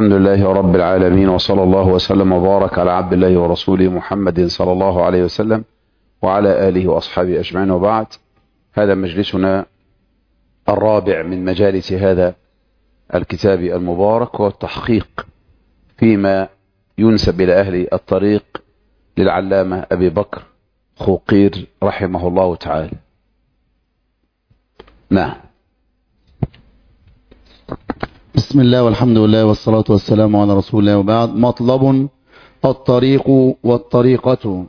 الحمد لله رب العالمين، وصلى الله وسلم وبارك على عبد الله ورسوله محمد صلى الله عليه وسلم وعلى آله وأصحابه أجمعين، وبعد. هذا مجلسنا الرابع من مجالس هذا الكتاب المبارك، والتحقيق فيما ينسب إلى أهل الطريق للعلامة أبي بكر خوقير رحمه الله تعالى. نعم. بسم الله والحمد لله والصلاة والسلام على رسول الله، وبعد. مطلب الطريق والطريقة،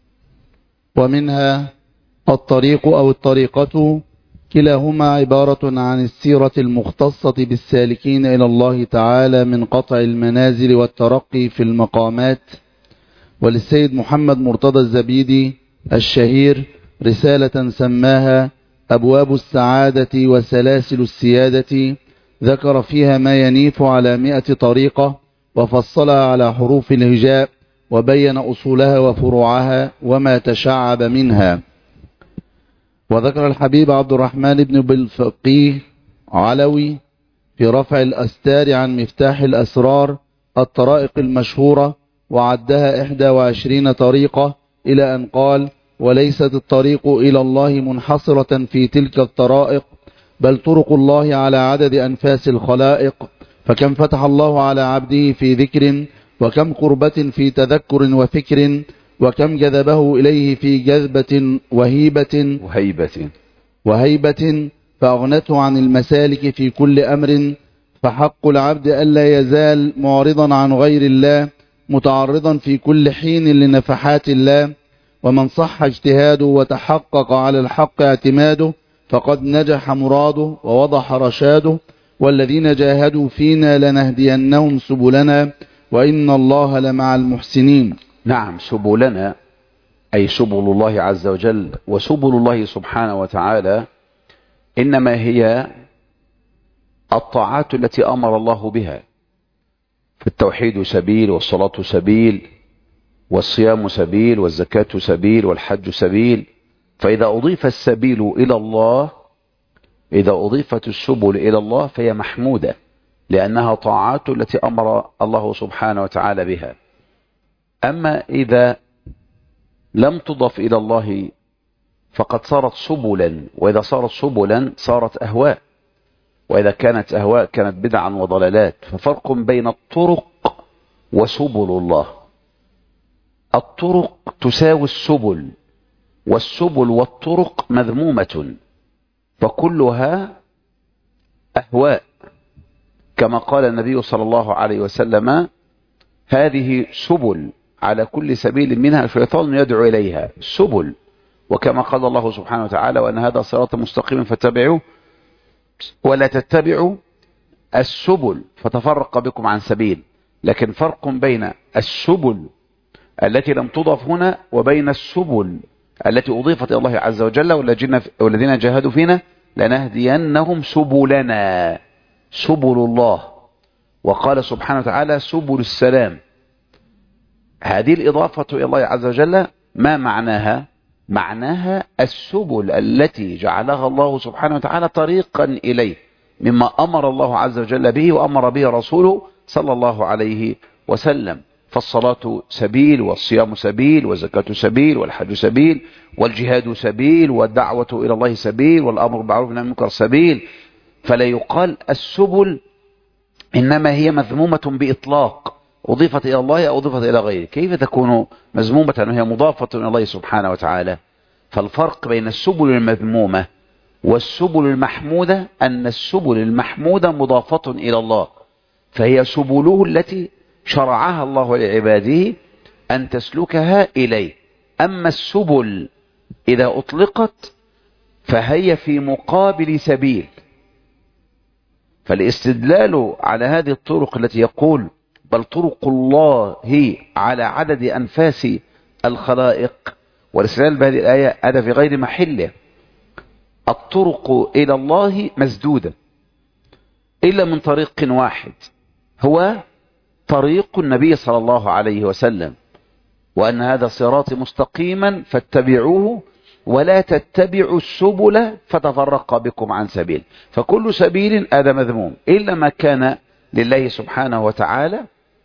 ومنها الطريق أو الطريقة كلاهما عبارة عن السيرة المختصة بالسالكين إلى الله تعالى من قطع المنازل والترقي في المقامات. وللسيد محمد مرتضى الزبيدي الشهير رسالة سماها أبواب السعادة وسلاسل السيادة، ذكر فيها ما ينيف على 100 طريقة، وفصلها على حروف الهجاء، وبين أصولها وفروعها وما تشعب منها. وذكر الحبيب عبد الرحمن بن بالفقيه علوي في رفع الأستار عن مفتاح الأسرار الطرائق المشهورة، وعدها 21 طريقة، إلى أن قال: وليست الطريق إلى الله منحصرة في تلك الطرائق، بل طرق الله على عدد أنفاس الخلائق، فكم فتح الله على عبده في ذكر، وكم قربة في تذكر وفكر، وكم جذبه إليه في جذبة وهيبة فأغنته عن المسالك في كل أمر. فحق العبد ألا يزال معرضا عن غير الله، متعرضا في كل حين لنفحات الله. ومن صح اجتهاده وتحقق على الحق اعتماده، فقد نجح مراده ووضح رشاده. والذين جاهدوا فينا لنهدينهم سبلنا، وإن الله لمع المحسنين. نعم، سبلنا أي سبل الله عز وجل، وسبل الله سبحانه وتعالى إنما هي الطاعات التي أمر الله بها. فالتوحيد سبيل، والصلاة سبيل، والصيام سبيل، والزكاة سبيل، والحج سبيل. فإذا أضيف السبيل إلى الله، إذا أضيفت السبل إلى الله، فهي محمودة، لأنها طاعات التي أمر الله سبحانه وتعالى بها. أما إذا لم تضف إلى الله فقد صارت سبلا، وإذا صارت سبلا صارت أهواء، وإذا كانت أهواء كانت بدعا وضلالات. ففرق بين الطرق وسبل الله. الطرق تساوي السبل، والسبل والطرق مذمومة، فكلها أهواء، كما قال النبي صلى الله عليه وسلم: هذه سبل، على كل سبيل منها شيطان يدعو إليها. سبل. وكما قال الله سبحانه وتعالى: وأن هذا صراط مستقيم فاتبعوه ولا تتبعوا السبل فتفرق بكم عن سبيل. لكن فرق بين السبل التي لم تضف هنا وبين السبل التي أضيفت إلى الله عز وجل: والذين جاهدوا فينا لنهدينهم سبلنا، سبل الله. وقال سبحانه وتعالى: سبل السلام. هذه الإضافة إلى الله عز وجل ما معناها؟ معناها السبل التي جعلها الله سبحانه وتعالى طريقا إليه، مما أمر الله عز وجل به وأمر به رسوله صلى الله عليه وسلم. فالصلاة سبيل، والصيام سبيل، والزكاة سبيل، والحج سبيل، والجهاد سبيل، والدعوة إلى الله سبيل، والأمر بالمعروف والنهي عن المنكر سبيل. فلا يقال السبل إنما هي مذمومة بإطلاق، أضيفت إلى الله أو أضيفت إلى غيره. كيف تكون مذمومة وهي مضافة إلى الله سبحانه وتعالى؟ فالفرق بين السبل المذمومة والسبل المحمودة أن السبل المحمودة مضافة إلى الله، فهي سبله التي شرعها الله لعباده أن تسلكها إليه. أما السبل إذا أطلقت فهي في مقابل سبيل. فالاستدلال على هذه الطرق التي يقول: بل طرق الله هي على عدد أنفاس الخلائق، والاستدلال بهذه الآية هذا في غير محله. الطرق إلى الله مسدودة إلا من طريق واحد، هو طريق النبي صلى الله عليه وسلم: وأن هذا صراطي مستقيما فاتبعوه ولا تتبعوا السبل فتفرق بكم عن سبيل. فكل سبيل هذا مذموم إلا ما كان لله سبحانه وتعالى،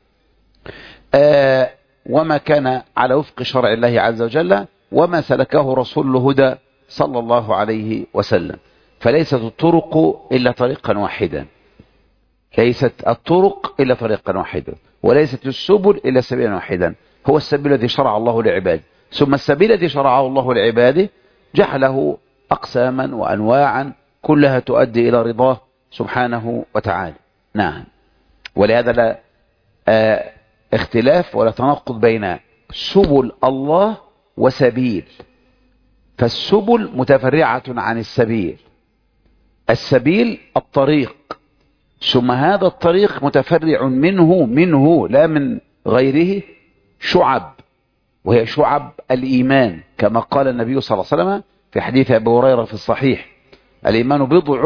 وما كان على وفق شرع الله عز وجل، وما سلكه رسول الهدى صلى الله عليه وسلم. فليست الطرق إلا طريقا واحدا، ليست الطرق إلا طريقا واحدا، وليست السبل إلا سبيلا واحدا، هو السبيل الذي شرع الله لعباده. ثم السبيل الذي شرعه الله لعباده جعله أقساما وأنواعا كلها تؤدي إلى رضاه سبحانه وتعالى. نعم. ولهذا لا اختلاف ولا تناقض بين سبل الله وسبيل، فالسبل متفرعة عن السبيل. السبيل الطريق، ثم هذا الطريق متفرع منه لا من غيره شعب، وهي شعب الإيمان، كما قال النبي صلى الله عليه وسلم في حديث أبي هريرة في الصحيح: الإيمان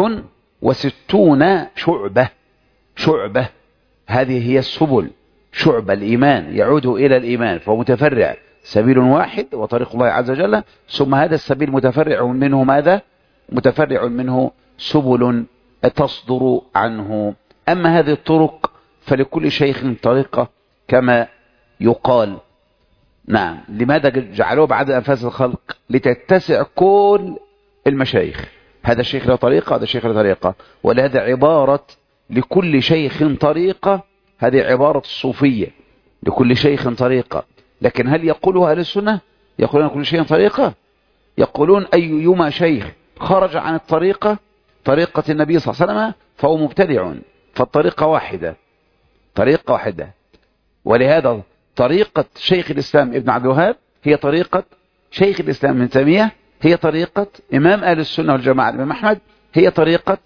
69 شعبة. هذه هي السبل، شعب الإيمان يعود إلى الإيمان، فهو متفرع، سبيل واحد وطريق الله عز وجل، ثم هذا السبيل متفرع منه ماذا؟ متفرع منه سبل تصدر عنه. أما هذه الطرق فلكل شيخ طريقة كما يقال. نعم. لماذا جعلوه بعد أنفاس الخلق؟ لتتسع كل المشايخ، هذا الشيخ له طريقة، هذا الشيخ له طريقة، ولهذا عبارة لكل شيخ طريقة هذه عبارة الصوفية، لكل شيخ طريقة. لكن هل يقولها أهل السنة؟ يقولون كل شيء طريقة؟ يقولون أيما شيخ خرج عن الطريقة، طريقة النبي صلى الله عليه وسلم، فهو مبتدع، فالطريقة واحدة، طريقة واحدة. ولهذا طريقة شيخ الإسلام ابن عبد الوهاب هي طريقة شيخ الإسلام ابن تيمية، هي طريقة إمام أهل السنة والجماعة الإمام أحمد، هي طريقة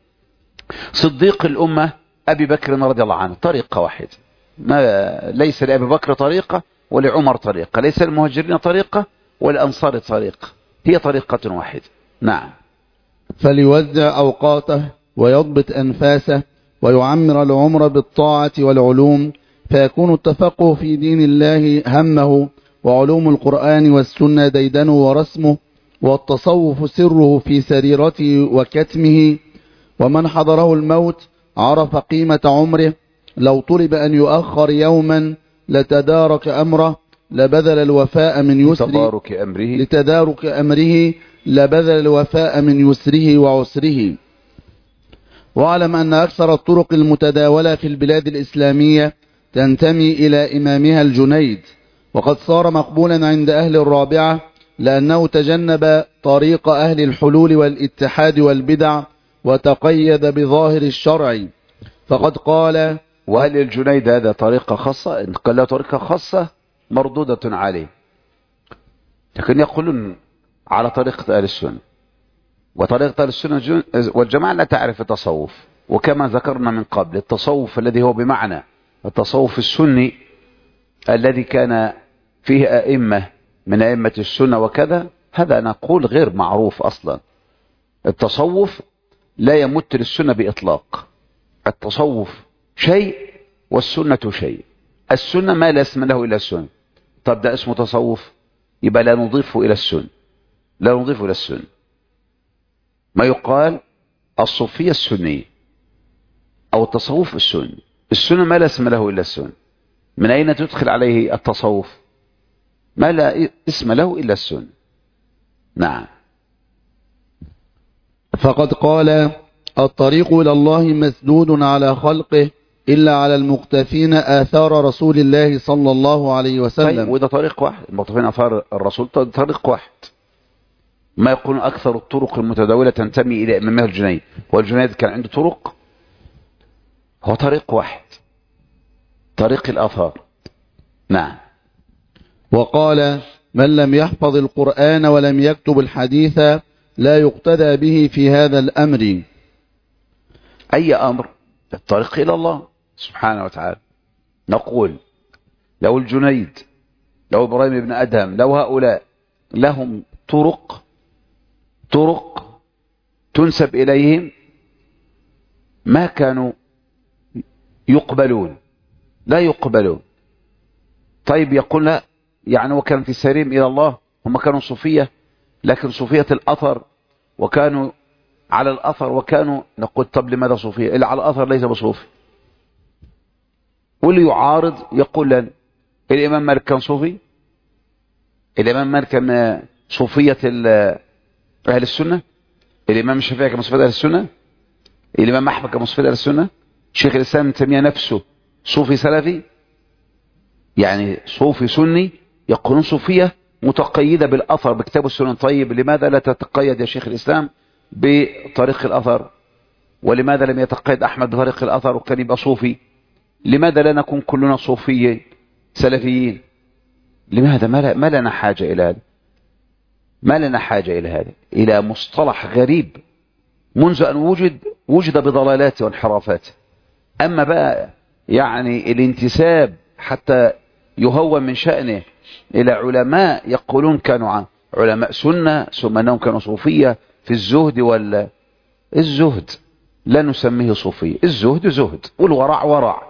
صديق الأمة أبي بكر رضي الله عنه، طريقة واحدة. ليس لأبي بكر طريقة ولعمر طريقة، ليس للمهاجرين طريقة وللأنصار طريقة، هي طريقة واحدة. نعم. فليوزع أوقاته ويضبط أنفاسه ويعمر العمر بالطاعة والعلوم، فيكون التفقه في دين الله همه، وعلوم القرآن والسنة ديدنه ورسمه، والتصوف سره في سريرته وكتمه. ومن حضره الموت عرف قيمة عمره، لو طلب أن يؤخر يوما لتدارك أمره، لبذل الوفاء من يسره لتدارك أمره لبذل الوفاء من يسره وعسره. واعلم أن أكثر الطرق المتداولة في البلاد الإسلامية تنتمي إلى إمامها الجنيد، وقد صار مقبولا عند أهل الرابعة لأنه تجنب طريق أهل الحلول والاتحاد والبدع، وتقيد بظاهر الشرع. فقد قال: وهل الجنيد هذا طريقة خاصة؟ إن قال له طريقة خاصة مردودة عليه، لكن يقولون على طريقة أهل السنة، وطريقة أهل السنة والجماعة لا تعرف التصوف. وكما ذكرنا من قبل، التصوف الذي هو بمعنى التصوف السني الذي كان فيه أئمة من أئمة السنة وكذا، هذا نقول غير معروف أصلا. التصوف لا يمت للسنة بإطلاق، التصوف شيء والسنة شيء. السنة ما لا اسم له إلا السنة. طب ده اسمه تصوف، يبقى لا نضيفه إلى السنة، لا نضيفه إلى السنة. ما يقال الصوفية السنية أو التصوف السني، السنة ما لا اسم له إلا السنة. من أين تدخل عليه التصوف؟ ما لا اسم له إلا السنة. نعم. فقد قال: الطريق إلى الله مسدود على خلقه إلا على المقتفين آثار رسول الله صلى الله عليه وسلم. طيب، وده طريق واحد، المقتفين آثار الرسول طريق واحد. ما يقولون أكثر الطرق المتداولة تنتمي إلى إمامه الجنيد، والجنيد كان عنده طرق، هو طريق واحد، طريق الآثار. نعم. وقال: من لم يحفظ القرآن ولم يكتب الحديث لا يقتدى به في هذا الأمر. أي أمر؟ الطريق إلى الله سبحانه وتعالى. نقول لو الجنيد، لو إبراهيم بن أدهم، لو هؤلاء لهم طرق تنسب إليهم ما كانوا يقبلون، لا يقبلون. طيب يقول لا، يعني وكان في سيرهم إلى الله هم كانوا صوفية، لكن صوفية الأثر، وكانوا على الأثر، وكانوا نقول طب لماذا صوفية؟ إلا على الأثر ليس بصوفي. واللي يعارض يقول لنا الإمام مالك كان صوفي، الإمام مالك كان صوفية أهل السنة، الإمام الشافعي كان صوفية أهل السنة، الإمام أحمد كان صوفية أهل السنة، شيخ الإسلام ابن تيمية نفسه صوفي سلفي، يعني صوفي سني، يقولون صوفية متقيدة بالأثر بكتاب السنن. طيب لماذا لا تتقيد يا شيخ الإسلام بطريق الأثر؟ ولماذا لم يتقيد أحمد بطريق الأثر وكان يبقى صوفي؟ لماذا لا نكون كلنا صوفيين سلفيين؟ لماذا؟ ما لنا حاجة إلى هذا، ما لنا حاجة إلى هذا، إلى مصطلح غريب منذ أن وجد بضلالاته وانحرافاته. أما بقى يعني الانتساب حتى يهون من شأنه إلى علماء يقولون كانوا علماء سنة ثم أنهم كانوا صوفية في الزهد، ولا الزهد لا نسميه صوفية، الزهد زهد والورع ورع،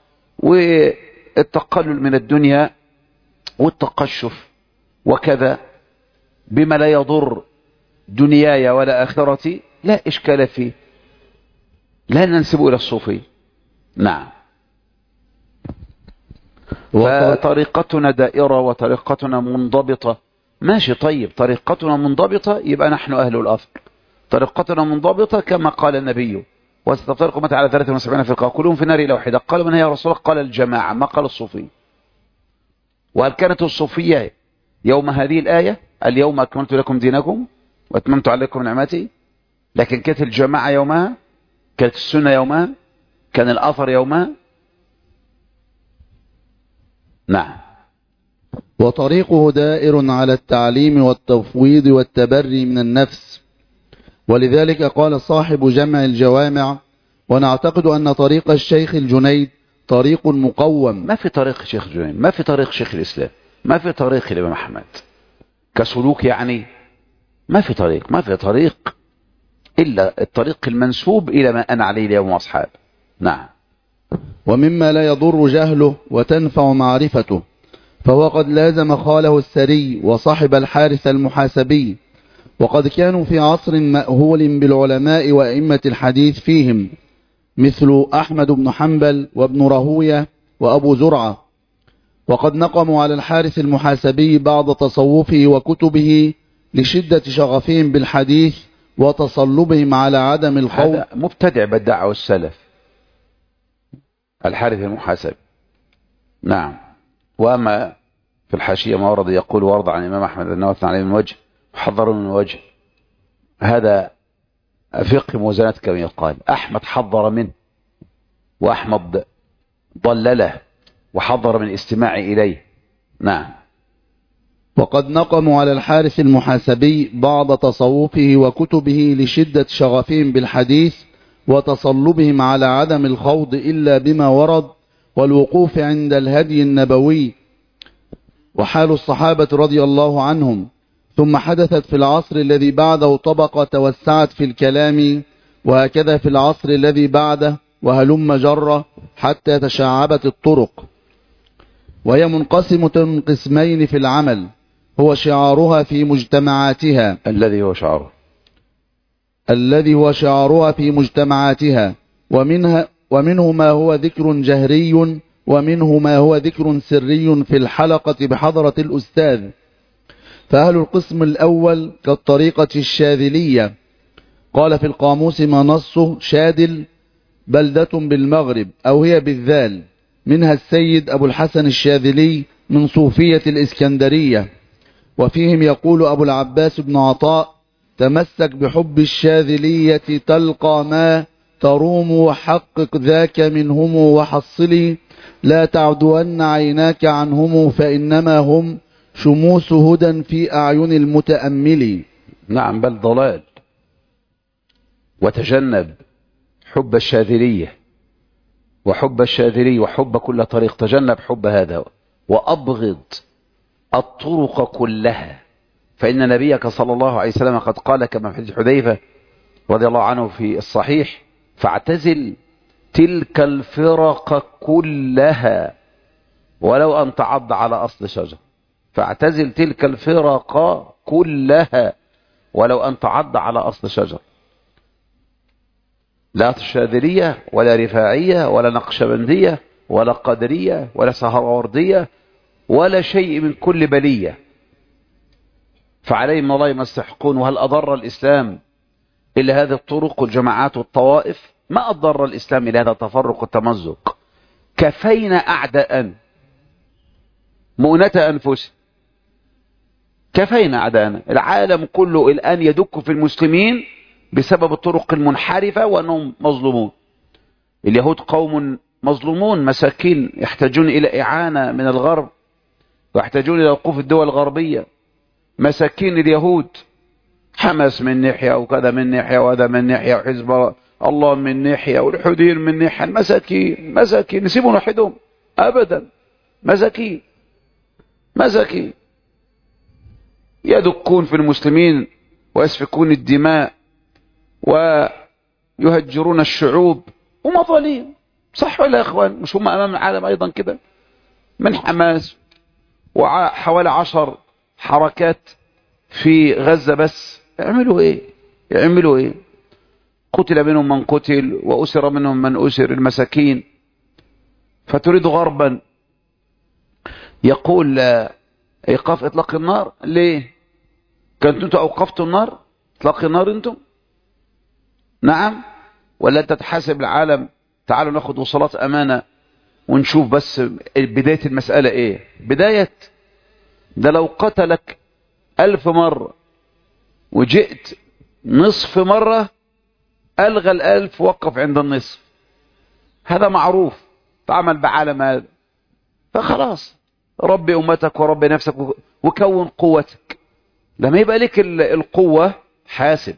والتقلل من الدنيا والتقشف وكذا بما لا يضر دنياي ولا آخرتي لا إشكال فيه، لا ننسب إلى الصوفي. نعم. فطريقتنا دائرة وطريقتنا منضبطة، ماشي. طيب طريقتنا منضبطة يبقى نحن أهل الأثر، طريقتنا منضبطة كما قال النبي وستفترق أمتي على 73 فرقة كلهم في النار إلا واحدة. قالوا من هي يا رسول الله؟ قال الجماعة، ما قال الصوفي. وهل كانت الصوفية يوم هذه الآية اليوم أكملت لكم دينكم وأتممت عليكم نعمتي؟ لكن كانت الجماعة يومها، كانت السنة يومها، كان الأثر يومها. نعم. وطريقه دائر على التعليم والتفويض والتبري من النفس، ولذلك قال صاحب جمع الجوامع: ونعتقد أن طريق الشيخ الجنيد طريق مقوم. ما في طريق الشيخ الجنيد، ما في طريق شيخ الإسلام، ما في طريق الإمام أحمد كسلوك، يعني ما في طريق إلا الطريق المنسوب إلى ما أنا عليه اليوم وأصحاب. نعم. ومما لا يضر جهله وتنفع معرفته، فهو قد لازم خاله السري وصاحب الحارث المحاسبي، وقد كانوا في عصر مأهول بالعلماء وأئمة الحديث فيهم، مثل أحمد بن حنبل وابن راهويه وأبو زرعة. وقد نقموا على الحارث المحاسبي بعض تصوفه وكتبه لشدة شغفهم بالحديث وتصلبهم على عدم الخوض. هذا مبتدع بدعه السلف، الحارث المحاسبي. نعم. وأما في الحاشية ما ورد يقول ورد عن الإمام أحمد أنه أثنى عليه من وجه وحذره من وجه، هذا فقه موازنات كما يقال. أحمد حذر منه، وأحمد ضلله وحذر من الاستماع إليه. نعم. وقد نقموا على الحارث المحاسبي بعض تصوفه وكتبه لشدة شغفهم بالحديث وتصلبهم على عدم الخوض إلا بما ورد والوقوف عند الهدي النبوي وحال الصحابة رضي الله عنهم. ثم حدثت في العصر الذي بعده طبقة توسعت في الكلام، وهكذا في العصر الذي بعده، وهلم جرة حتى تشعبت الطرق، وهي منقسمة قسمين في العمل، هو شعارها في مجتمعاتها الذي هو شعارها في مجتمعاتها، ومنه ما هو ذكر جهري، ومنه ما هو ذكر سري في الحلقة بحضرة الأستاذ. فأهل القسم الأول كالطريقة الشاذلية، قال في القاموس ما نصه شادل بلدة بالمغرب أو هي بالذال، منها السيد أبو الحسن الشاذلي من صوفية الإسكندرية. وفيهم يقول أبو العباس بن عطاء: تمسك بحب الشاذلية تلقى ما تروم، وحقق ذاك منهم وحصلي، لا تعدون عيناك عنهم فإنما هم شموس هدى في أعين المتأمل. نعم، بل ضلال. وتجنب حب الشاذلية وحب كل طريق، تجنب حب هذا وأبغض الطرق كلها، فإن نبيك صلى الله عليه وسلم قد قال كما في حديث حذيفة رضي الله عنه في الصحيح: فاعتزل تلك الفرق كلها ولو أن تعض على أصل شجر. فاعتزل تلك الفرق كلها ولو أن تعض على أصل شجر. لا شاذلية ولا رفاعية ولا نقشبندية ولا قدرية ولا سهروردية ولا شيء من كل بلية. فعليهم الله ما يستحقون. وهل أضر الإسلام إلا هذه الطرق والجماعات والطوائف؟ ما أضر الإسلام إلى هذا التفرق والتمزق. كفينا أعداء مؤنة أنفسهم، كفينا أعداءنا. العالم كله الآن يدك في المسلمين بسبب الطرق المنحرفة وأنهم مظلومون. اليهود قوم مظلومون مساكين يحتاجون إلى إعانة من الغرب ويحتاجون إلى وقوف الدول الغربية. مساكين اليهود، حماس من ناحية وكذا من ناحية وهذا من ناحية وحزب الله من ناحية والحوثيين من ناحية. مساكين مساكين نسيبهم وحدهم أبدا. مساكين مساكين يدكون في المسلمين ويسفكون الدماء ويهجرون الشعوب ومظالم. صح ولا يا اخوان؟ مش هم امام العالم ايضا كده؟ من حماس وحوالي 10 حركات في غزة بس يعملوا ايه؟ يعملوا ايه؟ قتل منهم من قتل وأسر منهم من أسر، المساكين. فتريد غربا يقول ايقاف اطلاق النار. ليه؟ كنتم انتم اوقفتوا النار؟ اطلاق النار انتم؟ نعم. ولا انت تحاسب العالم؟ تعالوا ناخد وصلات امانة ونشوف بس بداية المسألة ايه. بداية ده لو قتلك 1000 مرة وجئت نصف مرة ألغى 1000 وقف عند النصف. هذا معروف تعمل بعالم هذا. فخلاص ربي أمتك وربي نفسك وكون قوتك. لما يبقى لك القوة حاسب،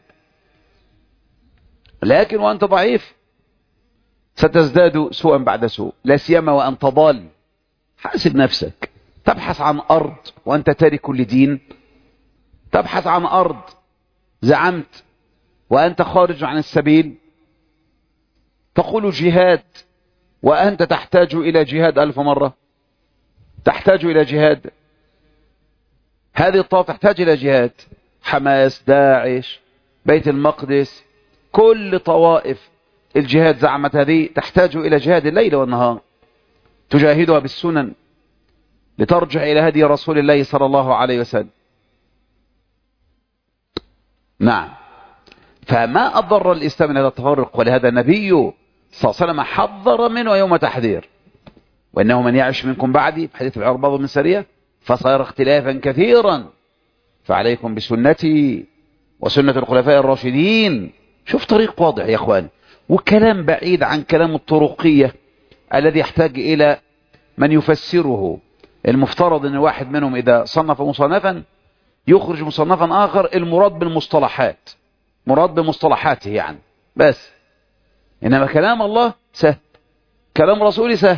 لكن وأنت ضعيف ستزداد سوءا بعد سوء، لا سيما وأنت ضال. حاسب نفسك. تبحث عن أرض وأنت تارك لدين، تبحث عن أرض زعمت وأنت خارج عن السبيل، تقول جهاد وأنت تحتاج إلى جهاد 1000 مرة. تحتاج إلى جهاد. هذه الطائفة تحتاج إلى جهاد. حماس، داعش، بيت المقدس، كل طوائف الجهاد زعمت هذه تحتاج إلى جهاد الليل والنهار، تجاهدها بالسنن لترجع إلى هدي رسول الله صلى الله عليه وسلم. نعم. فما أضر الإسلام من هذا التفرق، ولهذا النبي صلى الله عليه وسلم حذر منه يوم تحذير. وإنه من يعش منكم بعدي في حديث العرباض بن سرية فصير اختلافا كثيرا فعليكم بسنتي وسنة الخلفاء الراشدين. شوف طريق واضح يا اخوان، وكلام بعيد عن كلام الطرقية الذي يحتاج إلى من يفسره. المفترض أن واحد منهم إذا صنف مصنفا يخرج مصنفا آخر المراد بالمصطلحات، مراد بمصطلحاته يعني بس. إنما كلام الله سهل، كلام رسولي سهل.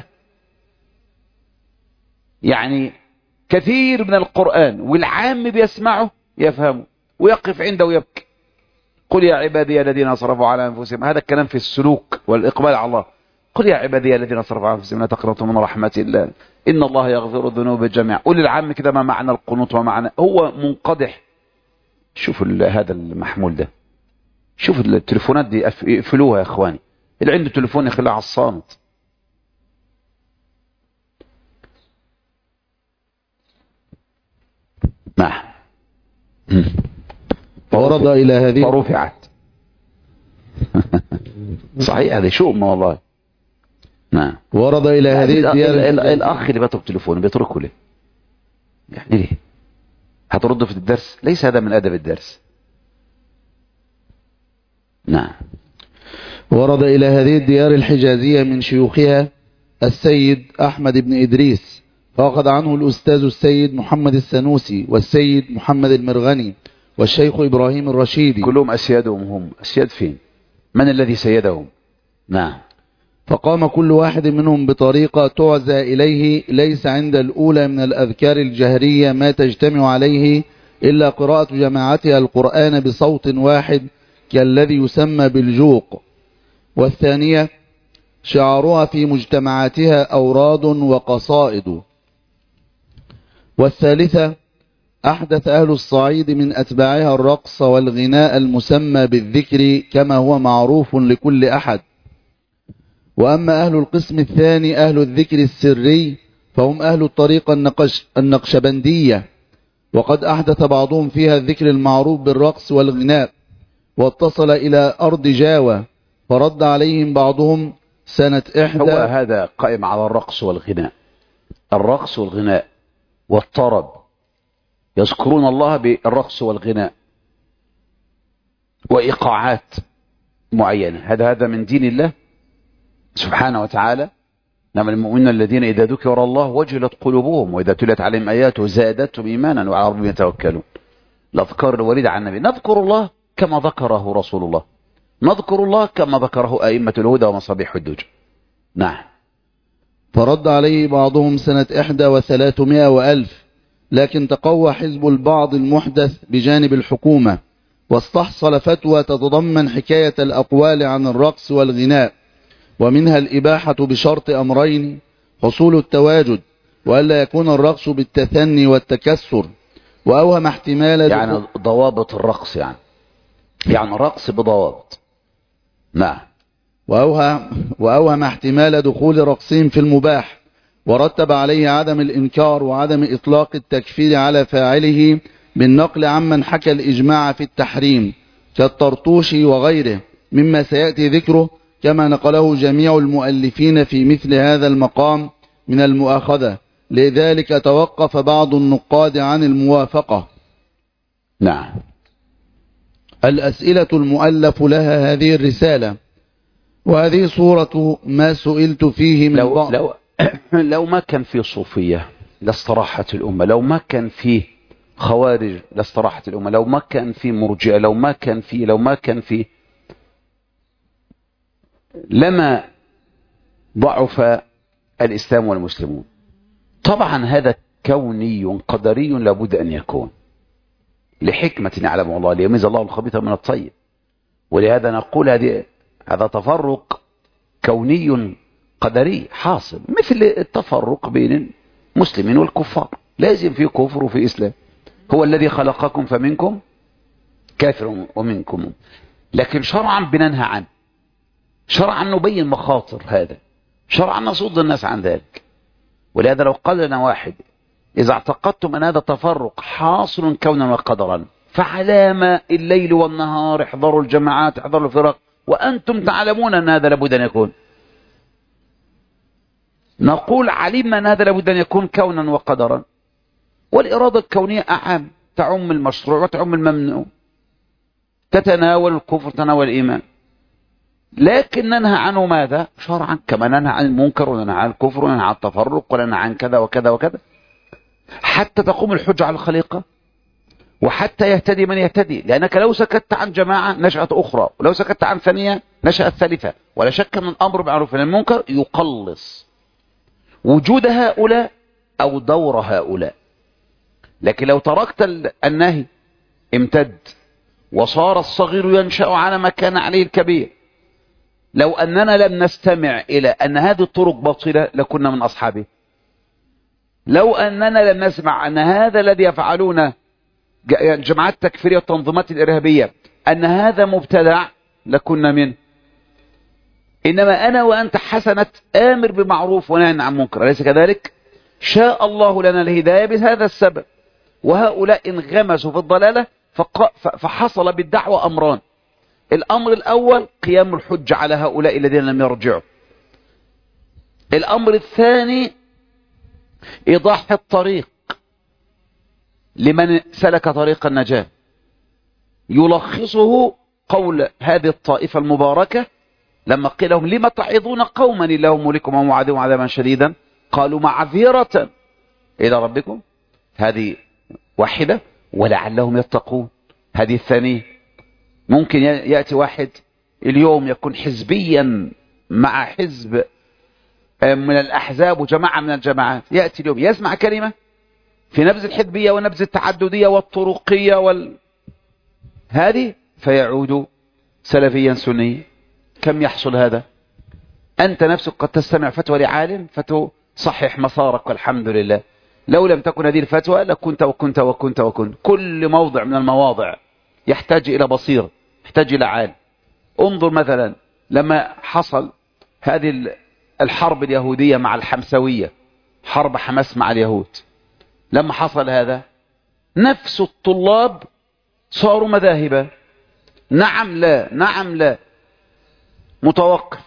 يعني كثير من القرآن والعام بيسمعه يفهمه ويقف عنده ويبكي. قل يا عبادي الذين أسرفوا على أنفسهم. هذا الكلام في السلوك والإقبال على الله. قل يا عبادي الذين أسرفوا على أنفسهم لا تقنطوا من رحمة الله إن الله يغفر الذنوب جميعا. قل العام كده ما معنى القنوط وما معنى هو منقدح. شوفوا هذا المحمول ده، شوفوا التليفونات دي يقفلوها يا اخواني. اللي عنده تليفون يخليه على الصامت. نعم. ورد إلى هذه فرفعت. صحيح هذا شؤم والله. نعم. ورد إلى هذه الديار. الأخ اللي بيترك تليفونه بيتركه ليه؟ يعني ليه؟ هترد في الدرس؟ ليس هذا من أدب الدرس. نعم. ورد إلى هذه الديار الحجازية من شيوخها السيد أحمد بن إدريس، فأخذ عنه الأستاذ السيد محمد السنوسي والسيد محمد المرغني والشيخ إبراهيم الرشيدي. كلهم أسيادهم هم. أسياد فين؟ من الذي سيدهم؟ نعم. فقام كل واحد منهم بطريقة تعزى إليه، ليس عند الأولى من الأذكار الجهرية ما تجتمع عليه إلا قراءة جماعتها القرآن بصوت واحد كالذي يسمى بالجوق، والثانية شعارها في مجتمعاتها أوراد وقصائد، والثالثة أحدث أهل الصعيد من أتباعها الرقص والغناء المسمى بالذكر كما هو معروف لكل أحد، وأما أهل القسم الثاني أهل الذكر السري فهم أهل الطريقة النقشبندية، وقد أحدث بعضهم فيها الذكر المعروف بالرقص والغناء، واتصل إلى أرض جاوة، فرد عليهم بعضهم سنة هو هذا قائم على الرقص والغناء، الرقص والغناء والطرب، يذكرون الله بالرقص والغناء وإيقاعات معينة. هذا من دين الله سبحانه وتعالى. إنما المؤمنون الذين إذا ذكر الله وجلت قلوبهم وإذا تليت عليهم آياته زادتهم إيمانا وعلى ربهم يتوكلون. الأذكار الواردة عن النبي، نذكر الله كما ذكره رسول الله، نذكر الله كما ذكره أئمة الهدى ومصابيح الدجى. نعم. فرد عليه بعضهم سنة 31 وألف، لكن تقوى حزب البعض المحدث بجانب الحكومة، واستحصل فتوى تتضمن حكاية الأقوال عن الرقص والغناء، ومنها الإباحة بشرط أمرين: حصول التواجد، وألا يكون الرقص بالتثني والتكسر. وأوهم احتمال يعني ضوابط الرقص، يعني رقص بضوابط. نعم. وأوهم احتمال دخول رقصهم في المباح، ورتب عليه عدم الإنكار وعدم إطلاق التكفير على فاعله بالنقل عمن حكى الإجماع في التحريم كالطرطوشي وغيره، مما سيأتي ذكره، كما نقله جميع المؤلفين في مثل هذا المقام من المؤاخذة. لذلك توقف بعض النقاد عن الموافقة. نعم. الأسئلة المؤلف لها هذه الرسالة، وهذه صورة ما سئلت فيه من بعض. لو ما كان في صوفية لاستراحت الأمة، لو ما كان فيه خوارج لاستراحت الأمة، لو ما كان فيه مرجئة، لو ما كان فيه لما ضعف الإسلام والمسلمون. طبعا هذا كوني قدري لابد أن يكون لحكمة يعلم الله، ليميز الله الخبيث من الطيب. ولهذا نقول هذا تفرق كوني قدري حاصل، مثل التفرق بين المسلمين والكفار، لازم في كفر وفي إسلام. هو الذي خلقكم فمنكم كافر ومنكم، لكن شرعا بننهى عنه، شرعا نبين مخاطر هذا، شرعا نصد الناس عن ذلك. ولهذا لو قال لنا واحد: إذا اعتقدتم أن هذا تفرق حاصل كونا وقدرا، فعلام الليل والنهار احضروا الجماعات، احضروا الفرق، وأنتم تعلمون أن هذا لابد أن يكون. نقول: علمنا أن هذا لابد أن يكون كونا وقدرا، والإرادة الكونية أعم، تعم المشروع وتعم الممنوع، تتناول الكفر تتناول الإيمان، لكن ننهى عنه ماذا؟ شرعا، كما ننهى عن المنكر وننهى عن الكفر وننهى عن التفرق وننهى عن كذا وكذا وكذا، حتى تقوم الحجة على الخليقة وحتى يهتدي من يهتدي. لأنك لو سكت عن جماعة نشأت أخرى، ولو سكت عن ثانية نشأت ثالثة. ولا شك أن الأمر بالمعروف والنهي عن المنكر يقلص وجود هؤلاء أو دور هؤلاء. لكن لو تركت النهي امتد وصار الصغير ينشأ على ما كان عليه الكبير. لو أننا لم نستمع إلى أن هذه الطرق باطلة لكنا من أصحابه. لو أننا لم نسمع أن هذا الذي يفعلونه الجماعات التكفيرية والتنظيمات الإرهابية أن هذا مبتدع لكنا منه. إنما أنا وأنت حسنة آمر بمعروف ونهي عن منكر، أليس كذلك؟ شاء الله لنا الهداية بهذا السبب. وهؤلاء انغمسوا في الضلالة فحصل بالدعوة أمران: الأمر الأول قيام الحج على هؤلاء الذين لم يرجعوا. الأمر الثاني إيضاح الطريق لمن سلك طريق النجاة. يلخصه قول هذه الطائفة المباركة لما قيل لهم: لما تعظون قوما الله مهلكهم أو معذبهم عذابا شديدا، قالوا: معذرة إلى ربكم. هذه واحدة. ولعلهم يتقون، هذه الثانية. ممكن يأتي واحد اليوم يكون حزبيا مع حزب من الأحزاب وجماعة من الجماعات، يأتي اليوم يسمع كلمة في نبذ الحزبية ونبذ التعددية والطرقية هذه فيعود سلفيا سنيا. كم يحصل هذا؟ أنت نفسك قد تستمع فتوى لعالم فتصحح مسارك والحمد لله. لو لم تكن هذه الفتوى لكنت وكنت وكنت وكنت. كل موضع من المواضع يحتاج إلى بصير، يحتاج إلى عالم. انظر مثلا لما حصل هذه الحرب اليهودية مع الحمسوية، حرب حماس مع اليهود، لما حصل هذا نفس الطلاب صاروا مذاهبا، نعم لا نعم لا، متوقف.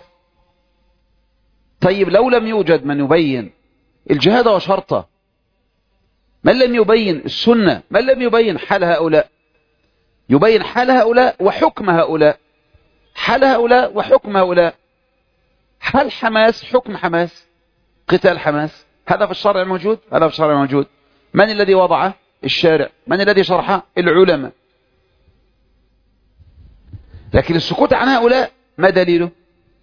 طيب لو لم يوجد من يبين الجهاد وشرطه، من لم يبين السنة، من لم يبين حال هؤلاء، يبين حال هؤلاء وحكم هؤلاء، حال هؤلاء وحكم هؤلاء. حال حماس حكم حماس، قتال حماس، هذا في الشرع موجود، هذا في الشرع موجود. من الذي وضعه؟ الشارع. من الذي شرحه؟ العلماء. لكن السكوت عن هؤلاء ما دليله؟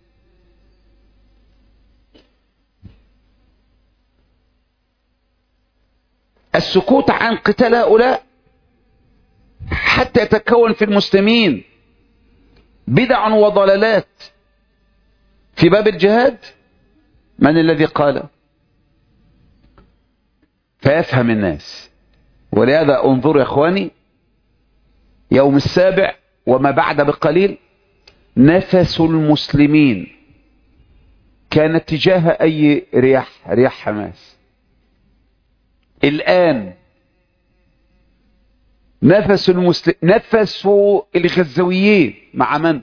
السكوت عن قتال هؤلاء حتى يتكون في المسلمين بدع وضلالات في باب الجهاد، من الذي قال؟ فيفهم الناس. ولهذا انظروا يا اخواني، يوم السابع وما بعد بقليل نفس المسلمين كان تجاه اي رياح حماس. الان نفس الغزاويين مع من؟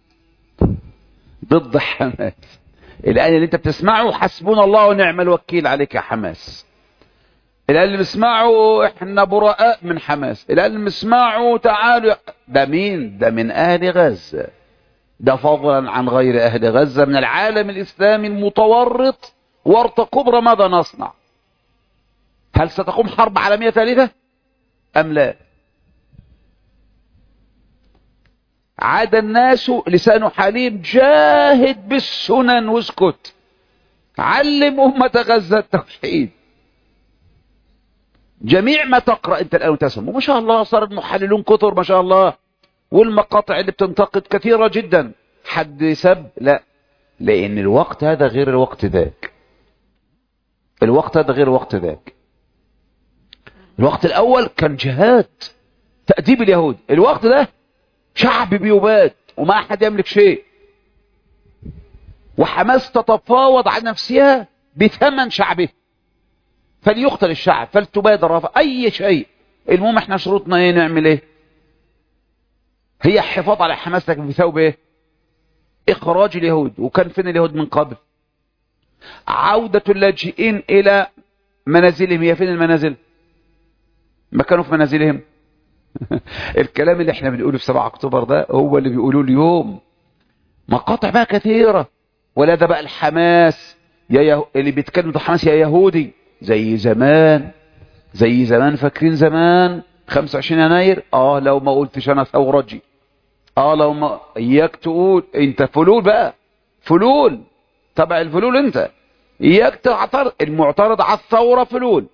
ضد حماس. الآن اللي انت بتسمعه حسبنا الله ونعم الوكيل عليك يا حماس. الآن اللي بسمعه احنا براء من حماس. الآن اللي بسمعه تعالوا، ده مين؟ ده من أهل غزة، ده فضلا عن غير أهل غزة من العالم الإسلامي المتورط ورطة كبرى. ماذا نصنع؟ هل ستقوم حرب عالمية ثالثة أم لا؟ عاد الناس لسان حليم جاهد بالسنن واسكت، علم أمة غزة التوحيد. جميع ما تقرأ انت الآن وتسمع، ما شاء الله صار المحللون كثر ما شاء الله، والمقاطع اللي بتنتقد كثيرة جدا. حد سب؟ لا، لأن الوقت هذا غير الوقت ذاك، الوقت هذا غير الوقت ذاك. الوقت الأول كان جهاد تأديب اليهود، الوقت ده شعب بيباد وما أحد يملك شيء، وحماس تتفاوض عن نفسها بثمن شعبه، فليقتل الشعب، فلتبادر رفع أي شيء. المهم احنا شروطنا ايه؟ نعمل ايه؟ هي حفاظ على حماس، لكن بثوب ايه؟ اخراج اليهود. وكان فين اليهود من قبل؟ عودة اللاجئين الى منازلهم. هي فين المنازل؟ ما كانوا في منازلهم. الكلام اللي احنا بنقوله في 7 اكتوبر ده هو اللي بيقولوه اليوم. مقاطع بقى كثيرة، ولا ده بقى الحماس اللي بيتكلم حماس يا يهودي، زي زمان، زي زمان. فاكرين زمان 25 يناير؟ لو ما قلتش انا ثورجي، لو ما اياك تقول انت فلول بقى، فلول تبع الفلول انت، اياك تعترض. المعترض على الثورة فلول،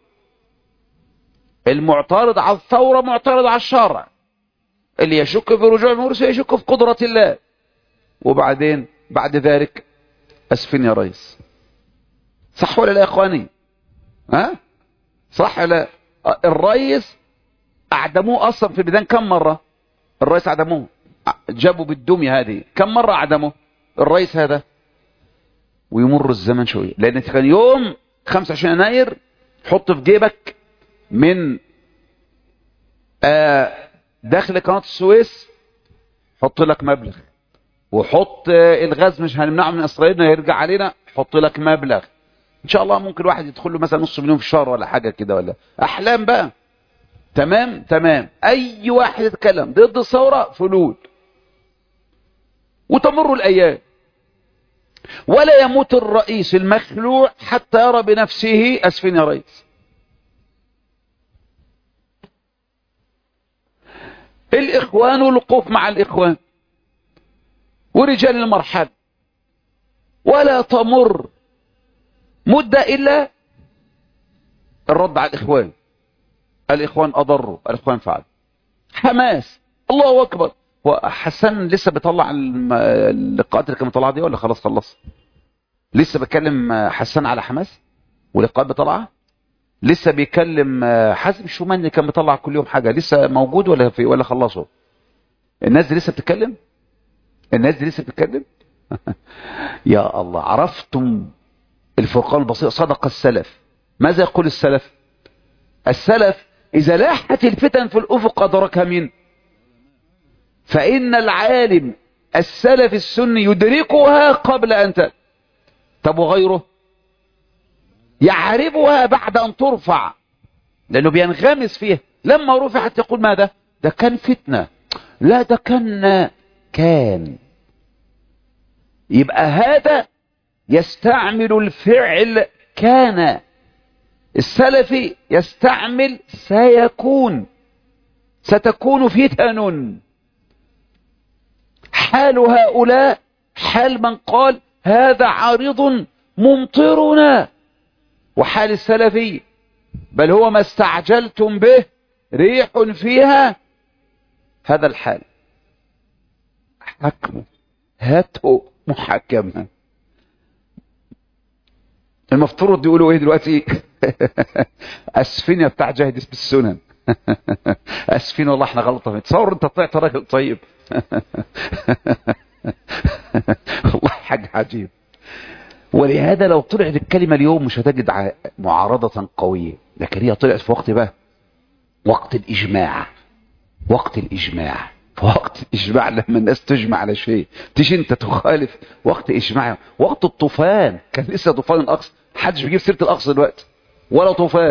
المعترض على الثورة معترض على الشرع. اللي يشك في رجوع المرسي يشك في قدرة الله. وبعدين بعد ذلك اسفين يا ريس، صح ولا لا يا اخواني؟ صح ولا لا؟ الرئيس اعدموه اصلا في الميدان كم مرة؟ الرئيس اعدموه، جابوا بالدمية هذه كم مرة اعدموه الرئيس هذا؟ ويمر الزمن شوية، لان كان يوم 25 يناير حط في جيبك من داخل قناة السويس، حط لك مبلغ، وحط الغاز مش هنمنعه من اسرائيل يرجع علينا، حط لك مبلغ. ان شاء الله ممكن واحد يدخل له مثلا نص مليون في الشهر ولا حاجة كده، ولا احلام بقى. تمام تمام. اي واحد يتكلم ضد الثورة فلول. وتمر الايام ولا يموت الرئيس المخلوع حتى يرى بنفسه اسفين يا رئيس. الاخوان والوقوف مع الاخوان ورجال المرحله، ولا تمر مدة الا الرد على الاخوان. الاخوان اضروا، الاخوان فعلوا. حماس الله اكبر. وحسن لسه بيطلع اللقاءات اللي كان بيطلعها دي ولا خلاص خلص؟ لسه بيتكلم حسن على حماس ولقاءات بيطلعها؟ لسه بيكلم حازم شومان اللي كان بيطلع كل يوم حاجة، لسه موجود ولا خلصوا؟ الناس دي لسه بتتكلم؟ الناس دي لسه بتتكلم؟ يا الله، عرفتم الفرقان البسيط. صدق السلف. ماذا يقول السلف؟ السلف إذا لاحت الفتن في الأفق أدركها مين؟ فإن العالم السلف السني يدركها قبل أن تأتي. طب وغيره يعرفها بعد أن ترفع، لأنه بينغمس فيها. لما رفعت يقول ماذا؟ ده كان فتنة، لا ده كان. يبقى هذا يستعمل الفعل كان. السلفي يستعمل سيكون، ستكون فتن. حال هؤلاء حال من قال هذا عارض ممطرنا، وحال السلفي بل هو ما استعجلتم به ريح فيها. هذا الحال. حكمه هاته محكمة. المفترض يقولوا ايه دلوقتي؟ اسفين يا بتاع جاهد اسم السنن. اسفين والله احنا غلطة. تصور انت طلعت راجل طيب. والله حاجة عجيب. ولهذا لو طلعت الكلمة اليوم مش هتجد معارضة قوية، لكن هي طلعت في وقت بقى وقت الإجماع. وقت الإجماع، وقت الإجماع لما الناس تجمع على شيء تيجي انت تخالف. وقت إجماع، وقت الطوفان. كان لسه طوفان الأقصى، محدش بيجيب سيرة الأقصى دلوقتي ولا طوفان.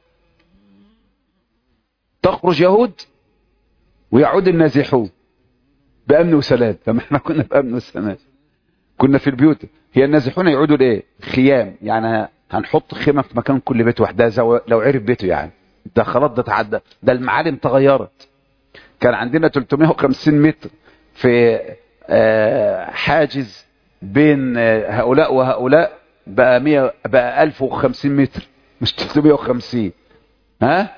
تخرج يهود ويعود النازحون بأمن وسلام. لما احنا كنا بأمن وسلام كنا في البيوت. هي النازحون يعودوا لايه؟ خيام، يعني هنحط خيمة في مكان كل بيت وحده لو عرف بيته. يعني ده خلاص، ده تعدى، ده المعالم تغيرت. كان عندنا 350 متر في حاجز بين هؤلاء وهؤلاء، بقى 1050 متر مش 350. ها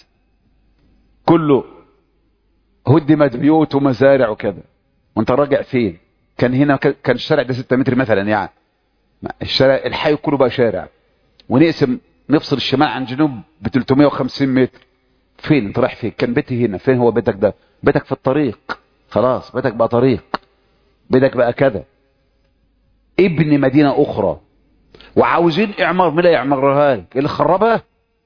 كله هدمت بيوت ومزارع وكذا. وانت راجع فين؟ كان هنا كان الشارع ده 6 متر مثلا، يعني الشارع الحي كله بقى شارع. نفصل الشمال عن جنوب ب 350 متر. فين انت رايح فين؟ كان بيتي هنا. فين هو بيتك ده؟ بيتك في الطريق. خلاص بيتك بقى طريق، بيتك بقى كذا. ابن مدينة اخرى وعاوزين اعمار. مين اللي يعمرها لك؟ اللي خربها؟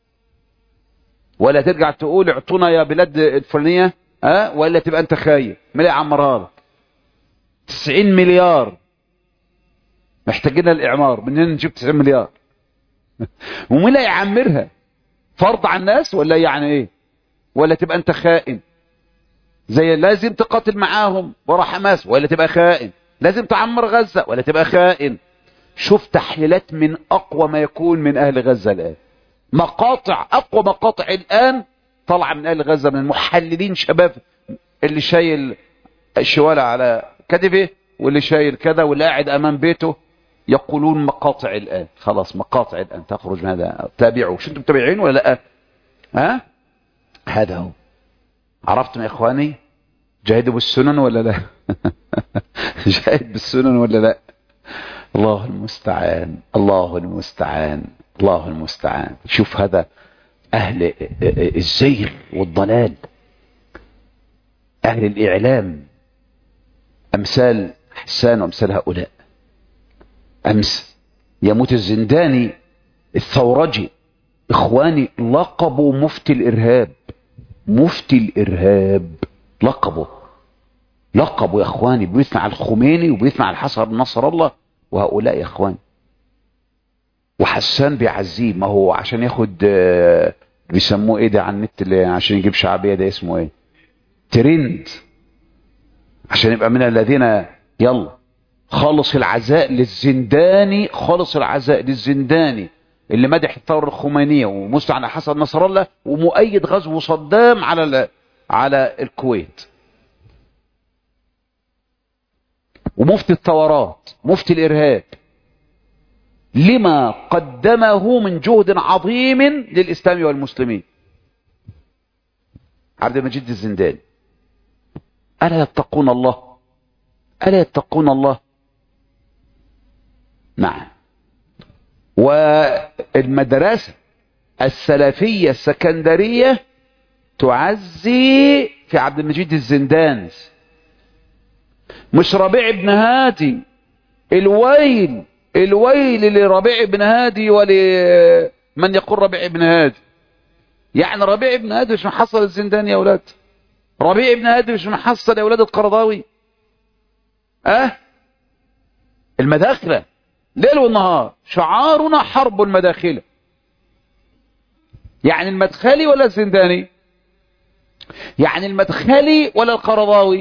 ولا ترجع تقول اعطونا يا بلاد الفلانية؟ ولا تبقى انت خايف؟ مين اللي يعمرها لك؟ 90 مليار محتاجين الاعمار. منين نجيب 90 مليار؟ ومين اللي يعمرها؟ فرض على الناس ولا يعني ايه؟ ولا تبقى انت خائن؟ زي لازم تقاتل معاهم ورا حماس ولا تبقى خائن؟ لازم تعمر غزة ولا تبقى خائن؟ شوف تحليلات من اقوى ما يكون من اهل غزة الان. مقاطع، اقوى مقاطع الان طالعه من اهل غزة، من المحللين شباب، اللي شايل الشوالة على كتفه واللي شايل كذا واللي قاعد امام بيته، يقولون مقاطع الان. خلاص مقاطع الان تخرج من هذا. تابعوا. شو انتم متابعين ولا لا؟ هذا هو. عرفتم يا اخواني؟ جاهدوا بالسنن ولا لا؟ جاهد بالسنن ولا لا؟ الله المستعان، الله المستعان، الله المستعان. شوف هذا اهل الزيغ والضلال، اهل الاعلام، امثال حسان وامثال هؤلاء. امس يموت الزنداني الثورجي. اخواني لقبوا مفتي الارهاب. مفتي الارهاب لقبه يا اخواني. بيثنى على الخميني وبيثنى على حسن نصر الله وهؤلاء يا اخواني. وحسان بيعزيه. ما هو عشان ياخد بيسموه ايه ده على النت اللي عشان يجيب شعبية؟ ده اسمه ايه؟ ترند. عشان يبقى من الذين يلا خالص العزاء للزنداني، خالص العزاء للزنداني اللي مدح الثورة الخمينية ومستعن على حسن نصر الله ومؤيد غزو صدام على الكويت. ومفتي الثورات، مفتي الإرهاب، لما قدمه من جهد عظيم للإسلام والمسلمين. عبد المجيد الزنداني. ألا يتقون الله؟ ألا يتقون الله؟ نعم. والمدرسة السلفية السكندرية تعزي في عبد المجيد الزنداني. مش ربيع بن هادي الويل الويل لربيع بن هادي ولمن يقول ربيع بن هادي. يعني ربيع بن هادي مش محصل الزنداني يا أولاد، ربيع بن هادي مش محصل يا أولاد القرضاوي. المداخلة ليل والنهار شعارنا حرب المداخلة. يعني المدخلي ولا الزنداني؟ يعني المدخلي ولا القرضاوي؟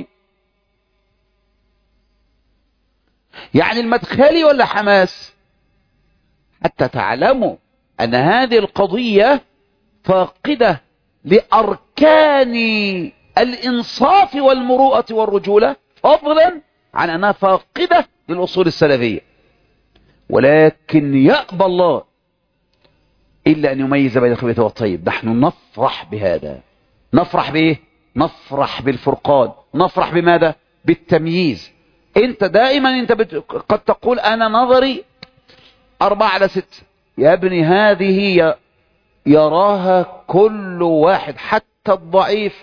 يعني المدخلي ولا حماس؟ حتى تعلموا أن هذه القضية فاقدة لأركان الإنصاف والمروءة والرجولة، فضلا عن أنها فاقدة للأصول السلفية. ولكن يأبى الله إلا أن يميز بين الخبيث والطيب. نحن نفرح بهذا. نفرح بإيه؟ نفرح بالفرقان. نفرح بماذا؟ بالتمييز. انت دائما قد تقول انا نظري 4/6. يا ابني هذه يراها كل واحد حتى الضعيف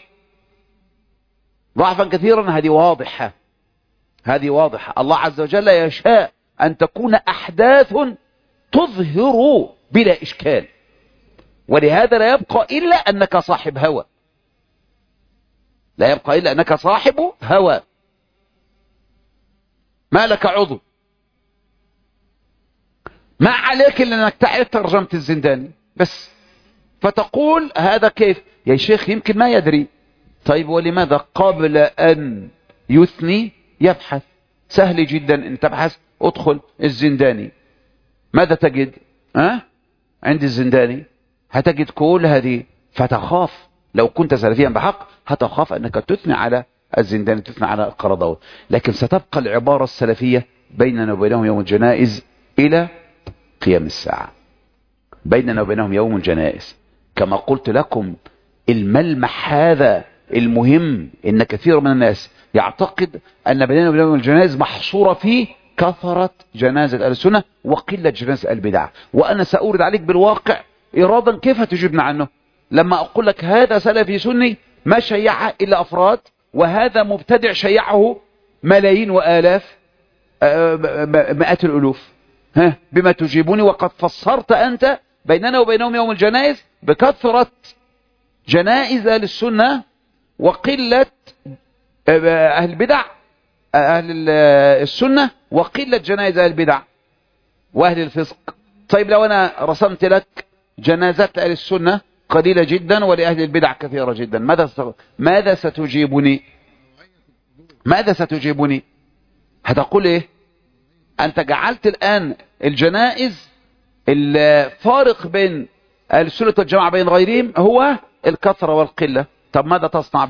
ضعفا كثيرا. هذه واضحة، هذه واضحة. الله عز وجل يشاء ان تكون احداث تظهر بلا اشكال، ولهذا لا يبقى الا انك صاحب هوى. لا يبقى الا انك صاحب هوى، ما لك عضو، ما عليك الا انك تعرف ترجمة الزنداني بس، فتقول هذا كيف يا شيخ؟ يمكن ما يدري. طيب ولماذا قبل ان يثني يبحث؟ سهل جدا ان تبحث. ادخل الزنداني، ماذا تجد؟ عند الزنداني هتجد كل هذه. فتخاف لو كنت سلفيا بحق هتخاف انك تثني على الزنداني، تثنى على القرضاوي. لكن ستبقى العبارة السلفية بيننا وبينهم يوم الجنائز إلى قيام الساعة. بيننا وبينهم يوم الجنائز. كما قلت لكم الملمح هذا المهم، إن كثير من الناس يعتقد أن بيننا وبينهم يوم الجنائز محصورة في كثرة جنازة أهل السنة وقلة جنازة البدع. وأنا سأورد عليك بالواقع إرادا كيف تجيبنا عنه. لما أقول لك هذا سلفي سني ما شيع إلا أفراد، وهذا مبتدع شيعه ملايين وآلاف، مئات الألوف، بما تجيبني؟ وقد فسرت أنت بيننا وبينهم يوم الجنائز بكثرة جنائز أهل السنة وقلة أهل البدع، أهل السنة وقلة جنائز أهل البدع وأهل الفسق. طيب لو أنا رسمت لك جنازات أهل السنة قليلة جدا ولأهل البدع كثيرة جدا، ماذا ستجيبني؟ ماذا ستجيبني؟ هتقول ايه؟ انت جعلت الان الجنائز الفارق بين اهل السنة والجماعة بين غيرهم هو الكثرة والقلة. طب ماذا تصنع؟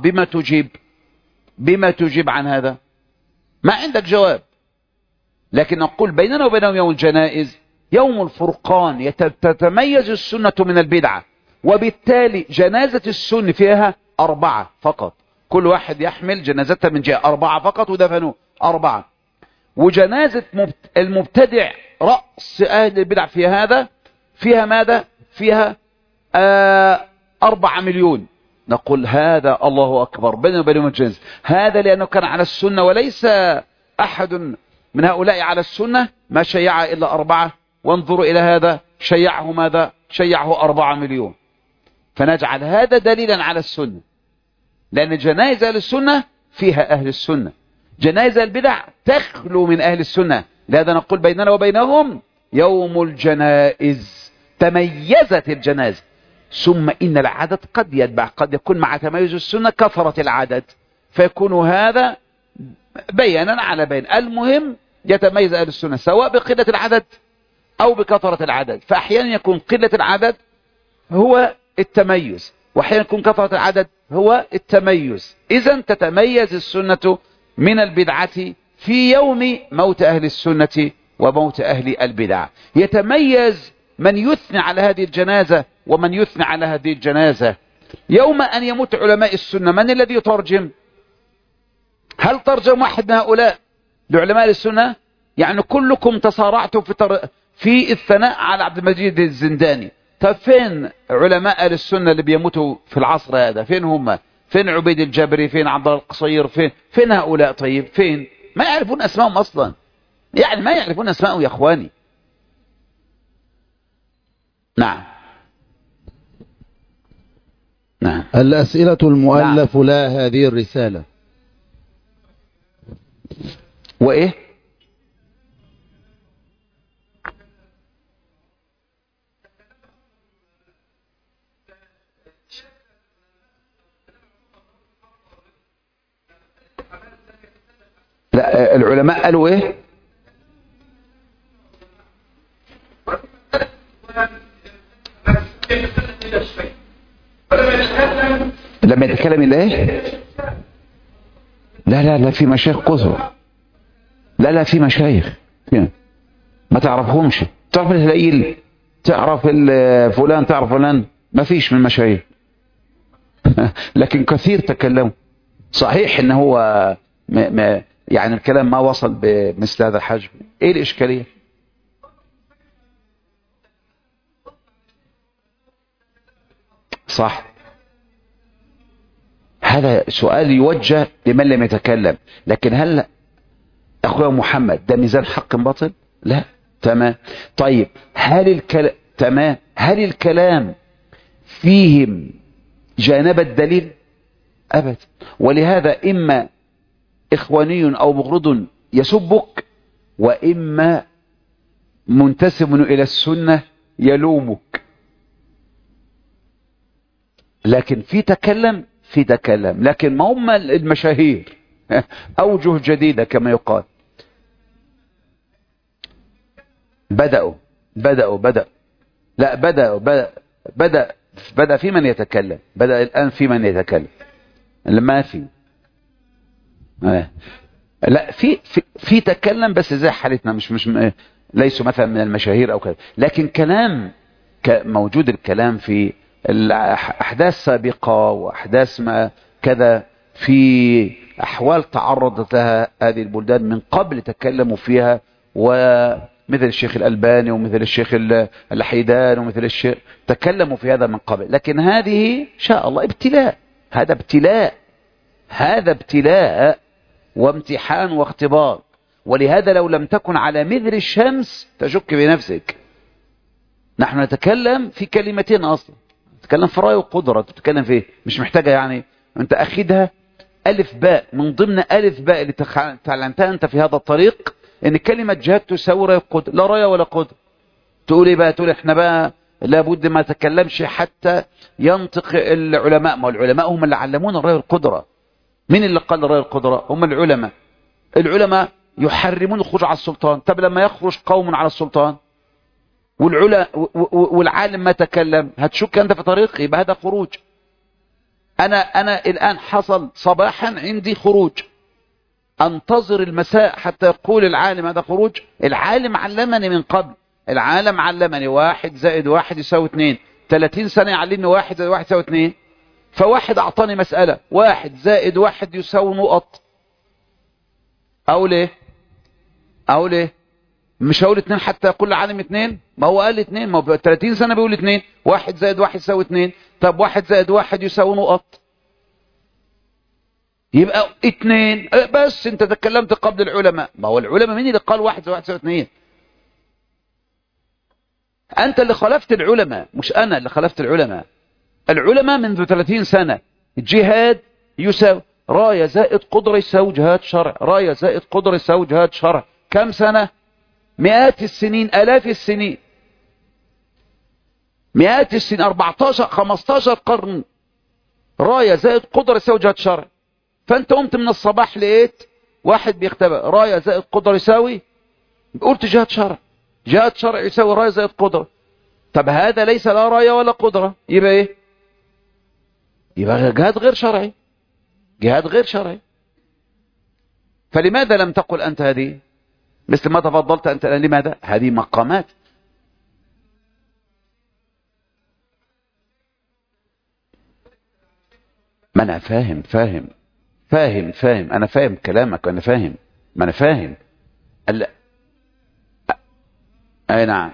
بما تجيب عن هذا؟ ما عندك جواب. لكن نقول بيننا وبينهم يوم الجنائز يوم الفرقان، تتميز السنة من البدعة، وبالتالي جنازة السن فيها 4 فقط، كل واحد يحمل جنازته من جهة، 4 فقط ودفنوه 4. وجنازة المبتدع رأس أهل البدع في هذا فيها ماذا؟ فيها 4 مليون. نقول هذا الله أكبر بيننا وبينهم الجنازة. هذا لأنه كان على السنة وليس أحد من هؤلاء على السنة ما شيع إلا 4. وانظروا إلى هذا شيعه ماذا؟ شيعه 4 مليون. فنجعل هذا دليلا على السنة، لأن جنائز أهل السنة فيها أهل السنة، جنائز البدع تخلو من أهل السنة. لهذا نقول بيننا وبينهم يوم الجنائز. تميزت الجنازة، ثم إن العدد قد يتبع، قد يكون مع تميز السنة كثرة العدد، فيكون هذا بيانا على بين. المهم يتميز أهل السنة سواء بقلة العدد أو بكثرة العدد. فأحيانا يكون قلة العدد هو التميز، وأحيانا يكون كثرة العدد هو التميز. إذن تتميز السنة من البدعة في يوم موت أهل السنة وموت أهل البدع. يتميز من يثني على هذه الجنازة ومن يثني على هذه الجنازة. يوم أن يموت علماء السنة من الذي يترجم؟ هل ترجم واحد من هؤلاء لعلماء السنة؟ يعني كلكم تصارعتم في الثناء على عبد المجيد الزنداني. طب فين علماء السنة اللي بيموتوا في العصر هذا؟ فين هم؟ فين عبيد الجبري؟ فين عبد الله القصير؟ فين هؤلاء؟ طيب فين؟ ما يعرفون أسمائهم أصلا. يعني ما يعرفون اسماءه يا اخواني. نعم نعم. الأسئلة المؤلف لا هذه الرسالة. وايه؟ لا العلماء قالوا ايه؟ لما يتكلم الى ايه؟ لا لا لا، في مشايخ كثر. لا لا، في مشايخ ما تعرفهمش. تعرف الهليل، تعرف فلان، تعرف فلان، ما فيش من مشايخ. لكن كثير تكلموا. صحيح ان هو يعني الكلام ما وصل بمثل هذا الحجم. ايه الاشكالية؟ صح، هذا سؤال يوجه لمن لم يتكلم. لكن هل اخويا محمد ده ميزان حق باطل؟ لا. تمام. طيب تمام، هل الكلام فيهم جانب الدليل؟ ابدا. ولهذا اما اخواني او مغرض يسبك، واما منتسب الى السنة يلومك. لكن في تكلم لكن ما هم المشاهير اوجه جديدة كما يقال. بدأوا لا بدأ في من يتكلم. بدأ الآن في من يتكلم. ما في لا في تكلم، بس زي حالتنا، مش ليسوا مثلا من المشاهير او كذا. لكن كلام موجود. الكلام في احداث سابقة واحداث ما كذا، في احوال تعرضت لها هذه البلدان من قبل تكلموا فيها، ومثل الشيخ الألباني ومثل الشيخ الحيدان ومثل الشيخ تكلموا في هذا من قبل. لكن هذه ان شاء الله ابتلاء. هذا ابتلاء وامتحان واختبار. ولهذا لو لم تكن على مثل الشمس تشك بنفسك. نحن نتكلم في كلمتين اصلا، نتكلم في رأي وقدرة. تتكلم في ايه؟ مش محتاجة يعني انت اخدها الف باء من ضمن الف باء اللي تعلمتها انت في هذا الطريق، ان كلمة جهاد تساوي رأي وقدرة. لا رأي ولا قدرة. تقول ايه بقى؟ تقول احنا بقى لابد ما تكلمش حتى ينطق العلماء. ما العلماء هم اللي علمونا الرأي والقدرة. مين اللي قال الرأي والقدرة؟ هم العلماء يحرمون الخروج على السلطان. طب لما يخرج قوم على السلطان والعالم ما تكلم، هتشك انت في طريق؟ يبقى هذا خروج. انا الان حصل صباحا عندي خروج، انتظر المساء حتى يقول العالم هذا خروج؟ العالم علمني من قبل. العالم علمني 1 زائد 1 يساوي 2. 30 سنة يعلمني 1 زائد 1 يساوي 2. فواحد اعطاني مسألة 1 زائد 1 يساوي نقط. اقول ايه؟ مش هقول 2 حتى يقول العالم 2. ما هو قال 2. ما هو 30 سنة بيقول 2. 1 زائد 1 يساوي 2. طب 1 زائد 1 يساوي نقط، يبقى 2. بس انت تكلمت قبل العلماء. ما هو العلماء مين اللي قال 1 زائد 1 يساوي 2؟ انت اللي خالفت العلماء، مش انا اللي خالفت العلماء. العلماء منذ 30 سنة جهاد يساوي راية زائد قدرة يساوي جهاد شرع. راية زائد قدرة يساوي جهاد شرع. كم سنة؟ مئات السنين، آلاف السنين، 14 15 قرن. راية زائد قدرة يساوي جهاد شرع. فانت قمت من الصباح لقيت واحد بيختبر راية زائد قدرة يساوي، قلت جهاد شرع. جهاد شرع يساوي راية زائد قدرة. طب هذا ليس لا راية ولا قدرة، يبقى ايه؟ يبقى جهاد غير شرعي. فلماذا لم تقل أنت هذه مثل ما تفضلت أنت الآن؟ لماذا؟ هذه مقامات. ما أنا فاهم أنا فاهم كلامك، أنا فاهم. ما أنا فاهم. أي نعم.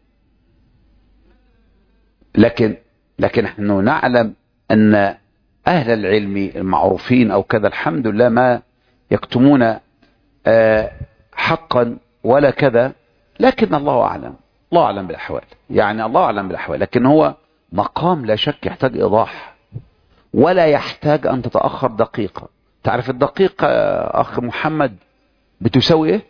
لكن نحن نعلم أن أهل العلم المعروفين أو كذا الحمد لله ما يكتمون حقا ولا كذا، لكن الله أعلم، الله أعلم بالأحوال، يعني الله أعلم بالأحوال. لكن هو مقام لا شك يحتاج إيضاح، ولا يحتاج أن تتأخر دقيقة. تعرف الدقيقة أخ محمد بتساوي إيه؟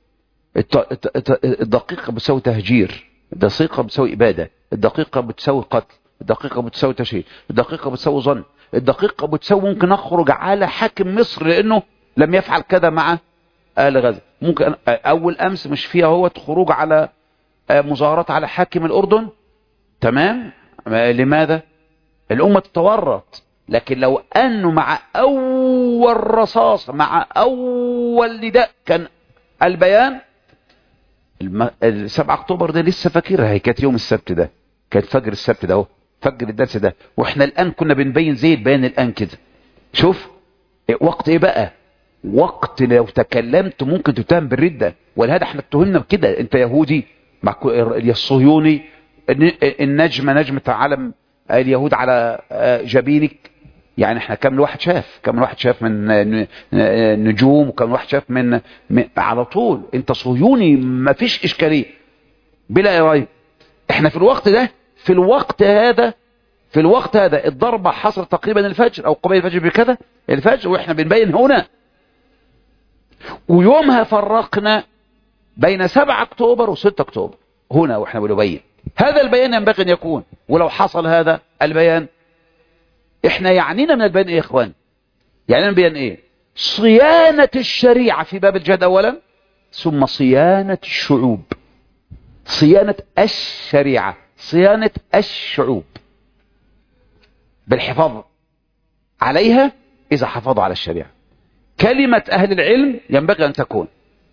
الدقيقة بتساوي تهجير، الدقيقة بتساوي إبادة، الدقيقة بتساوي قتل، الدقيقة بتساوي تشهيد، الدقيقة بتساوي ظن، الدقيقة بتساوي ممكن أخرج على حاكم مصر لأنه لم يفعل كذا مع أهل غزة. ممكن أول أمس مش فيها هو خروج على مظاهرات على حاكم الأردن، تمام؟ لماذا؟ الأمة تتورط. لكن لو أنه مع أول رصاص، مع أول نداء كان البيان. 7 أكتوبر ده لسه فاكرها، هي كانت يوم السبت ده، كانت فجر السبت ده اهو، فجر الدرس ده، واحنا الآن كنا بنبين زي البيان الآن كده. شوف وقت ايه بقى؟ وقت لو تكلمت ممكن تتهم بالردة، ولهذا احنا اتهمنا بكده، انت يهودي مع الصهيوني، النجمة نجمة علم اليهود على جبينك. يعني احنا كم واحد شاف من نجوم، وكم واحد شاف من على طول انت صهيوني، ما فيش اشكالية بلا ريب. احنا في الوقت هذا الضربة حصلت تقريبا الفجر او قبيل الفجر بكذا الفجر، واحنا بنبين هنا. ويومها فرقنا بين 7 أكتوبر و6 أكتوبر هنا، واحنا بنبين. هذا البيان ينبغي ان يكون، ولو حصل هذا البيان، احنا يعنينا من البيان ايه يا اخوان؟ يعنينا من البيان ايه؟ صيانة الشريعة في باب الجهاد اولا، ثم صيانة الشعوب، صيانة الشريعة، صيانة الشعوب بالحفاظ عليها اذا حافظوا على الشريعة. كلمة اهل العلم ينبغي ان تكون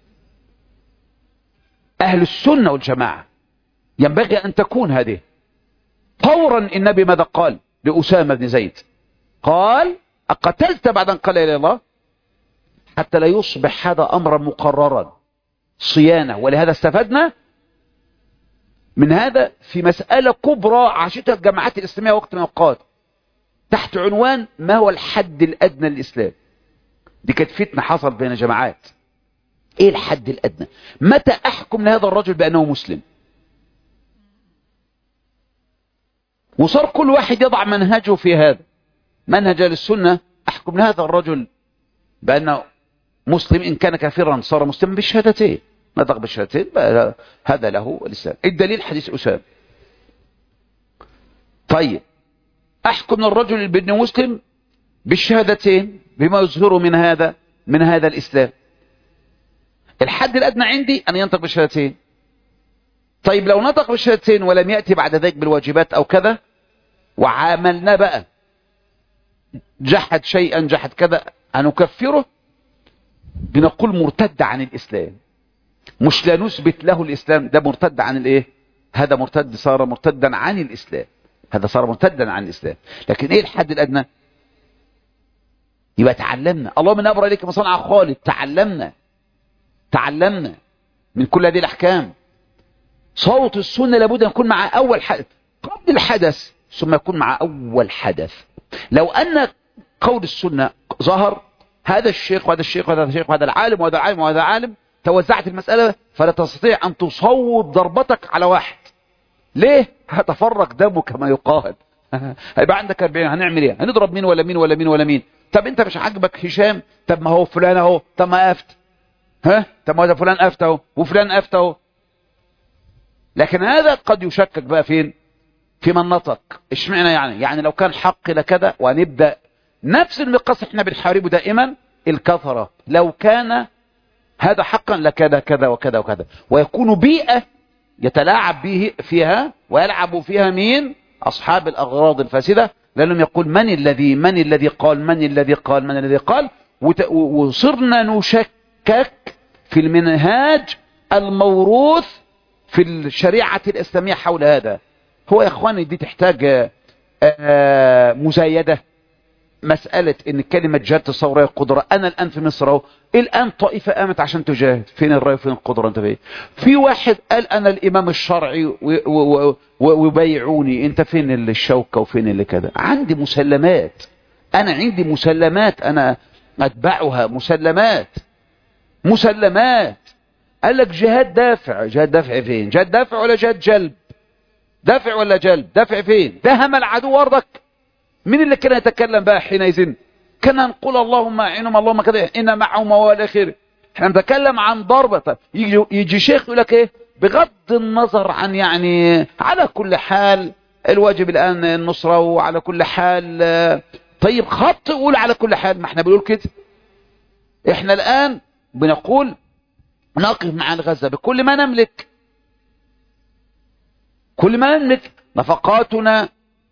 اهل السنة والجماعة، ينبغي ان تكون هذه. فورا النبي ماذا قال لأسامة بن زيد؟ قال: أقتلت بعد أن قال إلى الله؟ حتى لا يصبح هذا أمرا مقررا، صيانة. ولهذا استفدنا من هذا في مسألة كبرى عاشتها الجماعات الإسلامية وقت من الأوقات تحت عنوان ما هو الحد الأدنى للإسلام. دي كانت فتنة حصل بين جماعات. إيه الحد الأدنى؟ متى أحكم لهذا الرجل بأنه مسلم؟ وصار كل واحد يضع منهجه في هذا. منهج السنة أحكم لهذا الرجل بأنه مسلم، إن كان كافرا صار مسلما بالشهادتين، نطق بالشهادتين، هذا له الإسلام. الدليل حديث أسامة. طيب أحكم للرجل بأنه مسلم بالشهادتين بما يظهره من هذا الإسلام. الحد الأدنى عندي أن ينطق بالشهادتين. طيب لو نطق بالشهادتين ولم يأتي بعد ذلك بالواجبات أو كذا، وعاملنا بقى جحد شيئا، جحد كذا، هنكفره، بنقول مرتد عن الإسلام. مش لا نثبت له الإسلام، ده مرتد عن الإيه؟ هذا مرتد، صار مرتدا عن الإسلام، هذا صار مرتدا عن الإسلام. لكن إيه الحد الأدنى؟ يبقى تعلمنا. اللهم إني أبرأ إليك مصنع خالد. تعلمنا من كل هذه الأحكام. صوت السنة لابد أن يكون مع أول حدث قبل الحدث، ثم يكون مع أول حدث. لو أن قول السنة ظهر، هذا الشيخ وهذا الشيخ وهذا الشيخ وهذا العالم وهذا عالم وهذا عالم، توزعت المسألة، فلا تستطيع أن تصوب ضربتك على واحد. ليه؟ هتفرق دمه كما يقال. هيبقى عندك 40، هنعمل ايه؟ هنضرب مين ولا مين ولا مين ولا مين؟ طب انت مش عاجبك هشام؟ طب ما هو فلان اهو، طب ما أفت، طب ما فلان أفت اهو وفلان أفت اهو. لكن هذا قد يشكك بقى فين؟ في من نطق. اشمعنى يعني لو كان حق لكذا، ونبدأ نفس المقص احنا بنحاربه دائما، الكثرة. لو كان هذا حقا لكذا كذا وكذا وكذا، ويكون بيئة يتلاعب به فيها ويلعب فيها مين؟ أصحاب الأغراض الفاسدة، لأنهم يقول من الذي قال. وصرنا نشكك في المنهاج الموروث في الشريعة الإسلامية حول هذا. هو يا اخواني دي تحتاج مزايدة. مسألة ان كلمة جهاد تصور القدرة. انا الان في مصر اهو، الان طائفة قامت عشان تجاهد، فين الرأي وفين القدرة؟ انت فين؟ في واحد قال انا الامام الشرعي وبيعوني، انت فين الشوكة وفين اللي كذا؟ عندي مسلمات، انا اتبعها، مسلمات. قال لك جهاد دافع. جهاد دافع فين؟ جهاد دافع ولا جهاد جلب؟ دافع ولا جلب؟ دافع فين؟ دهم العدو أرضك. مين اللي كان يتكلم بقى حينئذ؟ كان نقول اللهم اعنهم، اللهم كذا، إن معهم والآخر. احنا نتكلم عن ضربة. طيب يجي شيخ يقول لك ايه؟ بغض النظر عن يعني على كل حال الواجب الآن النصرة، وعلى كل حال طيب خط قول على كل حال. ما احنا بنقول كده. احنا الآن بنقول نقف مع غزة بكل ما نملك، كل ما نملك، نفقاتنا،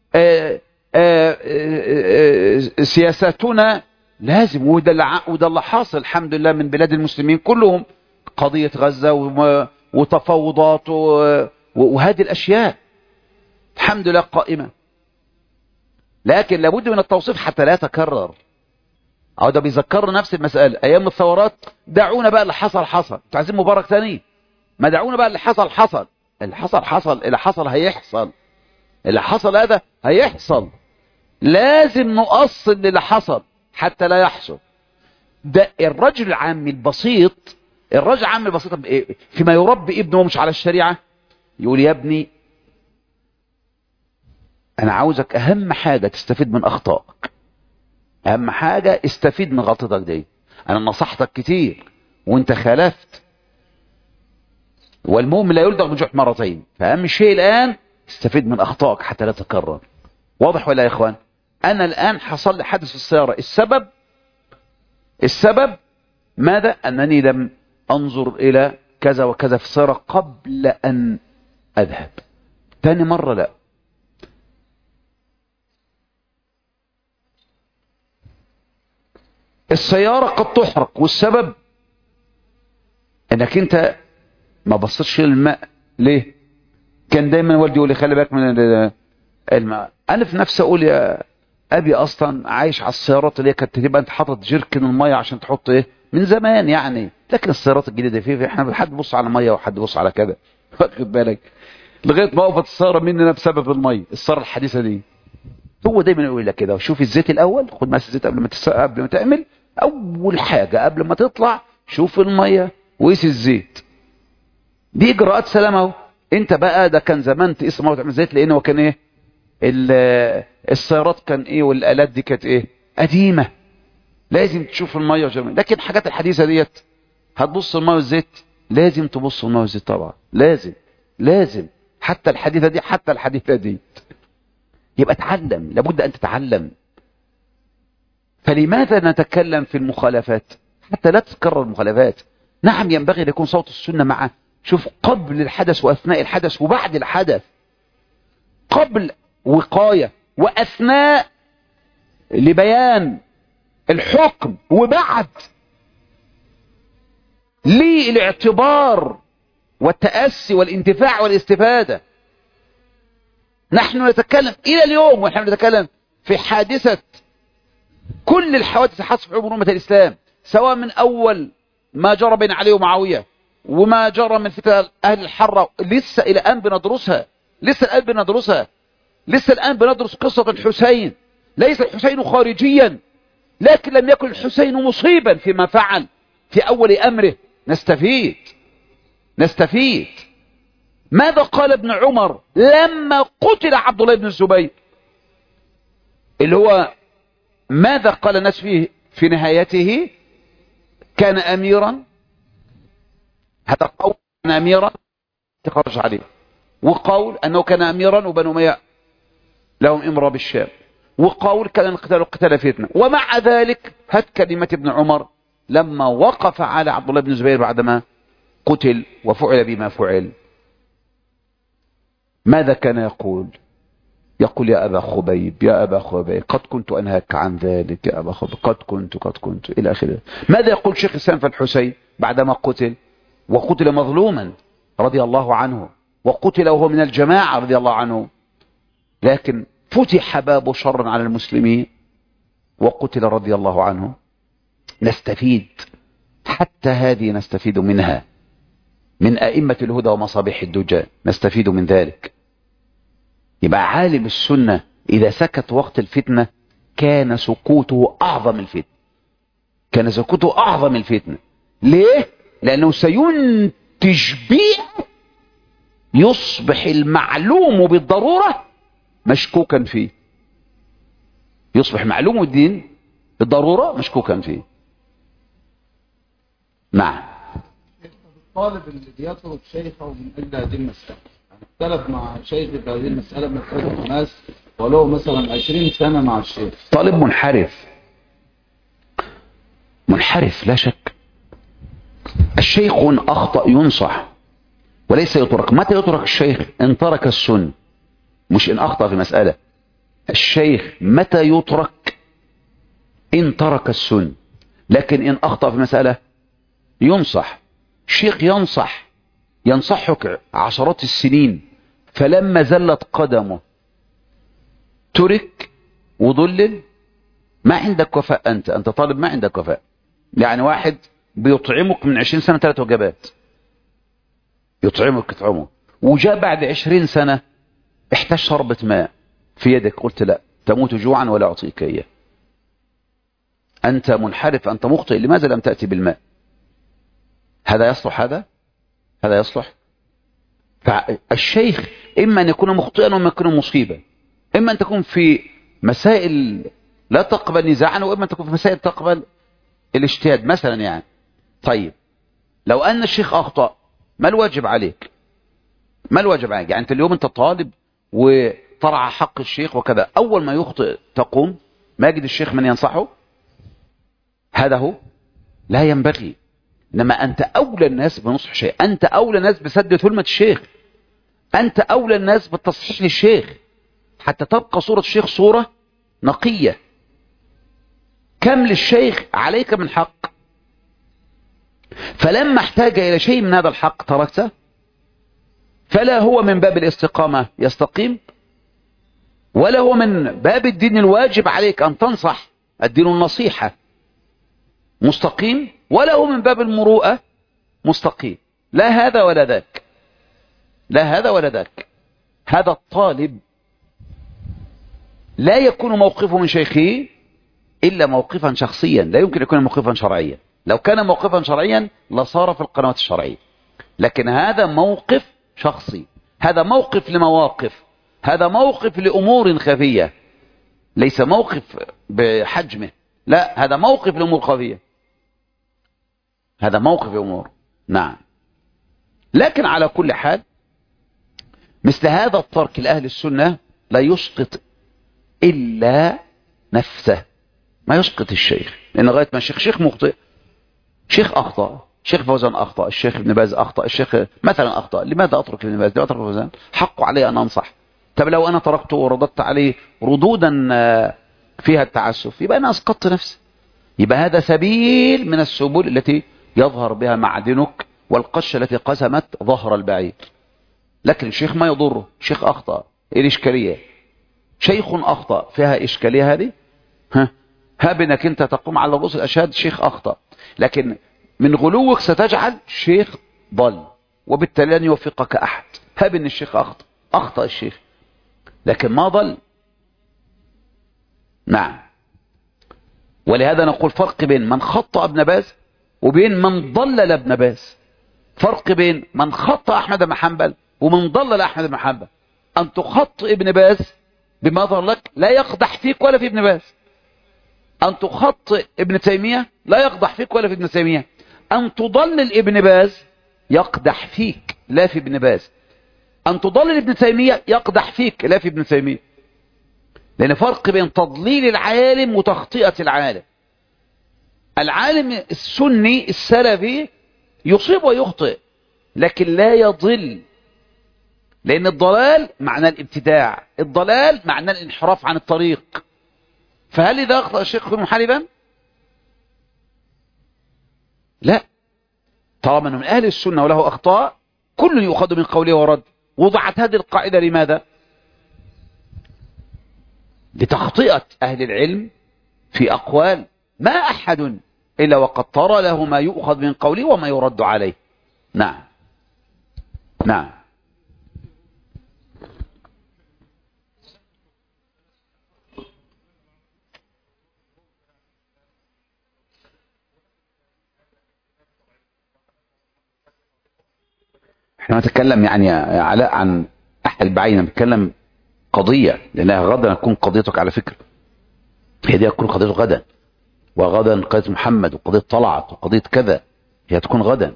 سياساتنا لازم. وده اللي حاصل الحمد لله من بلاد المسلمين كلهم، قضية غزة وتفاوضات وهذه الأشياء الحمد لله قائمة. لكن لابد من التوصيف حتى لا يتكرر. أو ده بيذكرنا نفس المسألة أيام الثورات. دعونا بقى اللي حصل حصل. انتوا عايزين مبارك تاني؟ ما دعونا بقى اللي حصل حصل. اللي حصل حصل. اللي حصل هيحصل. اللي حصل هذا هيحصل. لازم نؤصل للي حصل حتى لا يحصل. ده الرجل العام البسيط، الرجل العام البسيط فيما يربي ابنه مش على الشريعة، يقول يا ابني انا عاوزك اهم حاجة تستفيد من اخطائك، اهم حاجة استفيد من غلطتك دي. انا نصحتك كتير وانت خالفت، والمؤمن لا يلدغ من جحر مرتين. فاهم شيء الان؟ استفيد من اخطائك حتى لا تكرر. واضح ولا يا اخوان؟ انا الان حصل لي حادث في السيارة. السبب ماذا؟ انني لم انظر الى كذا وكذا في السيارة قبل ان اذهب. تاني مرة لا. السيارة قد تحرق والسبب انك انت ما بصتش للماء. ليه؟ كان دايما والدي يقول لي خلي بالك من الماء. انا في نفسي اقول يا ابي اصلا عايش على السيارات اللي كانت تبقى انت حاطط جيركن الميه عشان تحط ايه من زمان يعني. لكن السيارات الجديده فيه احنا حد بص على ميه وحد بص على كذا. واخد بالك؟ لغايه ما وقفت السياره مننا بسبب الميه، السياره الحديثه دي. هو دايما يقول لك كده، شوف الزيت الاول، خد ماس الزيت قبل ما تعمل. اول حاجه قبل ما تطلع شوف الميه وقيس الزيت. دي اجراءات سلامه اهو. انت بقى ده كان زمان تقيس الميه وتعمل زيت، لان هو كان ايه؟ السيارات كان ايه والالات دي كانت ايه؟ قديمه. لازم تشوف الميه وجميل. لكن الحاجات الحديثه ديت هتبص الميه والزيت، لازم تبص الميه والزيت طبعا. لازم حتى الحديثه دي. يبقى اتعلم، لابد ان تتعلم. فلماذا نتكلم في المخالفات؟ حتى لا تتكرر المخالفات. نعم ينبغي ان يكون صوت السنه مع شوف قبل الحدث واثناء الحدث وبعد الحدث. قبل وقايه، واثناء لبيان الحكم، وبعد للاعتبار والتأسي والانتفاع والاستفادة. نحن نتكلم إلى اليوم ونحن نتكلم في حادثة كل الحوادث حصل في عمر أمة الإسلام، سواء من أول ما جرى بين علي ومعاوية وما جرى من فتنة أهل الحرة. لسه إلى الآن بندرسها. لسه الآن بندرس قصة الحسين. ليس الحسين خارجيا، لكن لم يكن الحسين مصيبا فيما فعل في أول أمره. نستفيد. ماذا قال ابن عمر لما قتل عبد الله بن الزبير؟ اللي هو ماذا قال الناس فيه في نهايته؟ كان أميرا. هذا قول كان أميرا تخرج عليه، وقول أنه كان أميرا وبنو أمية لهم إمرة بالشام، وقول كان القتال قتال فتنة. ومع ذلك هات كلمة ابن عمر لما وقف على عبد الله بن الزبير بعدما قتل وفعل بما فعل. ماذا كان يقول؟ يقول يا أبا خبيب قد كنت أنهاك عن ذلك يا أبا خبيب، قد كنت إلى آخره. ماذا يقول شيخ الإسلام في الحسين بعدما قتل وقتل مظلوما رضي الله عنه، وقتل وهو من الجماعة رضي الله عنه، لكن فتح باب شر على المسلمين وقتل رضي الله عنه. نستفيد، حتى هذه نستفيد منها، من أئمة الهدى ومصابيح الدجى نستفيد من ذلك. يبقى عالم السنة إذا سكت وقت الفتنة كان سكوته أعظم الفتنة. ليه؟ لأنه تشبيه يصبح المعلوم بالضرورة مشكوكا فيه، يصبح معلوم الدين بالضرورة مشكوكا فيه. نعم. الطالب اللي بيترك شيخه من أجل هذه المسألة، يعني اختلف مع شيخ في هذه المسألة مسألة الناس ولو مثلا 20 سنة مع الشيخ، طالب منحرف، منحرف لا شك. الشيخ أخطأ ينصح وليس يترك. متى يترك الشيخ؟ إن ترك السنة، مش إن أخطأ في مسألة. الشيخ متى يترك؟ إن ترك السنة. لكن إن أخطأ في مسألة ينصح. الشيخ ينصحك عشرات السنين، فلما زلت قدمه ترك وضلل. ما عندك وفاء، أنت طالب ما عندك وفاء. يعني واحد بيطعمك من 20 سنة 3 وجبات، يطعمك وجاء بعد 20 سنة احتاج شربة ماء في يدك، قلت لا، تموت جوعا ولا أعطيك إياه. أنت منحرف، أنت مخطئ، لماذا لم تأتي بالماء؟ هذا يصلح؟ هذا يصلح؟ فالشيخ إما أن يكون مخطئا وإما يكون مصيبا، إما أن تكون في مسائل لا تقبل نزاعا، وإما أن تكون في مسائل تقبل الاجتهاد مثلا يعني. طيب لو أن الشيخ أخطأ، ما الواجب عليك؟ ما الواجب عليك؟ يعني أنت اليوم أنت طالب وطرع حق الشيخ وكذا، أول ما يخطئ تقوم ما يجد الشيخ من ينصحه؟ هذا هو، لا ينبغي. إنما أنت أولى الناس بنصح شيء، أنت أولى الناس بسد ثلمة الشيخ، أنت أولى الناس بالتصحيح للشيخ حتى تبقى صورة الشيخ صورة نقية. كم للشيخ عليك من حق، فلما احتاج إلى شيء من هذا الحق تركته، فلا هو من باب الاستقامة يستقيم، ولا هو من باب الدين الواجب عليك أن تنصح، الدين النصيحة مستقيم، ولا هو من باب المروءة مستقيم. لا هذا ولا ذاك، لا هذا ولا ذاك. هذا الطالب لا يكون موقفه من شيخه إلا موقفا شخصيا، لا يمكن يكون موقفا شرعيا. لو كان موقفا شرعيا لصار في القنوات الشرعية، لكن هذا موقف شخصي، هذا موقف لمواقف، هذا موقف لأمور خفية، ليس موقف بحجمه، لا، هذا موقف لأمور خفية، هذا موقف لأمور. نعم. لكن على كل حال مثل هذا الترك لأهل السنة لا يسقط إلا نفسه، ما يسقط الشيخ، لأن لغاية ما الشيخ مخطئ، شيخ أخطأ، شيخ فوزان أخطأ، الشيخ ابن باز أخطأ، الشيخ مثلا أخطأ، لماذا أترك ابن باز؟ لماذا أترك فوزان؟ حق علي أن أنصح. طب لو أنا تركته ورددت عليه ردودا فيها التعسف، يبقى أنا أسقطت نفسي. يبقى هذا سبيل من السبل التي يظهر بها معدنك، والقشة التي قسمت ظهر البعير. لكن الشيخ ما يضره، شيخ أخطأ، إيه الإشكالية؟ شيخ أخطأ، فيها إشكالية هذه؟ ها بأنك أنت تقوم على رؤوس الأشهاد شيخ أخطأ، لكن من غلوك ستجعل شيخ ضل، وبالتالي لن يوفقك أحد. ها بأن الشيخ أخطأ الشيخ، لكن ما ضل. نعم. ولهذا نقول فرق بين من خطأ ابن باز وبين من ضلل ابن باز. فرق بين من خطأ أحمد بن حنبل ومن ضلل أحمد بن حنبل. أن تخطئ ابن باز بما ظهر لك لا يقدح فيك ولا في ابن باز. أن تخطئ ابن تيمية لا يقدح فيك ولا في ابن تيمية. أن تضلل ابن باز يقدح فيك لا في ابن باز. أن تضلل ابن تيمية يقدح فيك لا في ابن تيمية. لأن فرق بين تضليل العالم وتخطئة العالم. العالم السني السلفي يصيب ويخطئ لكن لا يضل، لأن الضلال معنى الابتداع، الضلال معنى الانحراف عن الطريق. فهل إذا أخطأ الشيخ يكون محاربا؟ لا، طالما من أهل السنة وله أخطاء كل يؤخذ من قوله ورد. وضعت هذه القاعدة لماذا؟ لتخطئة أهل العلم في أقوال ما أحد إلا وقد ترى له ما يؤخذ من قوله وما يرد عليه. نعم. نعم. احنا نتكلم يعني علاء عن احد بعينه، نتكلم قضية، لانها غدا تكون قضيتك على فكرة، هي دي تكون قضيتك غدا، وغدا قضية محمد وقضية طلعت وقضية كذا، هي تكون غدا.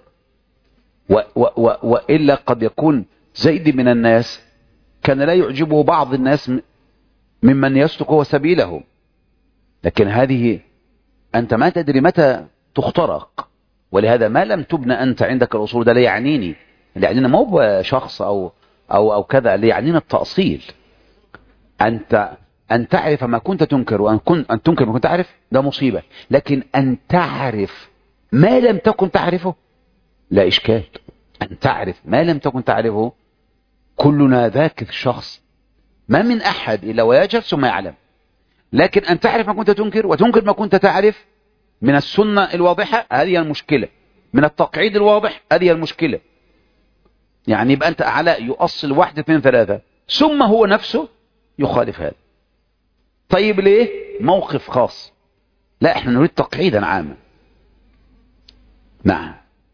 وإلا قد يكون زيد من الناس كان لا يعجبه بعض الناس ممن يسلك هو سبيله، لكن هذه أنت ما تدري متى تخترق، ولهذا ما لم تبنى أنت عندك الأصول، ده لا يعنيني، اللي يعنينا ما هو شخص أو كذا، اللي يعنينا التأصيل. أن تعرف ما كنت تنكر، أن تنكر ما كنت تعرف، ده مصيبة، لكن أن تعرف ما لم تكن تعرفه لا إشكال. أن تعرف ما لم تكن تعرفه، كلنا ذاك الشخص، ما من أحد إلا ويجهل ثم يعلم. لكن أن تعرف ما كنت تنكر وتنكر ما كنت تعرف، من السنة الواضحة هذه المشكلة، من التقعيد الواضح هذه المشكلة. يعني يبقى أنت أعلى يؤصل 1 2 3 ثم هو نفسه يخالف هذا. طيب ليه؟ موقف خاص، لا احنا نريد تقعيدا عاما. نعم.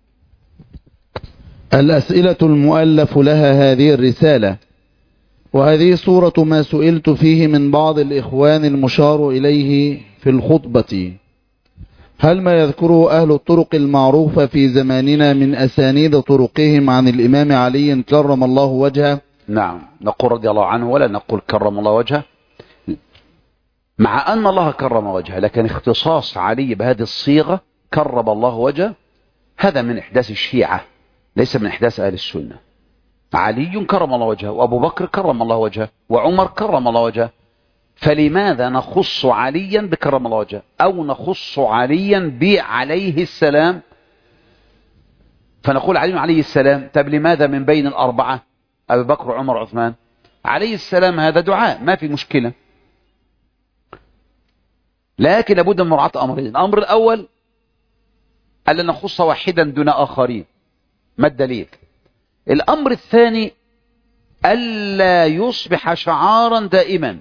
الأسئلة المؤلف لها هذه الرسالة، وهذه صورة ما سئلت فيه من بعض الإخوان المشار إليه في الخطبة. هل ما يذكره أهل الطرق المعروفة في زماننا من أسانيد طرقهم عن الإمام علي كرم الله وجهه؟ نعم، نقول رضي الله عنه ولا نقول كرم الله وجهه، مع أن الله كرم وجهه، لكن اختصاص علي بهذه الصيغة كرم الله وجهه هذا من إحداث الشيعة، ليس من إحداث أهل السنة. علي كرم الله وجهه، وأبو بكر كرم الله وجهه، وعمر كرم الله وجهه، فلماذا نخص عليا بكرم الله وجهه، أو نخص عليا بعليه السلام، فنقول علي عليه السلام. طب لماذا من بين الأربعة أبي بكر وعمر وعثمان عليه السلام؟ هذا دعاء ما في مشكلة، لكن لابد من مراعاة أمرين. الأمر الأول ألا نخص واحدا دون آخرين، ما الدليل؟ الأمر الثاني ألا يصبح شعارا دائما.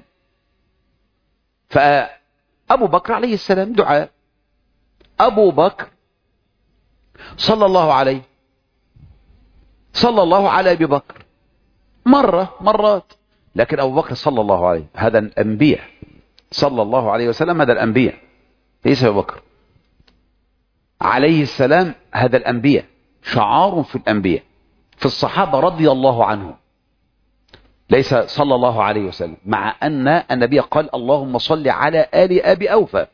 فأبو بكر عليه السلام دعاء، أبو بكر صلى الله عليه، صلى الله على أبي بكر مرات، لكن أبو بكر صلى الله عليه هذا الأنبياء، صلى الله عليه وسلم هذا الأنبياء، ليس أبو بكر عليه السلام، هذا الأنبياء، شعار في الأنبياء. في الصحابة رضي الله عنهم ليس صلى الله عليه وسلم، مع أن النبي قال اللهم صل على آل أبي أوفى،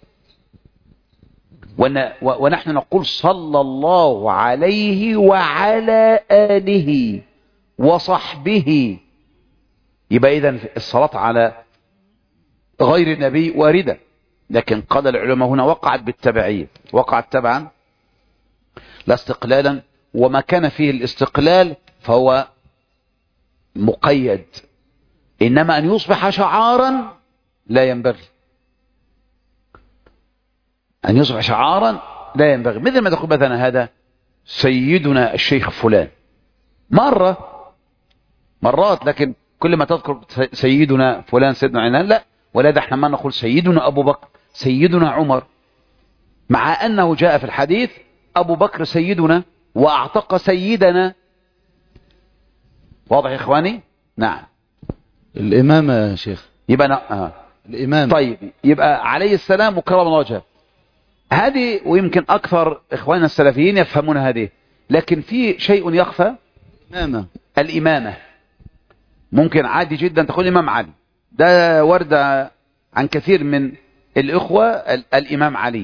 ونحن نقول صلى الله عليه وعلى آله وصحبه. يبقى إذن الصلاة على غير النبي واردة، لكن قال العلماء هنا وقعت بالتبعية، وقعت تبعا لا استقلالا، وما كان فيه الاستقلال فهو مقيد، إنما أن يصبح شعارا لا ينبغي، أن يصبح شعارا لا ينبغي. مثل ما تقول مثلا هذا سيدنا الشيخ فلان مرات، لكن كل ما تذكر سيدنا فلان سيدنا عنان لا، ولذا احنا ما نقول سيدنا أبو بكر سيدنا عمر، مع أنه جاء في الحديث أبو بكر سيدنا وأعتق سيدنا. واضح يا إخواني؟ نعم. الإمامة يا شيخ، يبقى الإمامة. طيب، يبقى عليه السلام وكرم الله وجهه، هذه ويمكن أكثر إخواننا السلفيين يفهمون هذه، لكن في شيء يخفى. الإمامة ممكن عادي جدا تقول الإمام علي، ده ورد عن كثير من الإخوة، الإمام علي،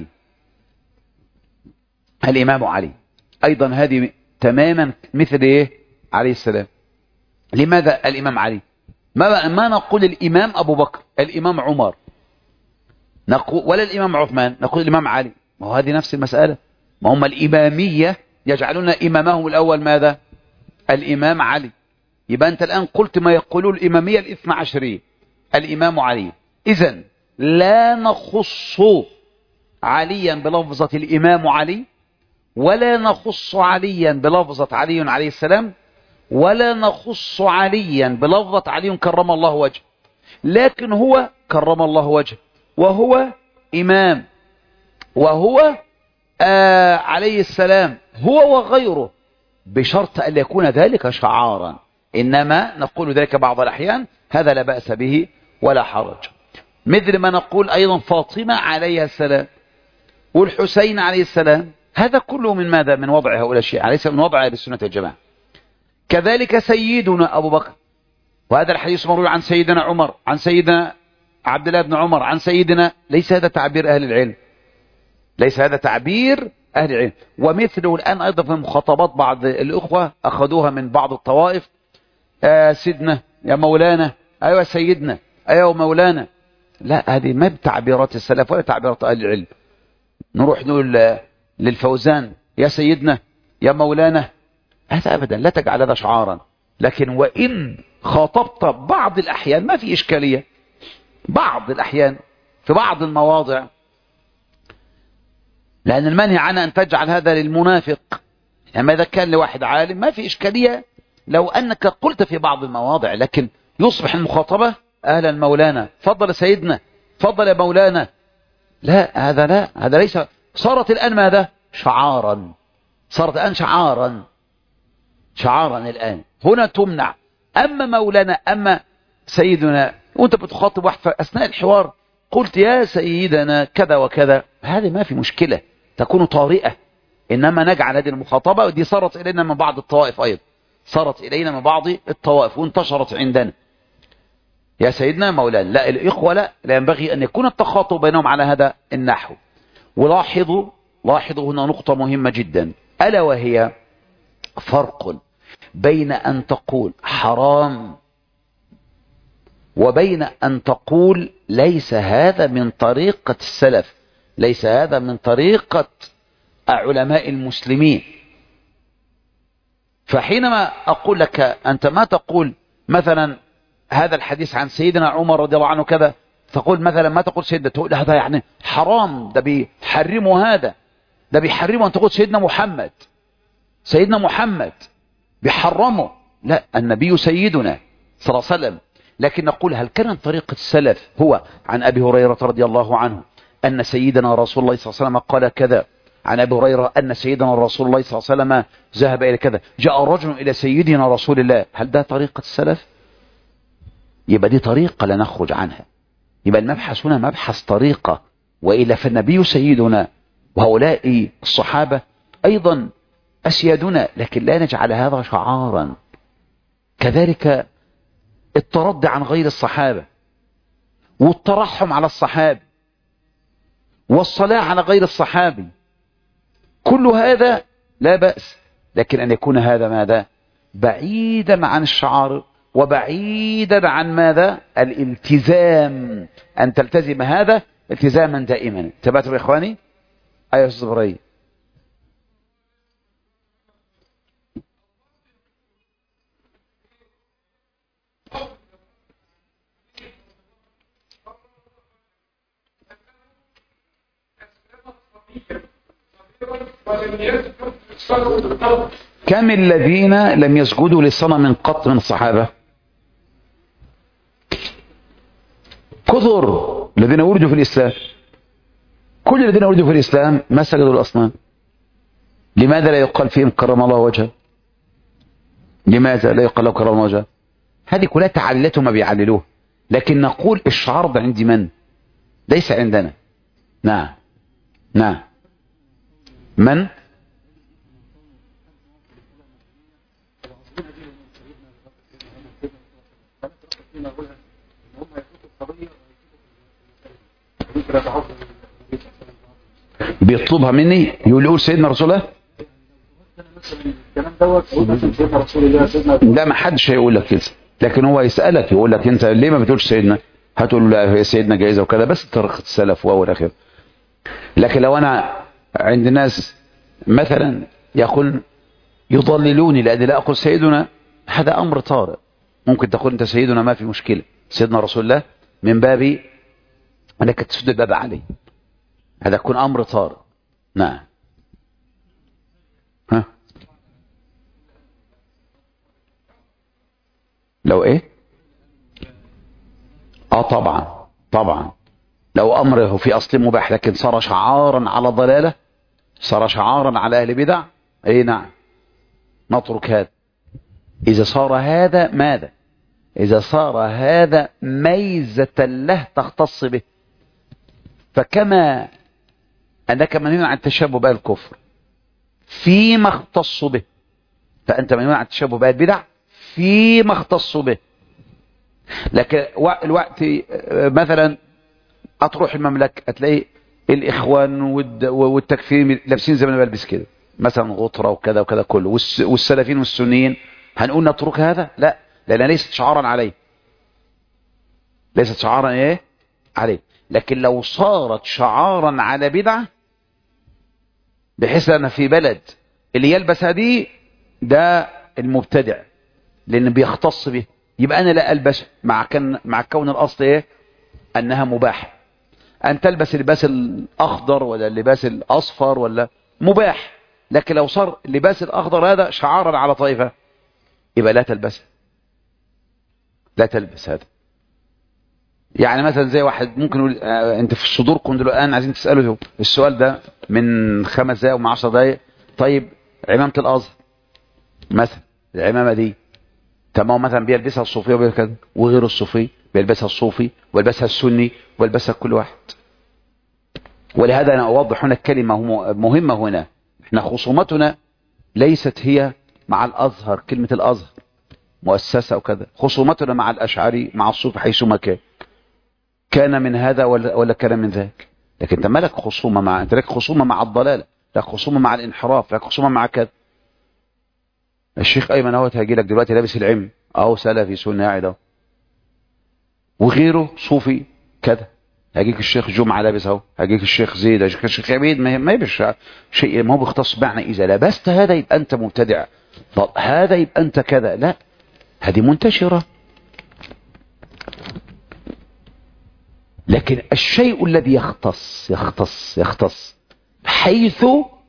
الإمام علي أيضا، هذه تماما مثل إيه عليه السلام. لماذا الإمام علي؟ ما نقول الإمام أبو بكر، الإمام عمر، نقول ولا الإمام عثمان، نقول الإمام علي. ما هو هذه نفس المسألة، ما هم الإمامية يجعلون إمامهم الأول ماذا؟ الإمام علي. يبقى أنت الآن قلت ما يقولون الإمامية الاثنى عشرية، الإمام علي. إذن لا نخص عليا بلفظة الإمام علي، ولا نخص عليا بلفظة علي عليه السلام، ولا نخص عليا بلفظة علي كرم الله وجهه، لكن هو كرم الله وجهه، وهو إمام، وهو عليه السلام، هو وغيره بشرط أن يكون ذلك شعارا، إنما نقول ذلك بعض الأحيان، هذا لا بأس به ولا حرج. مثل ما نقول أيضا فاطمة عليها السلام والحسين عليه السلام، هذا كله من ماذا؟ من وضع هؤلاء الشيعة، ليس من وضع أهل السنة والجماعة. كذلك سيدنا أبو بكر، وهذا الحديث مروي عن سيدنا عمر، عن سيدنا عبد الله بن عمر، عن سيدنا، ليس هذا تعبير أهل العلم، ليس هذا تعبير أهل العلم. ومثله الآن أيضا في مخاطبات بعض الأخوة أخذوها من بعض الطوائف، سيدنا يا مولانا، أيوة سيدنا، أيوة مولانا. لا، هذه ما بتعبيرات السلف ولا تعبيرات أهل العلم. نروح نقول للفوزان يا سيدنا يا مولانا، هذا أبدا لا تجعل هذا شعارا. لكن وإن خاطبت بعض الأحيان ما في إشكالية، بعض الأحيان في بعض المواضع، لأن المنهي عنه أن تجعل هذا للمنافق. يعني إذا كان لواحد عالم ما في إشكالية لو أنك قلت في بعض المواضع، لكن يصبح المخاطبة أهلا مولانا، فضل سيدنا، فضل مولانا، لا هذا لا، هذا ليس. صارت الآن ماذا؟ شعارا، صارت الآن شعارا، شعارا الآن هنا تمنع. أما مولانا، أما سيدنا، وانت بتخاطب واحد في أثناء الحوار قلت يا سيدنا كذا وكذا، هذه ما في مشكلة، تكون طارئة. إنما نجعل هذه المخاطبة، ودي صارت إلينا من بعض الطوائف أيضا، صارت إلينا من بعض الطوائف وانتشرت عندنا، يا سيدنا مولانا. لا، الإخوة لا ينبغي أن يكون التخاطب بينهم على هذا النحو. ولاحظوا هنا نقطة مهمة جدا، ألا وهي فرق بين أن تقول حرام وبين أن تقول ليس هذا من طريقة السلف، ليس هذا من طريقة علماء المسلمين. فحينما أقول لك أنت ما تقول مثلا هذا الحديث عن سيدنا عمر رضي الله عنه كذا، تقول مثلا ما تقول سيدنا، تقول هذا يعني حرام، ده بيحرموا، هذا ده بيحرموا. أن تقول سيدنا محمد، سيدنا محمد بيحرموا، لا، النبي سيدنا صلى الله عليه وسلم. لكن نقول هل كان طريقة السلف هو عن أبي هريرة رضي الله عنه أن سيدنا رسول الله صلى الله عليه وسلم قال كذا، عن أبي هريرة أن سيدنا رسول الله صلى الله عليه وسلم ذهب إلى كذا، جاء رجل إلى سيدنا رسول الله، هل ده طريقة السلف؟ يبقى دي طريقة لا نخرج عنها. يبقى المبحث هنا مبحث طريقة، وإلا فالنبي سيدنا وهؤلاء الصحابة أيضا أسيادنا، لكن لا نجعل هذا شعارا. كذلك الترضي عن غير الصحابة، والترحم على الصحابي، والصلاة على غير الصحابي، كل هذا لا بأس، لكن أن يكون هذا ماذا؟ بعيدا عن الشعار، وبعيدا عن ماذا؟ الالتزام، أن تلتزم هذا التزاما دائما. تبعتوا يا إخواني؟ أيها الصبري، كم الذين لم يسجدوا للصنم من قط من الصحابة؟ كثر الذين ولدوا في الإسلام، كل الذين ولدوا في الإسلام ما سجدوا للأصنام. لماذا لا يقال فيهم كرم الله وجهه؟ لماذا لا يقال له كرم الله وجهه؟ هذه كلها تعليلات ما بيعللوه، لكن نقول الشعار ده عند من؟ ليس عندنا. نعم نعم. من؟ بيطلبها مني، يقول سيدنا رسول الله. لا، ما حدش هيقول لك كده، لكن هو يسألك يقول لك انت ليه ما بتقولش سيدنا؟ هتقول له لا، سيدنا جائزة وكذا، بس طريقة السلف واول اخر. لكن لو انا عند ناس مثلا يقول يضللوني لأني لا أقول سيدنا، هذا أمر طارئ. ممكن تقول أنت سيدنا ما في مشكلة، سيدنا رسول الله من باب أنك تسد الباب عليه، هذا يكون أمر طارئ. نعم. ها، لو إيه؟ طبعا لو أمره في أصل مباح لكن صار شعارا على ضلالة، صار شعارا على أهل بدع، أي نعم نترك هذا. إذا صار هذا ماذا؟ إذا صار هذا ميزة له تختص به. فكما أنك منهي عن التشبه بأهل الكفر فيما اختص به، فأنت منهي عن التشبه بأهل البدع فيما اختص به. لكن الوقت مثلا أتروح المملكة هتلاقي الإخوان والتكفير لابسين زي ما أنا بلبس كده مثلا غطرة وكذا وكذا كله، والسلفيين والسنيين هنقول نترك هذا؟ لا، لأنها ليست شعارا عليه، ليست شعارا ايه عليه. لكن لو صارت شعارا على بدعة، بحيث أن في بلد اللي يلبس هذه ده المبتدع لأنه بيختص به، يبقى أنا لا ألبس مع كون الأصل ايه أنها مباح. أن تلبس اللباس الأخضر ولا اللباس الأصفر ولا مباح، لكن لو صار اللباس الأخضر هذا شعارا على طائفة يبقى لا تلبسه، لا تلبس هذا. يعني مثلا زي واحد ممكن يقول انت في صدوركم دلوقتي الان عايزين تسأله السؤال ده من 5 دقايق ومن 10 دقايق، طيب عمامة الأزهر مثلا، العمامة دي تمام مثلا بيلبسها الصوفية كده، وغير الصوفي بيلبسها الصوفي ويلبسها السني ويلبسها كل واحد. ولهذا أنا أوضح هنا كلمة مهمة هنا، احنا خصومتنا ليست هي مع الأزهر، كلمة الأزهر مؤسسة وكذا، خصومتنا مع الأشعري مع الصوفي حيثما كان من هذا ولا كان من ذاك. لكن انت مالك خصومة مع، انت لك خصومة مع الضلالة، لك خصومة مع الانحراف، لك خصومة مع كذا. الشيخ أيمن اهو هيجي لك دلوقتي لابس العم اهو سلفي سني قاعد اهو، وغيره صوفي كذا، هيجيك الشيخ جمعة لابس اهو، هيجيك الشيخ زيد، هيجيك الشيخ عبيد، ما يبش شيء، ما هو بيختص معنى إذا لبست هذا يبقى أنت مبتدع، طب هذا يبقى أنت كذا، لا، هذه منتشرة. لكن الشيء الذي يختص حيث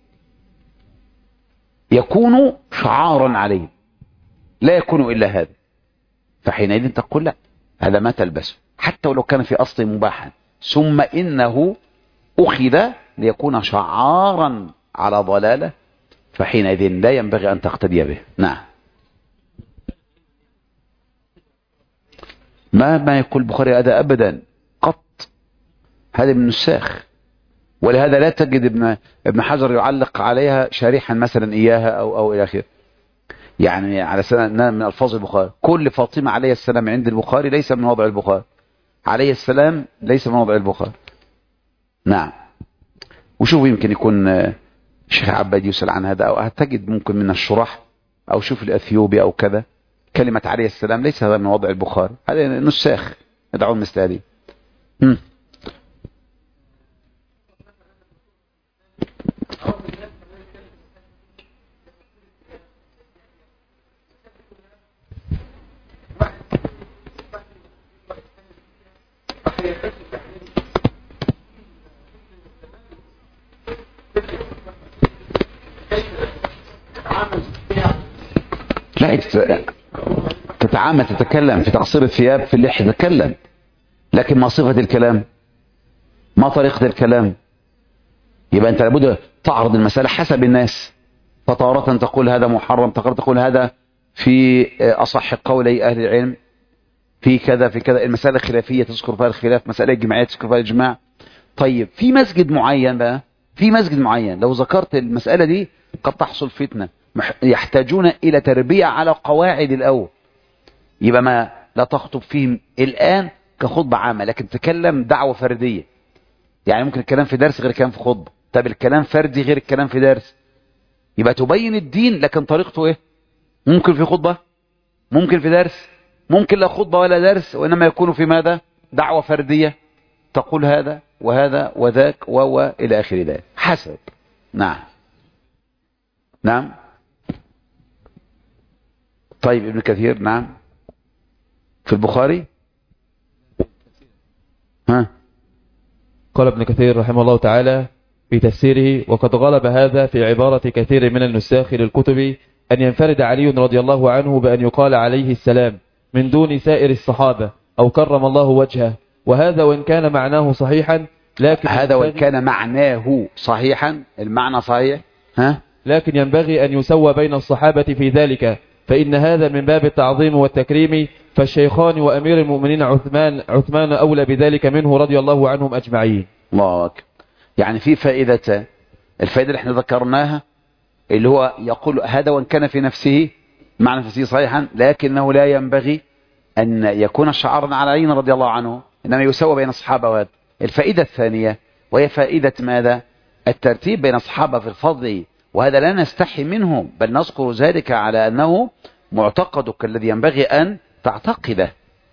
يكون شعارا عليه، لا يكون إلا هذا، فحينئذ تقول لا، هذا ما تلبسه حتى ولو كان في أصل مباحا، ثم إنه أخذ ليكون شعارا على ضلالة، فحينئذ لا ينبغي أن تقتدي به. نعم. ما يقول البخاري هذا أبدا قط، هذا من النساخ. ولهذا لا تجد ابن حجر يعلق عليها شريحا مثلا إياها أو إلى آخره. يعني على سنة من ألفاظ البخاري، كل فاطمة عليه السلام عند البخاري ليس من وضع البخاري، عليه السلام ليس من وضع البخاري. نعم. وشوف يمكن يكون الشيخ عباد يسأل عن هذا، أو هتجد ممكن من الشرح، أو شوف الأثيوبي أو كذا، كلمة عليه السلام ليس هذا من وضع البخاري، هذا نساخ يدعون مثل هذه. لا تتعامل، تتكلم في تقصير الثياب في اللحية تتكلم، لكن ما صفة الكلام، ما طريقة الكلام. يبقى أنت لابد تعرض المسألة حسب الناس، فتارة تقول هذا محرم، تقول هذا في أصح قولي أهل العلم، في كذا في كذا، المسألة خلافية تذكر فيها الخلاف، مسألة إجماعية تذكر فيها الإجماع. طيب في مسجد معين بقى، في مسجد معين لو ذكرت المسألة دي قد تحصل فتنة، يحتاجون إلى تربية على قواعد الأول. يبقى ما لا تخطب فيهم الآن كخطبة عامة، لكن تكلم دعوة فردية. يعني ممكن الكلام في درس غير الكلام في خطبة، طب الكلام فردي غير الكلام في درس، يبقى تبين الدين لكن طريقته ايه؟ ممكن في خطبة، ممكن في درس، ممكن لا خطبة ولا درس، وإنما يكون في ماذا؟ دعوة فردية، تقول هذا وهذا وذاك إلى آخر ذلك حسب. نعم. نعم. طيب ابن كثير. نعم. في البخاري. قال ابن كثير رحمه الله تعالى في تفسيره: وقد غلب هذا في عبارة كثير من النساخ للكتب أن ينفرد علي رضي الله عنه بأن يقال عليه السلام من دون سائر الصحابة أو كرم الله وجهه، وهذا وإن كان معناه صحيحا، لكن هذا وإن كان معناه صحيحا، المعنى صحيح، لكن ينبغي أن يسوى بين الصحابة في ذلك، فإن هذا من باب التعظيم والتكريم، فالشيخان وأمير المؤمنين عثمان أولى بذلك منه رضي الله عنهم أجمعين. الله أكبر. يعني في فائدة، الفائدة اللي احنا ذكرناها اللي هو يقول هذا وان كان في نفسه معنى نفسه صحيحا، لكنه لا ينبغي أن يكون شعارا على علي رضي الله عنه، إنما يسوى بين الصحابة. وهذا الفائدة الثانية، وهي فائدة ماذا؟ الترتيب بين الصحابة في الفضل، وهذا لا نستحي منه، بل نذكر ذلك على أنه معتقدك الذي ينبغي أن تعتقده.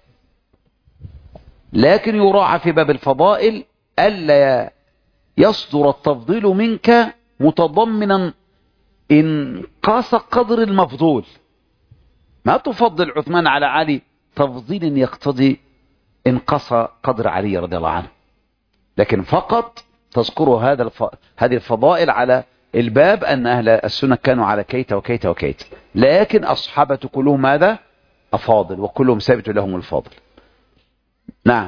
لكن يراعى في باب الفضائل ألا يصدر التفضيل منك متضمنا إنقاص قدر المفضول. ما تفضل عثمان على علي تفضيل يقتضي انقص قدر علي رضي الله عنه، لكن فقط تذكر هذه الفضائل على الباب أن أهل السنة كانوا على كيت وكيت وكيت، لكن الصحابة كلهم ماذا؟ أفاضل، وكلهم ثابت لهم الفضل. نعم.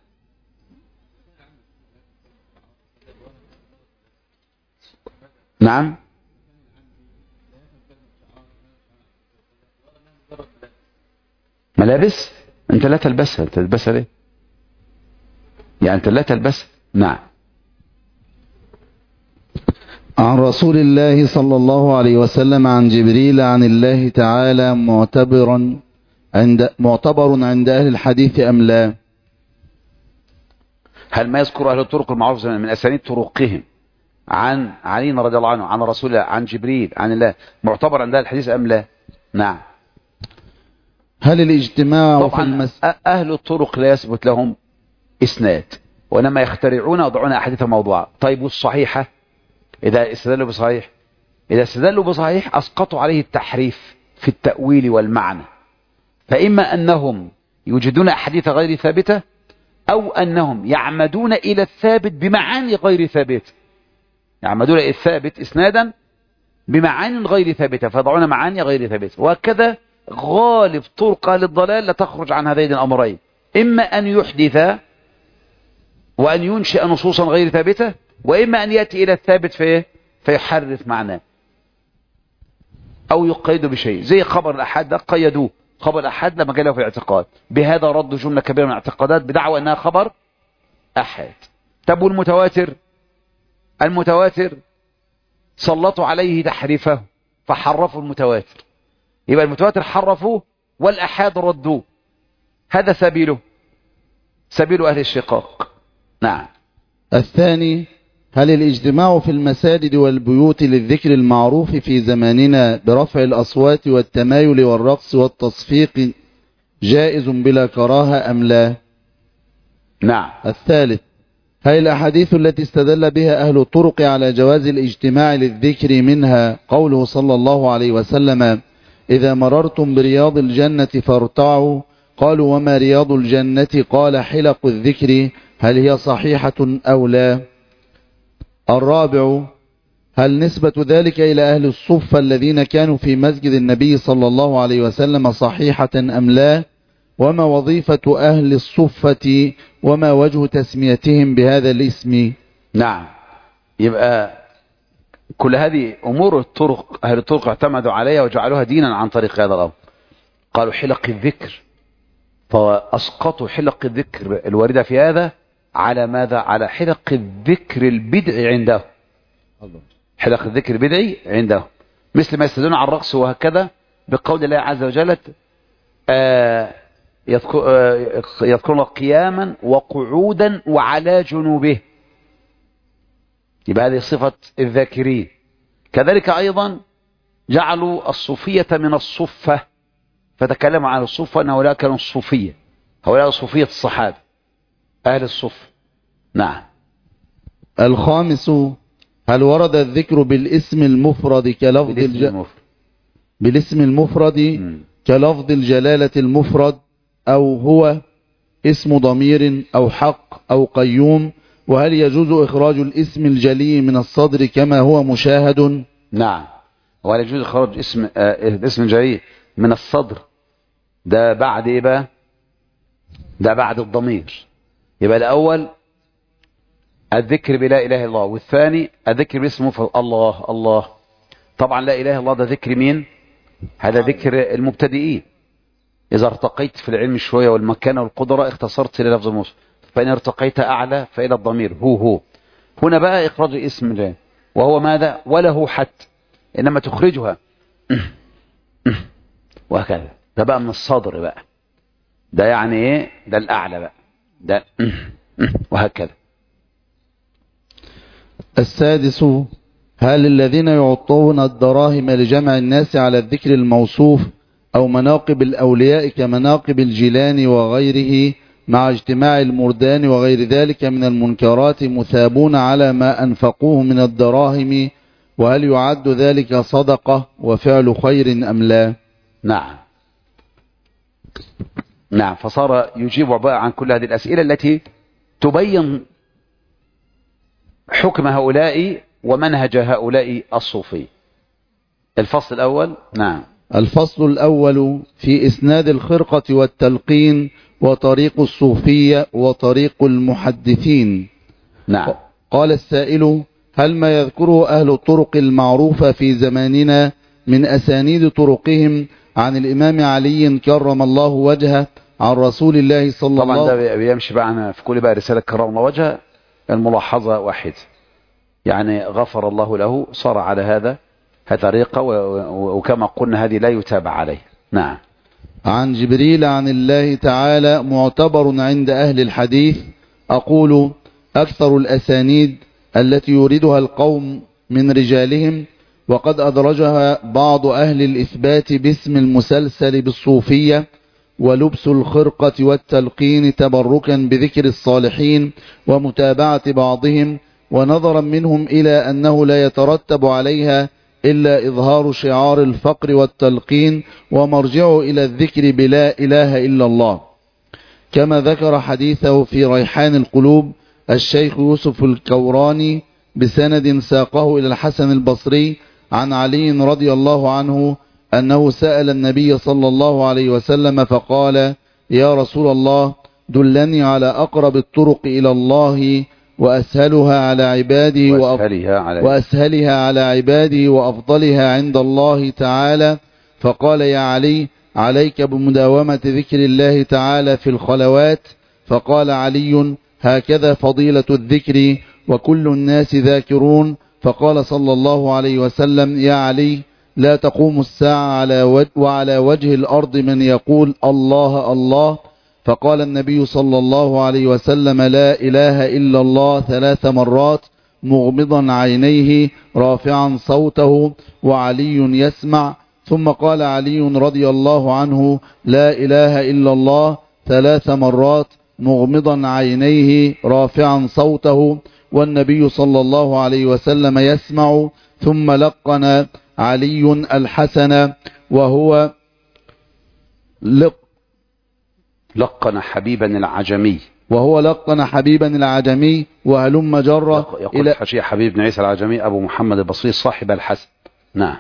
نعم. ملابس انت لا تلبسها، انت تلبسها ليه؟ يعني انت لا تلبسها. نعم. عن رسول الله صلى الله عليه وسلم عن جبريل عن الله تعالى معتبر عند أهل الحديث أم لا؟ هل ما يذكر أهل الطرق المعروف من أسانيد طرقهم عن علي رضي الله عنه عن رسول الله عن جبريل عن الله معتبر عند أهل الحديث أم لا؟ نعم. هل الاجتماع طبعا أهل الطرق لا يثبت لهم إسناد، وإنما يخترعون ويضعون أحاديث موضوعة. طيب والصحيحة إذا استدلوا بصحيح، إذا استدلوا بصحيح أسقطوا عليه التحريف في التأويل والمعنى، فإما أنهم يوجدون أحاديث غير ثابتة، أو أنهم يعمدون إلى الثابت بمعاني غير ثابتة، يعمدون إلى الثابت إسنادا بمعاني غير ثابتة فيضعون معاني غير ثابتة. وهكذا غالب طرق للضلال لا تخرج عن هذين الأمرين، إما أن يحدث وأن ينشئ نصوصا غير ثابتة، وإما أن يأتي إلى الثابت فيحرف معناه أو يقيد بشيء، زي خبر الأحاد ده قيدوه، خبر الأحاد لما جاء له في الاعتقاد، بهذا رد جملة كبيرة من الاعتقادات بدعوى أنها خبر أحاد. طب والمتواتر؟ المتواتر سلطوا عليه تحريفه فحرفوا المتواتر، يبقى المتواتر حرفوه والأحاد ردوه، هذا سبيل أهل الشقاق. نعم. الثاني، هل الاجتماع في المساجد والبيوت للذكر المعروف في زماننا برفع الأصوات والتمايل والرقص والتصفيق جائز بلا كراهة أم لا؟ نعم. الثالث، هل الأحاديث التي استدل بها أهل الطرق على جواز الاجتماع للذكر منها قوله صلى الله عليه وسلم إذا مررتم برياض الجنة فارتعوا، قالوا وما رياض الجنة؟ قال حلق الذكر، هل هي صحيحة أو لا؟ الرابع، هل نسبة ذلك إلى أهل الصفة الذين كانوا في مسجد النبي صلى الله عليه وسلم صحيحة أم لا؟ وما وظيفة أهل الصفة وما وجه تسميتهم بهذا الاسم؟ نعم. يبقى كل هذه أمور الطرق، أهل الطرق اعتمدوا عليها وجعلوها دينا عن طريق هذا الأمر. قالوا حلق الذكر، فأسقطوا حلق الذكر الواردة في هذا على ماذا؟ على حلق الذكر البدعي عندهم، حلق الذكر البدعي عندهم، مثل ما يستدلون على الرقص وهكذا بقول الله عز وجل يذكرون قياما وقعودا وعلى جنوبه، يبقى هذه صفة الذاكرين. كذلك أيضا جعلوا الصوفية من الصفة، فتكلموا عن الصفة أن هؤلاء كانوا الصوفية، هؤلاء صوفية الصحابة أهل الصفة. نعم. الخامس، هل ورد الذكر بالاسم المفرد بالاسم المفرد كلفظ الجلالة المفرد، أو هو اسم ضمير أو حق أو قيوم؟ وهل يجوز إخراج الاسم الجلي من الصدر كما هو مشاهد؟ نعم. وهل يجوز إخراج الاسم الجلي من الصدر؟ ده بعد إيه بقى؟ ده بعد الضمير. يبقى الأول الذكر بلا إله إلا الله، والثاني الذكر باسم مفرد الله الله. طبعا لا إله إلا الله ده ذكر مين؟ هذا ذكر المبتدئين. إذا ارتقيت في العلم شوية والمكانة والقدرة اختصرت للفظ الموصول، فإن ارتقيت أعلى فإلى الضمير هو. هنا بقى إخراج اسم الله وهو ماذا؟ وله حتى، إنما تخرجها وهكذا. ده بقى من الصدر بقى، ده يعني إيه؟ ده الأعلى بقى، ده وهكذا. السادس: هل الذين يعطون الدراهم لجمع الناس على الذكر الموصوف أو مناقب الأولياء كمناقب الجيلاني وغيره مع اجتماع المردان وغير ذلك من المنكرات مثابون على ما أنفقوه من الدراهم، وهل يعد ذلك صدقة وفعل خير أم لا؟ نعم. فصار يجيب بقى عن كل هذه الأسئلة التي تبين حكم هؤلاء ومنهج هؤلاء الصوفي. الفصل الأول. نعم. الفصل الأول في إسناد الخرقة والتلقين وطريق الصوفية وطريق المحدثين. نعم. قال السائل: هل ما يذكره أهل الطرق المعروفة في زماننا من أسانيد طرقهم عن الإمام علي كرم الله وجهه عن رسول الله صلى الله عليه وسلم؟ طبعا ده بيمشي بقى في كل بقى رسالة كرم الله وجهه الملاحظة واحد، يعني غفر الله له، صار على هذا طريقة، وكما قلنا هذه لا يتابع عليه. نعم. عن جبريل عن الله تعالى معتبر عند أهل الحديث. أقول: أكثر الأسانيد التي يريدها القوم من رجالهم، وقد أدرجها بعض أهل الإثبات باسم المسلسل بالصوفية ولبس الخرقة والتلقين تبركا بذكر الصالحين ومتابعة بعضهم، ونظرا منهم إلى أنه لا يترتب عليها إلا إظهار شعار الفقر والتلقين ومرجعه إلى الذكر بلا إله إلا الله، كما ذكر حديثه في ريحان القلوب الشيخ يوسف الكوراني بسند ساقه إلى الحسن البصري عن علي رضي الله عنه أنه سأل النبي صلى الله عليه وسلم فقال: يا رسول الله، دلني على أقرب الطرق إلى الله وأسهلها على عباده وأفضلها عند الله تعالى. فقال: يا علي، عليك بمداومة ذكر الله تعالى في الخلوات. فقال علي: هكذا فضيلة الذكر، وكل الناس ذاكرون. فقال صلى الله عليه وسلم: يا علي، لا تقوم الساعة وعلى وجه الأرض من يقول الله الله. فقال النبي صلى الله عليه وسلم: لا إله إلا الله 3 مرات مغمضا عينيه رافعا صوته وعلي يسمع. ثم قال علي رضي الله عنه: لا إله إلا الله 3 مرات مغمضا عينيه رافعا صوته والنبي صلى الله عليه وسلم يسمع. ثم لقن علي الحسن وهو لقن حبيبا العجمي وهلم جرة يقول حشي حبيب بن عيسى العجمي أبو محمد البصري صاحب الحسن. نعم.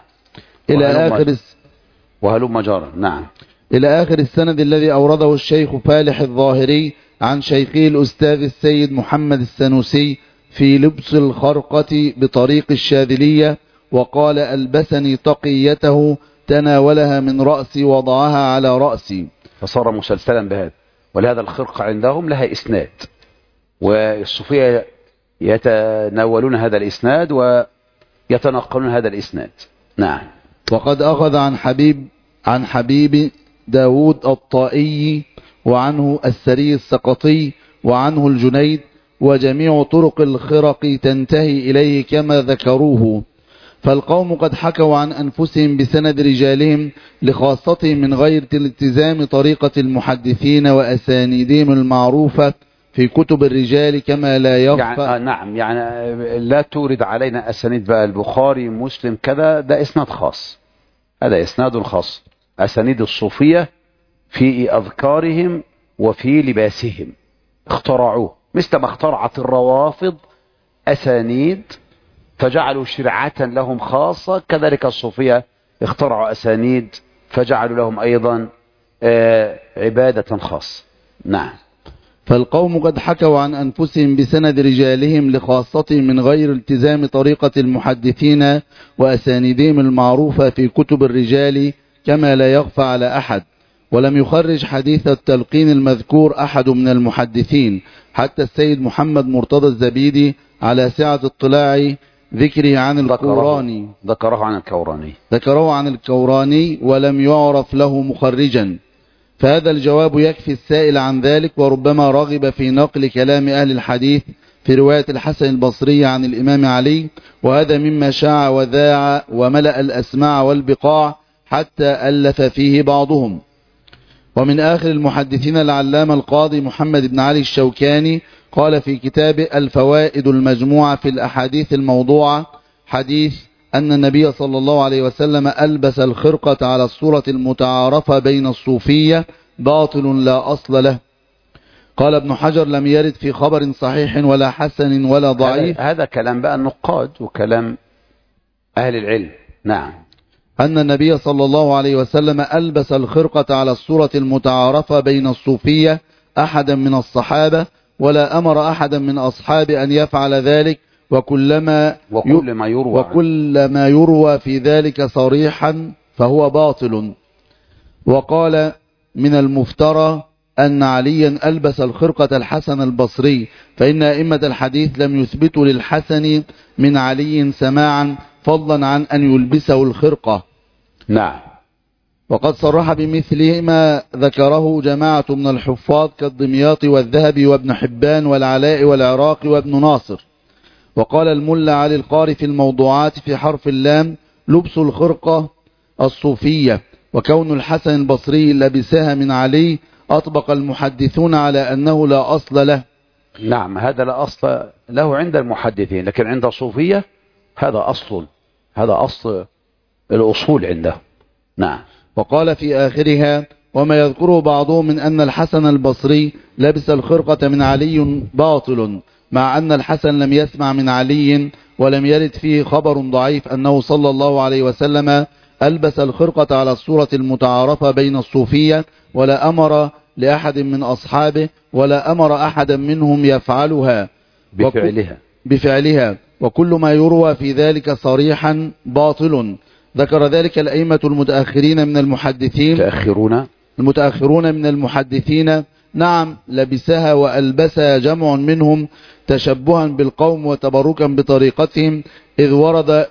وهلم جرة. نعم. إلى آخر السند الذي أورده الشيخ فالح الظاهري عن شيخه الأستاذ السيد محمد السنوسي في لبس الخرقة بطريق الشاذلية، وقال: ألبسني تقيته تناولها من رأسي وضعها على رأسي. فصار مسلسلا بهذا. ولهذا الخرقة عندهم لها إسناد، والصوفية يتناولون هذا الإسناد ويتنقلون هذا الإسناد. نعم. وقد أخذ عن حبيب داود الطائي، وعنه السري السقطي، وعنه الجنيد، وجميع طرق الخرق تنتهي إليه كما ذكروه. فالقوم قد حكوا عن أنفسهم بسند رجالهم لخاصتهم من غير التزام طريقة المحدثين وأسانيدهم المعروفة في كتب الرجال، كما لا يخفى. نعم، يعني لا تورد علينا أسانيد بقى البخاري مسلم كذا، ده إسناد خاص، هذا إسناد خاص. أسانيد الصوفية في أذكارهم وفي لباسهم اخترعوه، مثل ما اخترعت الروافض أسانيد فجعلوا شرعة لهم خاصة، كذلك الصوفية اخترعوا أسانيد فجعلوا لهم أيضا عبادة خاصة. نعم. فالقوم قد حكوا عن أنفسهم بسند رجالهم لخاصتهم من غير التزام طريقة المحدثين وأسانيدهم المعروفة في كتب الرجال كما لا يخفى على أحد. ولم يخرج حديث التلقين المذكور أحد من المحدثين حتى السيد محمد مرتضى الزبيدي على سعة اطلاع ذكره عن الكوراني ذكره عن الكوراني ولم يعرف له مخرجا. فهذا الجواب يكفي السائل عن ذلك، وربما رغب في نقل كلام أهل الحديث في رواية الحسن البصري عن الإمام علي، وهذا مما شاع وذاع وملأ الأسماع والبقاع حتى ألف فيه بعضهم. ومن آخر المحدثين العلامة القاضي محمد بن علي الشوكاني قال في كتابه الفوائد المجموعة في الأحاديث الموضوعة حديث أن النبي صلى الله عليه وسلم ألبس الخرقة على الصورة المتعارفة بين الصوفية باطل لا أصل له. قال ابن حجر لم يرد في خبر صحيح ولا حسن ولا ضعيف. هذا كلام بقى النقاد وكلام أهل العلم. نعم. أن النبي صلى الله عليه وسلم ألبس الخرقة على الصورة المتعارفة بين الصوفية أحدا من الصحابة ولا أمر أحدا من أصحابه أن يفعل ذلك، وكل ما يروى في ذلك صريحا فهو باطل. وقال من المفترى أن عليا ألبس الخرقة الحسن البصري، فإن أئمة الحديث لم يثبتوا للحسن من علي سماعا فضلا عن أن يلبسه الخرقة. نعم. وقد صرح بمثله ما ذكره جماعة من الحفاظ كالدمياطي والذهبي وابن حبان والعلاء والعراقي وابن ناصر. وقال الملا علي القاري في الموضوعات في حرف اللام لبس الخرقة الصوفية، وكون الحسن البصري لبسها من علي أطبق المحدثون على أنه لا أصل له. نعم، هذا لا أصل له عند المحدثين، لكن عند الصوفية هذا أصل الأصول عنده. نعم. وقال في آخرها وما يذكره بعضهم من أن الحسن البصري لبس الخرقة من علي باطل، مع أن الحسن لم يسمع من علي ولم يرد فيه خبر ضعيف أنه صلى الله عليه وسلم ألبس الخرقة على الصورة المتعارفة بين الصوفية، ولا أمر لأحد من أصحابه ولا أمر أحدا منهم يفعلها بفعلها، وكل ما يروى في ذلك صريحا باطل. ذكر ذلك الأئمة المتأخرين من المحدثين. نعم، لبسها وألبسها جمع منهم تشبها بالقوم وتبركا بطريقتهم، إذ ورود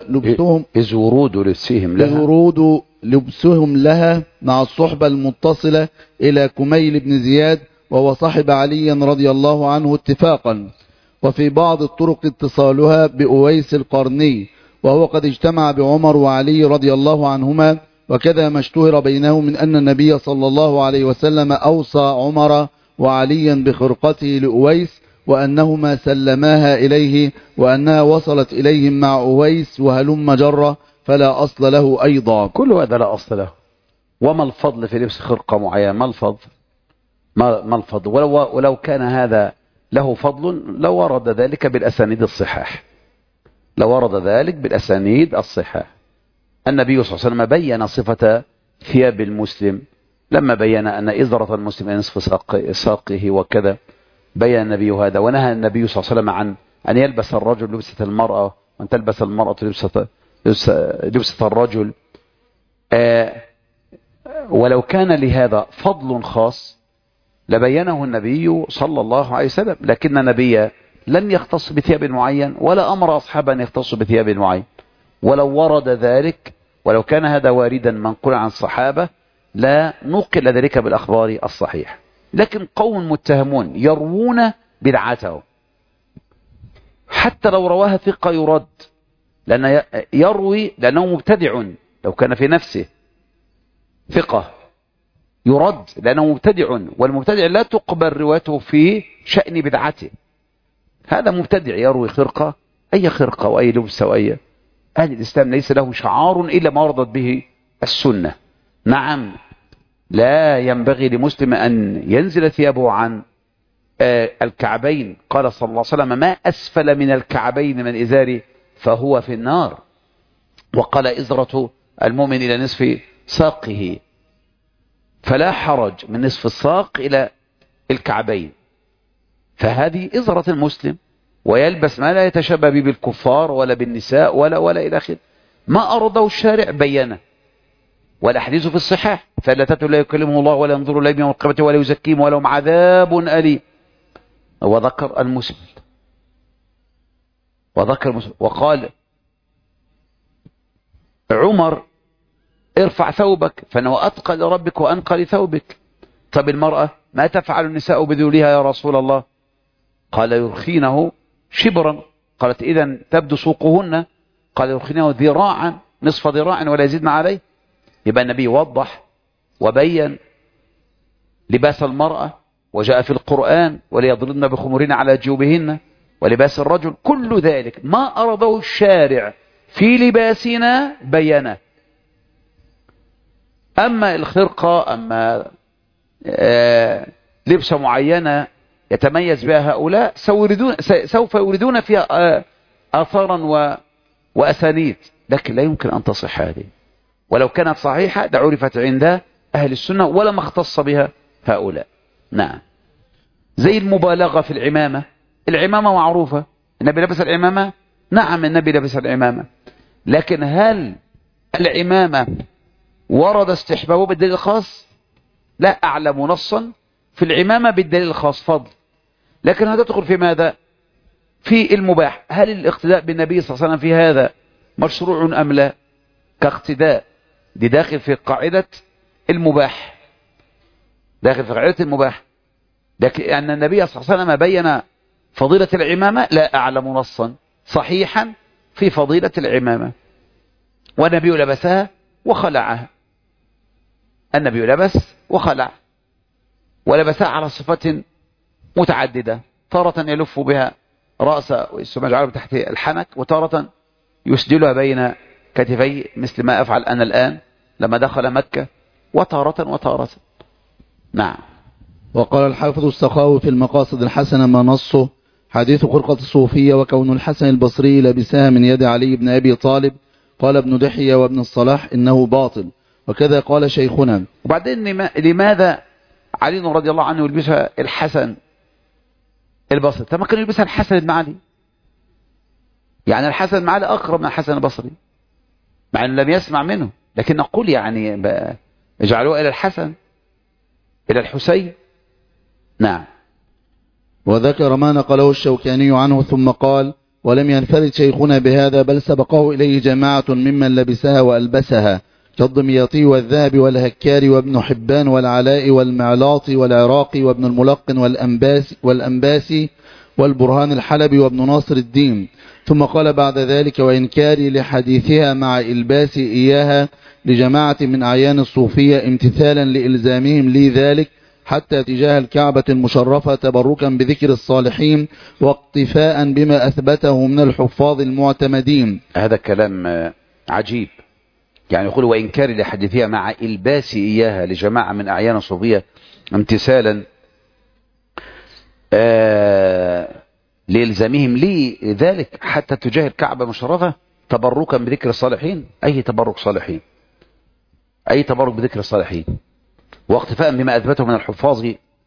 لبسهم لها مع الصحبة المتصلة إلى كميل بن زياد، وهو صاحب علي رضي الله عنه اتفاقا. وفي بعض الطرق اتصالها بأويس القرني، وهو قد اجتمع بعمر وعلي رضي الله عنهما. وكذا ما اشتهر بينه من أن النبي صلى الله عليه وسلم أوصى عمر وعليا بخرقته لأويس، وأنهما سلماها إليه، وأنها وصلت إليهم مع أويس وهلم جرة، فلا أصل له أيضا. كل هذا لا أصل له. وما الفضل في لبس خرقة معينة؟ ما الفضل؟ ولو كان هذا له فضل لو ورد ذلك بالأسانيد الصحاح. النبي صلى الله عليه وسلم بين صفة ثياب المسلم لما بين أن إزرة المسلم نصف ساقه وكذا، بين النبي هذا. ونهى النبي صلى الله عليه وسلم عن أن يلبس الرجل لبسة المرأة وأن تلبس المرأة لبسة الرجل. ولو كان لهذا فضل خاص لبينه النبي صلى الله عليه وسلم، لكن النبي لم يختص بثياب معين ولا أمر أصحابه أن يختصوا بثياب معين. ولو ورد ذلك، ولو كان هذا واردا منقول عن الصحابة لا نقل ذلك بالأخبار الصحيح. لكن قوم متهمون يروون بدعته، حتى لو رواها ثقة يرد، لأنه يروي لأنه مبتدع. لو كان في نفسه ثقة يرد لأنه مبتدع، والمبتدع لا تقبل روايته في شأن بدعته. هذا مبتدع يروي خرقة، أي خرقة وأي لبسة وأي. أهل الإسلام ليس له شعار إلا ما وردت به السنة. نعم، لا ينبغي لمسلم أن ينزل ثيابه عن الكعبين. قال صلى الله عليه وسلم ما أسفل من الكعبين من إزاري فهو في النار. وقال إزرة المؤمن إلى نصف ساقه، فلا حرج من نصف الساق إلى الكعبين. فهذه إزرة المسلم، ويلبس ما لا يتشبه به بالكفار ولا بالنساء ولا إلى آخره. ما أرضه الشارع بينه، والأحاديث في الصحاح: ثلاثة لا يكلمهم الله ولا ينظر إليهم يوم القيامة ولا يزكيهم ولهم عذاب أليم. وذكر المسبل وقال عمر: ارفع ثوبك فانه أتقى لربك وأنقى لثوبك. طب المرأة ما تفعل النساء بذولها يا رسول الله؟ قال: يرخينه شبرا. قالت: إذن تبدو سوقهن؟ قال: يرخينه ذراعا، نصف ذراع ولا يزيدن عليه. يبقى النبي وضح وبين لباس المرأة، وجاء في القرآن: وليضربن بخمرهن على جيوبهن، ولباس الرجل. كل ذلك ما أرضه الشارع في لباسنا بينه. أما الخرقة، أما لبسة معينة يتميز بها هؤلاء، سوف يوردون فيها آثارا وأسانيد، لكن لا يمكن أن تصح هذه. ولو كانت صحيحة لعرفت عند أهل السنة ولما اختص بها هؤلاء. نعم. زي المبالغة في العمامة. العمامة معروفة، النبي لبس العمامة. نعم، النبي لبس العمامة، لكن هل العمامة ورد استحبابه بالدليل الخاص؟ لا أعلم نصا في العمامة بالدليل الخاص فضل، لكن هذا تدخل في ماذا؟ في المباح. هل الاقتداء بالنبي صلى الله عليه وسلم في هذا مشروع أم لا؟ كاقتداء، دي داخل في قاعدة المباح، داخل في قاعدة المباح. لكن أن النبي صلى الله عليه وسلم بين فضيلة العمامة لا أعلم نصا صحيحا في فضيلة العمامة. والنبي لبسها وخلعها، النبي لبس وخلع، ولبسها على صفة متعددة. تارة يلف بها رأسه ثم يجعله تحت الحنك، وتارة يسدلها بين كتفي مثل ما أفعل أنا الآن لما دخل مكة، وتارة. نعم. وقال الحافظ السخاوي في المقاصد الحسنة ما نصه: حديث خرقة الصوفية وكون الحسن البصري لبسها من يد علي بن أبي طالب. قال ابن دحية وابن الصلاح إنه باطل، وكذا قال شيخنا. وبعدين لماذا علي رضي الله عنه يلبسها الحسن البصري؟ طب ما كان يلبسها الحسن بن علي، يعني الحسن بن علي أقرب من الحسن البصري مع أنه لم يسمع منه، لكن نقول يعني اجعلوه إلى الحسن إلى الحسين. نعم. وذكر ما نقله الشوكاني عنه ثم قال: ولم ينفرد شيخنا بهذا، بل سبقه إليه جماعة ممن لبسها وألبسها، كالدمياطي والذهبي والهكاري وابن حبان والعلاء والمعلاطي والعراقي وابن الملقن والأنباسي والبرهان الحلبي وابن ناصر الدين. ثم قال بعد ذلك: وإنكاري لحديثها مع إلباس إياها لجماعة من أعيان الصوفية امتثالا لإلزامهم لي ذلك حتى تجاه الكعبة المشرفة، تبركا بذكر الصالحين واقتفاء بما أثبته من الحفاظ المعتمدين. هذا كلام عجيب، يعني يقول: وإنكاري لحديثها مع إلباس إياها لجماعة من أعيان الصوفية امتثالا لإلزامهم لي ذلك حتى تجاه الكعبة المشرفة، تبركا بذكر الصالحين. أي تبرك صالحين؟ أي تبرك بذكر الصالحين؟ واقتفاء بما أثبته من الحفاظ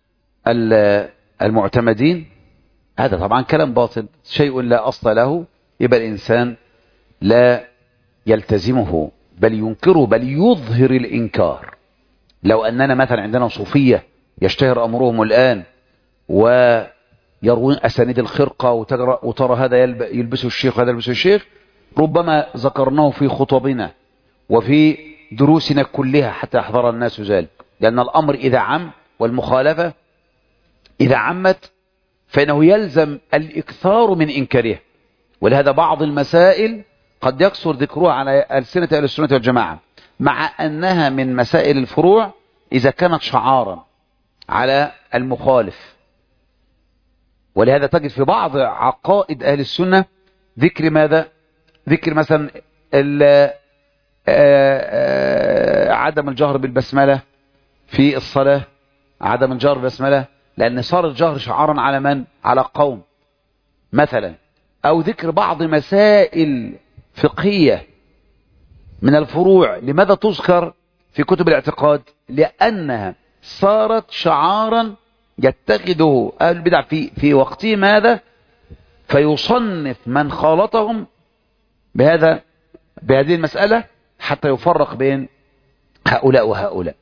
المعتمدين. هذا طبعا كلام باطل، شيء لا أصل له، يبقى الإنسان لا يلتزمه بل ينكره، بل يظهر الإنكار. لو أننا مثلا عندنا صوفية يشتهر أمرهم الآن ويروون أسانيد الخرقة وترى هذا يلبسه الشيخ وهذا يلبسه الشيخ، ربما ذكرناه في خطبنا وفي دروسنا كلها حتى يحضر الناس ذلك، لأن الأمر إذا عم والمخالفة إذا عمت فإنه يلزم الإكثار من إنكارها. ولهذا بعض المسائل قد يكثر ذكرها على ألسنة أهل السنة والجماعة، مع أنها من مسائل الفروع إذا كانت شعارا على المخالف. ولهذا تجد في بعض عقائد أهل السنة ذكر ماذا؟ ذكر مثلا عدم الجهر بالبسملة في الصلاة، عدم الجهر بالبسملة، لأن صار الجهر شعارا على من؟ على قوم مثلا. أو ذكر بعض مسائل فقهية من الفروع، لماذا تذكر في كتب الاعتقاد؟ لأنها صارت شعارا يتخذه أهل البدع في وقتهم هذا، فيصنف من خالطهم بهذه المسألة حتى يفرق بين هؤلاء وهؤلاء،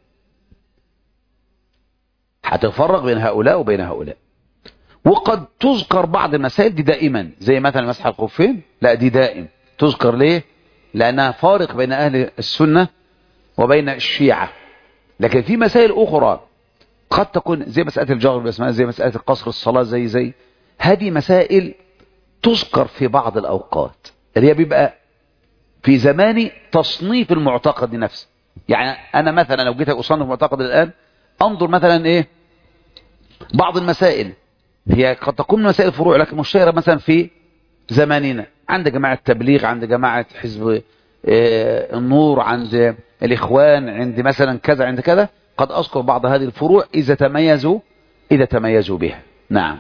حتى يفرق بين هؤلاء وبين هؤلاء. وقد تذكر بعض المسائل دي دائما، زي مثلا مسح الخفين، لا دي دائم تذكر. ليه؟ لأنها فارق بين أهل السنة وبين الشيعة. لكن في مسائل أخرى قد تكون زي مسألة الجهر بالأسماء، زي مسألة القصر الصلاة، زي هذه مسائل تذكر في بعض الأوقات اللي هي بيبقى في زمان تصنيف المعتقد نفسه. يعني أنا مثلا لو جيت أصنف المعتقد الآن، أنظر مثلا إيه بعض المسائل هي قد تكون مسائل فروع لكن مشتهرة مثلا في زماننا، عند جماعة التبليغ، عند جماعة حزب النور، عند الإخوان، عند مثلا كذا، عند كذا. قد أذكر بعض هذه الفروع إذا تميزوا بها. نعم.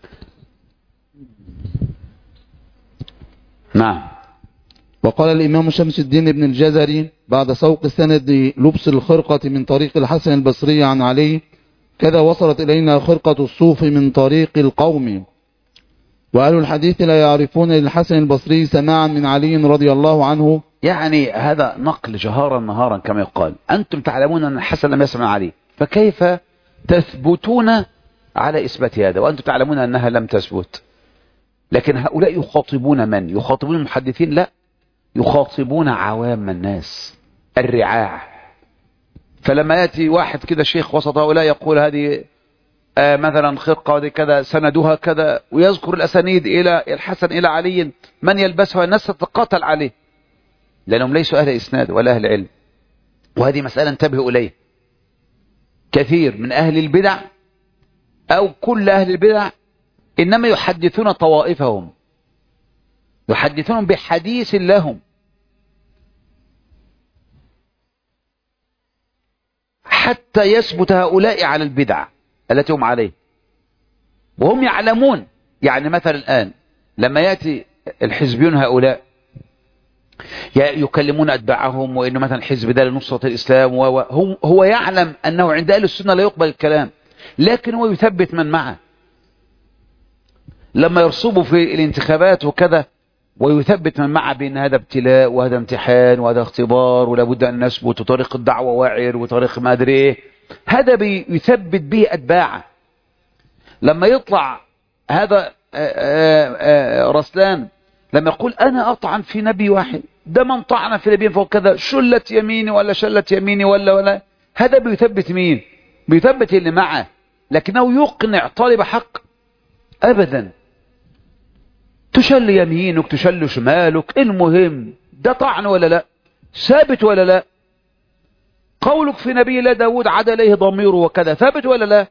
وقال الإمام شمس الدين بن الجزري بعد سوق سند لبس الخرقة من طريق الحسن البصري عن علي: كذا وصلت إلينا خرقة الصوف من طريق القوم. وأهل الحديث لا يعرفون للحسن البصري سماعا من علي رضي الله عنه. يعني هذا نقل جهارا نهارا كما يقال. أنتم تعلمون أن الحسن لم يسمع علي، فكيف تثبتون على إثبات هذا وأنتم تعلمون أنها لم تثبت؟ لكن هؤلاء يخاطبون من؟ يخاطبون المحدثين؟ لا، يخاطبون عوام الناس الرعاع. فلما يأتي واحد كده شيخ وسط هؤلاء يقول هذه مثلا خرقة ودي كذا سندها كذا، ويذكر الأسانيد إلى الحسن إلى علي، من يلبسها؟ الناس تتقاتل عليه لأنهم ليسوا أهل إسناد ولا أهل علم. وهذه مسألة انتبهوا إليه. كثير من أهل البدع أو كل أهل البدع إنما يحدثون طوائفهم، يحدثون بحديث لهم حتى يثبت هؤلاء على البدع التي هم عليه وهم يعلمون. يعني مثلا الآن لما يأتي الحزبيون هؤلاء يكلمون أتباعهم وإنه مثلا الحزب ده لنصرة الإسلام، هو يعلم أنه عند أهل السنة لا يقبل الكلام، لكن هو يثبت من معه. لما يرصبوا في الانتخابات وكذا ويثبت من معه بأن هذا ابتلاء وهذا امتحان وهذا اختبار ولا بد أن نثبت وطريق الدعوة واعر وطريق ما أدري إيه، هذا بيثبت به أتباعه. لما يطلع هذا رسلان لما يقول أنا أطعن في نبي واحد، ده من طعن في نبي فوق كذا شلت يميني ولا شلت يميني ولا هذا بيثبت مين؟ بيثبت اللي معه، لكنه يقنع طالب حق أبدا. تشل يمينك تشل شمالك، المهم ده طعن ولا لا؟ ثابت ولا لا؟ قولك في نبي الله داود عاد إليه ضميره وكذا، ثابت ولا لا؟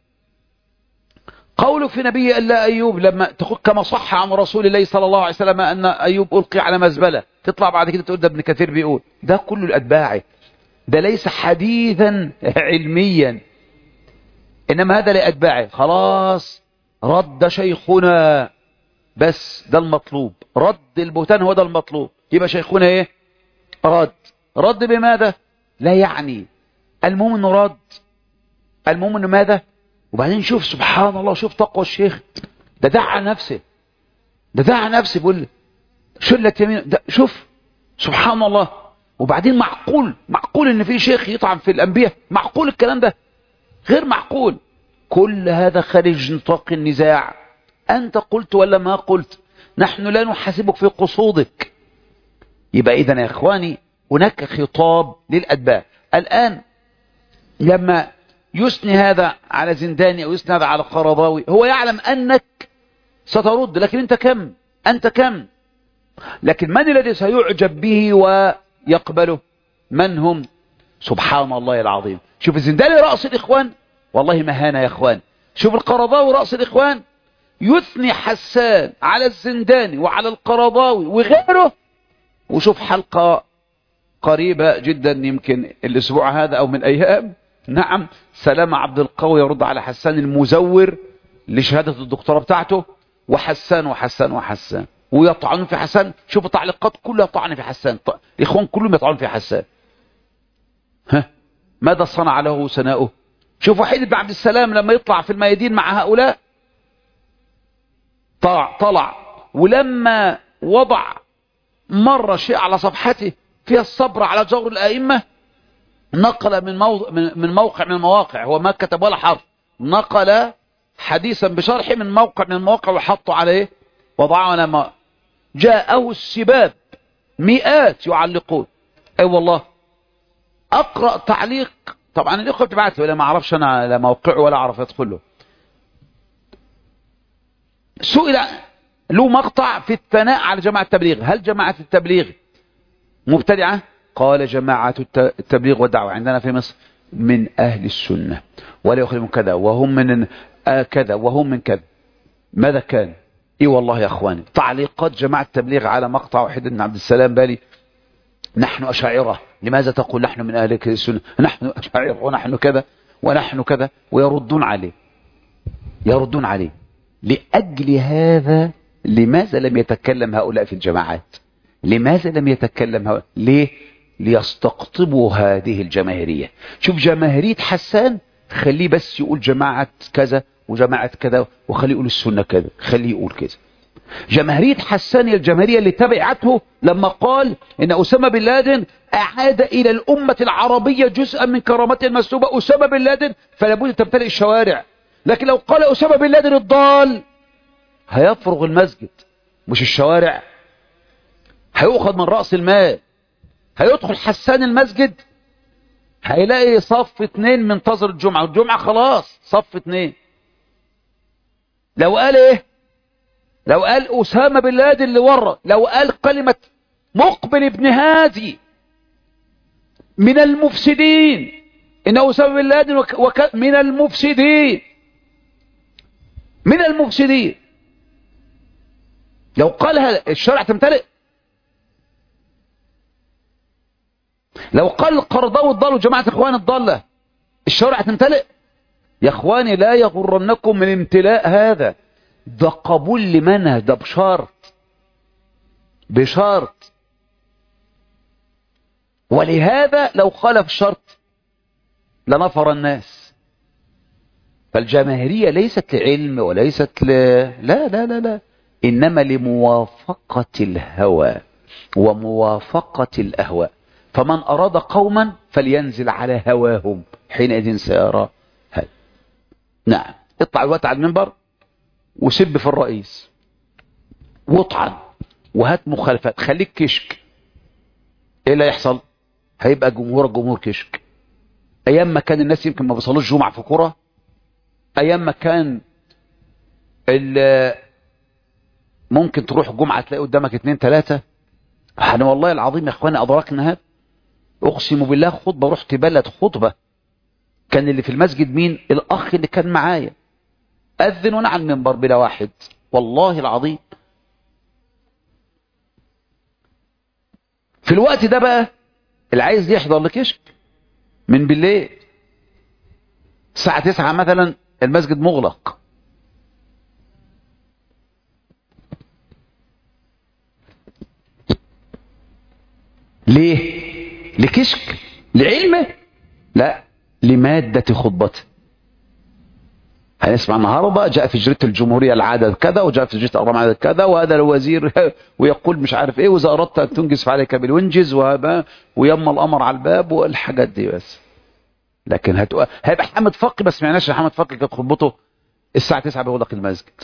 قولك في نبي الله أيوب لما تقول كما صح عن رسول الله صلى الله عليه وسلم أن أيوب ألقي على مزبلة، تطلع بعد كده تقول ده ابن كثير بيقول، ده كله الأتباعي، ده ليس حديثا علميا، إنما هذا لأتباعي. خلاص رد شيخنا، بس ده المطلوب، رد البهتان هو ده المطلوب. يبقى شيخنا ايه؟ رد بماذا؟ لا يعني، المهم انه رد، المهم انه ماذا؟ وبعدين شوف سبحان الله، شوف تقوى الشيخ، ده دعا نفسه، بيقول شلت يمين، ده شوف سبحان الله. وبعدين معقول ان في شيخ يطعن في الانبياء؟ معقول الكلام ده؟ غير معقول. كل هذا خارج نطاق النزاع. أنت قلت ولا ما قلت، نحن لا نحاسبك في قصودك. يبقى إذن يا إخواني هناك خطاب للأتباع. الآن لما يثني هذا على زنداني أو يثني هذا على قرضاوي، هو يعلم أنك سترد، لكن أنت كم؟ لكن من الذي سيعجب به ويقبله؟ من هم؟ سبحان الله العظيم. شوف الزنداني رأس الإخوان، والله مهانة يا إخوان. شوف القرضاوي رأس الإخوان، يثني حسان على الزنداني وعلى القرضاوي وغيره. وشوف حلقة قريبة جدا يمكن الأسبوع هذا أو من أيام، نعم، سلام عبد القوي يرد على حسان المزور لشهادة الدكتوراه بتاعته، وحسان ويطعنون في حسان. شوف التعليقات كلها طعن في حسان، الإخوان كلهم يطعنون في حسان. ماذا صنع له سناؤه؟ شوف وحيد بن عبد السلام لما يطلع في الميادين مع هؤلاء، طلع ولما وضع مرة شيء على صفحته فيها الصبر على جور الأئمة، نقل من موقع من المواقع، هو ما كتب ولا حرف، نقل حديثا بشرح من موقع من المواقع وحطه عليه وضعه على ما جاءه السباب مئات يعلقون. اي والله اقرأ تعليق، طبعا الاخوة بتبعت له، ما اعرفش انا لا موقعه ولا اعرف ادخل له. سئل له مقطع في الثناء على جماعة التبليغ، هل جماعة التبليغ مبتدعة؟ قال جماعة التبليغ والدعوة عندنا في مصر من أهل السنة ولا يخرجون كذا وهم من كذا وهم من كذا. ماذا كان؟ اي والله يا اخواني تعليقات جماعة التبليغ على مقطع وحيد بن عبد السلام بالي: نحن أشاعرة، لماذا تقول نحن من أهل السنة؟ نحن أشاعرة ونحن كذا ونحن كذا، ويردون عليه يردون عليه. لأجل هذا لماذا لم يتكلم هؤلاء في الجماعات؟ لماذا لم يتكلم هؤلاء؟ ليه؟ ليستقطبوا هذه الجماهيرية. شوف جماهيرية حسان، خليه بس يقول جماعة كذا وجماعة كذا، وخليه يقول السنة كذا، خليه يقول كذا. جماهيرية حسان هي الجماهيرية اللي تبعته لما قال إن أسامة بن لادن أعاد إلى الأمة العربية جزءا من كرامته المسلوبة. أسامة بن لادن فلا بد تمتلئ الشوارع، لكن لو قال أسامة بن لادن الضال هيفرغ المسجد مش الشوارع، هيأخذ من رأس المال. هيدخل حسان المسجد هيلاقي صف 2 منتظر الجمعة، والجمعة خلاص صف 2. لو قال ايه؟ لو قال أسامة بن لادن اللي ورا، لو قال كلمة مقبل بن هادي من المفسدين، إن أسامة بن لادن من المفسدين من المفسدين، لو قالها الشرع تمتلئ. لو قال القرضاوي الضال وجماعة اخوان الضالة الشرع تمتلئ. يا اخواني لا يغرنكم من امتلاء هذا، ده قبول لمنهج، ده بشرط. ولهذا لو خالف الشرط لنفر الناس. فالجماهيرية ليست لعلم وليست لا لا لا لا، إنما لموافقة الهوى وموافقة الأهواء. فمن أراد قوما فلينزل على هواهم حينئذ سيرى هذا. نعم، اطلع الوقت على المنبر وسب في الرئيس واطعن وهات مخالفات، خليك كشك. ايه اللي يحصل؟ هيبقى جمهور كشك. ايام ما كان الناس يمكن ما بيصلوش جمعة في كرة، ايام ما كان ممكن تروح جمعة تلاقي قدامك 2 3. احنا والله العظيم يا اخواني ادركنا هذا. اقسم بالله خطبة، رحت بلد خطبة كان اللي في المسجد مين؟ الاخ اللي كان معايا، اذن وانا على المنبر بلا واحد، والله العظيم. في الوقت ده بقى اللي عايز يحضر لكشك من بالليل الساعة 9 مثلا المسجد مغلق، ليه؟ لكشك؟ لعلمه؟ لا، لمادة خطبته. هنسمع النهارده جاء في جريدة الجمهورية العدد كذا، وجاء في جريدة الأهرام العدد كذا، وهذا الوزير ويقول مش عارف ايه، واذا اردت ان تنجز فعليك بالونجز، ويما الامر على الباب والحاجات دي بس. لكن هيبقى حامد فقي، بس ما سمعناش حامد فقي كانت خطبته الساعة 9 بيغلق المسجد.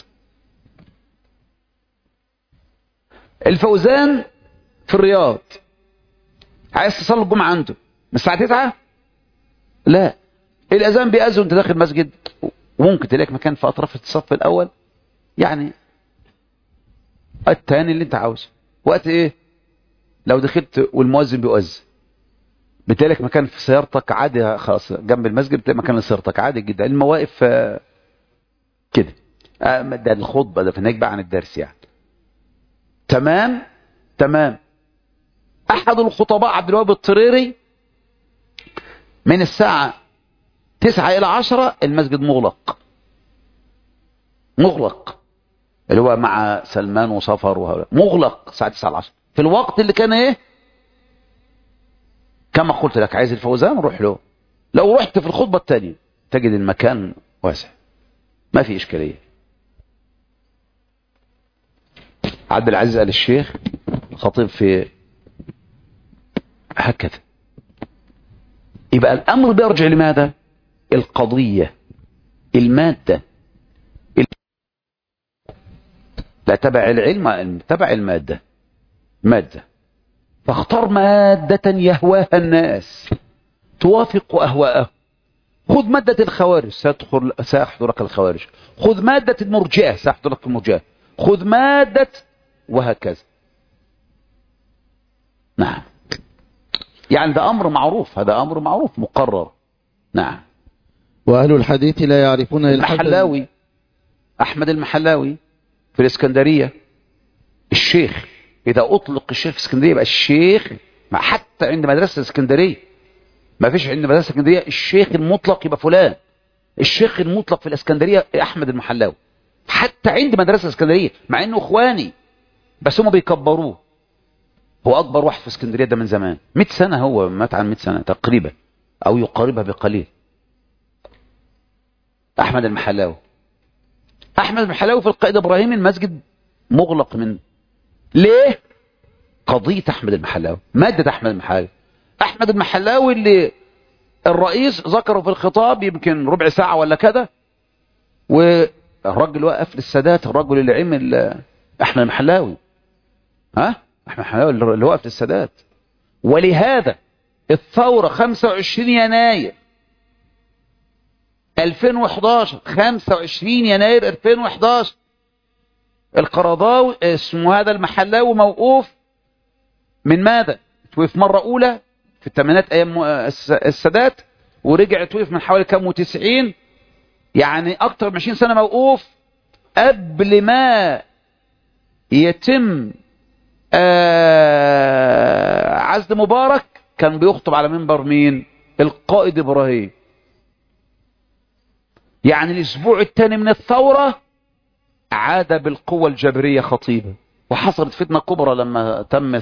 الفوزان في الرياض عايز تصلي الجمعة عنده من الساعة 9؟ لا، الأذان بيأذن انت داخل المسجد، وممكن تلاقي مكان في أطراف الصف الأول، يعني الثاني اللي انت عاوزه. وقت ايه؟ لو دخلت والمؤذن بيؤذن بتلاقي مكان في سيارتك عادي، خلاص جنب المسجد بتلاقي مكان لسيارتك عادي جدا. المواقف كده. ده الخطبة، ده هناك بقى عن الدرس يعني. تمام. احد الخطباء عبد الوهاب الطريري من الساعة 9 إلى 10 المسجد مغلق، اللي هو مع سلمان وصفر وهؤلاء، مغلق الساعة 9 إلى 10 في الوقت اللي كان ايه كما قلت لك. عايز الفوزان روح له. لو رحت في الخطبة الثانية تجد المكان واسع، ما في إشكالية. عبد العزيز آل الشيخ خطيب في هكذا. يبقى الأمر بيرجع لماذا؟ القضية، المادة، لا تبع العلم، تبع المادة، مادة. فاختار مادة يهواها الناس توافق أهواءه. خذ مادة الخوارج سيحضرك الخوارج، خذ مادة المرجئة سيحضرك المرجئة، خذ مادة، وهكذا. نعم، يعني ده أمر معروف، هذا أمر معروف مقرر. نعم. وأهل الحديث لا يعرفون المحلاوي، أحمد المحلاوي في الإسكندرية الشيخ، إذا أطلق الشيخ في الإسكندرية يبقى الشيخ، حتى عند مدرسة الإسكندرية ما فيش عند مدرسة الإسكندرية الشيخ المطلق يبقى فلان. الشيخ المطلق في الإسكندرية أحمد المحلاوي، حتى عند مدرسة الإسكندرية، مع إنه إخواني بس هم بيكبروه. هو أكبر واحد في اسكندرية ده من زمان، 100 سنة، هو مات عن 100 سنة تقريبا أو يقاربها بقليل. أحمد المحلاوي، أحمد المحلاوي في القائد إبراهيم المسجد مغلق من ليه؟ قضية أحمد المحلاوي، مادة أحمد المحلاوي. أحمد المحلاوي اللي الرئيس ذكره في الخطاب يمكن ربع ساعة ولا كده، والراجل وقف للسادات، الراجل اللي عمل أحمد المحلاوي، ها؟ أحمد المحلاوي اللي وقف للسادات. ولهذا الثورة 25 يناير 2011، 25 يناير 2011 القرضاوي اسمه هذا المحلاوي موقوف من ماذا؟ توقف مرة أولى في الثمانينات أيام السادات، ورجع توقف من حوالي كام و90، يعني أكتر من 20 سنة موقوف قبل ما يتم عزل مبارك. كان بيخطب على منبر مين؟ القائد إبراهيم. يعني الأسبوع الثاني من الثورة عاد بالقوة الجبرية خطيبا، وحصلت فتنة كبرى لما تم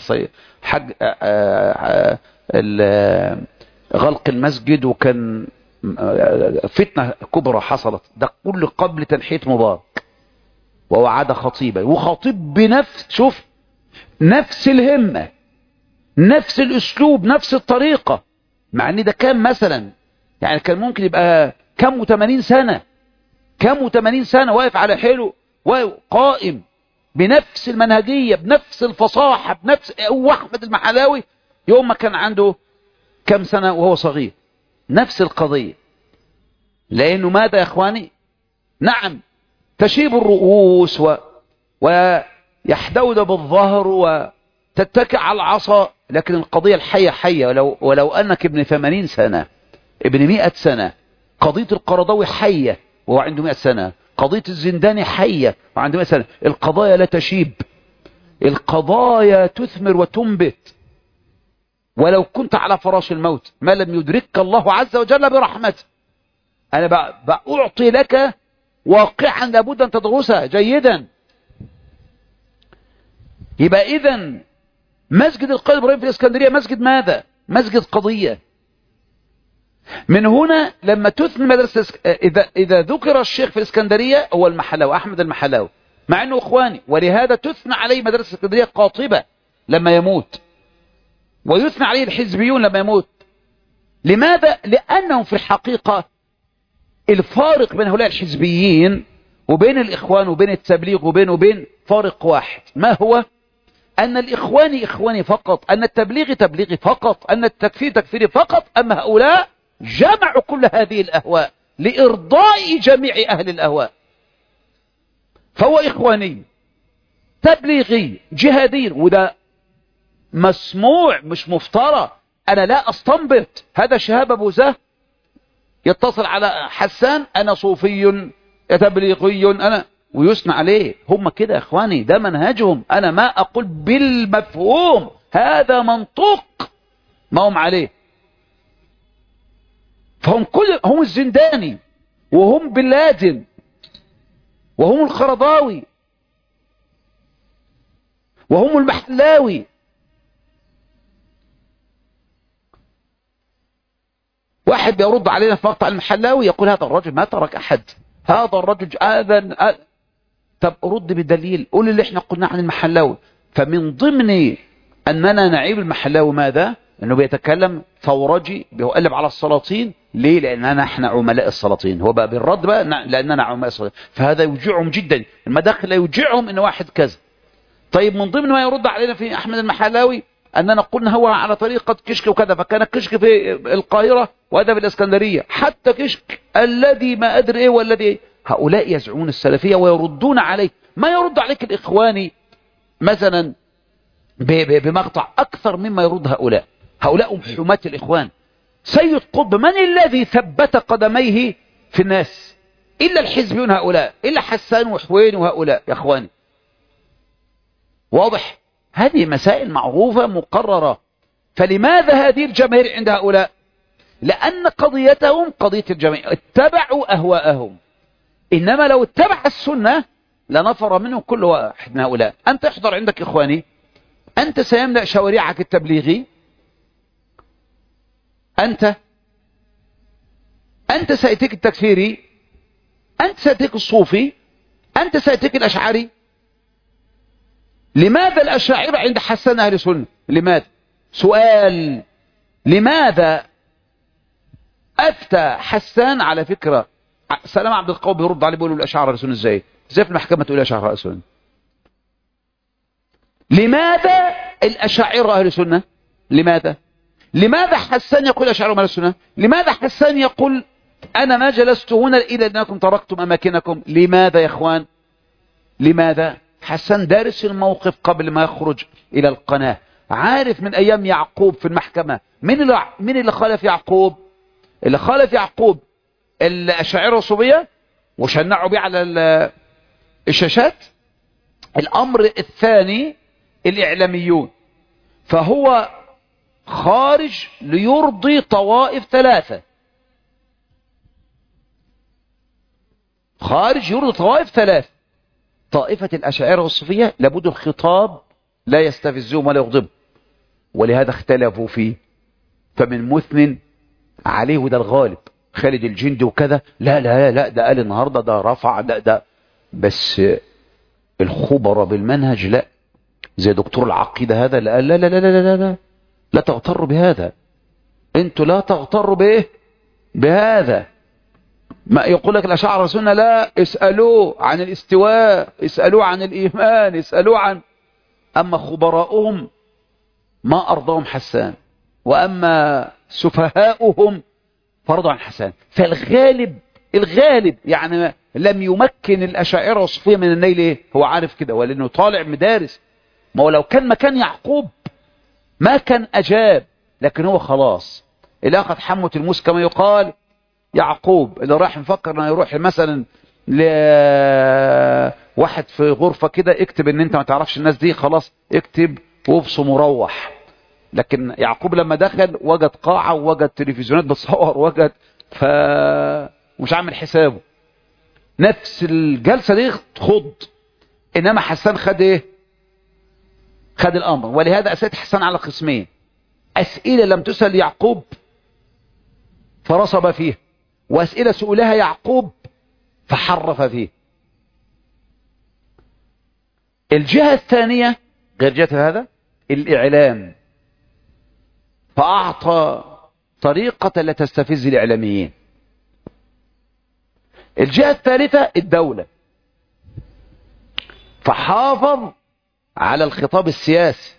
غلق المسجد، وكان فتنة كبرى حصلت، ده كل قبل تنحية مبارك، وهو عاد خطيبا، وخطيب بنفس، شوف، نفس الهمة، نفس الأسلوب، نفس الطريقة، مع ان ده كان مثلا يعني كان ممكن يبقى كم و80 سنة، كم و80 سنة واقف على حيله، وقائم بنفس المنهجية، بنفس الفصاحة، بنفس. هو أحمد المحلاوي يوم ما كان عنده كم سنة وهو صغير، نفس القضية. لأنه ماذا يا إخواني؟ نعم، تشيب الرؤوس ويحدود بالظهر وتتكع على العصا، لكن القضية الحية حية. ولو أنك ابن 80 سنة، ابن 100 سنة، قضية القرضاوي حية وهو عنده 100 سنة، قضية الزنداني حية وعنده 100 سنة. القضايا لا تشيب، القضايا تثمر وتنبت. ولو كنت على فراش الموت ما لم يدركك الله عز وجل برحمته. أنا بأعطي لك واقعا لابد أن تدرسها جيدا. يبقى إذن مسجد القائد إبراهيم في الإسكندرية مسجد ماذا؟ مسجد قضية. من هنا لما تثني مدرسة إذا ذكر الشيخ في الإسكندرية هو المحلاوي، أحمد المحلاوي، مع أنه إخواني، ولهذا تثنى عليه مدرسة الإسكندرية قاطبة لما يموت، ويثنى عليه الحزبيون لما يموت. لماذا؟ لأنهم في الحقيقة الفارق بين هؤلاء الحزبيين وبين الإخوان وبين التبليغ وبين فارق واحد، ما هو؟ أن الإخواني إخواني فقط، أن التبليغ تبليغي فقط، أن التكفير تكفيري فقط. أما هؤلاء جمعوا كل هذه الأهواء لإرضاء جميع أهل الأهواء. فهو إخواني تبليغي جهادي، وده مسموع مش مفترى. أنا لا أستنبط. هذا شهاب أبو زه يتصل على حسان أنا صوفي تبليغي أنا، ويثنى عليه. هم كده يا إخواني، ده منهجهم. أنا ما أقول بالمفهوم، هذا منطق ما هم عليه. فهم هم الزنداني، وهم بن لادن، وهم القرضاوي، وهم المحلاوي. واحد بيرد علينا في مقطع المحلاوي يقول هذا الرجل ما ترك أحد، هذا الرجل آذن. طب رد بدليل، قول اللي احنا قلنا عن المحلاوي. فمن ضمن أننا نعيب المحلاوي ماذا؟ أنه بيتكلم ثورجي، بيقلب على السلاطين. ليه؟ لأننا احنا عملاء السلاطين. هو بقى بالرد بقى لأننا عملاء السلاطين، فهذا يوجعهم جدا. المداخل يوجعهم أن واحد كذا. طيب من ضمن ما يرد علينا في أحمد المحلاوي أننا قلنا هو على طريقة كشك وكذا، فكان كشك في القاهرة وهذا في الإسكندرية، حتى كشك الذي ما أدري إيه والذي إيه. هؤلاء يزعمون السلفية ويردون عليه. ما يرد عليك الإخواني مثلا بمقطع أكثر مما يرد هؤلاء. هؤلاء حماة الإخوان. سيد قطب من الذي ثبت قدميه في الناس إلا الحزبيون هؤلاء، إلا حسان وحوين وهؤلاء يا أخواني. واضح؟ هذه مسائل معروفة مقررة. فلماذا هذه الجماهير عند هؤلاء؟ لأن قضيتهم قضية الجماهير، اتبعوا أهواءهم. إنما لو اتبع السنة لنفر منهم كل واحد من هؤلاء. أنت احضر عندك إخواني، أنت سيملأ شوارعك التبليغي، أنت سيأتيك التكفيري، أنت سيأتيك الصوفي، أنت سيأتيك الأشعري. لماذا الأشاعرة عند حسان أهل السنة؟ لماذا؟ سؤال. لماذا أفتى حسان؟ على فكرة سلام عبد القوي بيرد عليه بيقولوا الأشاعرة أهل السنة ازاي في المحكمة تقول الأشاعرة أهل السنة؟ لماذا الأشاعرة أهل السنة؟ لماذا حسان يقول أشاعرة أهل السنة؟ لماذا حسان يقول أنا ما جلست هنا إلا أنكم تركتم أماكنكم؟ لماذا يا إخوان؟ لماذا؟ حسان دارس الموقف قبل ما يخرج إلى القناة، عارف من أيام يعقوب في المحكمة من اللي خالف يعقوب؟ اللي خالف يعقوب الأشاعرة الصوفية وشنعوا بيه على الشاشات. الأمر الثاني الإعلاميون. فهو خارج ليرضي طوائف ثلاثة، خارج يرضي طوائف ثلاثة. طائفة الأشاعرة والصوفية لابد الخطاب لا يستفزهم ولا يغضبهم، ولهذا اختلفوا فيه. فمن مثمن عليه وده الغالب خالد الجندي وكذا، لا لا لا ده قال النهاردة ده رفع ده بس الخبراء بالمنهج لا، زي دكتور العقيدة هذا اللي قال لا لا لا لا لا لا لا تغتروا بهذا، انتوا لا تغتروا بايه بهذا. ما يقول لك الأشاعرة سنة، لا، اسألوه عن الاستواء، اسألوه عن الإيمان، اسألوه عن. أما خبراؤهم ما أرضاهم حسان، وأما سفهاؤهم فرضوا عن حسان. فالغالب يعني لم يمكن الأشاعرة والصوفية من النيل. ايه هو عارف كده ولأنه طالع مدارس. ما هو لو كان مكان يعقوب ما كان أجاب، لكن هو خلاص اللي أخذ حموة الموس كما يقال. يعقوب اللي راح مفكر انه يروح مثلا لواحد في غرفة كده اكتب ان انت ما تعرفش الناس دي، خلاص اكتب وابصم وروح. لكن يعقوب لما دخل وجد قاعة ووجد تلفزيونات بتصور وجد مش عامل حسابه. نفس الجلسة دي خض. انما حسان خد ايه؟ خد الامر. ولهذا اسئلة حسان على قسمين: اسئلة لم تسأل يعقوب فرصب فيه، واسئلة سئلها يعقوب فحرف فيه. الجهة الثانية غير جهة هذا الإعلام، فأعطى طريقة لا تستفز الإعلاميين. الجهة الثالثة الدولة، فحافظ على الخطاب السياسي.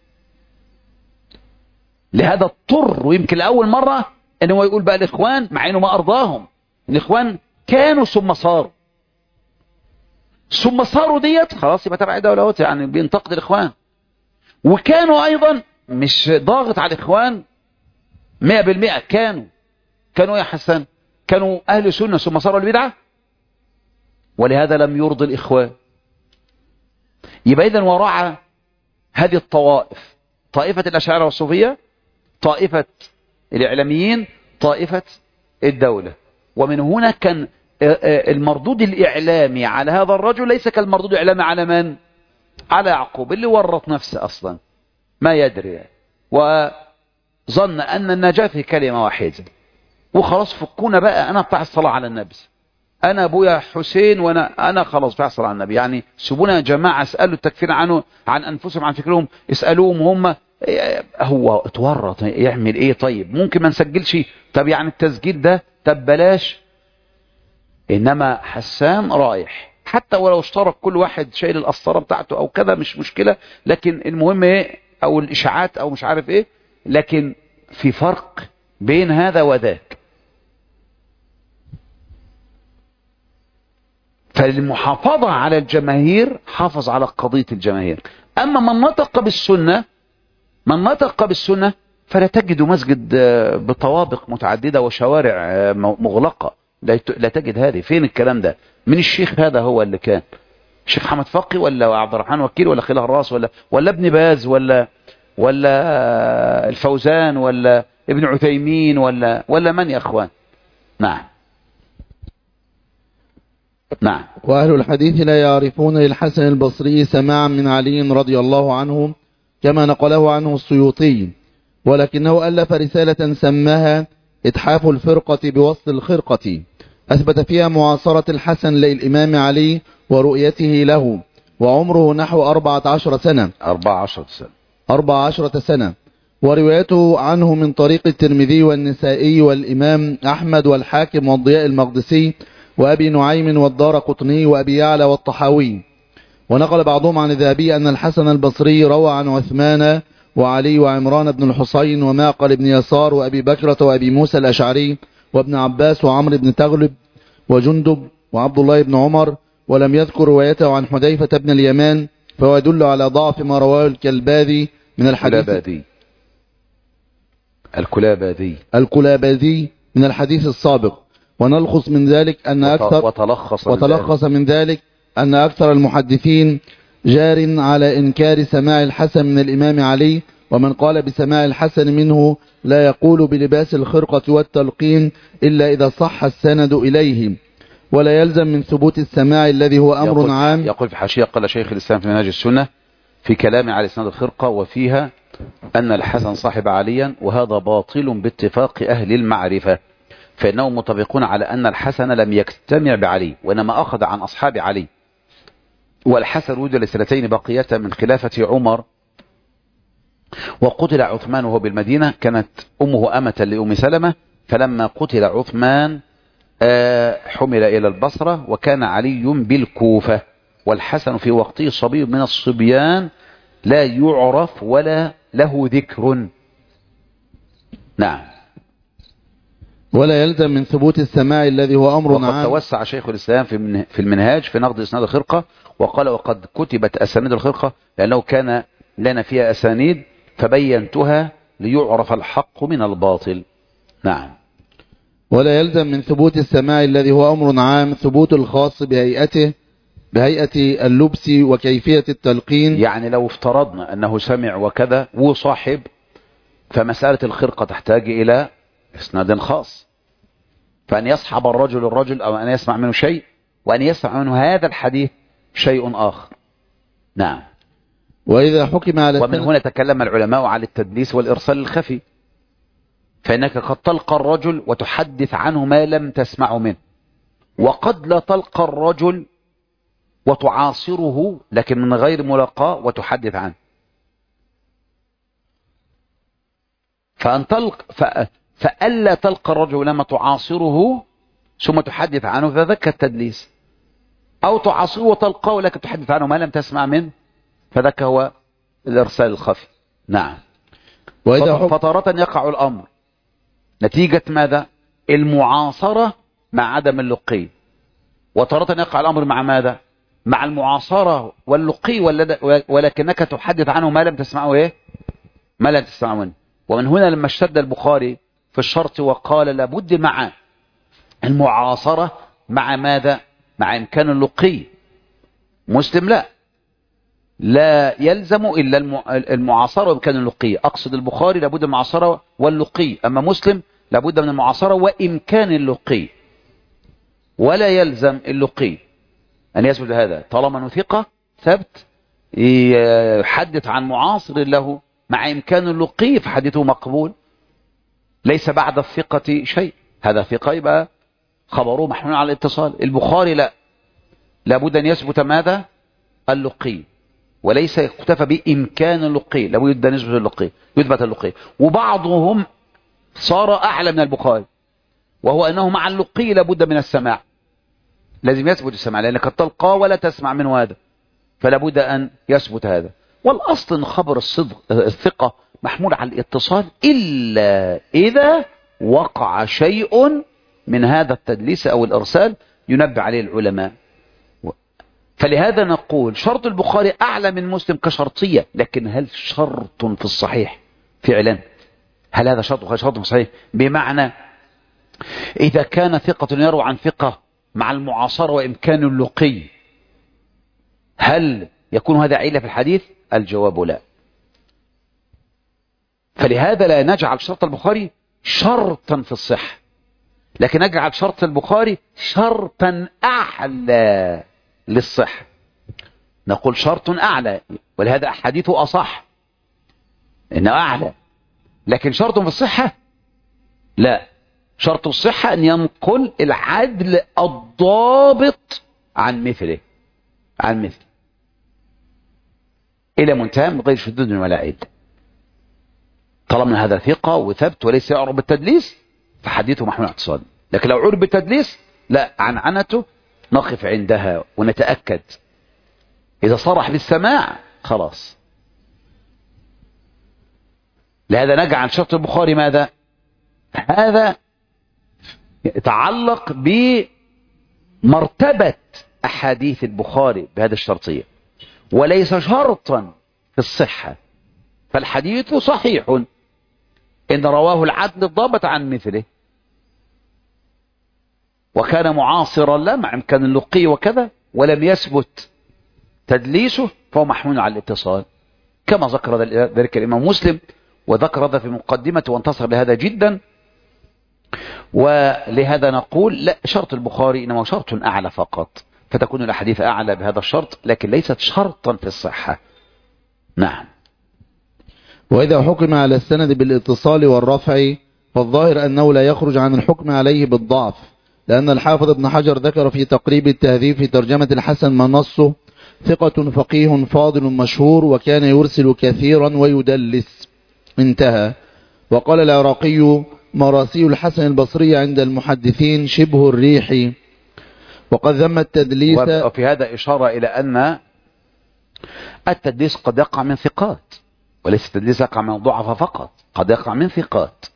لهذا اضطر، ويمكن لأول مرة انه يقول بقى الإخوان، مع انه ما أرضاهم. الإخوان كانوا ثم صاروا ديت خلاص يبقى تبع الدولة، يعني بينتقد الإخوان. وكانوا أيضا مش ضاغط على الإخوان 100%. كانوا يا حسن كانوا أهل سنة ثم صاروا البدعة، ولهذا لم يرضي الإخوان. يبقى إذن وراء هذه الطوائف: طائفة الأشاعرة والصوفية، طائفة الإعلاميين، طائفة الدولة. ومن هنا كان المردود الإعلامي على هذا الرجل ليس كالمردود الإعلامي على من؟ على يعقوب اللي ورط نفسه أصلا ما يدري، وظن أن النجاة في كلمة واحدة. وخلاص فكونا بقى، انا بتاع الصلاة على النبي، انا ابويا حسين وانا خلاص بتاع الصلاة على النبي، يعني سيبونا يا جماعة، اسألوا التكفير عن انفسهم عن فكرهم، اسألوهم هم. هو اتورط يعمل ايه؟ طيب ممكن ما نسجلش، طب يعني التسجيل ده طب بلاش. انما حسان رايح حتى ولو اشترك كل واحد شايل القسطره بتاعته او كذا مش مشكلة، لكن المهم ايه، او الاشاعات او مش عارف ايه، لكن في فرق بين هذا وذاك. فالمحافظة على الجماهير حافظ على قضية الجماهير. اما من نطق بالسنة فلا تجد مسجد بطوابق متعددة وشوارع مغلقة، لا تجد هذه. فين الكلام ده؟ من الشيخ هذا هو اللي كان الشيخ حمد فقي ولا عبد الرحمن وكيل ولا خلال الراس ولا ابن باز ولا الفوزان ولا ابن عثيمين ولا من يا اخوان؟ نعم. وأهل الحديث لا يعرفون للحسن البصري سماعا من علي رضي الله عنه كما نقله عنه السيوطي، ولكنه ألف رسالة سماها إتحاف الفرقة بوصل الخرقة، أثبت فيها معاصرة الحسن للإمام علي ورؤيته له، وعمره نحو 14 سنة، وروايته عنه من طريق الترمذي والنسائي والإمام أحمد والحاكم والضياء المقدسي وأبي نعيم والدارقطني وأبي يعلى والطحاوي. ونقل بعضهم عن الذهبي أن الحسن البصري روى عن عثمان وعلي وعمران بن الحصين ومعقل بن يسار وأبي بكرة وأبي موسى الأشعري وابن عباس وعمر بن تغلب وجندب وعبد الله بن عمر، ولم يذكر روايته عن حذيفة بن اليمان، فهو يدل على ضعف ما رواه الكلباذي من الحديث الكلاباذي من الحديث السابق. ونلخص من ذلك أن وتلخص من ذلك أن أكثر المحدثين جار على إنكار سماع الحسن من الإمام علي، ومن قال بسماع الحسن منه لا يقول بلباس الخرقة والتلقين إلا إذا صح السند إليه، ولا يلزم من ثبوت السماع الذي هو أمر عام. يقول في حاشية قال شيخ الإسلام في منهاج السنة في كلام على إسناد الخرقة وفيها أن الحسن صاحب عليا، وهذا باطل باتفاق أهل المعرفة، فإنهم متفقون على أن الحسن لم يجتمع بعلي وإنما أخذ عن أصحاب علي. والحسن وجد لسنتين بقية من خلافة عمر، وقتل عثمان وهو بالمدينة، كانت أمه أمة لأم سلمة، فلما قتل عثمان حمل إلى البصرة، وكان علي بالكوفة، والحسن في وقته صبي من الصبيان لا يعرف ولا له ذكر. نعم. ولا يلزم من ثبوت السماع الذي هو أمر عام. وقد توسع شيخ الإسلام في المنهاج في نقد إسناد الخرقة، وقال وقد كتبت أسانيد الخرقة لأنه كان لنا فيها أسانيد فبينتها ليعرف الحق من الباطل. نعم. ولا يلزم من ثبوت السماع الذي هو أمر عام ثبوت الخاص بهيئة اللبس وكيفية التلقين. يعني لو افترضنا أنه سمع وكذا وصاحب، فمسألة الخرقة تحتاج إلى إسناد خاص، فأن يصحب الرجل أو أن يسمع منه شيء، وأن يسمع منه هذا الحديث شيء آخر. نعم. وإذا حكم على ومن هنا تكلم العلماء على التدليس والإرسال الخفي، فإنك قد تلقى الرجل وتحدث عنه ما لم تسمع منه، وقد لا تلقى الرجل وتعاصره لكن من غير ملاقاة وتحدث عنه. فألا تلقى الرجل لما تعاصره ثم تحدث عنه فذاك التدليس، أو تعاصره وتلقاه لكن تحدث عنه ما لم تسمع منه فذاك هو الإرسال الخفي. نعم. فتارة يقع الأمر نتيجة ماذا؟ المعاصرة مع عدم اللقي، وتارة يقع الأمر مع ماذا؟ مع المعاصرة واللقي ولكنك تحدث عنه ما لم تسمعه ايه؟ ما لم تسمعه منه. ومن هنا لما اشتد البخاري في الشرط وقال لابد مع المعاصرة مع ماذا؟ مع إمكان اللقي. مسلم لا يلزم إلا المعاصرة وإمكان اللقي. أقصد البخاري لابد من المعاصرة واللقي، أما مسلم لابد من المعاصرة وإمكان اللقي، ولا يلزم اللقي أن يثبت هذا طالما أنه ثقة ثبت يحدث عن معاصر له مع إمكان اللقي فحديثه مقبول، ليس بعد الثقة شيء. هذا ثقة يبقى خبره محمول على الاتصال. البخاري لا، لابد أن يثبت ماذا؟ اللقي، وليس يكتفى بإمكان اللقي، لابد أن يثبت اللقي. وبعضهم صار أعلى من البخاري، وهو أنه مع اللقي لابد من السماع، لازم يثبت السماع، لأنك قد تلقى ولا تسمع منه هذا، فلابد أن يثبت هذا. والأصل أن خبر الثقة محمول على الاتصال إلا إذا وقع شيء من هذا التدليس أو الإرسال ينبه عليه العلماء. فلهذا نقول شرط البخاري أعلى من مسلم كشرطية، لكن هل شرط في الصحيح فعلا؟ هل هذا شرط في الصحيح؟ بمعنى إذا كان ثقة يروي عن ثقة مع المعاصرة وإمكان اللقي، هل يكون هذا علة في الحديث؟ الجواب لا. فلهذا لا نجعل شرط البخاري شرطا في الصحة، لكن نجعل شرط البخاري شرطا أعلى للصحة. نقول شرط أعلى، ولهذا أحاديثه أصح إنه أعلى، لكن شرط في الصحة لا. شرط الصحة أن ينقل العدل الضابط عن مثله إلى منتهى من غير شذوذ ولا عيب. طالما هذا ثقة وثبت وليس يعرف بالتدليس فحديثه محمول على الاتصال. لكن لو عرف بالتدليس لا، عنعنته نقف عندها ونتأكد. إذا صرح بالسماع خلاص. لهذا نجعل شرط البخاري ماذا؟ هذا يتعلق بمرتبة أحاديث البخاري بهذه الشرطية، وليس شرطا في الصحة. فالحديث صحيح إن رواه العدل الضابط عن مثله، وكان معاصرا له مع إمكان اللقي وكذا، ولم يثبت تدليسه، فهو محمول على الاتصال، كما ذكر ذلك الإمام مسلم، وذكر هذا في مقدمته وانتصر لهذا جدا. ولهذا نقول لا، شرط البخاري إنما شرط أعلى فقط، فتكون الأحاديث أعلى بهذا الشرط، لكن ليست شرطا في الصحة. نعم. وإذا حكم على السند بالاتصال والرفع فالظاهر أنه لا يخرج عن الحكم عليه بالضعف، لأن الحافظ ابن حجر ذكر في تقريب التهذيب في ترجمة الحسن ما نصه ثقة فقيه فاضل مشهور وكان يرسل كثيرا ويدلس، انتهى. وقال العراقي مراسي الحسن البصري عند المحدثين شبه الريح، وقد ذم التدليس. وفي هذا إشارة إلى أن التدليس قد يقع من ثقات، وليس التدليس يقع من ضعفاء فقط، قد يقع من ثقات.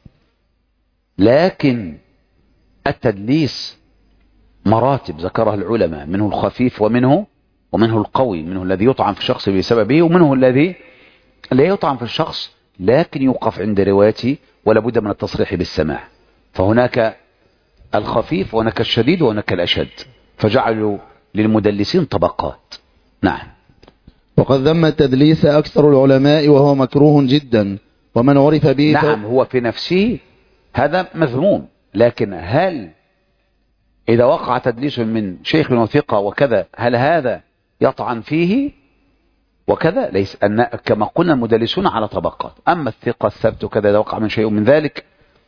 لكن التدليس مراتب ذكرها العلماء، منه الخفيف ومنه القوي، منه الذي يطعن في الشخص بسببه، ومنه الذي لا يطعن في الشخص لكن يوقف عند روايته ولا بد من التصريح بالسماع. فهناك الخفيف وهناك الشديد وهناك الأشد، فجعلوا للمدلسين طبقات. نعم. وقد ذم التدليس أكثر العلماء وهو مكروه جدا، ومن عرف به نعم هو في نفسه هذا مذموم، لكن هل إذا وقع تدليس من شيخ وثقة وكذا هل هذا يطعن فيه وكذا؟ ليس، أن كما قلنا المدلسون على طبقات، أما الثقة الثبت كذا إذا وقع من شيء من ذلك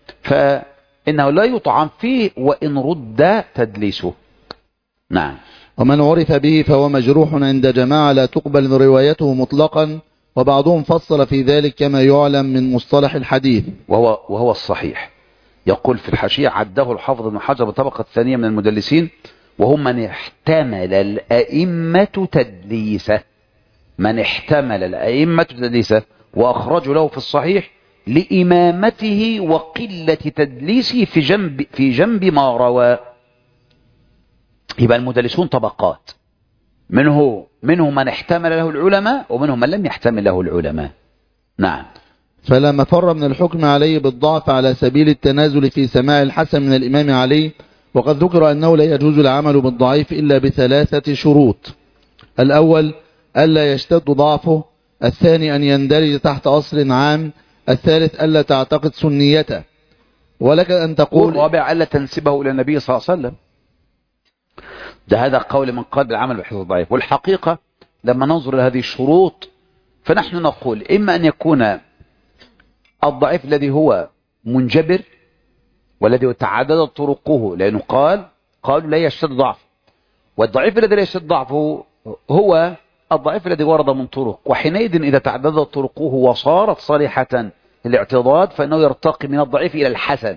فإنه لا يطعن فيه وإن رد تدليسه. نعم. ومن عرف به فهو مجروح عند جماعة لا تقبل روايته مطلقا، وبعضهم فصل في ذلك كما يعلم من مصطلح الحديث، وهو الصحيح. يقول في الحاشية عده الحافظ ابن حجر بالطبقة الثانية من المدلسين، وهم من احتمل الأئمة تدليسه، من احتمل الأئمة تدليسه وأخرجوا له في الصحيح لإمامته وقلة تدليسه في جنب ما روى. يبقى المدلسون طبقات، منه من احتمل له العلماء ومنهم من لم يحتمل له العلماء. نعم. فلا مفر من الحكم عليه بالضعف على سبيل التنازل في سماع الحسن من الإمام علي. وقد ذكر أنه لا يجوز العمل بالضعيف إلا بثلاثة شروط: الأول ألا يشتد ضعفه، الثاني أن يندرج تحت أصل عام، الثالث ألا تعتقد سنيته. ولك أن تقول والرابع ألا تنسبه إلى النبي صلى الله عليه وسلم. هذا قول من قال بالعمل بحفظ الضعيف. والحقيقة لما ننظر لهذه الشروط فنحن نقول إما أن يكون الضعيف الذي هو منجبر والذي تعددت طرقه، لأنه قالوا لا يشتد ضعف، والضعيف الذي لا يشتد ضعفه هو الضعيف الذي ورد من طرق، وحينئذ إذا تعددت طرقه وصارت صالحة للاعتضاد فإنه يرتقي من الضعيف إلى الحسن.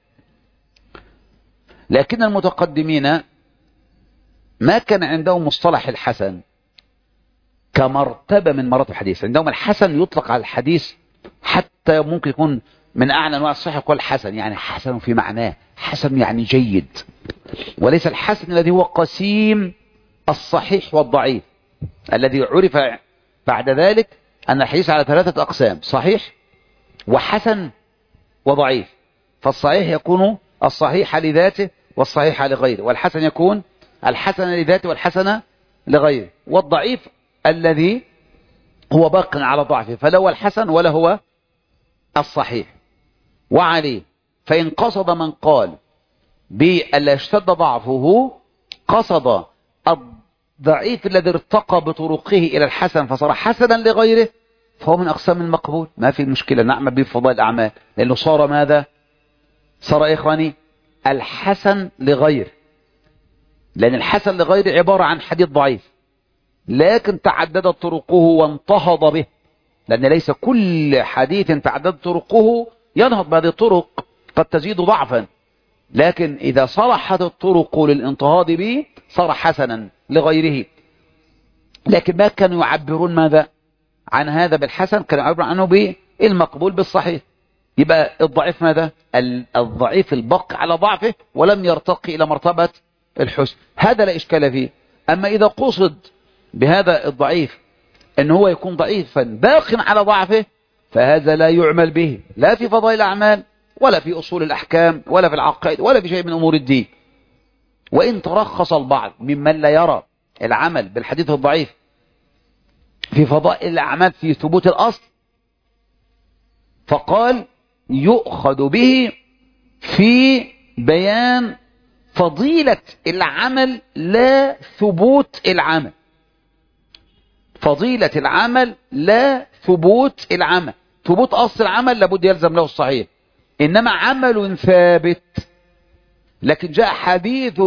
لكن المتقدمين ما كان عندهم مصطلح الحسن كمرتبة من مراتب الحديث. عندهم الحسن يطلق على الحديث حتى ممكن يكون من أعلى أنواع الصحة، يقول حسن يعني حسن في معناه، حسن يعني جيد، وليس الحسن الذي هو قسيم الصحيح والضعيف الذي عرف بعد ذلك أن الحديث على 3 أقسام: صحيح وحسن وضعيف. فالصحيح يكون الصحيح لذاته والصحيح لغيره، والحسن يكون الحسن لذاته والحسن لغيره، والضعيف الذي هو باق على ضعفه، فلا هو الحسن ولا هو الصحيح. وعليه فإن قصد من قال بألا اشتد ضعفه قصد الضعيف الذي ارتقى بطرقه إلى الحسن فصار حسنا لغيره، فهو من أقسام المقبول، ما في مشكلة، نعمل به فضائل الأعمال، لأنه صار ماذا؟ صار إخواني الحسن لغير، لأن الحسن لغير عبارة عن حديث ضعيف لكن تعددت طرقه وانتهض به، لأن ليس كل حديث تعددت طرقه ينهض بهذه الطرق، قد تزيد ضعفا، لكن إذا صلحت الطرق للانتهاض به صار حسنا لغيره. لكن ما كانوا يعبرون ماذا عن هذا بالحسن؟ كانوا يعبرون عنه بالمقبول بالصحيح. يبقى الضعيف ماذا؟ الضعيف البق على ضعفه ولم يرتقي إلى مرتبة الحسن، هذا لا إشكال فيه. أما إذا قصد بهذا الضعيف أن هو يكون ضعيفا باق على ضعفه فهذا لا يعمل به لا في فضائل الأعمال ولا في أصول الأحكام ولا في العقائد ولا في شيء من أمور الدين. وإن ترخص البعض ممن لا يرى العمل بالحديث الضعيف في فضائل الأعمال في ثبوت الأصل، فقال يؤخذ به في بيان فضيلة العمل لا ثبوت العمل، فضيلة العمل لا ثبوت العمل. ثبوت أصل العمل لابد يلزم له الصحيح، إنما عمل ثابت لكن جاء حديث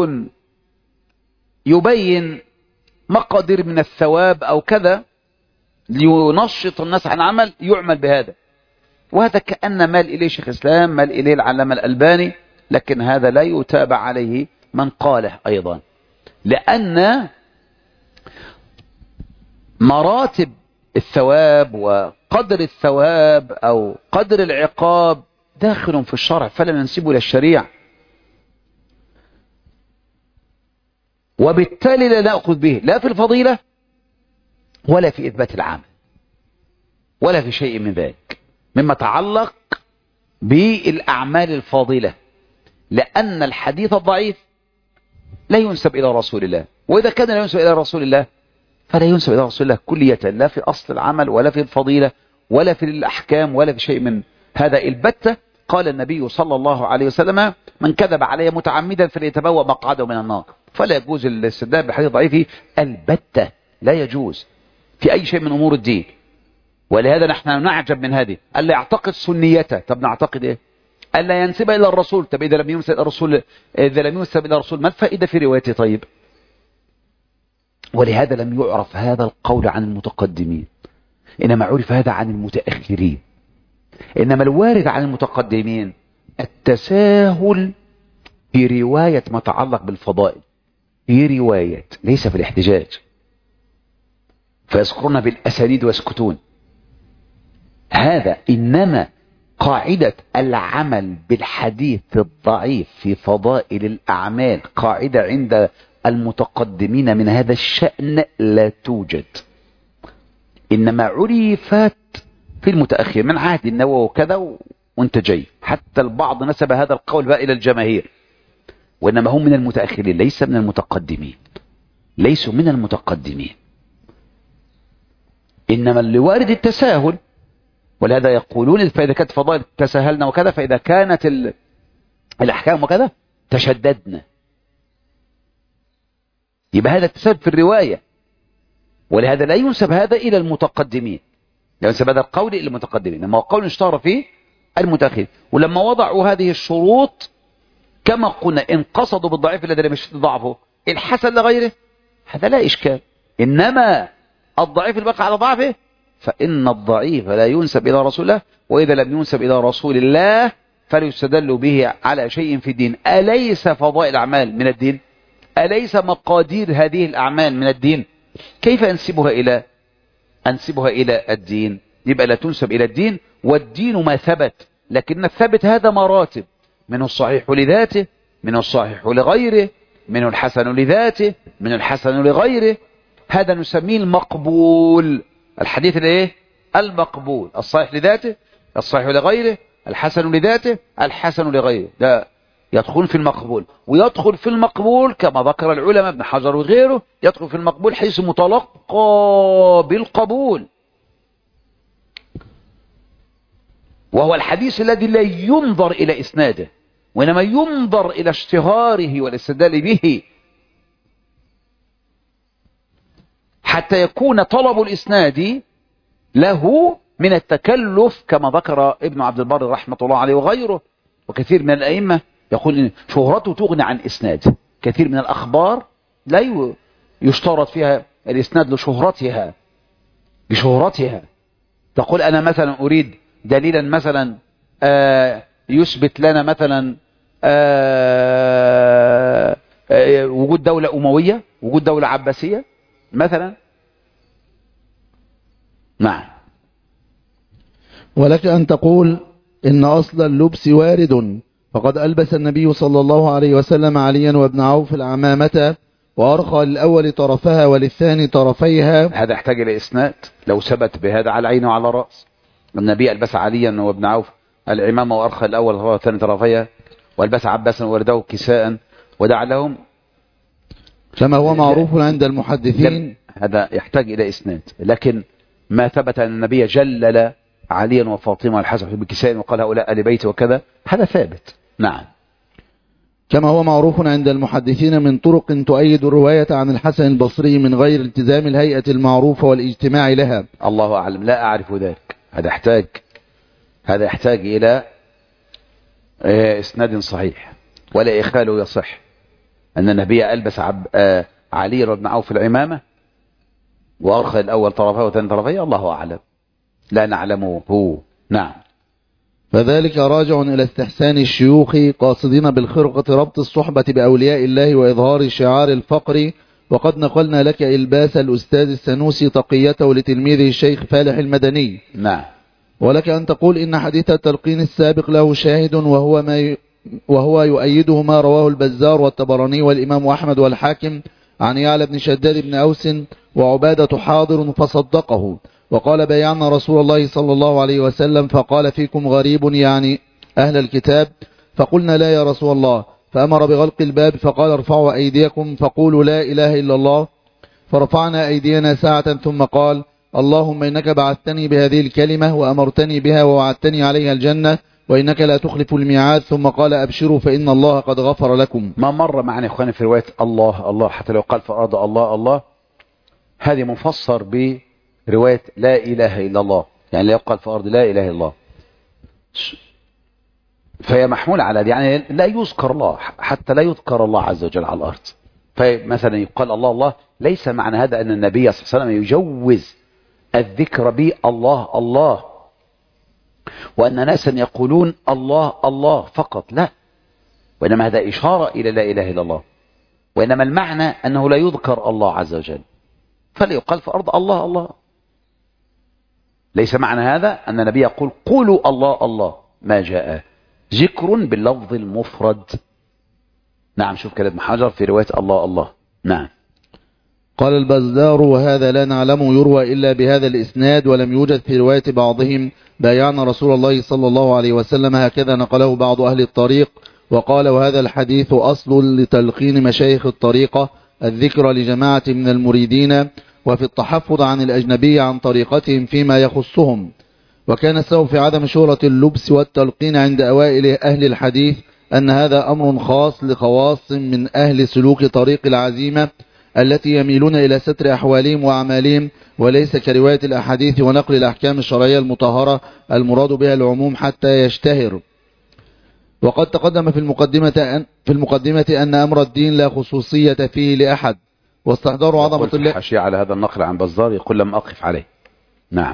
يبين مقدر من الثواب أو كذا لينشط الناس عن عمل يعمل بهذا، وهذا كأن مال إليه شيخ الإسلام، مال إليه العلامة الألباني، لكن هذا لا يتابع عليه من قاله أيضا، لأن مراتب الثواب وقدر الثواب أو قدر العقاب داخل في الشرع فلا ننسبه للشريعة، وبالتالي لا نأخذ به لا في الفضيلة ولا في إثبات العمل ولا في شيء من ذلك مما تعلق بالأعمال الفاضلة، لأن الحديث الضعيف لا ينسب إلى رسول الله، وإذا كان لا ينسب إلى رسول الله فلا ينسب إلى رسول الله كلية، لا في أصل العمل ولا في الفضيلة ولا في الأحكام ولا في شيء من هذا البتة. قال النبي صلى الله عليه وسلم من كذب علي متعمدا فليتبوأ مقعده من النار، فلا يجوز الاستدلال بحديث ضعيف البتة، لا يجوز في أي شيء من أمور الدين. ولهذا نحن نعجب من هذه، ألا يعتقد سنيته، طب نعتقد إيه؟ ألا ينسب إلى الرسول، طب إذا لم ينسب إلى الرسول، ما الفائدة في روايته؟ طيب، ولهذا لم يعرف هذا القول عن المتقدمين، إنما عرف هذا عن المتأخرين. إنما الوارد عن المتقدمين التساهل في رواية ما تعلق بالفضائل، في رواية ليس في الاحتجاج، فيذكرون بالأسانيد ويسكتون. هذا إنما قاعدة العمل بالحديث الضعيف في فضائل الأعمال قاعدة عند المتقدمين من هذا الشأن لا توجد، إنما عرفت في المتأخر من عهد النووي وكذا وانت جاي، حتى البعض نسب هذا القول بقى إلى الجماهير، وإنما هم من المتأخرين ليس من المتقدمين، ليسوا من المتقدمين، إنما اللي وارد التساهل. ولهذا يقولون فإذا كانت فضائل تساهلنا وكذا، فإذا كانت الأحكام وكذا تشددنا، يبقى هذا التساهل في الرواية. ولهذا لا ينسب هذا إلى المتقدمين، لا ينسب هذا القول إلى المتقدمين، لما هو قول اشتهر فيه المتأخرين. ولما وضعوا هذه الشروط كما قلنا إن قصدوا بالضعيف الذي مش ضعفه الحسن لغيره هذا لا إشكال. إنما الضعيف البقى على ضعفه فإن الضعيف لا ينسب إلى رسول الله، وإذا لم ينسب إلى رسول الله فليستدل به على شيء في الدين. أليس فضائل الأعمال من الدين؟ أليس مقادير هذه الأعمال من الدين؟ كيف أنسبها إلى الدين؟ يبقى لا تنسب إلى الدين، والدين ما ثبت، لكن الثبت هذا مراتب، منه الصحيح لذاته، منه الصحيح لغيره، منه الحسن لذاته، منه الحسن لغيره. هذا نسميه المقبول. الحديث الايه؟ المقبول، الصحيح لذاته، الصحيح لغيره، الحسن لذاته، الحسن لغيره، ده يدخل في المقبول. ويدخل في المقبول كما ذكر العلماء ابن حجر وغيره، يدخل في المقبول حيث متلقى بالقبول، وهو الحديث الذي لا ينظر إلى إسناده، وإنما ينظر إلى اشتهاره والاستدلال به، حتى يكون طلب الإسناد له من التكلف، كما ذكر ابن عبد البر رحمة الله عليه وغيره وكثير من الأئمة، يقول إن شهرته تغني عن إسناد. كثير من الأخبار لا يشترط فيها الإسناد لشهرتها. تقول أنا مثلا أريد دليلا مثلا يثبت لنا مثلا وجود دولة أموية، وجود دولة عباسية مثلا. نعم. ولك أن تقول إن أصل اللبس وارد، فقد ألبس النبي صلى الله عليه وسلم عليا وابن عوف العمامة، وأرخى للأول طرفها وللثاني طرفيها. هذا يحتاج إلى إسناد. لو ثبت بهذا على عينه وعلى رأس، النبي ألبس عليا وابن عوف العمامة وأرخى الأول والثاني طرفيها، وألبس عباسا وورده كساء ودعا لهم، كما هو معروف عند المحدثين. هذا يحتاج إلى إسناد. لكن ما ثبت أن النبي جلل عليا وفاطمة والحسن بكساء وقال هؤلاء آل بيتي وكذا، هذا ثابت. نعم. كما هو معروف عند المحدثين من طرق تؤيد الرواية عن الحسن البصري من غير التزام الهيئة المعروفة والاجتماع لها. الله أعلم، لا أعرف ذلك. هذا يحتاج إلى إسناد صحيح، ولا إخاله يصح أن النبي ألبس علي بن عوف العمامة وأرخى الأول طرفه وثاني طرفه، الله أعلم، لا نعلمه هو. نعم. فذلك راجع إلى استحسان الشيوخ قاصدين بالخرقة ربط الصحبة بأولياء الله وإظهار شعار الفقر. وقد نقلنا لك إلباس الأستاذ السنوسي تقيته لتلميذه الشيخ فالح المدني. نعم. ولك أن تقول إن حديث التلقين السابق له شاهد، وهو يؤيده ما رواه البزار والطبراني والإمام أحمد والحاكم عن يعلى بن شداد بن أوس وعبادة حاضر فصدقه، وقال بايعنا رسول الله صلى الله عليه وسلم فقال فيكم غريب يعني أهل الكتاب، فقلنا لا يا رسول الله، فأمر بغلق الباب فقال ارفعوا أيديكم فقولوا لا إله إلا الله، فرفعنا أيدينا ساعة ثم قال اللهم إنك بعثتني بهذه الكلمة وأمرتني بها ووعدتني عليها الجنة وإنك لا تخلف الميعاد، ثم قال أبشروا فإن الله قد غفر لكم. ما مر معنا يا إخواني في رواية الله الله، حتى لو قال في الأرض الله الله، هذه مفسر برواية لا إله إلا الله، يعني لا يقال في الأرض لا إله إلا الله، فهي محمولة على يعني لا يذكر الله، حتى لا يذكر الله عز وجل على الأرض. فمثلا يقال الله الله، ليس معنى هذا أن النبي صلى الله عليه وسلم يجوز الذكر به الله الله، وأن ناسا يقولون الله الله فقط، لا، وإنما هذا إشارة إلى لا إله إلا الله، وإنما المعنى أنه لا يذكر الله عز وجل، فلا يقال في الأرض الله الله. ليس معنى هذا أن النبي يقول قولوا الله الله، ما جاء ذكر باللفظ المفرد. نعم. شوف كلام ابن حجر في رواية الله الله. نعم. قال البزار وهذا لا نعلمه يروى إلا بهذا الإسناد، ولم يوجد في رواية بعضهم بايعنا رسول الله صلى الله عليه وسلم، هكذا نقله بعض أهل الطريق. وقال وهذا الحديث أصل لتلقين مشايخ الطريقة الذكر لجماعة من المريدين، وفي التحفظ عن الأجنبي عن طريقتهم فيما يخصهم. وكان السبب في عدم شهرة اللبس والتلقين عند أوائل أهل الحديث أن هذا أمر خاص لخواص من أهل سلوك طريق العزيمة التي يميلون إلى ستر أحوالهم وأعمالهم، وليس كرواية الأحاديث ونقل الأحكام الشرعية المطهرة المراد بها العموم حتى يشتهر. وقد تقدم في المقدمة أن أمر الدين لا خصوصية فيه لأحد، واستحضار عظمة الله. الحاشية على هذا النقل عن بزار يقول لم أقف عليه. نعم.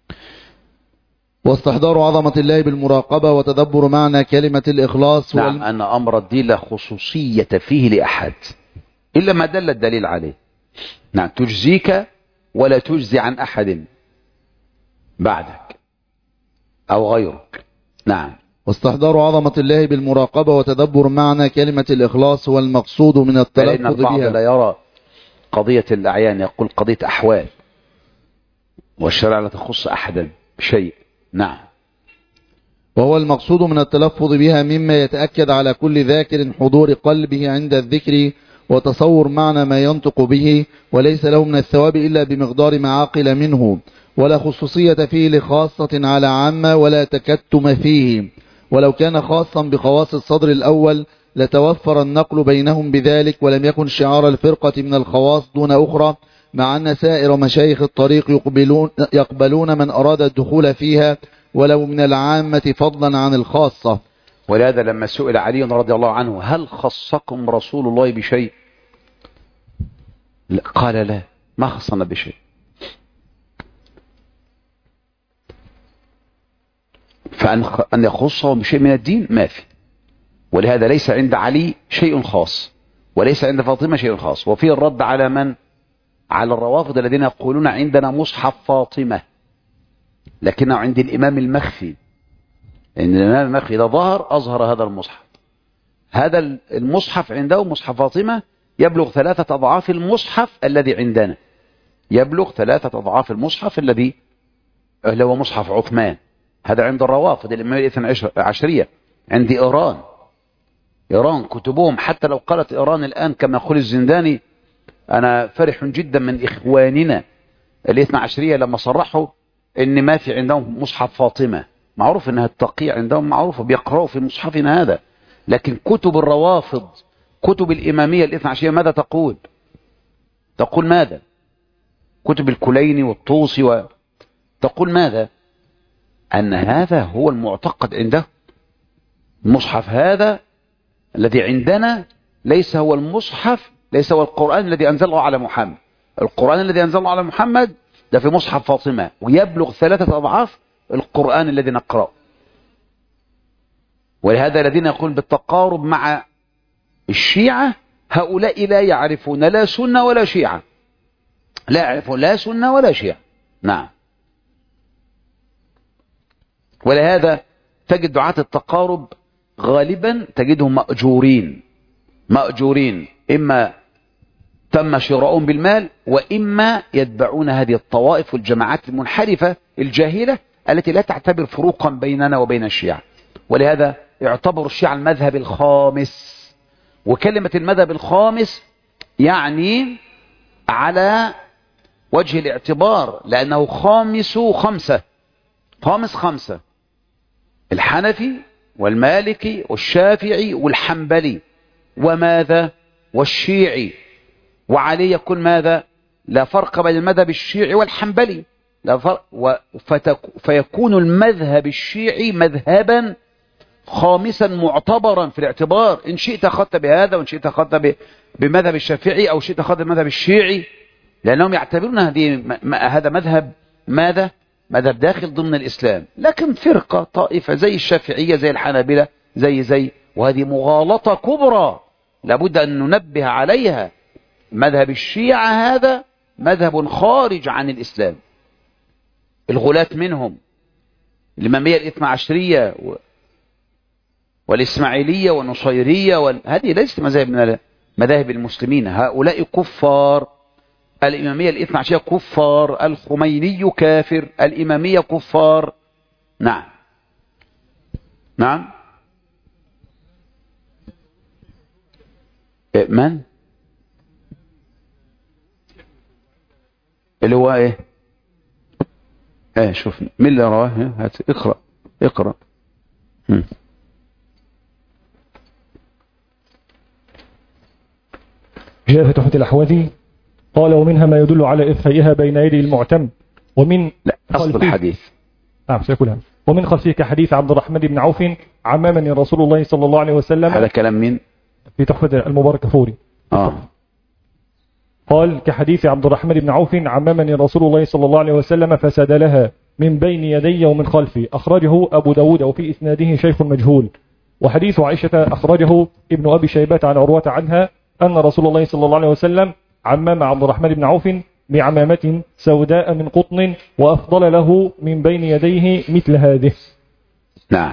واستحضار عظمة الله بالمراقبة وتدبر معنى كلمة الإخلاص. نعم، أن أمر الدين لا خصوصية فيه لأحد إلا ما دل الدليل عليه. نعم، تجزيك ولا تجزي عن أحد بعدك أو غيرك. نعم. واستحضار عظمة الله بالمراقبة وتدبر معنى كلمة الإخلاص هو المقصود من التلفظ لأن البعض بها. لا يرى قضية الأعيان، يقول قضية أحوال، والشرع لا تخص أحدا بشيء. نعم. وهو المقصود من التلفظ بها مما يتأكد على كل ذاكر حضور قلبه عند الذكر وتصور معنى ما ينطق به، وليس له من الثواب إلا بمقدار ما عقل منه، ولا خصوصية فيه لخاصة على عامة ولا تكتم فيه. ولو كان خاصا بخواص الصدر الأول لتوفر النقل بينهم بذلك، ولم يكن شعار الفرقة من الخواص دون أخرى، مع أن سائر مشايخ الطريق يقبلون من أراد الدخول فيها ولو من العامة فضلا عن الخاصة. ولهذا لما سئل علي رضي الله عنه هل خصكم رسول الله بشيء؟ قال لا، ما خصنا بشيء. فأن يخصه بشيء من الدين ما في. ولهذا ليس عند علي شيء خاص، وليس عند فاطمة شيء خاص. وفيه الرد على من؟ على الروافض الذين يقولون عندنا مصحف فاطمة لكنه عند الإمام المخفي. إن الإمام المخفي إذا ظهر أظهر هذا المصحف. هذا المصحف عنده مصحف فاطمة يبلغ 3 أضعاف المصحف الذي عندنا، يبلغ 3 أضعاف المصحف الذي هو مصحف عثمان. هذا عند الروافض الإمامية الاثنى عشرية. عند إيران كتبهم، حتى لو قالت إيران الآن كما يقول الزنداني، أنا فرح جدا من إخواننا الاثنى عشرية لما صرحوا إن ما في عندهم مصحف فاطمة. معروف إنها التقية عندهم معروفة، بيقرأوا في مصحفنا هذا. لكن كتب الروافض، كتب الإمامية الاثنى عشرية ماذا تقول؟ تقول ماذا؟ كتب الكليني والطوسي تقول ماذا؟ أن هذا هو المعتقد عنده. المصحف هذا الذي عندنا ليس هو المصحف، ليس هو القرآن الذي أنزله على محمد. القرآن الذي أنزله على محمد ده في مصحف فاطمة، ويبلغ 3 أضعاف القرآن الذي نقرأه. ولهذا الذين يقولون بالتقارب مع الشيعة هؤلاء لا يعرفون لا سنة ولا شيعة، لا يعرفون لا سنة ولا شيعة. نعم. ولهذا تجد دعاة التقارب غالبا تجدهم مأجورين، إما تم شراؤهم بالمال، وإما يتبعون هذه الطوائف والجماعات المنحرفة الجاهلة التي لا تعتبر فروقا بيننا وبين الشيعة. ولهذا يعتبر الشيعة المذهب الخامس. وكلمة المذهب الخامس يعني على وجه الاعتبار، لأنه خامس خمسة: الحنفي والمالكي والشافعي والحنبلي وماذا؟ والشيعي. وعليه يكون ماذا؟ لا فرق بين المذهب الشيعي والحنبلي، لا فرق. فيكون المذهب الشيعي مذهبا خامسا معتبرا في الاعتبار. إن شئت أخذت بهذا، وإن شئت أخذت بمذهب الشافعي، أو شئت أخذت بمذهب الشيعي، لأنهم يعتبرون هذا مذهب ماذا؟ مذهب داخل ضمن الإسلام. لكن فرقة طائفة زي الشافعية زي الحنابلة زي وهذه مغالطة كبرى لابد أن ننبه عليها. مذهب الشيعة هذا مذهب خارج عن الإسلام. الغلاة منهم الإمامية الاثنى عشرية والإسماعيلية والنصيرية هذه ليست مذاهب من مذاهب المسلمين. هؤلاء كفار. الإمامية الاثنى عشرية كفار، الخميني كافر، الإمامية كفار. نعم. من اللي هو ايه؟ شوف مين اللي رواه؟ هات اقرأ. جاء في تحفة الأحوذي قال: ومنها ما يدل على إثفائها بين يدي المعتم، ومن لا أصل الحديث. سيقولها. ومن خلفه كحديث عبد الرحمن بن عوف عممني رسول الله صلى الله عليه وسلم. هذا كلام مين؟ في تحفة المبارك فوري. قال كحديث عبد الرحمن بن عوف عممني رسول الله صلى الله عليه وسلم فساد لها من بين يدي ومن خلفي. أخرجه أبو داود وفي إسناده شيخ مجهول. وحديث عائشة أخرجه ابن أبي شيبة عن عروة عنها أن رسول الله صلى الله عليه وسلم عمم عبد الرحمن بن عوف بعمامة سوداء من قطن وأفضل له من بين يديه مثل هذه. نعم.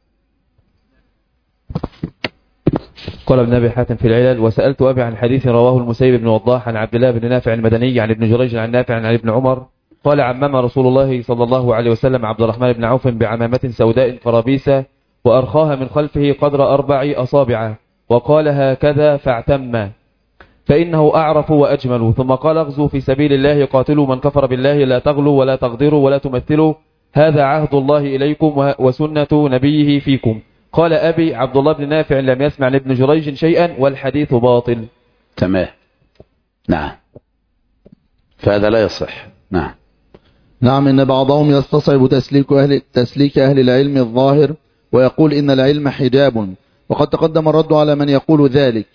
قال ابن أبي حاتم في العلل: وسألت أبي عن حديث رواه المسيب بن وضاح عن عبد الله بن نافع المدني عن ابن جريج عن نافع عن ابن عمر قال: عمم رسول الله صلى الله عليه وسلم عبد الرحمن بن عوف بعمامة سوداء فرابيسة وأرخاها من خلفه قدر 4 أصابع وقال: هكذا فاعتم فإنه أعرف وأجمل. ثم قال: اغزوا في سبيل الله قاتلوا من كفر بالله لا تغلوا ولا تغدروا ولا تمثلوا هذا عهد الله إليكم وسنة نبيه فيكم. قال أبي: عبد الله بن نافع لم يسمع لابن جريج شيئا والحديث باطل. تمام. نعم. فهذا لا يصح. نعم. نعم. إن بعضهم يستصعب تسليك أهل العلم الظاهر ويقول إن العلم حجاب، وقد تقدم الرد على من يقول ذلك،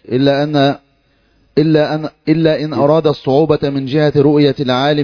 إلا إن أراد الصعوبة من جهة رؤية العالم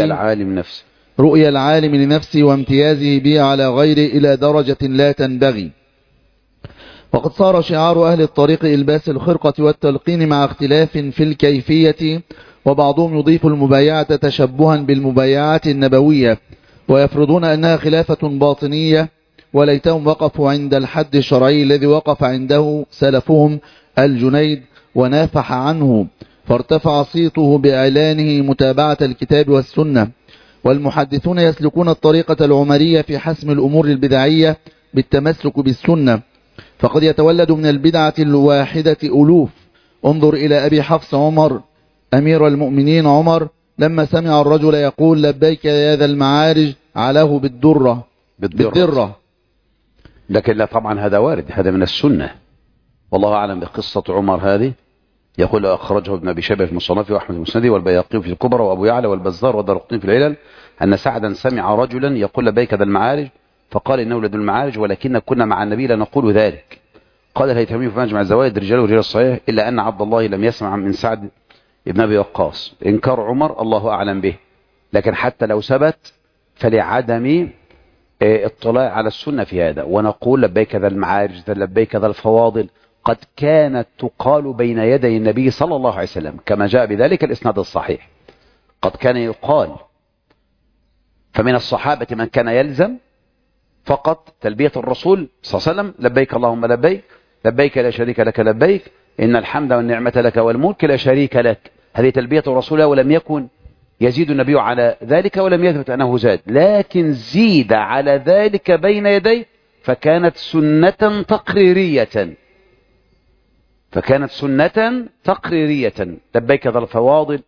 لنفسه وامتيازه به على غيره إلى درجة لا تنبغي. وقد صار شعار أهل الطريق إلباس الخرقة والتلقين مع اختلاف في الكيفية، وبعضهم يضيف المبايعة تشبها بالمبايعات النبوية ويفرضون أنها خلافة باطنية، وليتهم وقفوا عند الحد الشرعي الذي وقف عنده سلفهم الجنيد ونافح عنه، فارتفع صيته بإعلانه متابعة الكتاب والسنة. والمحدثون يسلكون الطريقة العمرية في حسم الأمور البدعية بالتمسك بالسنة، فقد يتولد من البدعة الواحدة ألوف. انظر إلى أبي حفص عمر أمير المؤمنين عمر لما سمع الرجل يقول: لبيك يا ذا المعارج، علاه بالدرة. لكن لا، طبعا هذا وارد، هذا من السنة، والله أعلم بقصة عمر هذه. يقول: أخرجه ابن أبي شيبة في مصنفه وأحمد المسندي والبياقي في الكبرى وأبو يعلى والبزار والدارقطني في العلل أن سعدا سمع رجلا يقول: لبيك ذا المعارج، فقال: إنه لذو المعارج ولكن كنا مع النبي لا نقول ذلك. قال الهيثمي في مجمع الزوائد: رجاله رجال الصحيح، إلا أن عبد الله لم يسمع من سعد ابن أبي وقاص. إنكار عمر الله أعلم به، لكن حتى لو ثبت فلعدم اطلاع على السنة في هذا. ونقول: لبيك ذا المعارج، لبيك ذا الفواضل، قد كانت تقال بين يدي النبي صلى الله عليه وسلم كما جاء بذلك الإسناد الصحيح، قد كان يقال. فمن الصحابة من كان يلزم فقط تلبية الرسول صلى الله عليه وسلم: لبيك اللهم لبيك، لبيك لا شريك لك لبيك، إن الحمد والنعمة لك والملك لا شريك لك. هذه تلبية الرسول، ولم يكن يزيد النبي على ذلك ولم يثبت أنه زاد، لكن زيد على ذلك بين يديه فكانت سنة تقريرية. لبيك ذا الفواضل،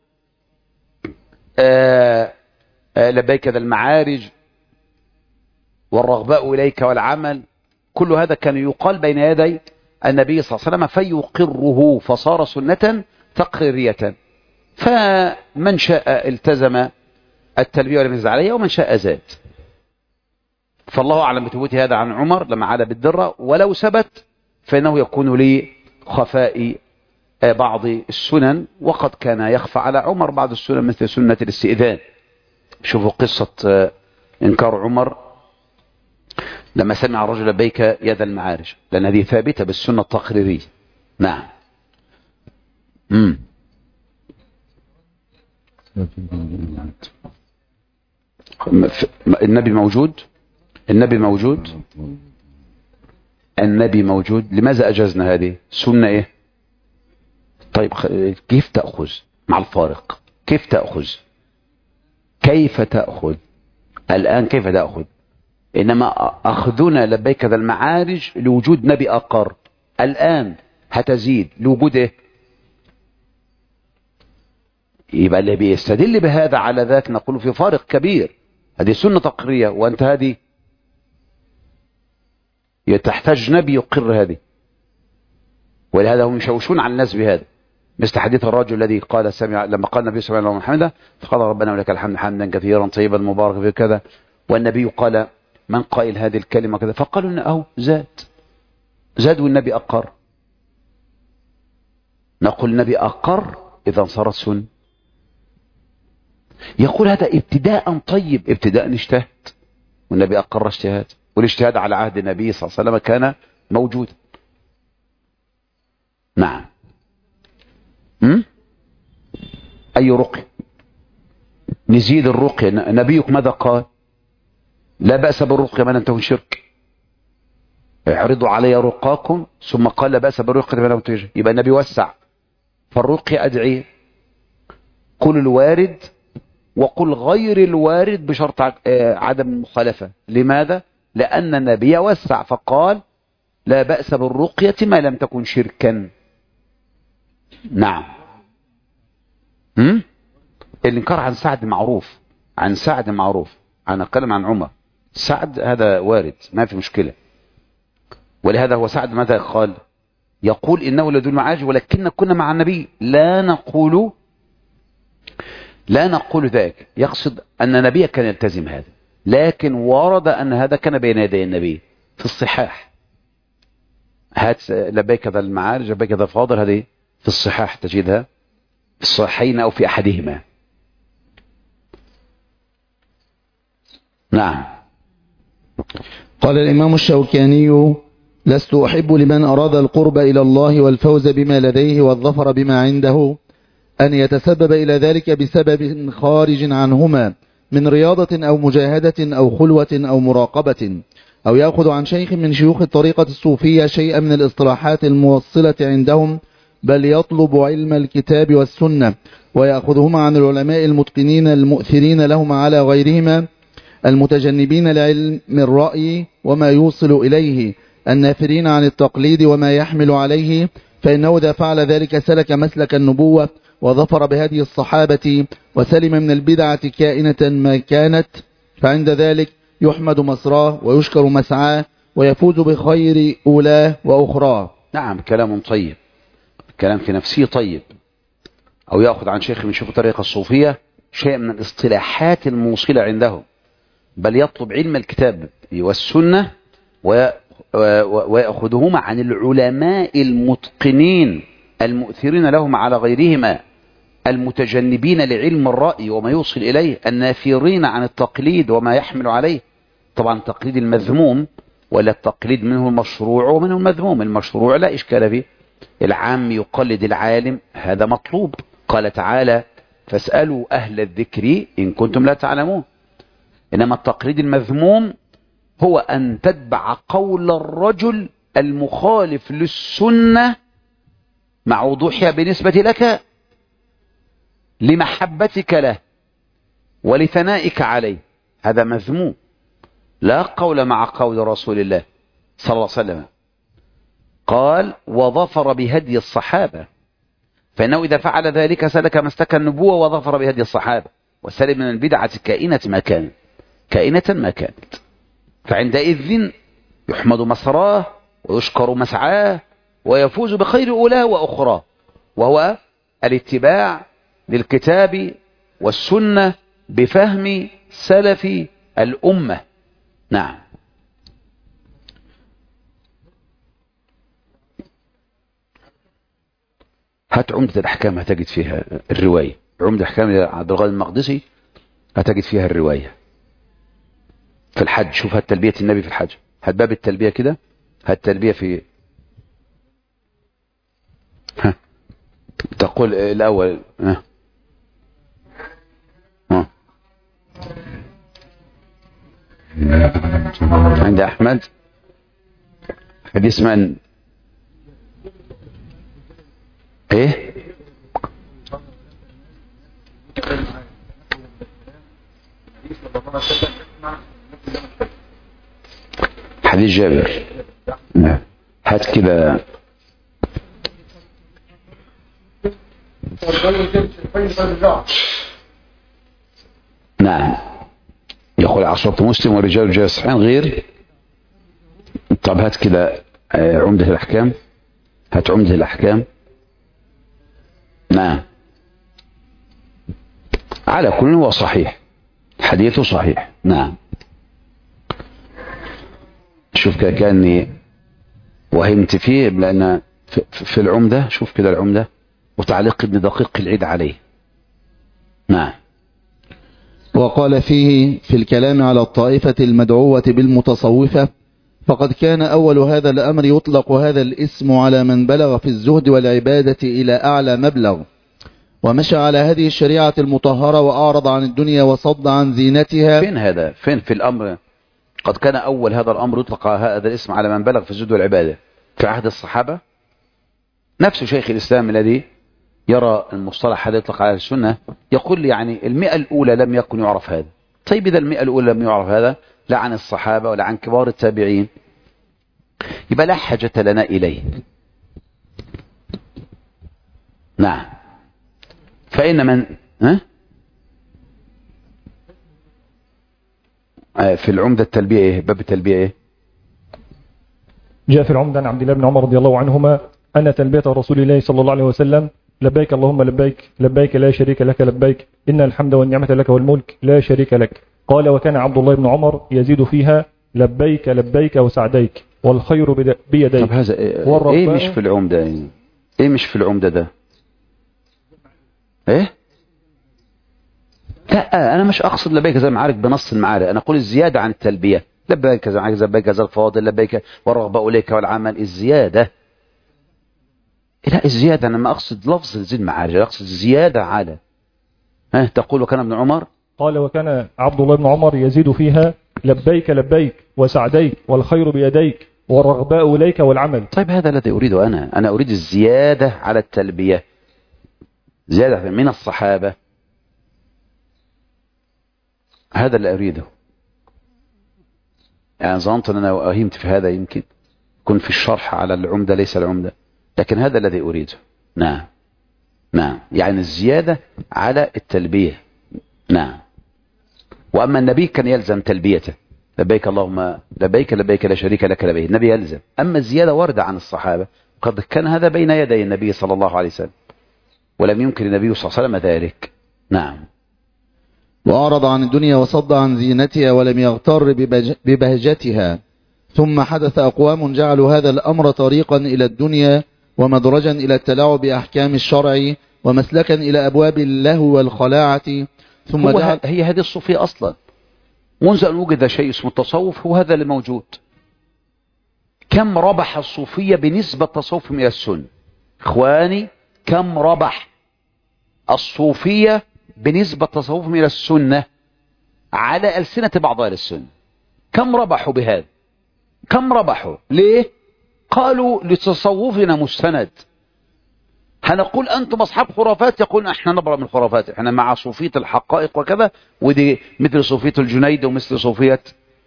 لبيك ذا المعارج، والرغباء إليك والعمل، كل هذا كان يقال بين يدي النبي صلى الله عليه وسلم فيقره، فصار سنة تقريرية. فمن شاء التزم التلبية ولم يزد عليها، ومن شاء زاد. فالله أعلم بثبوت هذا عن عمر لما عاد بالدرة، ولو ثبت فإنه يكون لي خفاء بعض السنن، وقد كان يخفى على عمر بعض السنن مثل سنة الاستئذان. شوفوا قصة إنكار عمر لما سمع الرجل: لبيك يا ذا المعارج، لأن هذه ثابتة بالسنة التقريرية. نعم. النبي موجود. لماذا أجزنا هذه سنة؟ إيه؟ طيب كيف تأخذ مع الفارق؟ كيف تأخذ الآن؟ كيف تأخذ؟ إنما أخذنا لبيك ذا المعارج لوجود نبي أقر، الآن هتزيد لوجود إيه؟ يبقى اللي بيستدل بهذا على ذاك نقول في فارق كبير. هذه سنة تقرية، وأنت هذه تحتاج نبي يقر هذه، ولهذا هم يشوشون على الناس بهذا. مثل حديث الرجل الذي قال لما قال النبي صلى الله عليه وسلم: فقال ربنا ولك الحمد حمدا كثيرا طيبا مباركا في كذا، والنبي قال: من قائل هذه الكلمة كذا، فقالوا إنه زاد والنبي أقر. نقول النبي أقر إذا صارت سنة. يقول هذا ابتداء طيب، ابتداء اجتهد، والنبي أقر اجتهاد، والاجتهاد على عهد النبي صلى الله عليه وسلم كان موجودا. نعم. أي رقي؟ نزيد الرقي. نبيك ماذا قال؟ لا بأس بالرقي ما لم تكن شرك. اعرضوا علي رقاكم، ثم قال لا بأس بالرقي ما لم تكن شرك. يبقى النبي وسع. فالرقي أدعية، قل الوارد وقل غير الوارد بشرط عدم المخالفة. لماذا؟ لأن النبي وسع فقال لا بأس بالرقية ما لم تكن شركا. نعم. الإنكار عن سعد معروف، عن سعد معروف. أنا أتكلم عن عمر. سعد هذا وارد ما في مشكلة، ولهذا هو سعد ماذا قال؟ يقول إنه لذو المعاج ولكن كنا مع النبي لا نقول ذلك. يقصد أن النبي كان يلتزم هذا، لكن ورد أن هذا كان بين يدي النبي في الصحاح. هات لبيك ذا المعارج لبيك ذا الفاضل، هذه في الصحاح تجدها في الصحيحين أو في أحدهما. نعم. قال الإمام الشوكاني: لست أحب لمن أراد القرب إلى الله والفوز بما لديه والظفر بما عنده أن يتسبب إلى ذلك بسبب خارج عنهما من رياضة أو مجاهدة أو خلوة أو مراقبة، أو يأخذ عن شيخ من شيوخ الطريقة الصوفية شيئا من الاصطلاحات الموصلة عندهم، بل يطلب علم الكتاب والسنة ويأخذهما عن العلماء المتقنين المؤثرين لهما على غيرهما المتجنبين لعلم الرأي وما يوصل إليه النافرين عن التقليد وما يحمل عليه، فإنه إذا فعل ذلك سلك مسلك النبوة وظفر بهدي الصحابة وسلم من البدعة كائنة ما كانت، فعند ذلك يحمد مصراه ويشكر مسعاه ويفوز بخير أولاه وأخراه. نعم، كلام طيب، كلام في نفسه طيب. أو يأخذ عن شيخ من شيوخ الطريقة الصوفية شيء من الاصطلاحات الموصلة عندهم، بل يطلب علم الكتاب والسنة ويأخذهما عن العلماء المتقنين المؤثرين لهم على غيرهما المتجنبين لعلم الرأي وما يوصل إليه النافرين عن التقليد وما يحمل عليه. طبعا التقليد المذموم، ولا التقليد منه المشروع ومنه المذموم. المشروع لا إشكال فيه، العام يقلد العالم، هذا مطلوب. قال تعالى فاسألوا أهل الذكر إن كنتم لا تعلمون. إنما التقليد المذموم هو أن تتبع قول الرجل المخالف للسنة مع وضوحها بالنسبة لك لمحبتك له ولثنائك عليه، هذا مذموم. لا قول مع قول رسول الله صلى الله عليه وسلم. قال وظفر بهدي الصحابة، فإنه إذا فعل ذلك سلك مسلك النبوة وظفر بهدي الصحابة وسلم من البدعة كائنة ما كانت. فعندئذ يحمد مسراه ويشكر مسعاه ويفوز بخير أولاه وأخراه، وهو الاتباع للكتاب والسنة بفهم سلف الأمة. نعم. هات عمدة الأحكام هتجد فيها الرواية. عمدة الأحكام عبد الغني المقدسي هتجد فيها الرواية. في الحج شوف هات تلبية النبي في الحج، هات باب التلبية كده، هات تلبية في تقول الأول عند أحمد حديث من ايه حديث جابر. هات كده نعم. يقول عشرة مسلم ورجال جاء صحيحين غير. طب هات كده عمدة الأحكام، هات عمدة الأحكام. نعم. على كل هو صحيح، حديثه صحيح. نعم. شوف كده كأني وهمت فيه، لأن في العمدة شوف كده العمدة وتعليق ابن دقيق العيد عليه. نعم. وقال فيه في الكلام على الطائفة المدعوة بالمتصوفة: فقد كان أول هذا الأمر يطلق هذا الاسم على من بلغ في الزهد والعبادة إلى أعلى مبلغ، ومشى على هذه الشريعة المطهرة وأعرض عن الدنيا وصد عن زينتها. فين هذا؟ فين في الأمر؟ قد كان أول هذا الأمر يطلق هذا الاسم على من بلغ في الزهد والعبادة في عهد الصحابة. نفس شيخ الإسلام الذي يرى المصطلح هذا يطلق على السنة يقول يعني 100 الأولى لم يكن يعرف هذا. طيب إذا 100 الأولى لم يعرف هذا لا عن الصحابة ولا عن كبار التابعين، يبقى لا حاجة لنا إليه. نعم. فإن من في العمدة التلبية إيه؟ باب التلبية إيه؟ جاء في العمدة عن عبد الله بن عمر رضي الله عنهما أن تلبية رسول الله صلى الله عليه وسلم: لبيك اللهم لبيك، لبيك لا شريك لك لبيك، إن الحمد والنعمة لك والملك لا شريك لك. قال: وكان عبد الله بن عمر يزيد فيها: لبيك لبيك وسعديك والخير بيديك. طب هذا إيه مش في العمدة؟ إيه مش في العمدة ده؟ إيه؟ لا أنا مش أقصد لبيك زي معارك بنص المعارك، أنا أقول الزيادة عن التلبية. لبيك زي معارك، لبيك زي الفاضل، لبيك والرغبة إليك والعمل، الزيادة. لا الزيادة أنا ما أقصد لفظ زيد معارج، أقصد زيادة على. تقول وكان ابن عمر؟ قال: وكان عبد الله بن عمر يزيد فيها: لبيك لبيك وسعديك والخير بيديك والرغباء إليك والعمل. طيب هذا الذي أريده أنا أريد الزيادة على التلبية، زيادة من الصحابة، هذا اللي أريده. يعني ظننت أن أنا أهمت في هذا، يمكن يكون في الشرح على العمدة ليس العمدة، لكن هذا الذي أريده. نعم نعم، يعني الزيادة على التلبية. نعم. وأما النبي كان يلزم تلبيته: لبيك اللهم لبيك لبيك لا شريك لك لبيك، النبي يلزم. أما الزيادة وردة عن الصحابة، قد كان هذا بين يدي النبي صلى الله عليه وسلم ولم يمكن النبي صلى الله عليه وسلم ذلك. نعم. وأعرض عن الدنيا وصد عن زينتها ولم يغتر ببهجتها. ثم حدث أقوام جعلوا هذا الأمر طريقا إلى الدنيا ومدرجا إلى التلاعب بأحكام الشرع ومسلكا إلى أبواب اللهو والخلاعة. ثم هي هذه الصوفية أصلا منذ أن وجد شيء اسمه التصوف هو هذا اللي موجود. كم ربح الصوفية بنسبة تصوفهم إلى السنة؟ إخواني، كم ربح الصوفية بنسبة تصوفهم إلى السنة على ألسنة بعض أهل السنة؟ كم ربحوا بهذا؟ كم ربحوا؟ ليه؟ قالوا لتصوفنا مستند. هنقول أنتم أصحاب خرافات، يقولون احنا نبرأ من الخرافات، احنا مع صوفية الحقائق وكذا، ودي مثل صوفية الجنيد ومثل صوفية.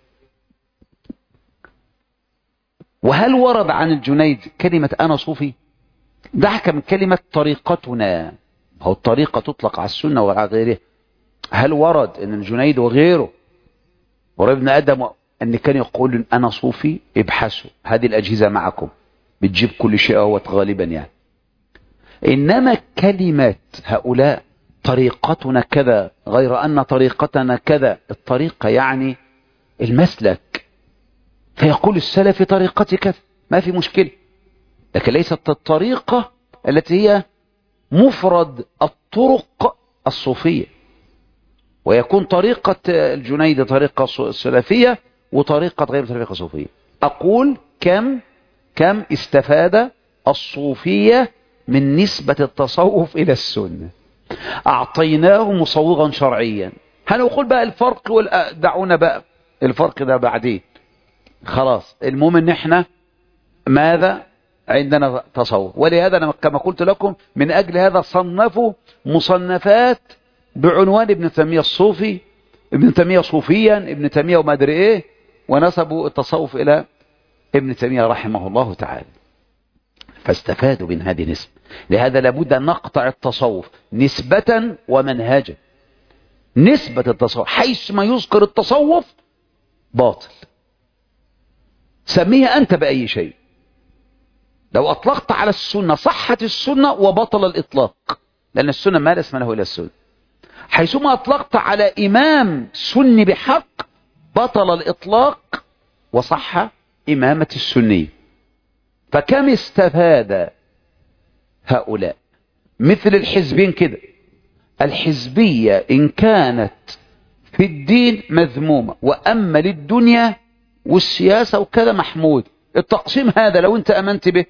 وهل ورد عن الجنيد كلمة أنا صوفي؟ دعك من كلمة طريقتنا، هو الطريقة تطلق على السنة وعلى غيره. هل ورد أن الجنيد وغيره ورابن آدم أن كان يقول أنا صوفي؟ ابحثوا، هذه الأجهزة معكم بتجيب كل شيء اهوت غالبا يعني. إنما كلمات هؤلاء طريقتنا كذا غير أن طريقتنا كذا، الطريقة يعني المسلك، فيقول السلف طريقتي كذا ما في مشكلة، لكن ليست الطريقة التي هي مفرد الطرق الصوفية. ويكون طريقة الجنيد طريقة سلفية وطريقة غير طريقة صوفية. أقول كم استفاد الصوفية من نسبة التصوف إلى السنة؟ أعطيناه مصوغا شرعيا. هنقول بقى الفرق دعونا بقى الفرق ده بعدين، خلاص المهم ان احنا ماذا عندنا تصوف. ولهذا أنا كما قلت لكم من أجل هذا صنفوا مصنفات بعنوان ابن تيمية الصوفي، ابن تيمية صوفيا، ابن تيمية وما ادري ايه، ونسبوا التصوف إلى ابن تيمية رحمه الله تعالى، فاستفادوا من هذه النسبة. لهذا لابد أن نقطع التصوف نسبة ومنهجا. نسبة التصوف حيث ما يذكر التصوف باطل، سميها أنت بأي شيء. لو أطلقت على السنة صحت السنة وبطل الإطلاق، لأن السنة ما اسم له إلا السنة. حيثما أطلقت على إمام سني بحق بطل الإطلاق وصح إمامة السنية. فكم استفاد هؤلاء؟ مثل الحزبين كده. الحزبية إن كانت في الدين مذمومة، وأما للدنيا والسياسة وكذا محمود. التقسيم هذا لو أنت أمنت به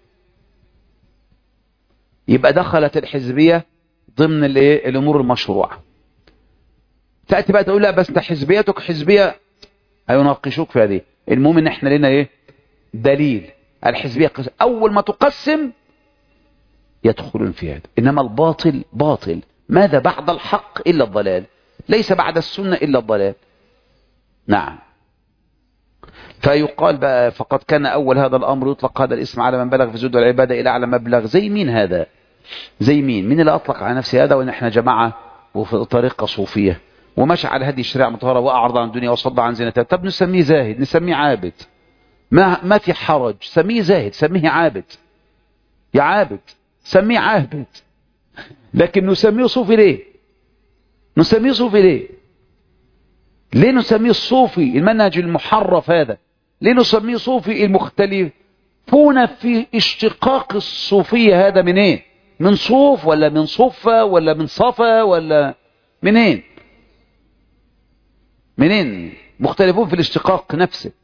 يبقى دخلت الحزبية ضمن الأمور المشروعة. تأتي بقى تقول لا بس حزبيتك حزبية، هيناقشوك في هذه. المهم ان احنا لنا دليل. الحزبية اول ما تقسم يدخلون في هذا. انما الباطل باطل. ماذا بعد الحق الا الضلال، ليس بعد السنة الا الضلال. نعم. فيقال بقى فقد كان اول هذا الامر يطلق هذا الاسم على من بلغ في زهد العبادة الى اعلى مبلغ. زي مين هذا؟ زي مين اللي اطلق على نفسه هذا؟ وان احنا جماعة وفي طريقة صوفية ومشى على هذه الشريعة مطهرة وأعرض عن الدنيا وصد عن زينتها. طب نسميه زاهد، نسميه عابد، ما في حرج. سميه زاهد، سميه عابد. يا عابد سميه عابد. لكن نسميه صوفي ليه؟ نسميه صوفي ليه؟ ليه نسميه الصوفي المنهج المحرف هذا؟ ليه نسميه صوفي المختلفون في اشتقاق الصوفية هذا منين؟ من صوف ولا من صفة ولا من صفا ولا منين؟ منين؟ مختلفون في الاشتقاق نفسه.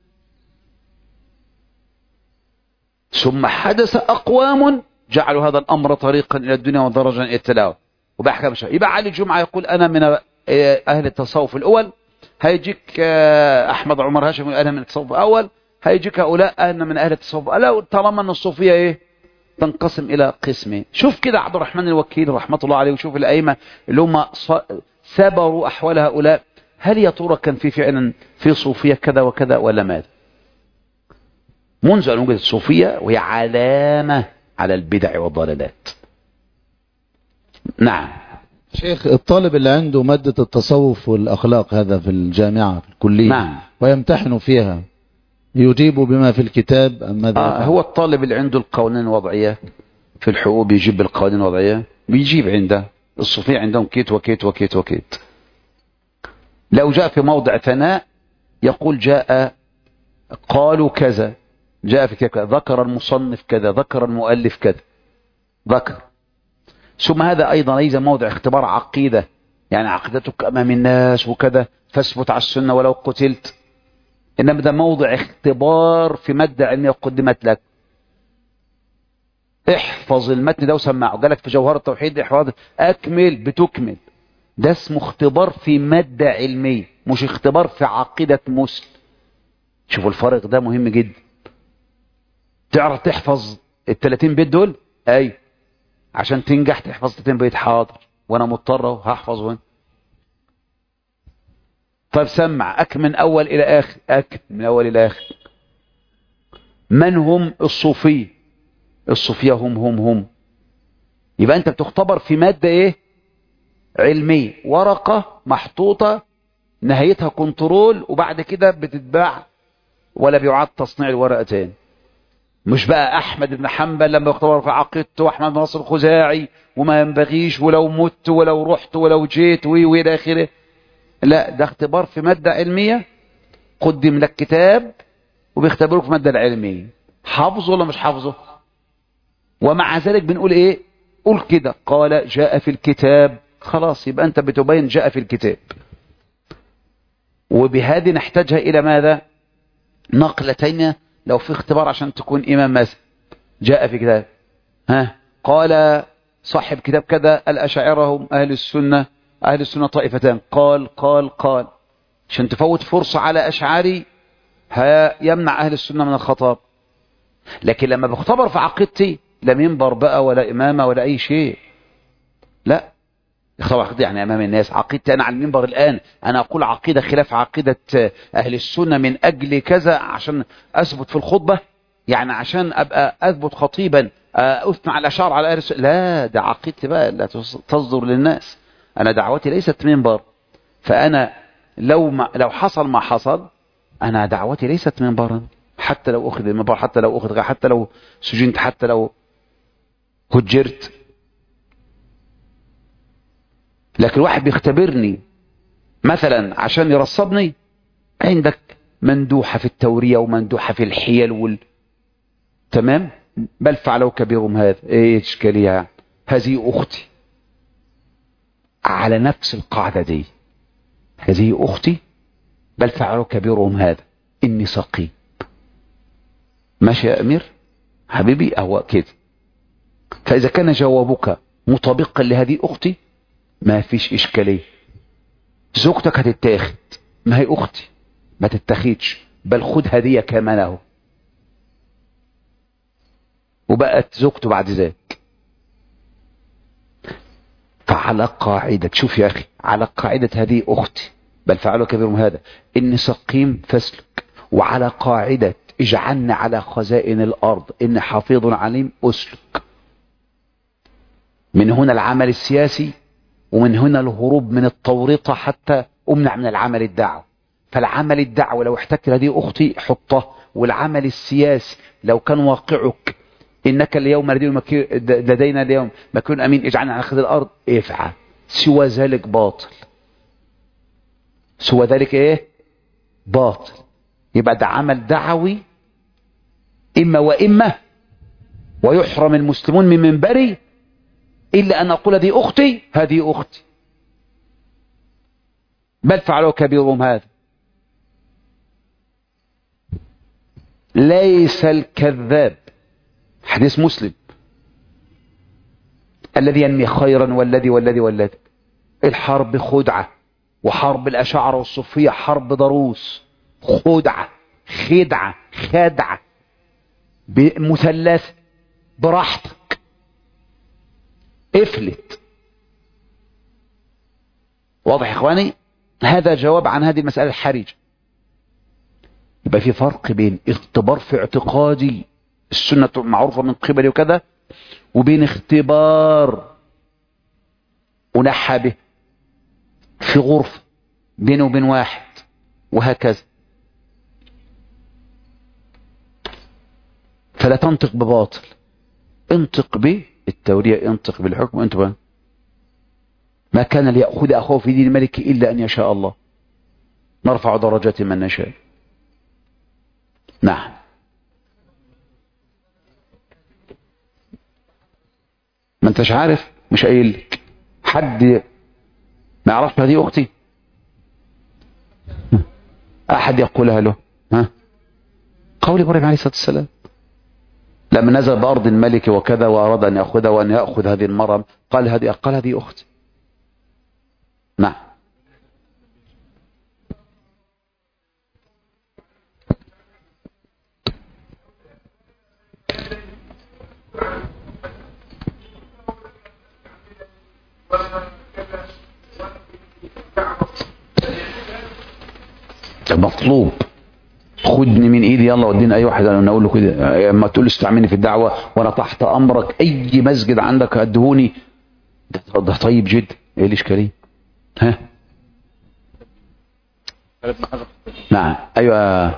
ثم حدث أقوام جعلوا هذا الأمر طريقا إلى الدنيا ودرجا إلى التلاوة وبأحكام الشرع. يبقى علي الجمعة يقول أنا من أهل التصوف الأول، هيجيك أحمد عمر هاشم يقول أنا من التصوف الأول، هيجيك هؤلاء أنا من أهل التصوف الأول. طالما أن الصوفية تنقسم إلى قسمين. شوف كده عبد الرحمن الوكيل رحمة الله عليه، وشوف الأئمة اللي هم سبروا أحوال هؤلاء. هل يا ترى كان في فعلا في صوفية كذا وكذا ولا ماذا؟ منذ أن وجدت الصوفية وهي علامة على البدع والضلالات. نعم. شيخ، الطالب اللي عنده مادة التصوف والأخلاق هذا في الجامعة في الكلية، نعم، ويمتحن فيها، يجيب بما في الكتاب أم ماذا؟ هو الطالب اللي عنده القوانين الوضعية في الحقوق بيجيب القوانين الوضعية، بيجيب عنده. الصوفية عندهم كيت وكيت وكيت وكيت. لو جاء في موضع ثناء يقول جاء قالوا كذا، جاء في كذا، ذكر المصنف كذا، ذكر المؤلف كذا، ذكر. ثم هذا أيضا ليس موضع اختبار عقيدة، يعني عقيدتك أمام الناس وكذا فاثبت على السنة ولو قتلت. إنما ده موضع اختبار في مادة علمية قدمت لك. احفظ المتن ده وسمعه. جالك في جوهر التوحيد احفظ أكمل بتكمل. ده اسمه اختبار في مادة علمية، مش اختبار في عقيدة مسلم. شوفوا الفرق ده مهم جدا. تعرف تحفظ ال30 بيت دول؟ اي عشان تنجح تحفظ 30 بيت. حاضر، وانا مضطر هحفظ. طيب سمع، اكمل من اول الى اخر، اكمل من اول الى اخر. من هم الصوفية؟ الصوفية هم. يبقى انت بتختبر في مادة علمية، ورقة محطوطة نهايتها كنترول، وبعد كده بتتباع ولا بيعاد تصنيع الورقة تاني. مش بقى احمد بن حنبل لما يختبر في عقيدته، واحمد بن نصر الخزاعي وما ينبغيش ولو مت ولو رحت ولو جيت والى اخره. لا، ده اختبار في مادة علمية. قدم لك كتاب وبيختبروك في المادة العلمية، حافظه ولا مش حافظه؟ ومع ذلك بنقول قول كده قال جاء في الكتاب، خلاص يبقى انت بتبين جاء في الكتاب. وبهذه نحتاجها الى ماذا؟ نقلتين لو في اختبار عشان تكون امام مثلا. جاء في كتاب، قال صاحب كتاب كذا الاشاعرة هم اهل السنة، اهل السنة طائفتان، قال عشان تفوت فرصة على اشعاري يمنع اهل السنة من الخطاب. لكن لما بختبر في عقيدتي لا منبر بقى ولا امامة ولا اي شيء، لا اختبر عقيدتي يعني امام الناس. عقيدتي انا على المنبر الان انا اقول عقيدة خلاف عقيدة اهل السنة من اجل كذا عشان اثبت في الخطبة، يعني عشان ابقى اثبت خطيبا اثنى على الاشعار على اهل السنة. لا، ده عقيدتي بقى لا تصدر للناس. انا دعوتي ليست منبر. فانا لو حصل ما حصل، انا دعوتي ليست منبرا. حتى لو اخذ المنبر، حتى لو اخذ، حتى لو سجنت، حتى لو هجرت. لكن واحد بيختبرني مثلا عشان يرصدني، عندك مندوحة في التورية ومندوحة في الحيل تمام. بل فعلوا كبيرهم هذا، ايه اشكالية يعني؟ هذه اختي على نفس القاعدة دي، هذه اختي بل فعلوا كبيرهم هذا اني سقيم. ماشي يا امير حبيبي؟ اهو كده. فاذا كان جوابك مطابقا لهذه اختي ما فيش اشكالية. زوجتك هتتاخد، ما هي اختي ما تتاخدش، بل خد هدية كمان اهو. وبقت زوجته بعد ذلك. فعلى قاعدة، شوف يا اخي، على قاعدة هذه اختي بل فعلوا كبيرهم هذا اني سقيم فاسلك، وعلى قاعدة اجعلنا على خزائن الارض اني حفيظ عليم اسلك. من هنا العمل السياسي، ومن هنا الهروب من التورطة حتى امنع من العمل الدعوي. فالعمل الدعوي لو احتجت هذه اختي حطها، والعمل السياسي لو كان واقعك انك اليوم لدينا اليوم مكون امين اجعلنا على خزائن الارض افعل. سوى ذلك باطل، سوى ذلك ايه؟ باطل. يبقى ده عمل دعوي اما واما، ويحرم المسلمون من منبري الا ان اقول هذه اختي، هذه اختي بل فعلوا كبيرهم هذا. ليس الكذاب، حديث مسلم، الذي ينمي خيرا والذي الحرب خدعة، وحرب الأشاعرة والصوفية حرب ضروس، خدعة خدعة خدعة مثلثة، براحتك افلت. واضح يا اخواني؟ هذا جواب عن هذه المسألة الحرجة. يبقى في فرق بين اختبار في اعتقادي السنة معروفة من قبلي وكذا، وبين اختبار أنحى به في غرفة بينه وبين واحد، وهكذا. فلا تنطق بباطل، انطق بالتورية، انطق بالحكم. انتبه، ما كان ليأخذ أخوه في دين الملك إلا أن يشاء الله، نرفع درجات من نشاء. نعم. ما انتش عارف، مش قايل لك حد ما يعرفش هذه اختي؟ احد يقولها له؟ ها؟ قول ابراهيم عليه الصلاه والسلام لما نزل بارض الملك وكذا واراد ان ياخذها وان ياخذ هذه المرأة، قال هذه اختي. نعم. مطلوب خدني من ايدي يلا ودينا اي واحد، انا اقول له كده، اما تقول استعملني في الدعوه وانا تحت امرك، اي مسجد عندك ادهوني، ده طيب جدا. ايه الاشكاليه؟ ها؟ نعم. ايوه.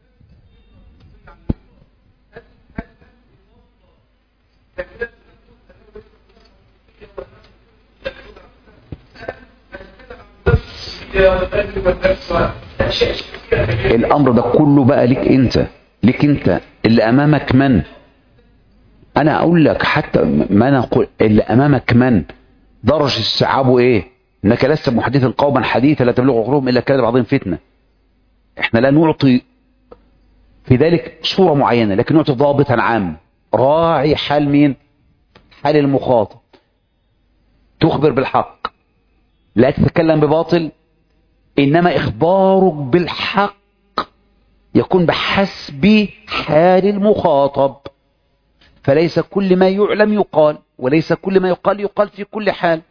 الامر ده كله بقى ليك انت اللي امامك من؟ انا اقول لك حتى ما انا اقول اللي امامك من درجة استيعابه ايه؟ انك لست محدثا قوما حديثا لا تبلغ عقولهم الا كذب بعضهم فتنة. احنا لا نعطي في ذلك صورة معينة، لكن نعطي ضابطا عام. راعي حال مين؟ حال المخاطب. تخبر بالحق، لا تتكلم بباطل، انما اخبارك بالحق يكون بحسب حال المخاطب. فليس كل ما يعلم يقال، وليس كل ما يقال في كل حال.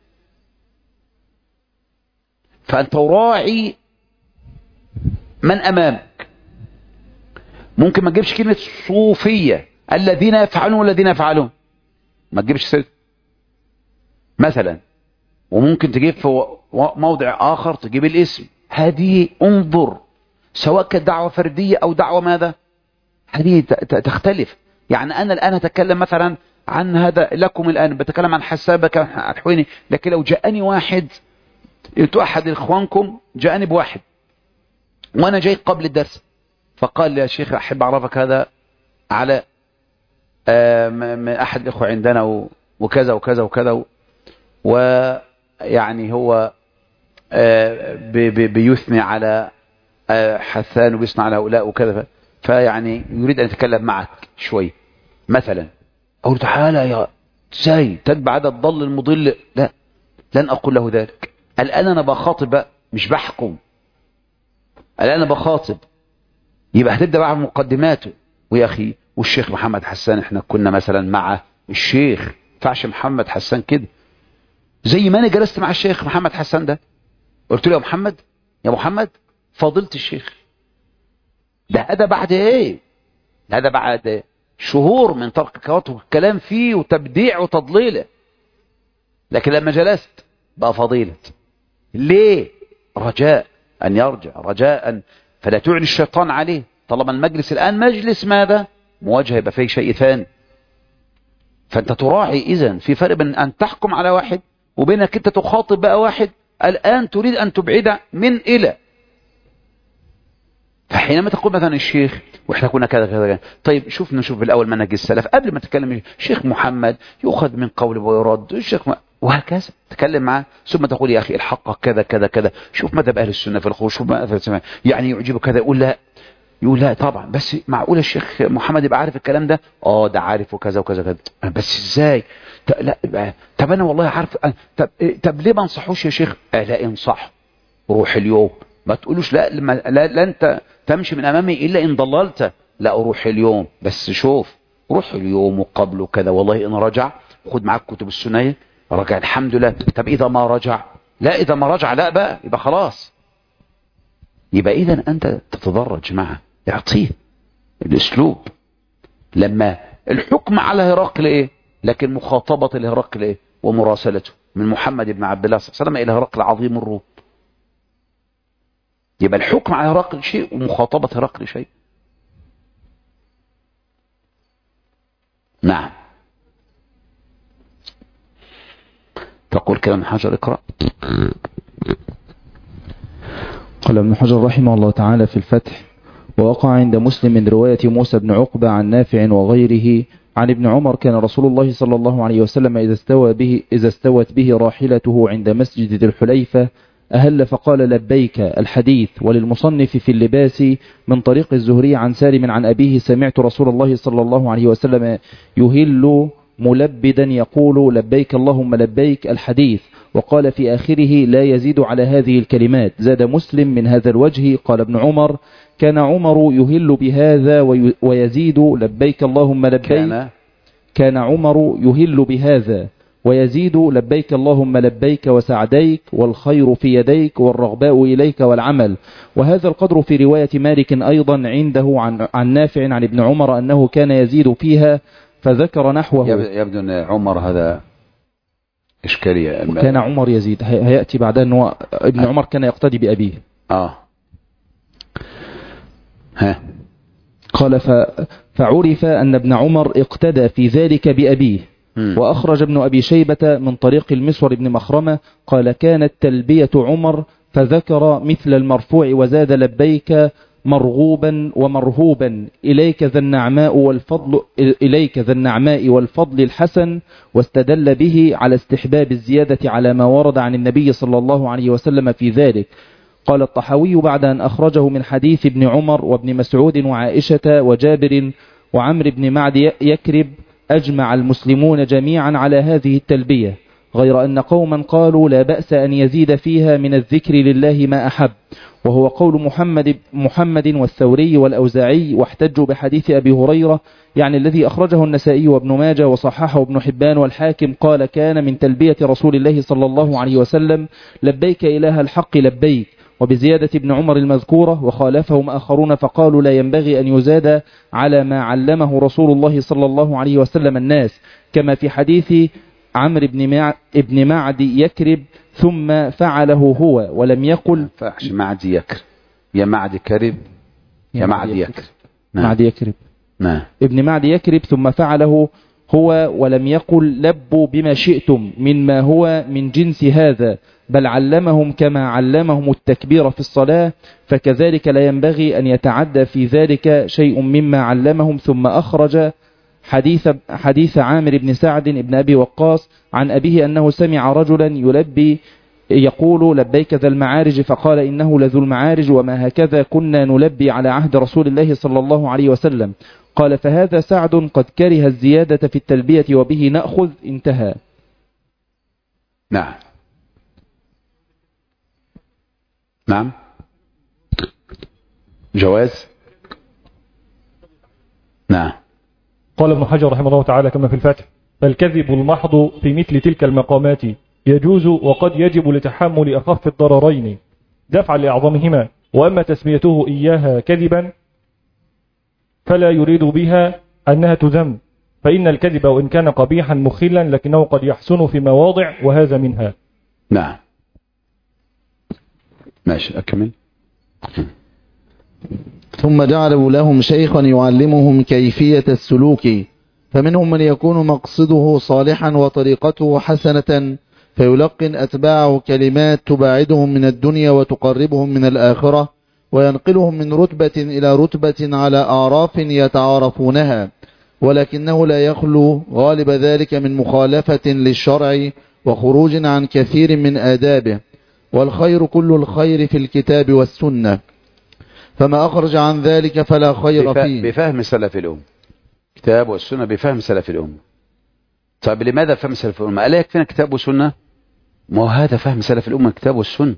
فأنت راعي من أمامك. ممكن ما تجيبش كلمة صوفية الذين يفعلون والذين يفعلون، ما تجيبش سيرة مثلا. وممكن تجيب في موضع آخر تجيب الاسم. هذه انظر، سواء كانت دعوة فردية أو دعوة ماذا، هذه تختلف. يعني أنا الآن أتكلم مثلا عن هذا لكم، الآن بتكلم عن حسابك الحويني، لكن لو جاءني واحد، أحد إخوانكم جاءني بواحد وأنا جاي قبل الدرس، فقال لي يا شيخ أحب أعرفك هذا على أحد الإخوة عندنا وكذا وكذا وكذا، ويعني هو بيثني على حسان وبيثني على هؤلاء وكذا، فيعني يريد أن يتكلم معك شوي مثلا. أقول تعالى يا ازاي تتبع هذا الضل المضل؟ لا، لن أقول له ذلك. الآن أنا بخاطب بقى، مش بحكم. الآن أنا بخاطب، يبقى هتبدأ بقى مقدماته. ويا أخي والشيخ محمد حسان احنا كنا مثلا مع الشيخ، فعش محمد حسان كده زي ما أنا جلست مع الشيخ محمد حسان ده، قلت له يا محمد، يا محمد فضيلة الشيخ ده، هذا بعد ايه؟ هذا بعد شهور من طرق كواته والكلام فيه وتبديع وتضليله، لكن لما جلست بقى فضيلة. ليه؟ رجاء أن يرجع، رجاء فلا تعلي الشيطان عليه. طالما المجلس الآن مجلس ماذا؟ مواجهة، يبقى فيه شيء ثاني. فأنت تراعي إذن في فرق بين أن تحكم على واحد وبينك أنت تخاطب بقى واحد الآن تريد أن تبعد من إلى. فحينما تقول مثلا الشيخ واحنا كنا كذا كذا، طيب نشوف بالأول منهج السلف قبل ما تتكلم. الشيخ محمد يؤخذ من قول ويرد، الشيخ وهكذا تكلم معه، ثم تقول يا أخي الحق كذا كذا كذا، شوف مذهب أهل السنة في الخروج، شوف مذهب السنة يعني يعجبه كذا، يقول لا طبعا، بس معقول الشيخ محمد يبقى عارف الكلام ده؟ ده عارف وكذا وكذا كذا، بس ازاي؟ لا طب انا والله عارف، طب ليه ما انصحوش يا شيخ؟ لا انصح، روح اليوم، ما تقولوش لا انت تمشي من امامي الا ان ضللت، لا روح اليوم، بس شوف روح اليوم وقبله كذا، والله ان رجع خد معاك كتب السنية، رجع الحمد لله. طب اذا ما رجع، لا اذا ما رجع لا بقى، يبقى خلاص. يبقى اذا انت تتدرج معه، اعطيه الاسلوب. لما الحكم على هرقل ايه؟ لكن مخاطبة الهرقل ايه؟ ومراسلته من محمد بن عبد الله صلى الله عليه وسلم الى هرقل عظيم الروم. يبقى الحكم على هرقل شيء ومخاطبة هرقل شيء. نعم. تقول كلام ابن حجر، اقرأ. قال ابن حجر رحمه الله تعالى في الفتح: ووقع عند مسلم من رواية موسى بن عقبة عن نافع وغيره عن ابن عمر: كان رسول الله صلى الله عليه وسلم إذا استوت به راحلته عند مسجد ذي الحليفة أهل فقال لبيك. الحديث. وللمصنف في اللباس من طريق الزهري عن سالم عن أبيه: سمعت رسول الله صلى الله عليه وسلم يهل ملبدا يقول لبيك اللهم لبيك. الحديث. وقال في آخره: لا يزيد على هذه الكلمات. زاد مسلم من هذا الوجه. قال ابن عمر: كان عمر يهل بهذا ويزيد لبيك اللهم لبيك. كان عمر يهل بهذا ويزيد لبيك اللهم لبيك وسعديك والخير في يديك والرغباء إليك والعمل. وهذا القدر في رواية مالك أيضا عنده عن نافع عن ابن عمر أنه كان يزيد فيها، فذكر نحوه. يبدو أن عمر هذا إشكالية. كان عمر يزيد، هيأتي بعدها أنه ابن عمر كان يقتدي بأبيه. قال فعرف أن ابن عمر اقتدى في ذلك بأبيه. وأخرج ابن أبي شيبة من طريق المسور بن مخرمة قال: كانت تلبية عمر، فذكر مثل المرفوع وزاد لبيك مرغوبا ومرهوبا إليك ذا النعماء والفضل الحسن، واستدل به على استحباب الزيادة على ما ورد عن النبي صلى الله عليه وسلم في ذلك. قال الطحاوي بعد أن أخرجه من حديث ابن عمر وابن مسعود وعائشة وجابر وعمر بن معد يكرب: أجمع المسلمون جميعا على هذه التلبية، غير أن قوما قالوا لا بأس أن يزيد فيها من الذكر لله ما أحب، وهو قول محمد والثوري والأوزاعي، واحتجوا بحديث أبي هريرة يعني الذي أخرجه النسائي وابن ماجه وصححه ابن حبان والحاكم قال: كان من تلبية رسول الله صلى الله عليه وسلم لبيك إله الحق لبيك، وبزيادة ابن عمر المذكورة. وخالفهم آخرون فقالوا لا ينبغي أن يزاد على ما علمه رسول الله صلى الله عليه وسلم الناس، كما في حديث عمرو بن معد يكرب ثم فعله هو، ولم يقل فعش معد يكرب، يا معد كرب يا معد يكرب. معد يكرب. نعم. ابن معد يكرب ثم فعله هو ولم يقل لبوا بما شئتم مما هو من جنس هذا، بل علمهم كما علمهم التكبير في الصلاة، فكذلك لا ينبغي أن يتعدى في ذلك شيء مما علمهم. ثم أخرج حديث عامر بن سعد بن أبي وقاص عن أبيه أنه سمع رجلا يلبي يقول لبيك ذا المعارج، فقال إنه لذو المعارج، وما هكذا كنا نلبي على عهد رسول الله صلى الله عليه وسلم. قال فهذا سعد قد كره الزيادة في التلبية وبه نأخذ. انتهى. نعم. نعم. جواز. نعم. قال ابن حجر رحمه الله تعالى كما في الفتح: فالكذب المحض في مثل تلك المقامات يجوز، وقد يجب لتحمل أخف الضررين دفعا لأعظمهما. وأما تسميته إياها كذبا فلا يريد بها أنها تذم، فإن الكذب وإن كان قبيحا مخلا لكنه قد يحسن في مواضع، وهذا منها. نعم. ماشي، أكمل. ثم جعلوا لهم شيخا يعلمهم كيفية السلوك، فمنهم من يكون مقصده صالحا وطريقته حسنة فيلقن أتباعه كلمات تباعدهم من الدنيا وتقربهم من الآخرة، وينقلهم من رتبة إلى رتبة على أعراف يتعارفونها، ولكنه لا يخلو غالب ذلك من مخالفة للشرع وخروج عن كثير من آدابه. والخير كل الخير في الكتاب والسنة، فما أخرج عن ذلك فلا خير فيه. بفهم سلف الأمة، كتاب والسنة بفهم سلف الأمة. طيب لماذا فهم سلف الأمة؟ ألا يكفينا كتاب وسنة؟ ما هو هذا فهم سلف الأمة، كتاب والسنة.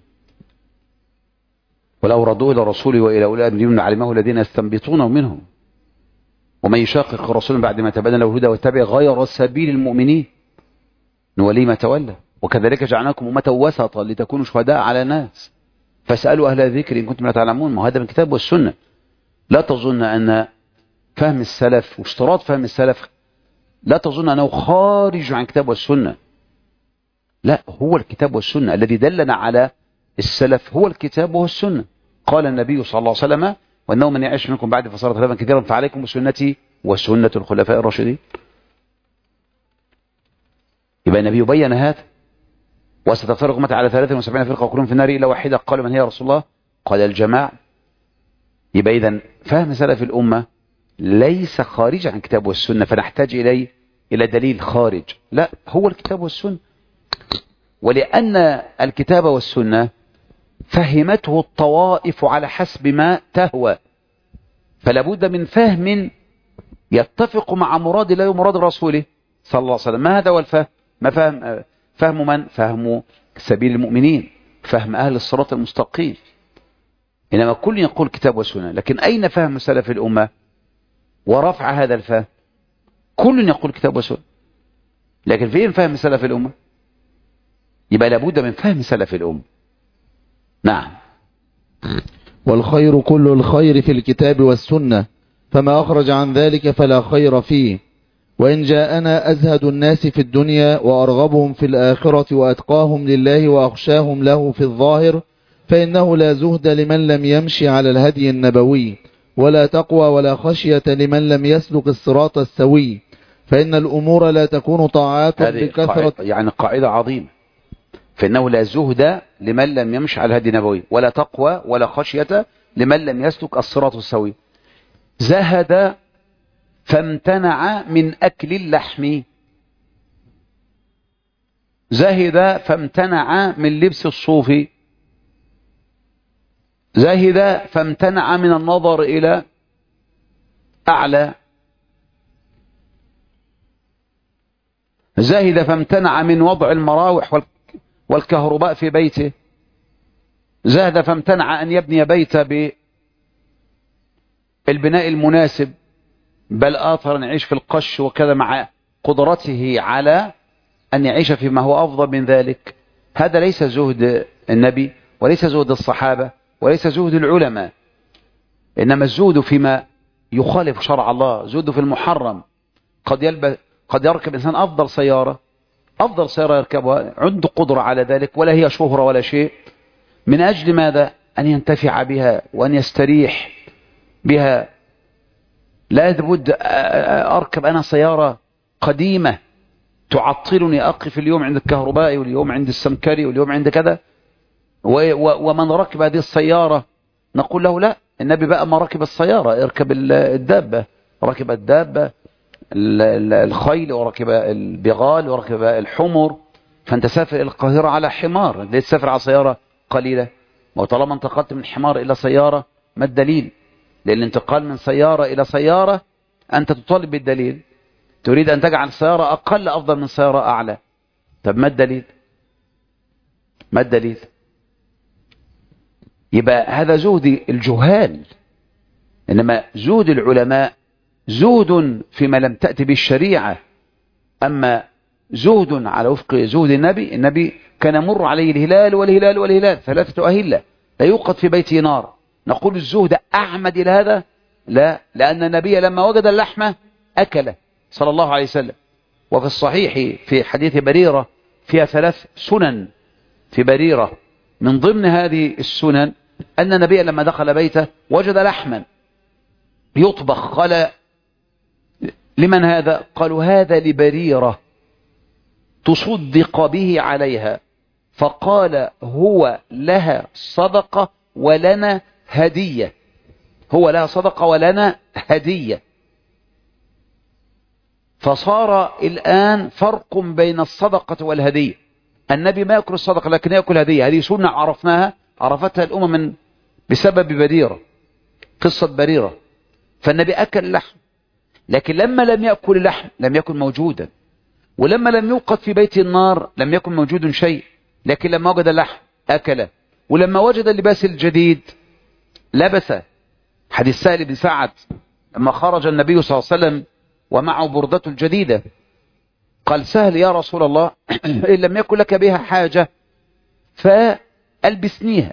ولو ردوه إلى الرسول وإلى أولئك من علمه الذين يستنبطونه منهم، ومن يشاقق الرسول بعد ما تبين له الهدى واتبع غير سبيل المؤمنين نوليه ما تولى، وكذلك جعلناكم أمة وسطا لتكونوا شهداء على الناس فاسألوا أهل الذكر إن كنتم لا تعلمون. ما هذا من الكتاب والسنة. لا تظن أن فهم السلف واشتراط فهم السلف، لا تظن أنه خارج عن الكتاب والسنة. لا، هو الكتاب والسنة الذي دلنا على السلف، هو الكتاب والسنة. قال النبي صلى الله عليه وسلم: وأنه من يعيش منكم بعد فصار خلافا كثيرا فعليكم بسنتي وسنة الخلفاء الراشدين. يبقى النبي بين هذا: وستفترق أمتي على 73 فرقة وكلهم في النار إلا واحدة. قالوا: من هي يا رسول الله؟ قال: الجماعة. يبقى إذن فهم سلف الأمة ليس خارج عن الكتاب والسنة فنحتاج إلى دليل خارج. لا، هو الكتاب والسنة. ولأن الكتاب والسنة فهمته الطوائف على حسب ما تهوى، فلا بد من فهم يتفق مع مراد الله ومراد رسوله صلى الله عليه وسلم. ما هذا هو الفهم؟ ما فهم من؟ فهم سبيل المؤمنين، فهم أهل الصراط المستقيم. إنما كل يقول كتاب وسنة، لكن أين فهم سلف الأمة ورفع هذا الفهم؟ كل يقول كتاب وسنة، لكن فين فهم سلف الأمة؟ يبقى لابد من فهم سلف الأمة. نعم. والخير كل الخير في الكتاب والسنة، فما أخرج عن ذلك فلا خير فيه. وإن جاءنا أزهد الناس في الدنيا وأرغبهم في الآخرة وأتقاهم لله وأخشاهم له في الظاهر، فإنه لا زهد لمن لم يمشي على الهدي النبوي، ولا تقوى ولا خشية لمن لم يسلك الصراط السوي، فإن الأمور لا تكون طاعات بكثرة. يعني قاعدة عظيمة: فإنه لا زهد لمن لم يمشي على الهدي النبوي، ولا تقوى ولا خشية لمن لم يسلك الصراط السوي. زهد فامتنع من أكل اللحم، زهد فامتنع من لبس الصوف، زهد فامتنع من النظر إلى أعلى، زهد فامتنع من وضع المراوح والكهرباء في بيته، زهد فامتنع أن يبني بيته بالبناء المناسب، بل آثر أن يعيش في القش وكذا مع قدرته على أن يعيش فيما هو أفضل من ذلك. هذا ليس زهد النبي وليس زهد الصحابة وليس زهد العلماء، إنما الزهد فيما يخالف شرع الله، زهد في المحرم. قد يركب إنسان أفضل سيارة يركبها، عنده قدرة على ذلك ولا هي شهرة ولا شيء، من أجل ماذا؟ أن ينتفع بها وأن يستريح بها. لا بد أركب أنا سيارة قديمة تعطلني أقف اليوم عند الكهربائي واليوم عند السمكري واليوم عند كذا، ومن ركب هذه السيارة نقول له لا، النبي بقى ما ركب السيارة، اركب الدابة، ركب الدابة الخيل وركب البغال وركب الحمر، فأنت سافر إلى القاهرة على حمار، ليه تسافر على سيارة قليلة؟ وطالما انتقلت من حمار إلى سيارة ما الدليل؟ لأن الانتقال من سيارة إلى سيارة أنت تطالب بالدليل، تريد أن تجعل سيارة أقل أفضل من سيارة أعلى، طب ما الدليل؟ ما الدليل؟ يبقى هذا زهد الجهال، إنما زهد العلماء زهد فيما لم تأتي بالشريعة. أما زهد على وفق زهد النبي كان يمر عليه الهلال والهلال والهلال 3 أهلة لا يوقد في بيته نار، نقول الزهد أعمد إلى هذا؟ لا، لأن النبي لما وجد اللحمة أكله صلى الله عليه وسلم. وفي الصحيح في حديث بريرة فيها 3 سنن في بريرة، من ضمن هذه السنن أن النبي لما دخل بيته وجد لحما يطبخ، قال لمن هذا؟ قالوا هذا لبريرة تصدق به عليها، فقال هو لها صدقة ولنا هدية، هو لها صدقة ولنا هدية. فصار الآن فرق بين الصدقة والهدية، النبي ما يأكل الصدقة لكن يأكل هدية، هذه سنة عرفتها الأمم بسبب بريرة، قصة بريرة. فالنبي أكل اللحم، لكن لما لم يأكل اللحم لم يكن موجودا، ولما لم يوقد في بيت النار لم يكن موجود شيء، لكن لما وجد اللحم أكله، ولما وجد اللباس الجديد لبس. حديث سهل بن سعد لما خرج النبي صلى الله عليه وسلم ومعه بردته الجديدة، قال سهل يا رسول الله إن لم يكن لك بها حاجة فألبسنيها،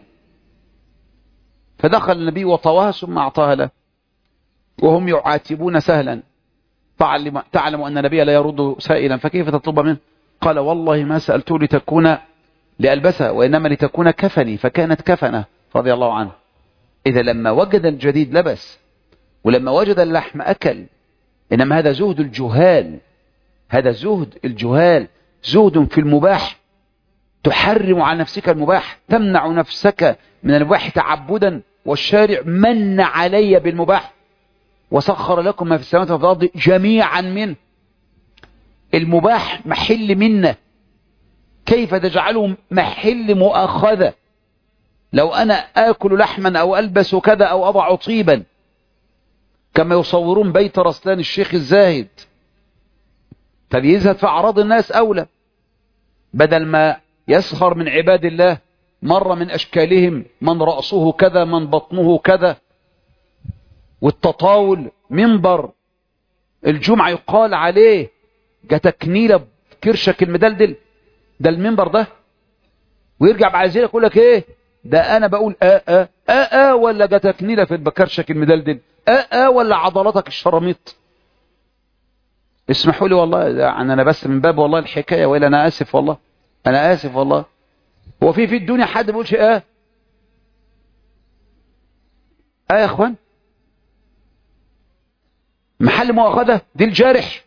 فدخل النبي وطواها ثم أعطاها له، وهم يعاتبون سهلا، تعلم أن النبي لا يرد سائلا فكيف تطلب منه؟ قال والله ما سألته لتكون لألبسها وإنما لتكون كفني، فكانت كفنه رضي الله عنه. إذا لما وجد الجديد لبس، ولما وجد اللحم أكل. إنما هذا زهد الجهال، هذا زهد الجهال، زهد في المباح، تحرم على نفسك المباح، تمنع نفسك من المباح تعبدا، والشارع من علي بالمباح وسخر لكم ما في السماوات وفي الأرض جميعا منه. المباح محل منه، كيف تجعله محل مؤاخذة؟ لو أنا آكل لحما أو ألبس كذا أو أضع طيبا كما يصورون بيت رسلان الشيخ الزاهد، فبيزهد في أعراض الناس أولى، بدل ما يسخر من عباد الله مرة من أشكالهم، من رأسه كذا من بطنه كذا، والتطاول منبر الجمعة يقال عليه جتكنيلة كرشك المدلدل، ده المنبر ده، ويرجع بعد ذلك يقول لك ايه ده انا بقول ولا جتكنيلة في البكرشك المدلدل، ولا عضلاتك الشراميط. اسمحوا لي والله، يعني انا بس من باب والله الحكاية، وإلا انا اسف والله، انا اسف والله. هو في الدنيا حد بيقول شيء يا اخوان؟ محل مؤاخذة دي الجارح،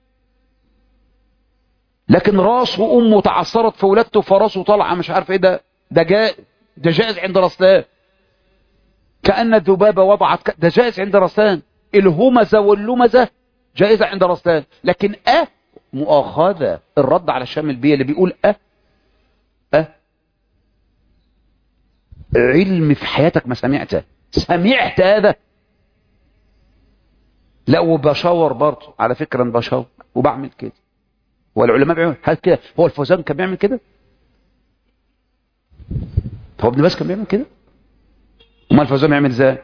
لكن راسه وامه تعثرت في ولادته فراسه طالعه مش عارف ايه، ده جائز عند رسلان، كأن الذبابة وضعت، ده جائز عند رسلان، الهمزة واللمزة جائزة عند رسلان، لكن مؤاخذة، الرد على شامل بيه اللي بيقول علم في حياتك ما سمعت هذا؟ لا، وبشاور برضه على فكرة، انا بشاور وبعمل كده، والعلماء بيعمل هل كده؟ هو الفوزان كان بيعمل كده؟ هو ابن باز كان بيعمل كده؟ وما الفوزان يعمل ازاي؟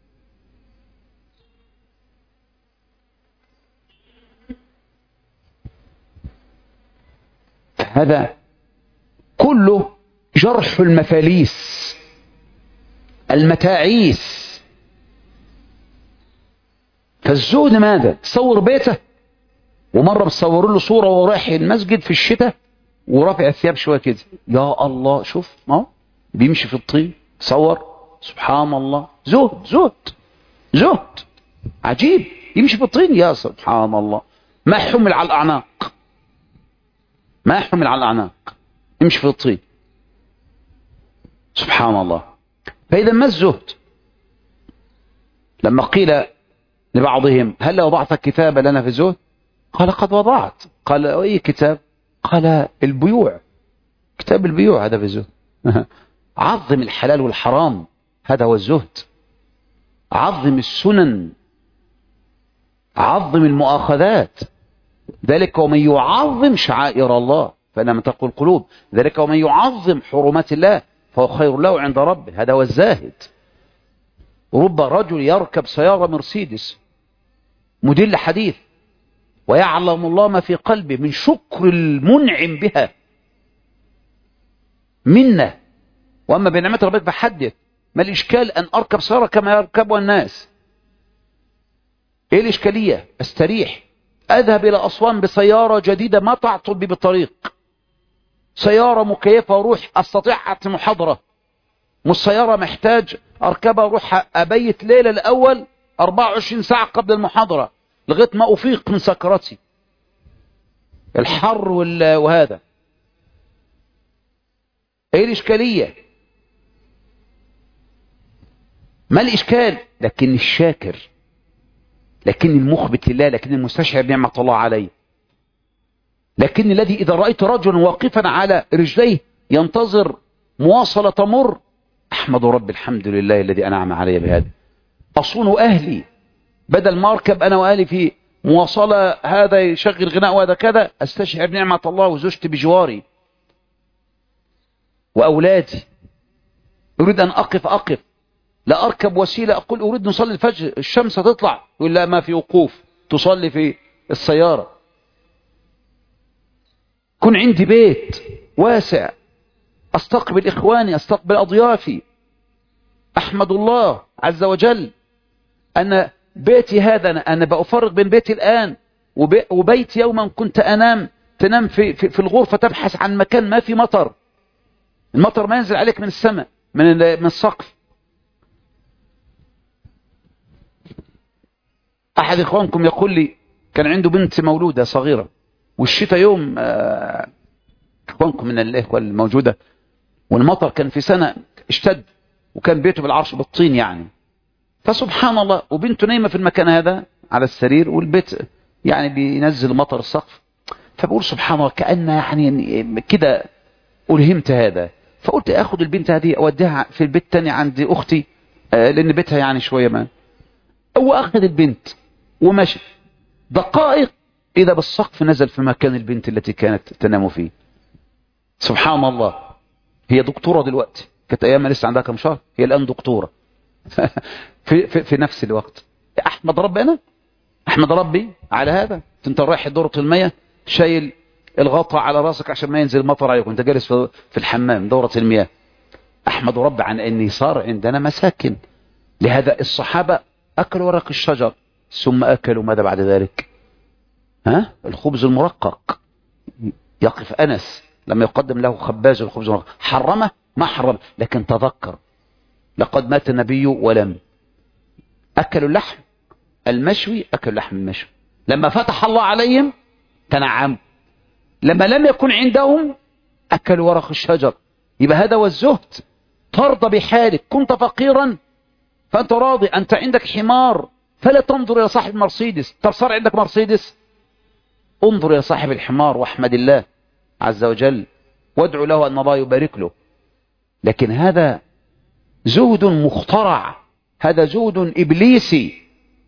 هذا كله جرح المفاليس المتاعيس. فالزهد ماذا؟ تصور بيته، ومرة بتصور له صورة وهو رايح المسجد في الشتاء ورافع الثياب شوية كده، يا الله شوف ما هو بيمشي في الطين، تصور سبحان الله، زهد عجيب، يمشي في الطين، يا سبحان الله، ما حمل على الأعناق، ما حمل على الأعناق، امشي في الطين. سبحان الله. فإذا ما الزهد؟ لما قيل لبعضهم هل وضعت كتابا لنا في الزهد؟ قال قد وضعت. قال أي كتاب؟ قال البيوع، كتاب البيوع هذا في الزهد. عظم الحلال والحرام، هذا هو الزهد. عظم السنن، عظم المؤاخذات، ذلك ومن يعظم شعائر الله فإنها من تقوى القلوب، ذلك ومن يعظم حرمات الله فهو خير له عند ربه، هذا هو الزاهد. رب رجل يركب سيارة مرسيدس موديل حديث ويعلم الله ما في قلبه من شكر المنعم بها منه، وأما بنعمة ربك فحدث. ما الإشكال أن أركب سيارة كما يركبها الناس؟ إيه الإشكالية؟ أستريح، أذهب إلى أسوان بسيارة جديدة ما تعطل بي بالطريق، سيارة مكيفة أروح أستطيع أعطي محاضرة، مش سيارة محتاج أركبها أروح أبيت ليلة الأول 24 ساعة قبل المحاضرة لغاية ما أفيق من سكرتي الحر وهذا. إيه الإشكالية؟ ما الإشكال؟ لكن الشاكر، لكن المخبت لله، لكن المستشعر بنعمة الله عليه، لكن الذي إذا رأيت رجلا واقفا على رجليه ينتظر مواصلة تمر أحمد رب الحمد لله الذي أنعم علي بهذا. أصون أهلي بدل ما أركب أنا وأهلي في مواصلة هذا يشغل غناء وهذا كذا، أستشعر نعمة الله وزوجتي بجواري وأولادي. أريد أن أقف لا أركب وسيلة أقول أريد نصلي الفجر الشمس تطلع، يقول لا ما في وقوف تصلي في السيارة. كن عندي بيت واسع أستقبل إخواني أستقبل أضيافي، أحمد الله عز وجل أن بيتي هذا أنا بأفرق بين بيتي الآن وبيت يوما كنت تنام في الغرفة تبحث عن مكان ما في مطر، المطر ما ينزل عليك من السماء من السقف. أحد إخوانكم يقول لي كان عنده بنت مولودة صغيرة والشتاء يوم إخوانكم من الإخوة الموجودة والمطر كان في سنة اشتد وكان بيته بالعرش بالطين يعني، فسبحان الله وبنته نايمة في المكان هذا على السرير والبيت يعني بينزل مطر السقف، فبقول سبحان الله كأن يعني كده ألهمت هذا، فقلت أخذ البنت هذه أوديها في البيت تاني عند أختي لأن بيتها يعني شوية ما، أو أخذ البنت ومشي دقائق إذا بالسقف نزل في مكان البنت التي كانت تنام فيه. سبحان الله، هي دكتورة دلوقتي، كانت أيام لسه عندها كم شهر، هي الآن دكتورة في نفس الوقت. أحمد ربنا، أحمد ربي على هذا. أنت رايح دورة المياه شايل الغطاء على راسك عشان ما ينزل مطر عليك وأنت جالس في الحمام دورة المياه. أحمد رب عن أني صار عندنا مساكن. لهذا الصحابة أكلوا ورق الشجر ثم أكلوا ماذا بعد ذلك؟ الخبز المرقق. يقف أنس لما يقدم له خباز الخبز المرقق، حرمه ما حرم، لكن تذكر لقد مات النبي ولم. أكلوا اللحم المشوي، أكلوا اللحم المشوي، لما فتح الله عليهم تنعموا، لما لم يكن عندهم أكلوا ورق الشجر. يبقى هذا هو الزهد، ترضى بحالك. كنت فقيرا فأنت راضي، أنت عندك حمار فلا تنظر إلى صاحب مرسيدس. طب صار عندك مرسيدس، انظر إلى صاحب الحمار واحمد الله عز وجل وادعو له أن الله يبارك له. لكن هذا زهد مخترع، هذا زهد إبليسي.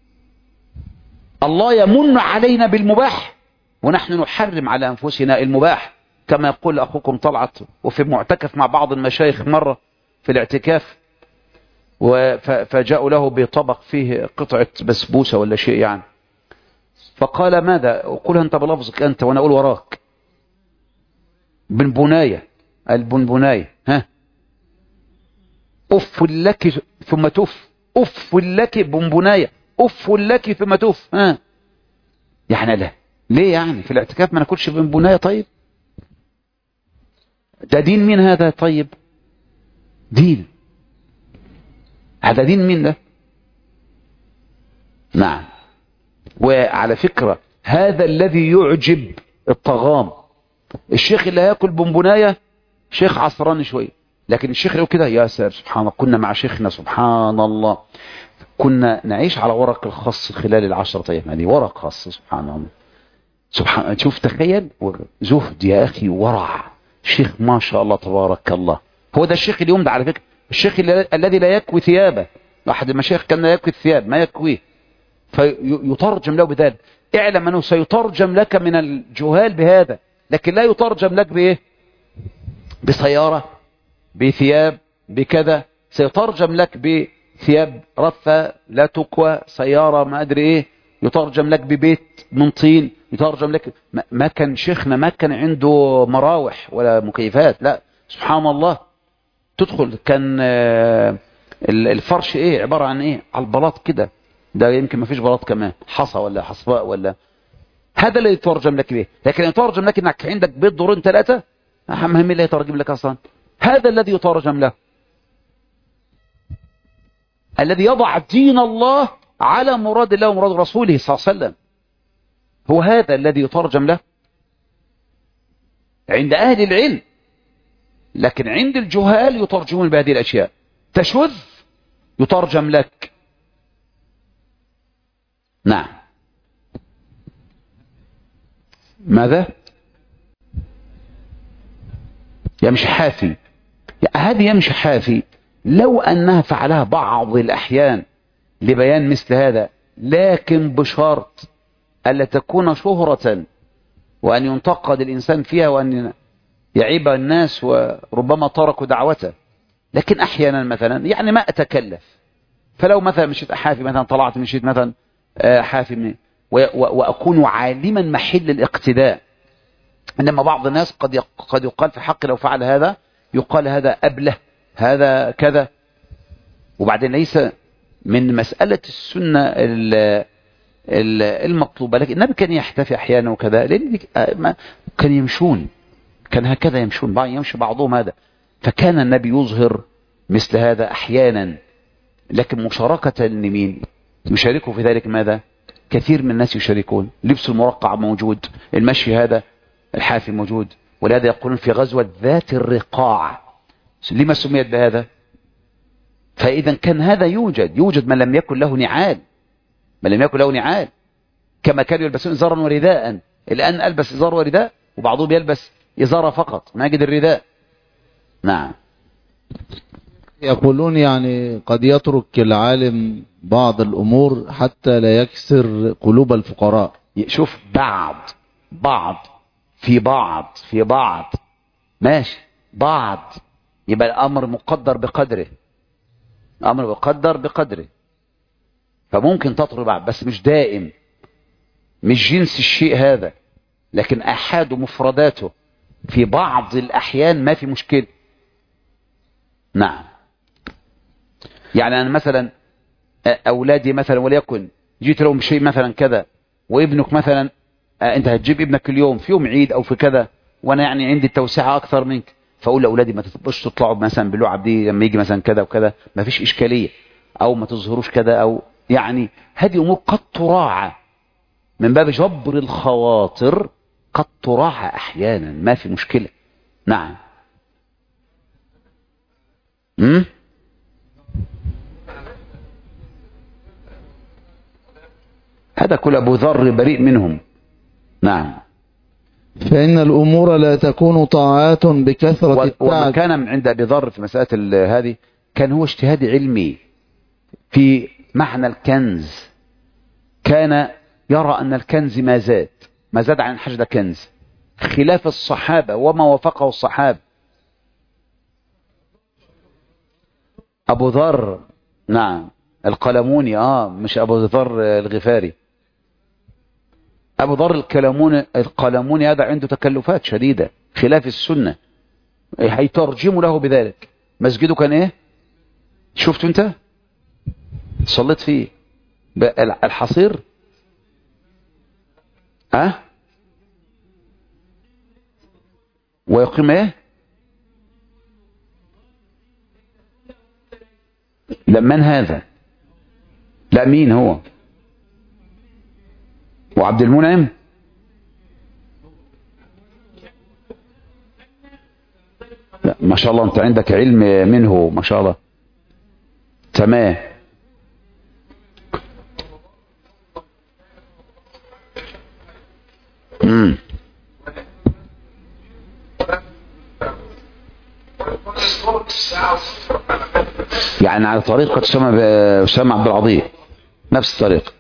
الله يمن علينا بالمباح ونحن نحرم على أنفسنا المباح، كما يقول أخوكم طلعت وفي معتكف مع بعض المشايخ مرة في الاعتكاف، فجاءوا له بطبق فيه قطعة بسبوسة ولا شيء يعني، فقال ماذا؟ قولها أنت بلفظك أنت وأنا أقول وراك. بنبناية، البنبناية. أف لك ثم تف، أف لك بنبناية، أف لك ثم تف. يعني لا ليه يعني في الاعتكاف ما ناكلش بنبناية؟ طيب ده دين مين هذا؟ طيب دين، هذا دين مين ده؟ نعم. وعلى فكرة هذا الذي يعجب الطغام. الشيخ اللي هياكل بونبونايه شيخ عصراني شويه، لكن الشيخ اللي كده يا ساتر سبحان الله، كنا مع شيخنا سبحان الله كنا نعيش على ورق الخاص خلال ال10 ايام هذه، ورق خاص سبحان الله. سبحان، شوف تخيل زهد يا اخي، ورع، شيخ ما شاء الله تبارك الله. هو ده الشيخ اليوم ده على فكره، الشيخ الذي لا يكوي ثيابه. احد المشايخ كان لا يكوي الثياب، ما يكويه، فيترجم له بذلك. اعلم انه سيترجم لك من الجهال بهذا، لكن لا يترجم لك بايه؟ بسياره، بثياب، بكذا. سيترجم لك بثياب رثة لا تكوى، سيارة ما ادري ايه، يترجم لك ببيت من طين، يترجم لك. ما كان شيخنا ما كان عنده مراوح ولا مكيفات، لا سبحان الله. تدخل كان الفرش ايه، عبارة عن ايه، على البلاط كده، ده يمكن ما فيش بلاط كمان، حصى ولا حصباء ولا. هذا اللي يترجم لك به. لكن يترجم لك انك عندك بيت دورين 3، مهم اللي يترجم لك اصلا. هذا الذي يترجم له، الذي يضع دين الله على مراد الله ومراد رسوله صلى الله عليه وسلم، هو هذا الذي يترجم له عند أهل العلم. لكن عند الجهال يترجمون بهذه الأشياء. تشذ يترجم لك. نعم. ماذا؟ يمشي حافي. هذه يمشي حافي لو أنها فعلها بعض الأحيان لبيان مثل هذا، لكن بشرط ألا تكون شهرة وأن ينتقد الإنسان فيها وأن يعيب الناس وربما تركوا دعوته. لكن أحيانا مثلا يعني ما أتكلف، فلو مثلا مشيت حافي، مثلا طلعت مشيت مثلا حافي وأكون عالما محل الاقتداء. إنما بعض الناس قد يقال في حق لو فعل هذا، يقال هذا أبله، هذا كذا. وبعدين ليس من مسألة السنة المطلوبة، لكن النبي كان يحتفي أحيانا وكذا، لأن كان يمشون، كان هكذا يمشون، يمشي بعضهم هذا. فكان النبي يظهر مثل هذا أحيانا، لكن مشاركة لمين يشاركوا في ذلك؟ ماذا؟ كثير من الناس يشاركون. لبس المرقع موجود، المشي هذا الحافي موجود. ولهذا يقولون في غزوة ذات الرقاع، لما سميت بهذا؟ فإذا كان هذا يوجد من لم يكن له نعال، من لم يكن له نعال، كما كانوا يلبسون إزارا ورداء. الآن ألبس إزار ورداء، وبعضهم يلبس إزارة فقط ما يجد الرداء. نعم. يقولون يعني قد يترك العالم بعض الأمور حتى لا يكسر قلوب الفقراء. شوف، بعض في بعض ماشي، بعض يبقى الأمر مقدر بقدره، أمر مقدر بقدره. فممكن تطرد بعض، بس مش دائم، مش جنس الشيء هذا، لكن أحد مفرداته في بعض الأحيان ما في مشكلة. نعم. يعني أنا مثلا أولادي مثلا وليكن جيت لهم شيء مثلا كذا، وابنك مثلا أنت هتجيب ابنك اليوم في يوم عيد أو في كذا، وأنا يعني عندي التوسعة أكثر منك، فأقول لأولادي ما تبقوش تطلعوا مثلا باللعب دي لما يجي مثلا كذا وكذا، ما فيش إشكالية، أو ما تظهروش كذا، أو يعني هذه أمور قد تراعى من باب جبر الخواطر، قد تراعى أحيانا، ما في مشكلة. نعم. هذا كل أبو ذر بريء منهم. نعم. فإن الأمور لا تكون طاعات بكثرة التعب. وما كان عند أبي ذر في مسألة هذه كان هو اجتهاد علمي في معنى الكنز. كان يرى أن الكنز ما زاد عن الحج ده كنز، خلاف الصحابة وما وافقه الصحابة. أبو ذر، نعم، القلموني، مش أبو ذر الغفاري. أبو ذر القلموني هذا عنده تكلفات شديدة خلاف السنة، هيترجموا له بذلك. مسجده كان ايه؟ شفت انت صليت فيه الحصير؟ ويقيم ايه؟ لمن هذا؟ لا، مين هو؟ وعبد المنعم؟ ما شاء الله انت عندك علم منه ما شاء الله. تمام. يعني على طريقة أسامة عبد العظيم نفس الطريقة.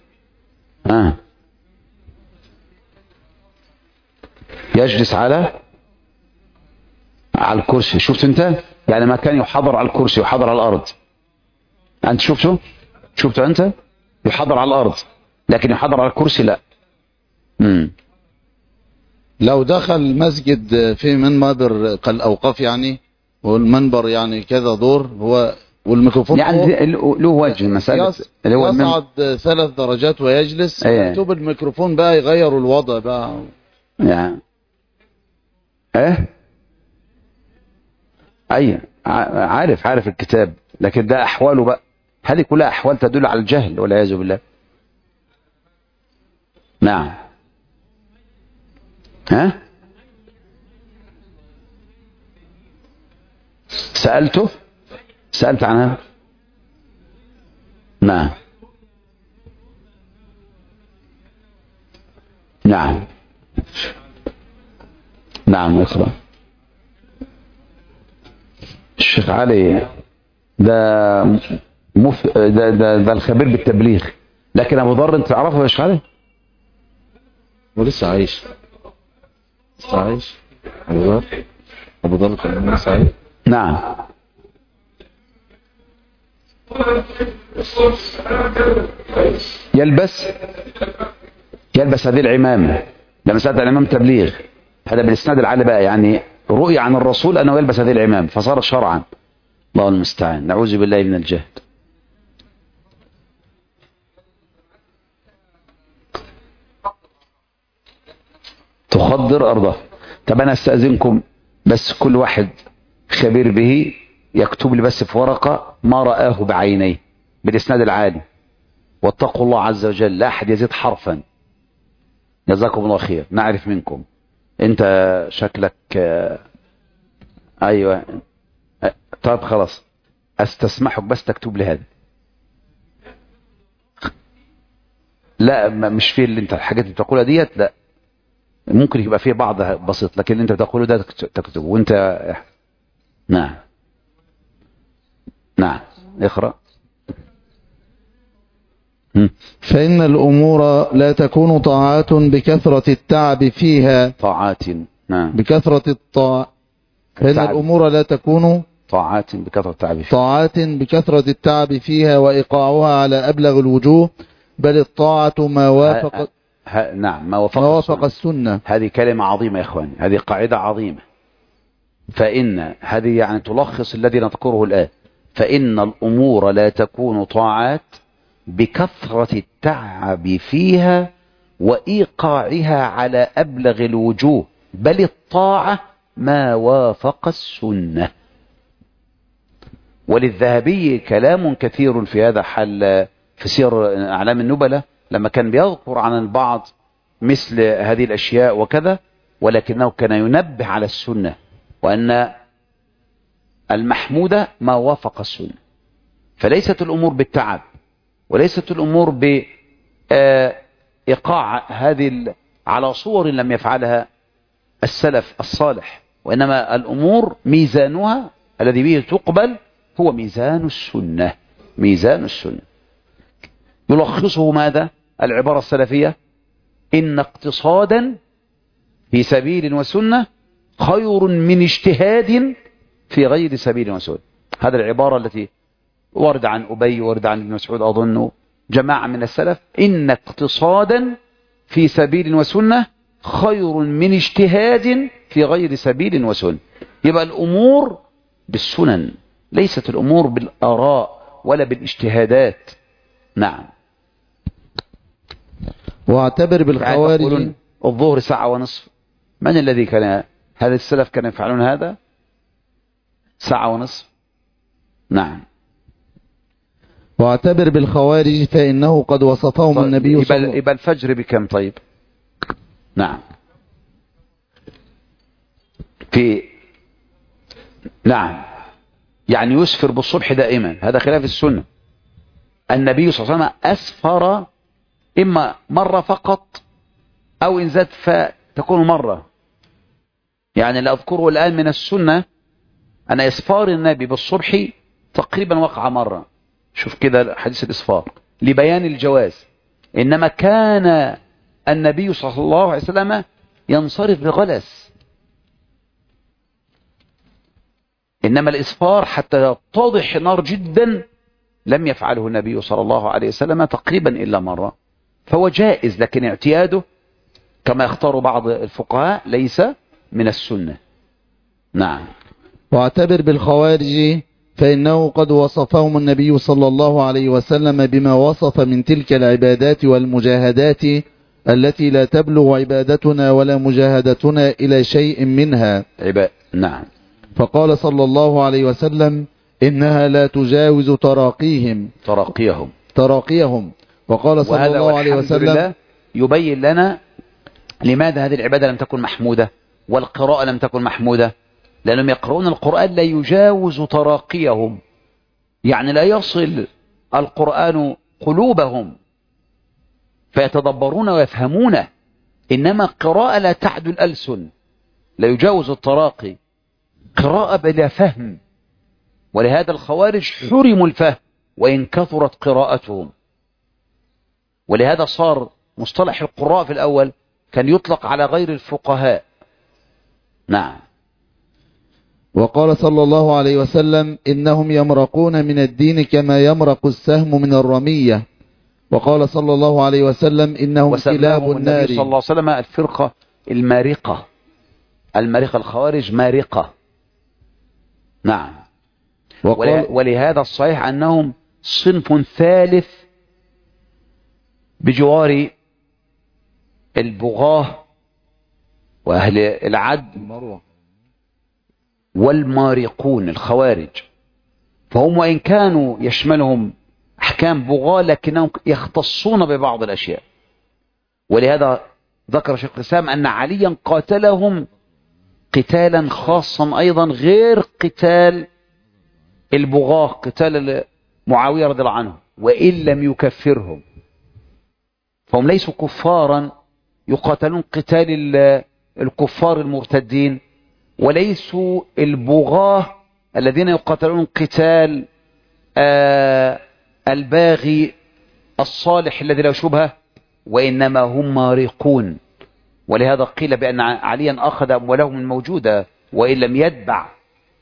يجلس على الكرسي. شفت انت؟ يعني ما كان يحضر على الكرسي يحضر على الأرض. أنت شفته أنت؟ يحضر على الأرض لكن يحضر على الكرسي لا. لو دخل مسجد في منبر كالأوقاف يعني، والمنبر يعني كذا دور هو والميكروفون يعني له وجه مسألة اللي هو يصعد 3 درجات ويجلس. مكتوب الميكروفون بقى يغيروا الوضع بقى يعني ايوه عارف الكتاب، لكن ده احواله بقى، هذه كلها احوال تدل على الجهل والعياذ بالله. نعم. سألت عنها. نعم اقرأ. الشيخ علي ده ده الخبير بالتبليغ، لكن ابو ذر انت تعرفه يا شيخ علي؟ ولسه عايش. ابو ذر كان لسه عايش. نعم. يلبس هذه العمامة. لما سألت العمام تبليغ، هذا بالاسناد العالي بقى، يعني رؤي عن الرسول انه يلبس هذه العمامة فصارت شرعا. الله المستعان، نعوذ بالله من الجهل. تخضر أرضه. طب أنا أستأذنكم بس كل واحد خبير به يكتب لي بس في ورقة ما رآه بعينيه بالإسناد العالي، واتقوا الله عز وجل لا أحد يزيد حرفا. جزاكم الله خير. نعرف منكم أنت شكلك أيوة. طيب خلاص أستسمحك بس تكتب لي هذا. لا مش في اللي أنت الحاجات اللي بتقولها ديت، لا ممكن يبقى فيه بعض بسيط، لكن اللي أنت بتقوله ده تكتبه وأنت. نعم اقرأ. فإن الأمور لا تكون طاعات بكثرة التعب فيها. نعم. بكثرة فإن الأمور لا تكون طاعات بكثرة التعب فيها وإيقاعها على أبلغ الوجوه، بل الطاعة ما وافق نعم ما وافق السنة. هذه كلمة عظيمة يا إخواني، هذه قاعدة عظيمة. فإن هذه يعني تلخص الذي نذكره الآن. فإن الأمور لا تكون طاعات بكثرة التعب فيها وإيقاعها على أبلغ الوجوه، بل الطاعة ما وافق السنة. وللذهبي كلام كثير في هذا حل في سير أعلام النبلة، لما كان بيذكر عن البعض مثل هذه الأشياء وكذا، ولكنه كان ينبه على السنة، وأن المحمودة ما وافق السنة. فليست الأمور بالتعب، وليست الأمور بإيقاع هذه على صور لم يفعلها السلف الصالح، وإنما الأمور ميزانها الذي به تقبل هو ميزان السنة. يلخصه ماذا؟ العبارة السلفية: إن اقتصادا في سبيل وسنة خير من اجتهاد في غير سبيل وسنة. هذا العبارة التي ورد عن أبي ورد عن ابن مسعود أظن جماعة من السلف: إن اقتصادا في سبيل وسنة خير من اجتهاد في غير سبيل وسنة. يبقى الأمور بالسنن، ليست الأمور بالآراء ولا بالاجتهادات. نعم. واعتبر بالخوارج الظهر 1.5 ساعة. من الذي كان هذا السلف كانوا يفعلون هذا 1.5 ساعة. نعم. واعتبر بالخوارج فإنه قد وصفهم النبي صلى الله عليه وسلم. يبقى الفجر بكم؟ طيب نعم. نعم، يعني يسفر بالصبح دائما، هذا خلاف السنة. النبي صلى الله عليه وسلم أسفر إما مرة فقط أو إن زاد فتكون مرة. يعني اللي أذكره الآن من السنة أن إسفار النبي بالصبح تقريبا وقع مرة. شوف كده حديث الإسفار لبيان الجواز. إنما كان النبي صلى الله عليه وسلم ينصرف بغلس، إنما الإسفار حتى يتضح نار جدا لم يفعله النبي صلى الله عليه وسلم تقريبا إلا مرة، فهو جائز، لكن اعتياده كما يختار بعض الفقهاء ليس من السنة. نعم. واعتبر بالخوارج فإنه قد وصفهم النبي صلى الله عليه وسلم بما وصف من تلك العبادات والمجاهدات التي لا تبلغ عبادتنا ولا مجاهدتنا إلى شيء منها. نعم. فقال صلى الله عليه وسلم إنها لا تجاوز تراقيهم. وقال صلى الله عليه وسلم يبين لنا لماذا هذه العبادة لم تكن محمودة والقراءة لم تكن محمودة، لأنهم يقرؤون القرآن لا يجاوز تراقيهم، يعني لا يصل القرآن قلوبهم فيتدبرون ويفهمونه، إنما قراءة لا تعدو الألسن، لا يجاوز التراقي، قراءة بلا فهم. ولهذا الخوارج حرموا الفهم وإن كثرت قراءتهم. ولهذا صار مصطلح القراء في الأول كان يطلق على غير الفقهاء. نعم. وقال صلى الله عليه وسلم إنهم يمرقون من الدين كما يمرق السهم من الرمية. وقال صلى الله عليه وسلم إنهم كلاب النار. صلى الله عليه وسلم الفرقة المارقة، الخوارج مارقة. نعم. ولهذا الصحيح أنهم صنف ثالث بجوار البغاة وأهل العدل والمارقون الخوارج، فهم وإن كانوا يشملهم أحكام بغاة لكنهم يختصون ببعض الأشياء. ولهذا ذكر شيخ الإسلام أن عليا قاتلهم قتالا خاصا أيضا غير قتال البغاة، قتال معاوية رضي الله عنه، وإن لم يكفرهم، فهم ليسوا كفارا يقاتلون قتال الكفار المرتدين، وليسوا البغاة الذين يقاتلون قتال الباغي الصالح الذي لا شبهه، وإنما هم مارقون. ولهذا قيل بأن عليا أخذ أموالهم الموجودة وإن لم يتبع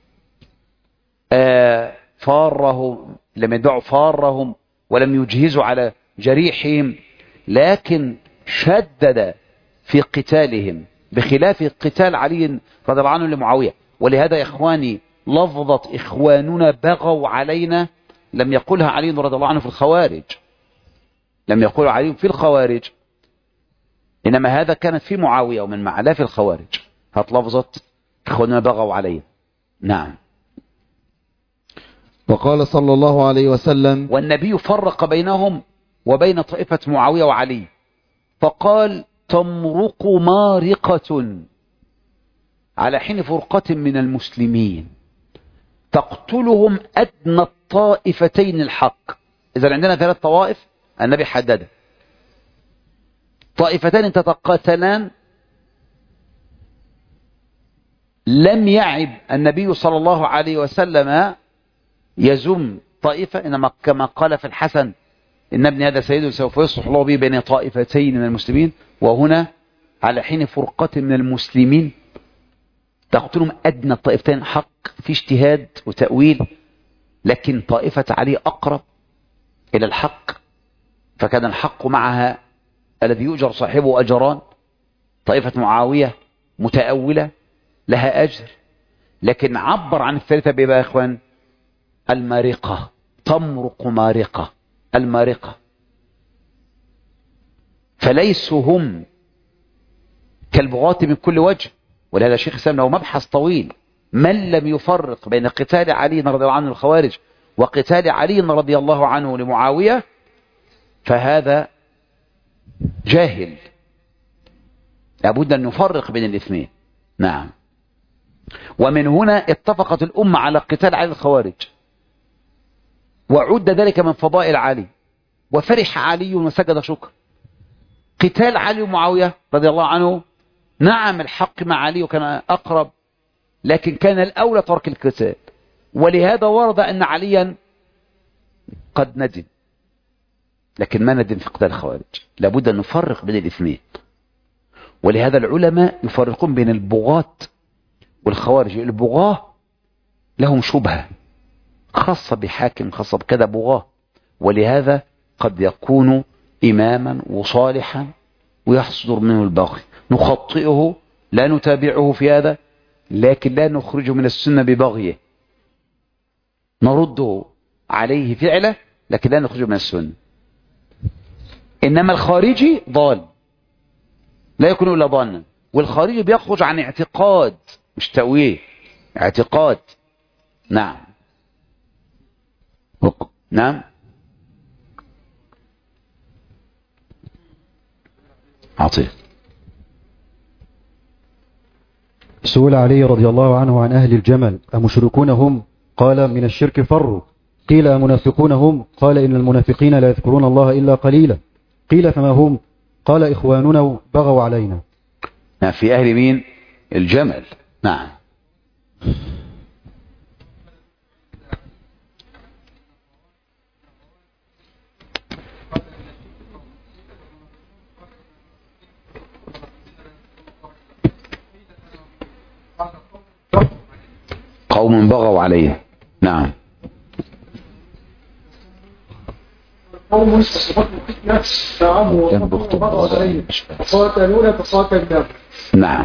فارهم، لم يدعوا فارهم ولم يجهزوا على جريحهم، لكن شدد في قتالهم بخلاف قتال علي رضي الله عنه لمعاوية. ولهذا يا إخواني لفظة إخواننا بغوا علينا لم يقولها علي رضي الله عنه في الخوارج، لم يقول علي في الخوارج، إنما هذا كانت في معاوية ومن مع لا في الخوارج. هات لفظة إخواننا بغوا علينا. نعم. وقال صلى الله عليه وسلم والنبي فرق بينهم وبين طائفة معاوية وعلي فقال تمرق مارقة على حين فرقة من المسلمين تقتلهم أدنى الطائفتين الحق. إذا عندنا 3 طوائف النبي حددها، طائفتان تتقاتلان لم يعب النبي صلى الله عليه وسلم يزم طائفة، إنما كما قال في الحسن إن ابن هذا سيد سوف يصلح الله به بين طائفتين من المسلمين، وهنا على حين فرقة من المسلمين تقتلهم أدنى الطائفتين حق. في اجتهاد وتأويل، لكن طائفة علي أقرب إلى الحق، فكان الحق معها الذي يؤجر صاحبه أجران. طائفة معاوية متأولة لها أجر، لكن عبر عن الثالثة بيبقى يا إخوان المارقة، تمرق مارقة، المارقة. فليسوا هم كالبغاة من كل وجه. ولهذا الشيخ الإسلام له مبحث طويل، من لم يفرق بين قتال علي رضي الله عنه الخوارج وقتال علي رضي الله عنه لمعاوية فهذا جاهل، لابد أن نفرق بين الاثنين. نعم. ومن هنا اتفقت الأمة على قتال علي الخوارج، وعد ذلك من فضائل علي، وفرح علي وسجد شكر. قتال علي ومعاوية رضي الله عنه، نعم الحق مع علي وكان أقرب، لكن كان الأولى ترك القتال. ولهذا ورد أن عليا قد ندم، لكن ما ندم في قتال الخوارج. لابد أن نفرق بين الاثنين. ولهذا العلماء يفرقون بين البغاة والخوارج. البغاة لهم شبهة خاصة بحاكم، خاصة بكذا بغاة، ولهذا قد يكون إماما وصالحا ويحصدر منه الباقي، نخطئه لا نتابعه في هذا، لكن لا نخرجه من السنة ببغيه، نرده عليه فعله لكن لا نخرجه من السنة. إنما الخارجي ضال لا يكون إلا ضالا، والخارجي بيخرج عن اعتقاد مش تأويل، اعتقاد. نعم نعم عطيه. سئل علي رضي الله عنه عن أهل الجمل أمشركون هم؟ قال من الشرك فروا. قيل أمنافقون هم؟ قال إن المنافقين لا يذكرون الله إلا قليلا. قيل فما هم؟ قال إخواننا بغوا علينا. في أهل مين؟ الجمل. نعم. قوم بغوا عليه. نعم. قوم أصابتهم فتنة فعموا وبغوا عليه فقاتلون فقاتلنا. نعم.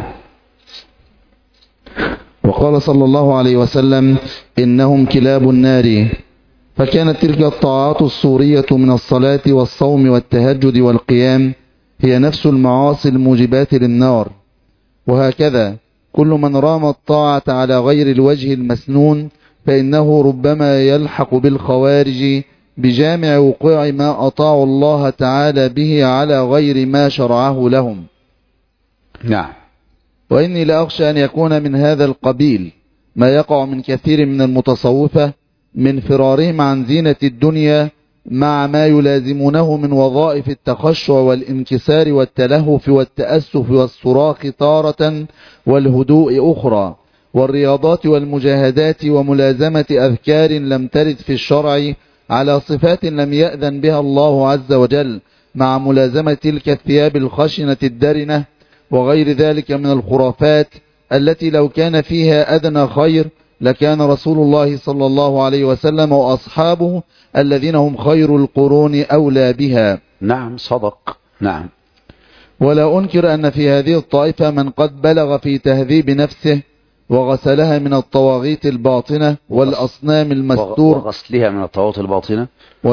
وقال صلى الله عليه وسلم إنهم كلاب النار. فكانت تلك الطاعات الصورية من الصلاة والصوم والتهجد والقيام هي نفس المعاصي الموجبات للنار. وهكذا كل من رام الطاعة على غير الوجه المسنون فإنه ربما يلحق بالخوارج بجامع وقوع ما أطاعوا الله تعالى به على غير ما شرعه لهم. نعم. وإني لأخشى أن يكون من هذا القبيل ما يقع من كثير من المتصوفة من فرارهم عن زينة الدنيا مع ما يلازمونه من وظائف التخشع والانكسار والتلهف والتأسف والصراخ تارة والهدوء أخرى، والرياضات والمجاهدات وملازمة أذكار لم ترد في الشرع على صفات لم يأذن بها الله عز وجل، مع ملازمة تلك الثياب الخشنة الدرنة وغير ذلك من الخرافات التي لو كان فيها أدنى خير لكان رسول الله صلى الله عليه وسلم وأصحابه الذين هم خير القرون أولى بها. نعم صدق. نعم. ولا أنكر أن في هذه الطائفة من قد بلغ في تهذيب نفسه وغسلها من الطواغيت الباطنة والأصنام المستور وغسلها من الطواغيت الباطنة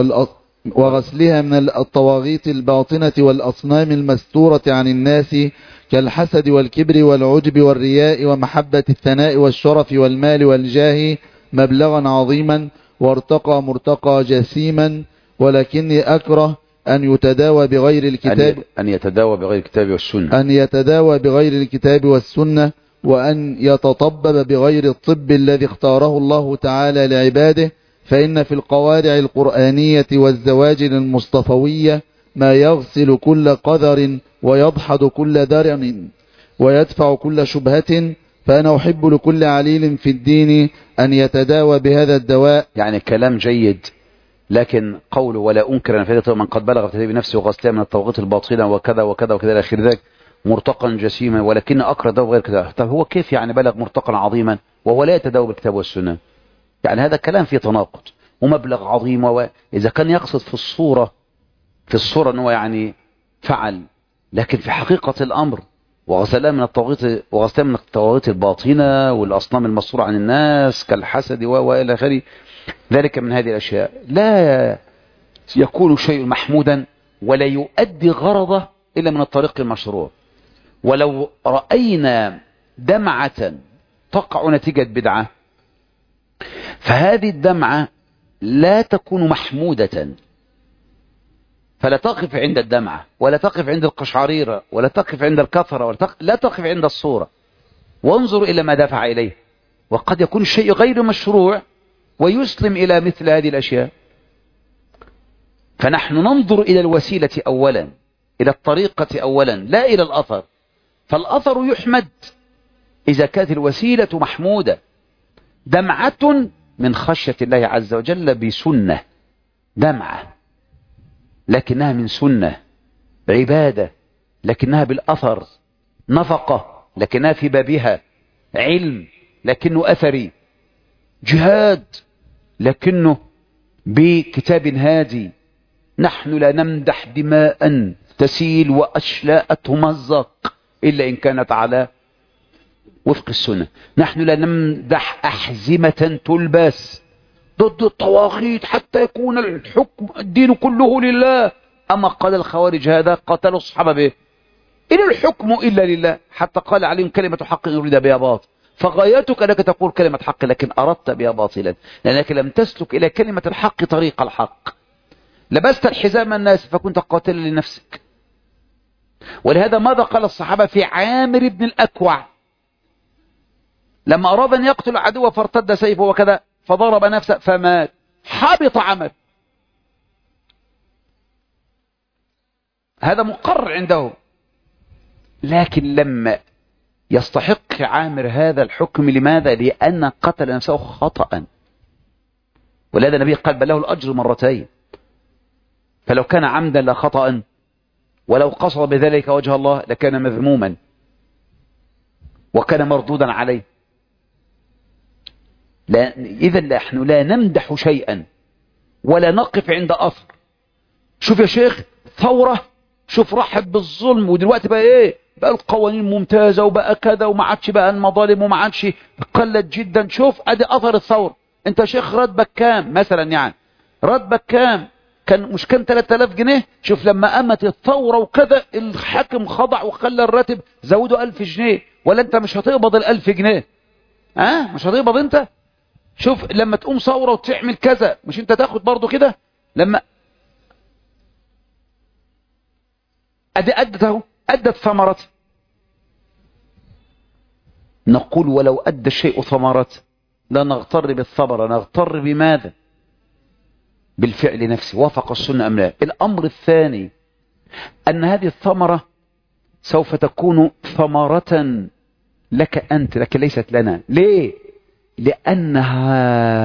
وغسلها من الطواغيت الباطنة والأصنام المستورة عن الناس كالحسد والكبر والعجب والرياء ومحبة الثناء والشرف والمال والجاه مبلغا عظيما وارتقى مرتقى جسيما. ولكني أكره أن يتداوى بغير الكتاب أن يتداوى بغير الكتاب والسنة أن يتداوى بغير الكتاب والسنة وأن يتطبب بغير الطب الذي اختاره الله تعالى لعباده، فإن في القوارع القرآنية والزواجر المصطفوية ما يغسل كل قذر ويضحد كل درن ويدفع كل شبهة. فأنا أحب لكل عليل في الدين أن يتداوى بهذا الدواء. يعني كلام جيد، لكن قوله ولا أنكر أن فائدته من قد بلغ في تهذيب نفسه وغسلها من الطواغيت الباطنة وكذا وكذا وكذا إلى آخر ذلك مرتقا جسيما، ولكن أكره ده وغير كذا. طب هو كيف يعني بلغ مرتقا عظيما وهو لا يتداوى بالكتاب والسنة؟ يعني هذا كلام فيه تناقض. ومبلغ عظيم، وإذا كان يقصد في الصورة أنه يعني فعل، لكن في حقيقة الأمر وغسلها من الطواغيت الباطنة والأصنام المصورة عن الناس كالحسد وإلى آخره ذلك من هذه الأشياء لا يكون شيء محمودا ولا يؤدي غرضه إلا من الطريق المشروع. ولو رأينا دمعة تقع نتيجة بدعة فهذه الدمعة لا تكون محمودة، فلا تقف عند الدمعة ولا تقف عند القشعريرة ولا تقف عند الكثرة لا تقف عند الصورة، وانظر إلى ما دفع إليه. وقد يكون الشيء غير مشروع ويسلم إلى مثل هذه الأشياء. فنحن ننظر إلى الوسيلة أولا، إلى الطريقة أولا، لا إلى الأثر. فالأثر يحمد إذا كانت الوسيلة محمودة. دمعة من خشية الله عز وجل بسنة، دمعة لكنها من سنة، عبادة لكنها بالأثر، نفقة لكنها في بابها، علم لكنه أثري، جهاد لكنه بكتاب هادي. نحن لا نمدح دماء تسيل وأشلاء تمزق إلا إن كانت على وفق السنة. نحن لا نمدح أحزمة تلبس ضد الطواغيت حتى يكون الحكم الدين كله لله. أما قال الخوارج هذا قتلوا الصحابة به، إن الحكم إلا لله، حتى قال عليهم كلمة حق يريد بها باطل. فغايتك أنك تقول كلمة حق لكن أردت بها باطلا، لأنك لم تسلك إلى كلمة الحق طريق الحق. لبست الحزام الناس فكنت قاتلا لنفسك. ولهذا ماذا قال الصحابة في عامر بن الأكوع لما أراد أن يقتل عدوه فارتد سيفه وكذا فضرب نفسه فمات، حبط عمل. هذا مقرر عنده. لكن لما يستحق عامر هذا الحكم، لماذا؟ لأن قتل نفسه خطأ. ولهذا النبي قال بل له الأجر مرتين. فلو كان عمدا لا خطأ، ولو قصد بذلك وجه الله لكان مذموما وكان مردودا عليه. إذا نحن لا نمدح شيئا ولا نقف عند أثر. شوف يا شيخ ثورة، شوف رحب بالظلم، ودلوقتي بقى ايه، بقى القوانين ممتازة وبقى كذا وما عادش بقى المظالم وما عادش قلت جدا. شوف ادي اثر الثورة. انت يا شيخ راتبك كام مثلا؟ يعني راتبك كام؟ مش كان 3000 جنيه؟ شوف لما قامت الثورة وكذا الحاكم خضع وخلى الراتب زودوا 1000 جنيه. ولا انت مش هتقبض 1000 جنيه؟ مش هتقبض انت. شوف لما تقوم ثورة وتعمل كذا، مش انت تاخد برضو كده؟ لما أدت ثمرة. نقول ولو أدى الشيء ثمرة لا نغتر بالثمرة، نغتر بماذا؟ بالفعل نفسه، وافق السنة أم لا. الأمر الثاني أن هذه الثمرة سوف تكون ثمرة لك أنت، لكن ليست لنا. ليه؟ لأنها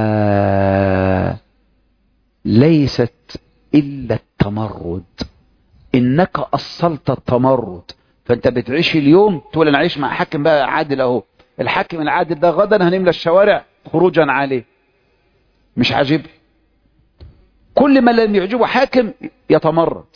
ليست إلا التمرد. إنك أصلت التمرد، فأنت بتعيش اليوم تقول أنا عايش مع حاكم بقى عادل أهو، الحاكم العادل ده غدا هنملى الشوارع خروجا عليه، مش عاجب. كل ما لم يعجبه حاكم يتمرد.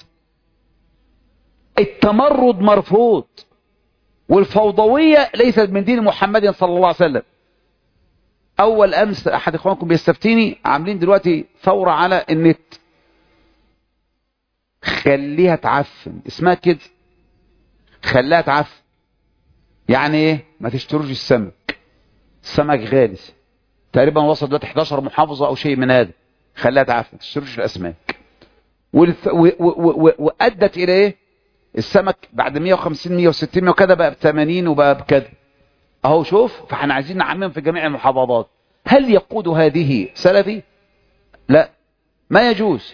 التمرد مرفوض، والفوضوية ليست من دين محمد صلى الله عليه وسلم. أول أمس أحد إخوانكم بيستفتيني، عاملين دلوقتي ثورة على النت، خليها تعفن، اسمها كده، خليها تعفن. يعني ايه؟ ما تشتروش السمك، السمك غالي تقريبا، وصل دلوقتي 11 محافظة او شيء من هذا. خليها تعفن، ما تشتروش الاسماك. وادت الى ايه؟ السمك بعد 150 160 وكذا بقى ب80 وبقى بكذا اهو. شوف، فاحنا عايزين نعمم في جميع المحافظات. هل يقود هذه سلفي؟ لا، ما يجوز.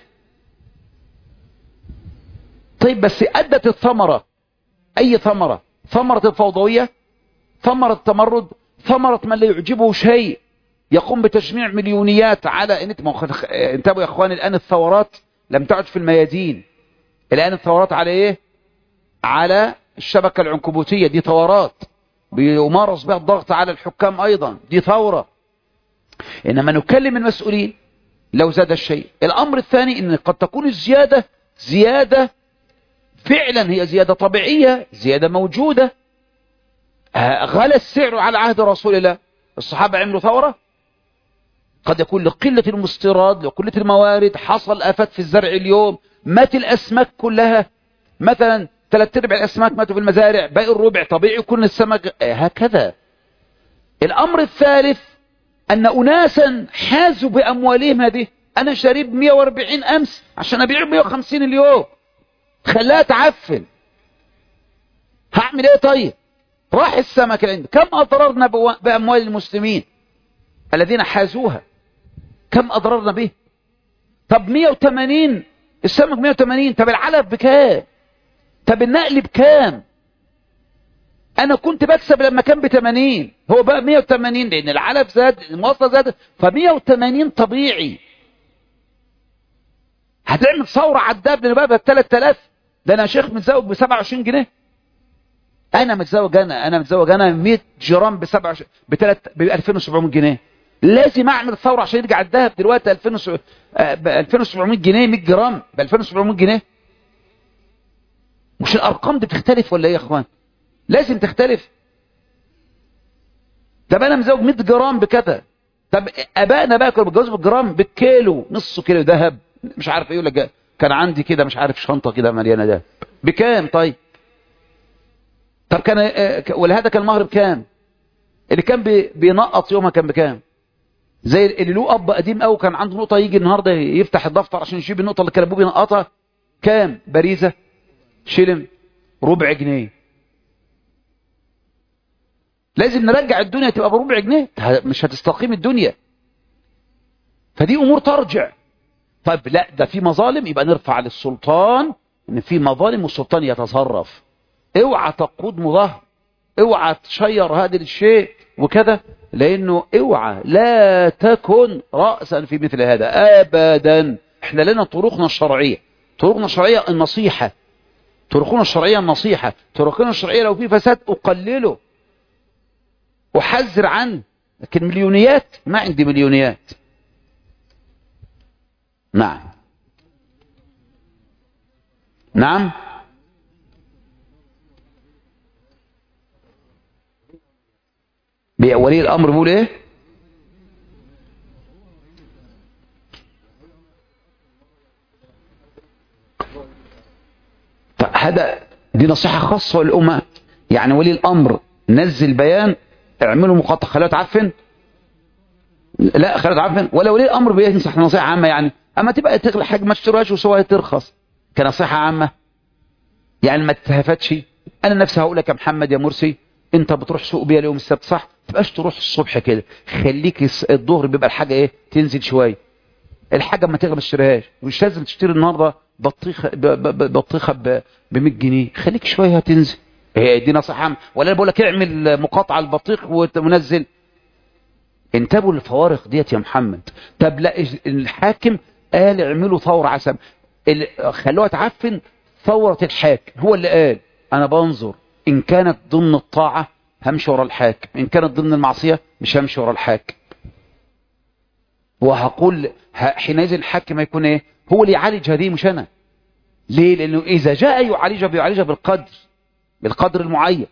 طيب بس أدت الثمرة، أي ثمرة؟ ثمرة الفوضوية، ثمرة التمرد، ثمرة من لا يعجبه شيء يقوم بتجميع مليونيات على انتبهوا يا اخواني، الآن الثورات لم تعد في الميادين، الآن الثورات على ايه؟ على الشبكة العنكبوتية، دي ثورات بيمارس بها الضغط على الحكام أيضا، دي ثورة. إنما نكلم المسؤولين لو زاد الشيء. الأمر الثاني إن قد تكون الزيادة زيادة فعلا، هي زيادة طبيعية، زيادة موجودة. غلى السعر على عهد رسول الله، الصحابة عملوا ثورة. قد يكون لقلة المستيراد، لقلة الموارد، حصل آفات في الزرع اليوم، مات الأسماك كلها مثلا، 3/4 الأسماك ماتوا في المزارع، باقي الربع طبيعي يكون السمك هكذا. الأمر الثالث أن أناسا حازوا بأموالهم هذه. أنا شارب 140 أمس عشان أبيع 150 اليوم، خلاها تعفن. هعمل ايه طيب؟ راح السمك العند. كم أضررنا بأموال المسلمين الذين حازوها؟ كم أضررنا به؟ طب 180 السمك 180، طب العلف بكام؟ طب النقل بكام؟ أنا كنت بكسب لما كان ب80، هو بقى 180 لأن العلف زاد، المواصلة زادت، ف180 طبيعي. هتعمل ثورة على الدابل بقى ب3000؟ ده أنا شيخ متزوج ب27 جنيه. أنا متزوج 100 جرام ب 2700 جنيه. لازم أعمل ثورة عشان يرجع الذهب دلوقتي 2700 جنيه، 100 جرام ب 2700 جنيه. مش الأرقام دي بتختلف ولا إيه يا أخوان؟ لازم تختلف. طب أنا متزوج 100 جرام بكذا. طب أبائنا بقى كانوا بيتجوزوا بالجرام، بالكيلو، نص كيلو ذهب، مش عارف ايه، ولا كان عندي كده مش عارف شنطة كده مليانة ده بكام؟ طيب كان ولهذا كان المهر بكام؟ اللي كان بينقط يومها كان بكام؟ زي اللي له اب قديم قوي كان عنده نقطة، يجي النهاردة يفتح الدفتر عشان يجيب النقطة اللي كان ابوه بينقطها. كام؟ باريزة شلم ربع جنيه. لازم نرجع الدنيا تبقى بربع جنيه، مش هتستقيم الدنيا. فدي امور ترجع. طيب لا، ده في مظالم، يبقى نرفع للسلطان ان في مظالم والسلطان يتصرف. اوعى تقود مظاهر، اوعى تشير هذا الشيء وكذا، لانه اوعى لا تكن رأسا في مثل هذا ابدا. احنا لنا طرقنا الشرعية، طرقنا الشرعية النصيحة، طرقنا الشرعية النصيحة، طرقنا الشرعية لو في فساد اقلله احذر عنه. لكن مليونيات، ما عندي مليونيات. نعم نعم. ولي الامر بيقول ايه؟ دي نصيحة خاصة للأمة. يعني ولي الامر نزل بيان اعملوا مقاطعة، خلوها تعفن، لا خلوها تعفن، ولا ولي الامر بينصح نصيحة عامة. يعني اما تبقى تغلى حاجة ما تشتروهاش وسواها ترخص كنصيحة عامة، يعني ما تتهفتش. انا نفسي هقول لك يا محمد يا مرسي، انت بتروح سوق بيها اليوم السبت صح؟ تبقاش تروح الصبح كده، خليك الظهر بيبقى الحاجة ايه تنزل شوية. الحاجة ما تغلى ما تشتريهاش، مش لازم تشتري النهاردة بطيخة ب 100 جنيه، خليك شوية هتنزل. دي نصيحة عامة. ولا انا بقول لك اعمل مقاطعة البطيخ ونزل. انتبهوا للفوارق ديت يا محمد. طب لا، الحاكم قال اعملوا ثورة عسب، خلوها تعفن. ثورة الحاكم هو اللي قال انا بنظر ان كانت ضمن الطاعة همشي ورا الحاكم، ان كانت ضمن المعصية مش همشي ورا الحاكم. وهقول حينئذ الحاكم هيكون ايه؟ هو اللي يعالج هذه مش انا. ليه؟ لانه اذا جاء يعالجها بيعالجها بالقدر المعين.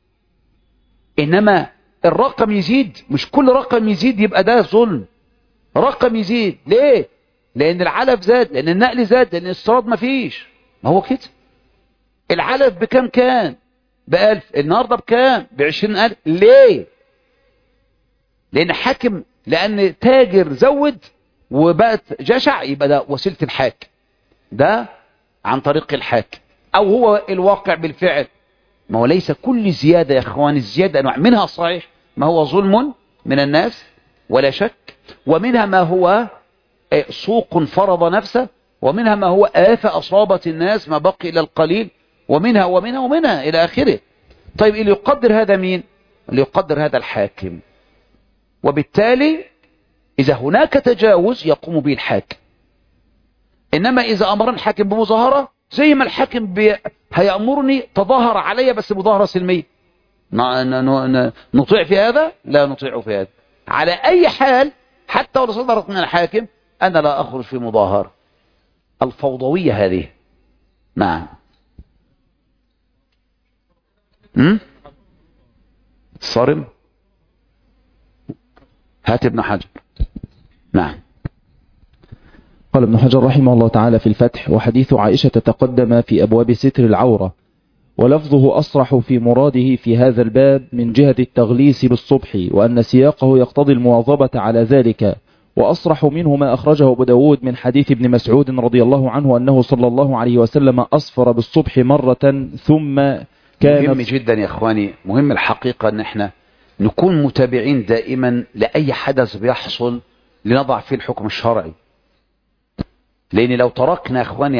انما الرقم يزيد، مش كل رقم يزيد يبقى ده ظلم. رقم يزيد ليه؟ لان العلف زاد، لان النقل زاد، لان الاستيراد ما فيش. ما هو كده. العلف بكام كان؟ ب1000، النهارده بكام؟ ب20,000. ليه؟ لان حاكم، لان تاجر زود وبقت جشع، يبقى ده وسيلة الحاكم، ده عن طريق الحاكم، او هو الواقع بالفعل. ما هو ليس كل زيادة يا اخوان، الزيادة انواع، منها صحيح ما هو ظلم من الناس ولا شك، ومنها ما هو سوق فرض نفسه، ومنها ما هو آفة أصابت الناس ما بقي إلى القليل، ومنها إلى آخره. طيب اللي يقدر هذا مين؟ اللي يقدر هذا الحاكم. وبالتالي إذا هناك تجاوز يقوم به الحاكم. إنما إذا أمر الحاكم بمظاهرة، زي ما الحاكم هيأمرني تظاهر علي بس مظاهرة سلمية، نطيع في هذا؟ لا نطيع في هذا. على أي حال حتى ولو صدرت من الحاكم أنا لا أخرج في مظاهرة. الفوضوية هذه. نعم. صارم. هات ابن حجر. نعم. قال ابن حجر رحمه الله تعالى في الفتح: وحديث عائشة تقدم في أبواب ستر العورة، ولفظه أصرح في مراده في هذا الباب من جهة التغليس بالصبح، وأن سياقه يقتضي المواظبة على ذلك. وأصرح منه ما أخرجه أبو داود من حديث ابن مسعود رضي الله عنه أنه صلى الله عليه وسلم أصفر بالصبح مرة ثم مهم جدا يا اخواني، مهم الحقيقة ان احنا نكون متابعين دائما لأي حدث بيحصل لنضع فيه الحكم الشرعي. لأن لو تركنا يا اخواني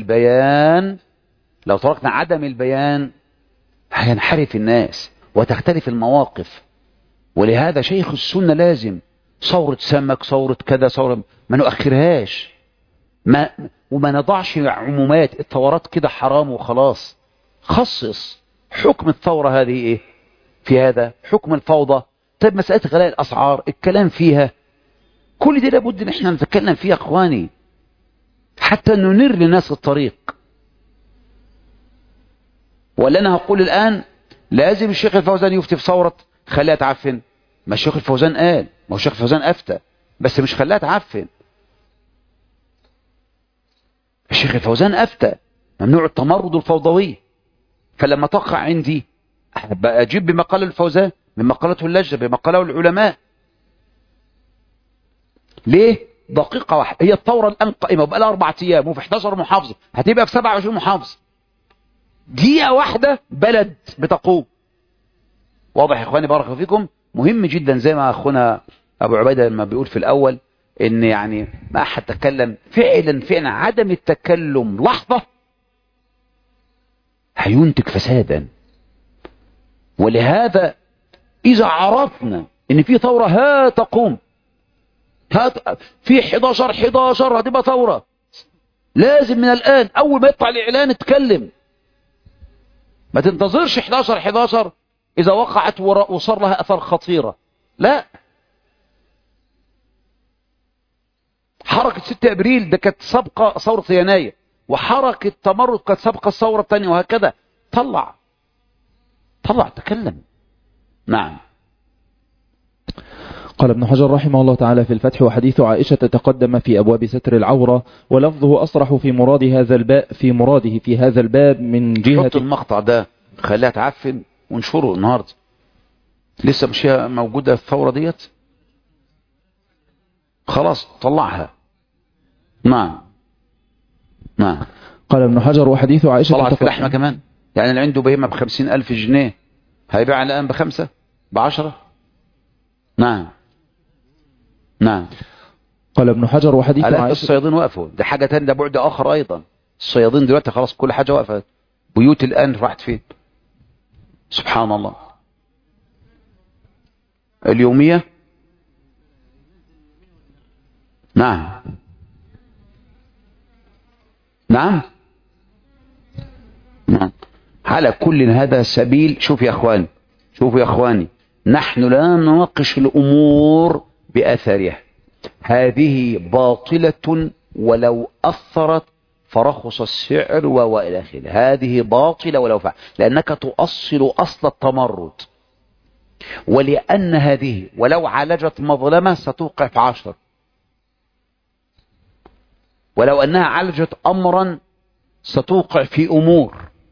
عدم البيان هينحرف الناس وتختلف المواقف. ولهذا شيخ السنة لازم ثورة سمك، ثورة كذا، ثورة ما نؤخرهاش، وما نضعش عمومات الثورات كده حرام وخلاص. خصص حكم الثورة هذه ايه في هذا، حكم الفوضى. طيب مسألة غلاء الأسعار الكلام فيها، كل دي لابد ان احنا نتكلم فيها اخواني حتى ننير للناس الطريق. ولا انا هقول الآن لازم الشيخ الفوزان يفتي في ثورة خليها تعفن؟ ما الشيخ الفوزان قال، ما هو الشيخ الفوزان أفتى بس مش خليها تعفن. الشيخ الفوزان أفتى ممنوع التمرد الفوضوي. فلما تقع عندي أجيب بما قال الفوزان، بما قالته اللجنة، بما قاله العلماء. ليه؟ دقيقة واحدة، هي الثورة الآن قائمة وبقى لها 4 أيام وفي 11 محافظة، هتبقى في 27 محافظة. دقيقة واحدة بلد بتقوم. واضح يا إخواني بارك فيكم؟ مهم جدا زي ما أخونا أبو عبيدة لما بيقول في الأول إن يعني ما أحد تكلم، فعلا عدم التكلم لحظة هينتج فسادا. ولهذا إذا عرفنا إن في ثورة تقوم في 11 هتبقى ثورة، لازم من الآن أول ما يطلع الإعلان اتكلم. ما تنتظرش 11 إذا وقعت وصار لها أثار خطيرة. لا، حركة 6 أبريل ده كانت سابقة ثورة يناير، وحركة تمرد كانت سابقة الثورة الثانية، وهكذا. طلع تكلم. نعم. قال ابن حجر رحمه الله تعالى في الفتح: وحديث عائشة تقدم في أبواب ستر العورة، ولفظه أصرح في مراده في هذا الباب من جهة. حط المقطع ده خليها تعفن ونشره النهاردة. لسه مش موجودة الثورة ديت، خلاص طلعها. نعم. قال ابن حجر: وحديث عائشة طلعت في لحمة كمان، يعني اللي عنده بهيمة ب50,000 جنيه هيبيع الآن ب5 ب10. نعم. قال ابن حجر: وحديث عائشة. الصيادين وقفوا، ده حاجة تانية، ده بعد آخر أيضا. الصيادين دلوقتي خلاص كل حاجة وقفت. بيوت الآن راحت فين؟ سبحان الله. اليومية. نعم. على كل هذا سبيل. شوف يا اخواني نحن لا نناقش الامور باثرها. هذه باطلة ولو اثرت فرخص السعر والى اخره. هذه باطلة ولو فعل، لانك تؤصل اصل التمرد. ولان هذه ولو عالجت مظلمة ستوقع في 10، ولو أنها عالجت أمرا ستوقع في أمور.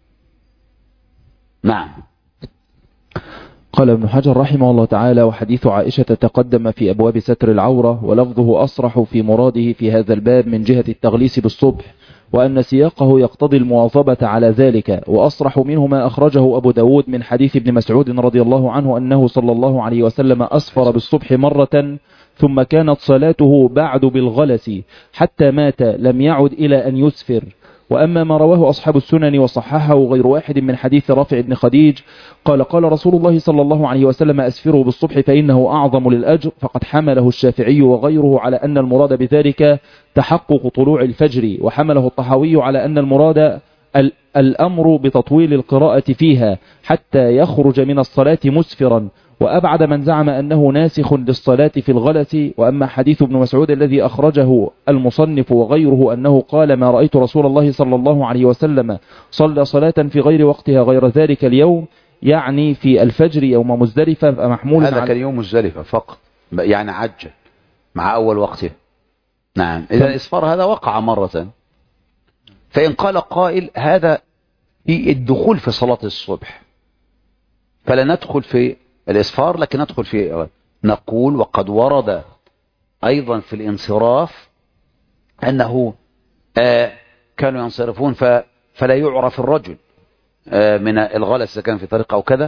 نعم. قال ابن حجر رحمه الله تعالى: وحديث عائشة تقدم في أبواب ستر العورة، ولفظه أصرح في مراده في هذا الباب من جهة التغليس بالصبح، وأن سياقه يقتضي المواظبة على ذلك. وأصرح منه ما أخرجه أبو داود من حديث ابن مسعود رضي الله عنه أنه صلى الله عليه وسلم أسفر بالصبح مرة، ثم كانت صلاته بعد بالغلس حتى مات لم يعد إلى أن يسفر. وأما ما رواه أصحاب السنن وصححه غير واحد من حديث رافع بن خديج قال رسول الله صلى الله عليه وسلم: أسفروا بالصبح فإنه أعظم للأجر، فقد حمله الشافعي وغيره على أن المراد بذلك تحقق طلوع الفجر، وحمله الطحاوي على أن المراد الأمر بتطويل القراءة فيها حتى يخرج من الصلاة مسفرا. وأبعد من زعم أنه ناسخ للصلاة في الغلس. وأما حديث ابن مسعود الذي أخرجه المصنف وغيره أنه قال: ما رأيت رسول الله صلى الله عليه وسلم صلى صلاة في غير وقتها غير ذلك اليوم، يعني في الفجر يوم مزدلفة، فمحمول هذا كان يوم مزدلفة فقط، يعني عجل مع أول وقته. نعم. إذا الإسفار هذا وقع مرة. فإن قال قائل هذا في الدخول في صلاة الصبح، فلا ندخل في الإسفار لكن ندخل في نقول وقد ورد أيضا في الانصراف أنه كانوا ينصرفون فلا يعرف الرجل، من الغلس إذا كان في طريق أو كذا،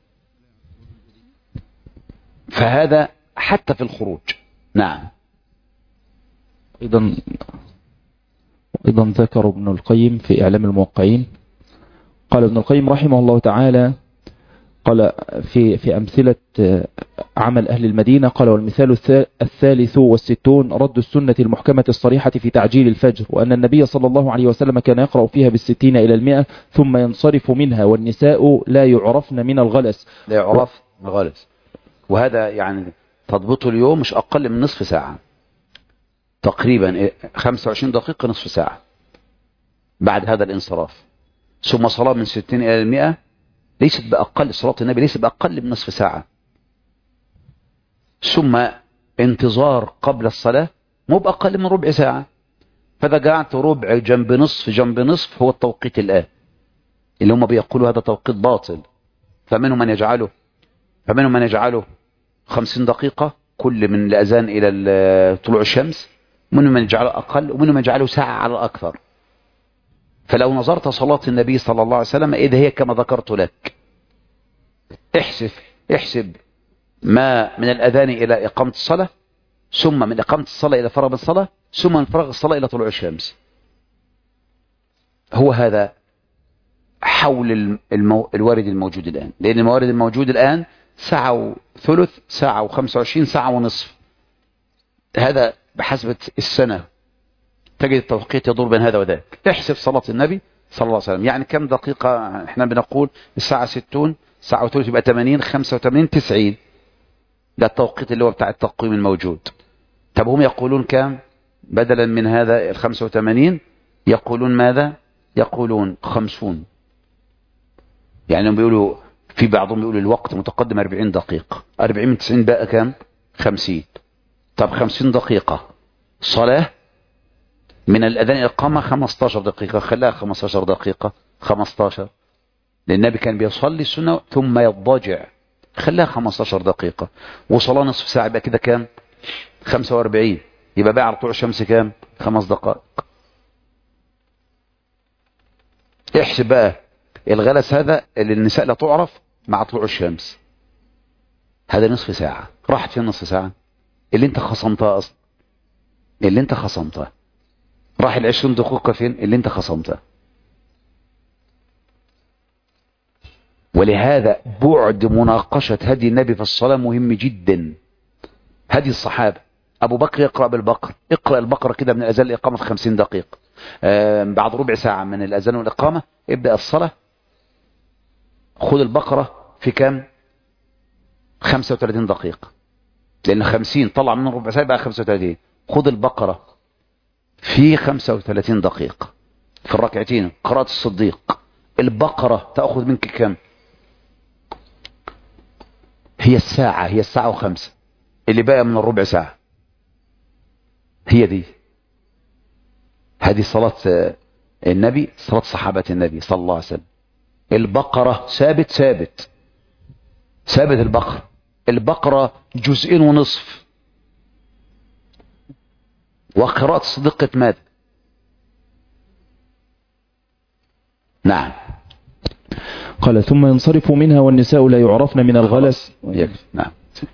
فهذا حتى في الخروج. نعم. أيضا ذكر ابن القيم في إعلام الموقعين، قال ابن القيم رحمه الله تعالى، قال في أمثلة عمل أهل المدينة، قال: والمثال 63 رد السنة المحكمة الصريحة في تعجيل الفجر، وأن النبي صلى الله عليه وسلم كان يقرأ فيها 60 إلى 100 ثم ينصرف منها، والنساء لا يعرفن من الغلس. لا يعرف من الغلس، وهذا يعني تضبطه اليوم مش أقل من نصف ساعة تقريبا، 25 دقيقة نصف ساعة بعد هذا الانصراف، ثم صلاة من 60 إلى 100 ليست بأقل، صلاة النبي ليست بأقل من نصف ساعة، ثم انتظار قبل الصلاة مو بأقل من ربع ساعة. فإذا قعدت ربع جنب نصف جنب نصف هو التوقيت الآن اللي هم بيقولوا هذا توقيت باطل. فمنهم من يجعله 50 دقيقة كل من الأذان إلى طلوع الشمس، ومنهم من يجعله أقل، ومنهم من يجعله ساعة على الأكثر. فلو نظرت صلاة النبي صلى الله عليه وسلم إذا هي كما ذكرت لك، احسب ما من الأذان إلى إقامة الصلاة، ثم من إقامة الصلاة إلى فرغ الصلاة، ثم من فرغ الصلاة إلى طلوع الشمس. هو هذا حول الوارد الموجود الآن، لأن الموارد الموجود الآن ساعة وثلث، ساعة و25، ساعة ونصف، هذا بحسب السنة تجد التوقيت يدور بين هذا وذاك. احسب صلاة النبي صلى الله عليه وسلم يعني كم دقيقة. احنا بنقول الساعة 60، ساعة وثلث يبقى 80، 85، 90، ده التوقيت اللي هو بتاع التقويم الموجود. طب هم يقولون كم بدلا من هذا 85؟ يقولون ماذا؟ يقولون 50. يعني هم بيقولوا، في بعضهم بيقولوا الوقت متقدم 40 دقيقة، 40 من 90 بقى كم؟ 50. طب 50 دقيقة صلاة من الأذان إلى الإقامة 15 دقيقة، خلاها 15 دقيقة، 15، لأن النبي كان بيصلي السنة ثم يضجع، خلاها 15 دقيقة. وصلاة نصف ساعة يبقى كده كام؟ 45. يبقى بقى على طلوع الشمس كام؟ 5 دقائق. احسب بقى الغلس هذا اللي النساء لا تعرف مع طلوع الشمس، هذا نصف ساعة. راحت فين نصف ساعة اللي انت خصمتها اصلا؟ اللي انت خصمتها راح 20 دقيقة فين اللي انت خصمتها؟ ولهذا بعد مناقشة هدي النبي في الصلاة مهم جدا. هدي الصحابة، أبو بكر يقرأ بالبقر، اقرأ البقرة كده من الأذان الإقامة في 50 دقيقة، بعد ربع ساعة من الأذان والإقامة ابدأ الصلاة، خذ البقرة في كام؟ 35 دقيقة، لأن 50 طلع من ربع ساعة بقى 35. خذ البقرة في 35 دقيقة في الركعتين، قراءة الصديق. البقرة تأخذ منك كم؟ هي الساعة و5 اللي بقى من الربع ساعة، هي دي. هذه صلاة النبي، صلاة صحابة النبي صلى الله عليه وسلم. البقرة ثابت البقرة 2.5 جزء، وقراءة الصديق ماذا؟ نعم. قال: ثم ينصرف منها والنساء لا يعرفن من الغلس. نعم.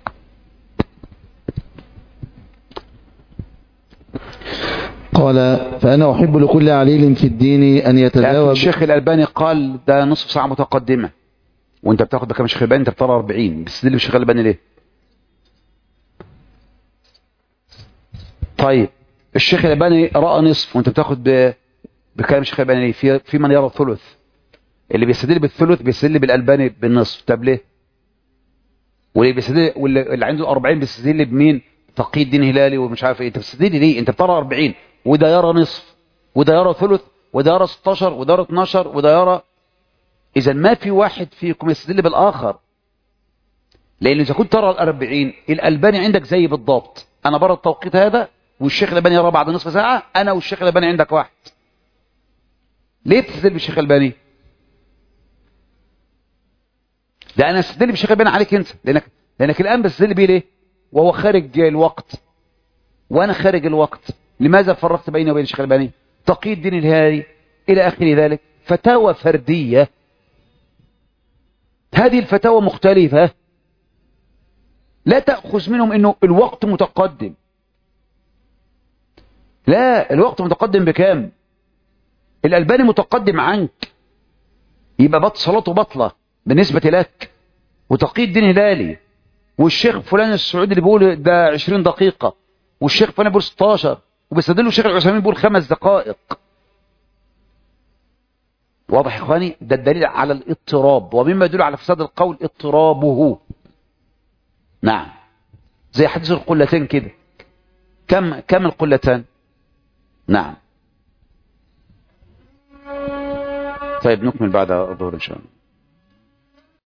قال: فأنا أحب لكل عليل في الدين أن يتجاوز. الشيخ الألباني قال ده نصف ساعة متقدمة، وانت بتاخد بكام الشيخ الألباني؟ انت بترى 40 بس. دل الشيخ الألباني ليه؟ طيب الشيخ الألباني رأى نصف وانت بتاخد بكلام الشيخ الألباني ليه؟ في من يرى ثلث. اللي بيستدل بالثلث بيستدل بالألباني بالنصف. طب ليه؟ واللي بيستدل واللي عنده 40 بيستدل بمين؟ تقي الدين هلالي ومش عارف ايه. انت بتستدل ليه؟ انت بترى 40 وده يرى نصف وده يرى ثلث وده يرى 16 وده يرى 12 وده يرى. اذا ما في واحد فيكم يستدل بالآخر، لأن إذا كنت ترى 40 الألباني عندك زي بالضبط. أنا برى التوقيت هذا والشيخ الألباني يرى بعد نصف ساعة، أنا والشيخ الألباني عندك واحد. ليه تستدل بالشيخ الألباني؟ ده أنا استدل بالشيخ الألباني عليك أنت، لأنك الآن بستدل بيه ليه؟ وهو خارج الوقت وأنا خارج الوقت. لماذا فرقت بيني وبين الشيخ الألباني؟ تقي الدين الهلالي إلى آخر ذلك، فتاوى فردية هذه الفتاوى مختلفة، لا تأخذ منهم انه الوقت متقدم. لا، الوقت متقدم بكام؟ الألباني متقدم عنك، يبقى صلاته بطلة بالنسبة لك. وتقي الدين هلالي والشيخ فلان السعودي اللي بيقول ده 20 دقيقة، والشيخ فلان بيقول 16، وبيستدلوا الشيخ العثيمين بيقول 5 دقائق. واضح يا اخواني؟ ده الدليل على الاضطراب، ومما يدل على فساد القول اضطرابه. نعم، زي حديث القلتين كده. كم القلتان؟ نعم. طيب نكمل بعد الظهر ان شاء الله.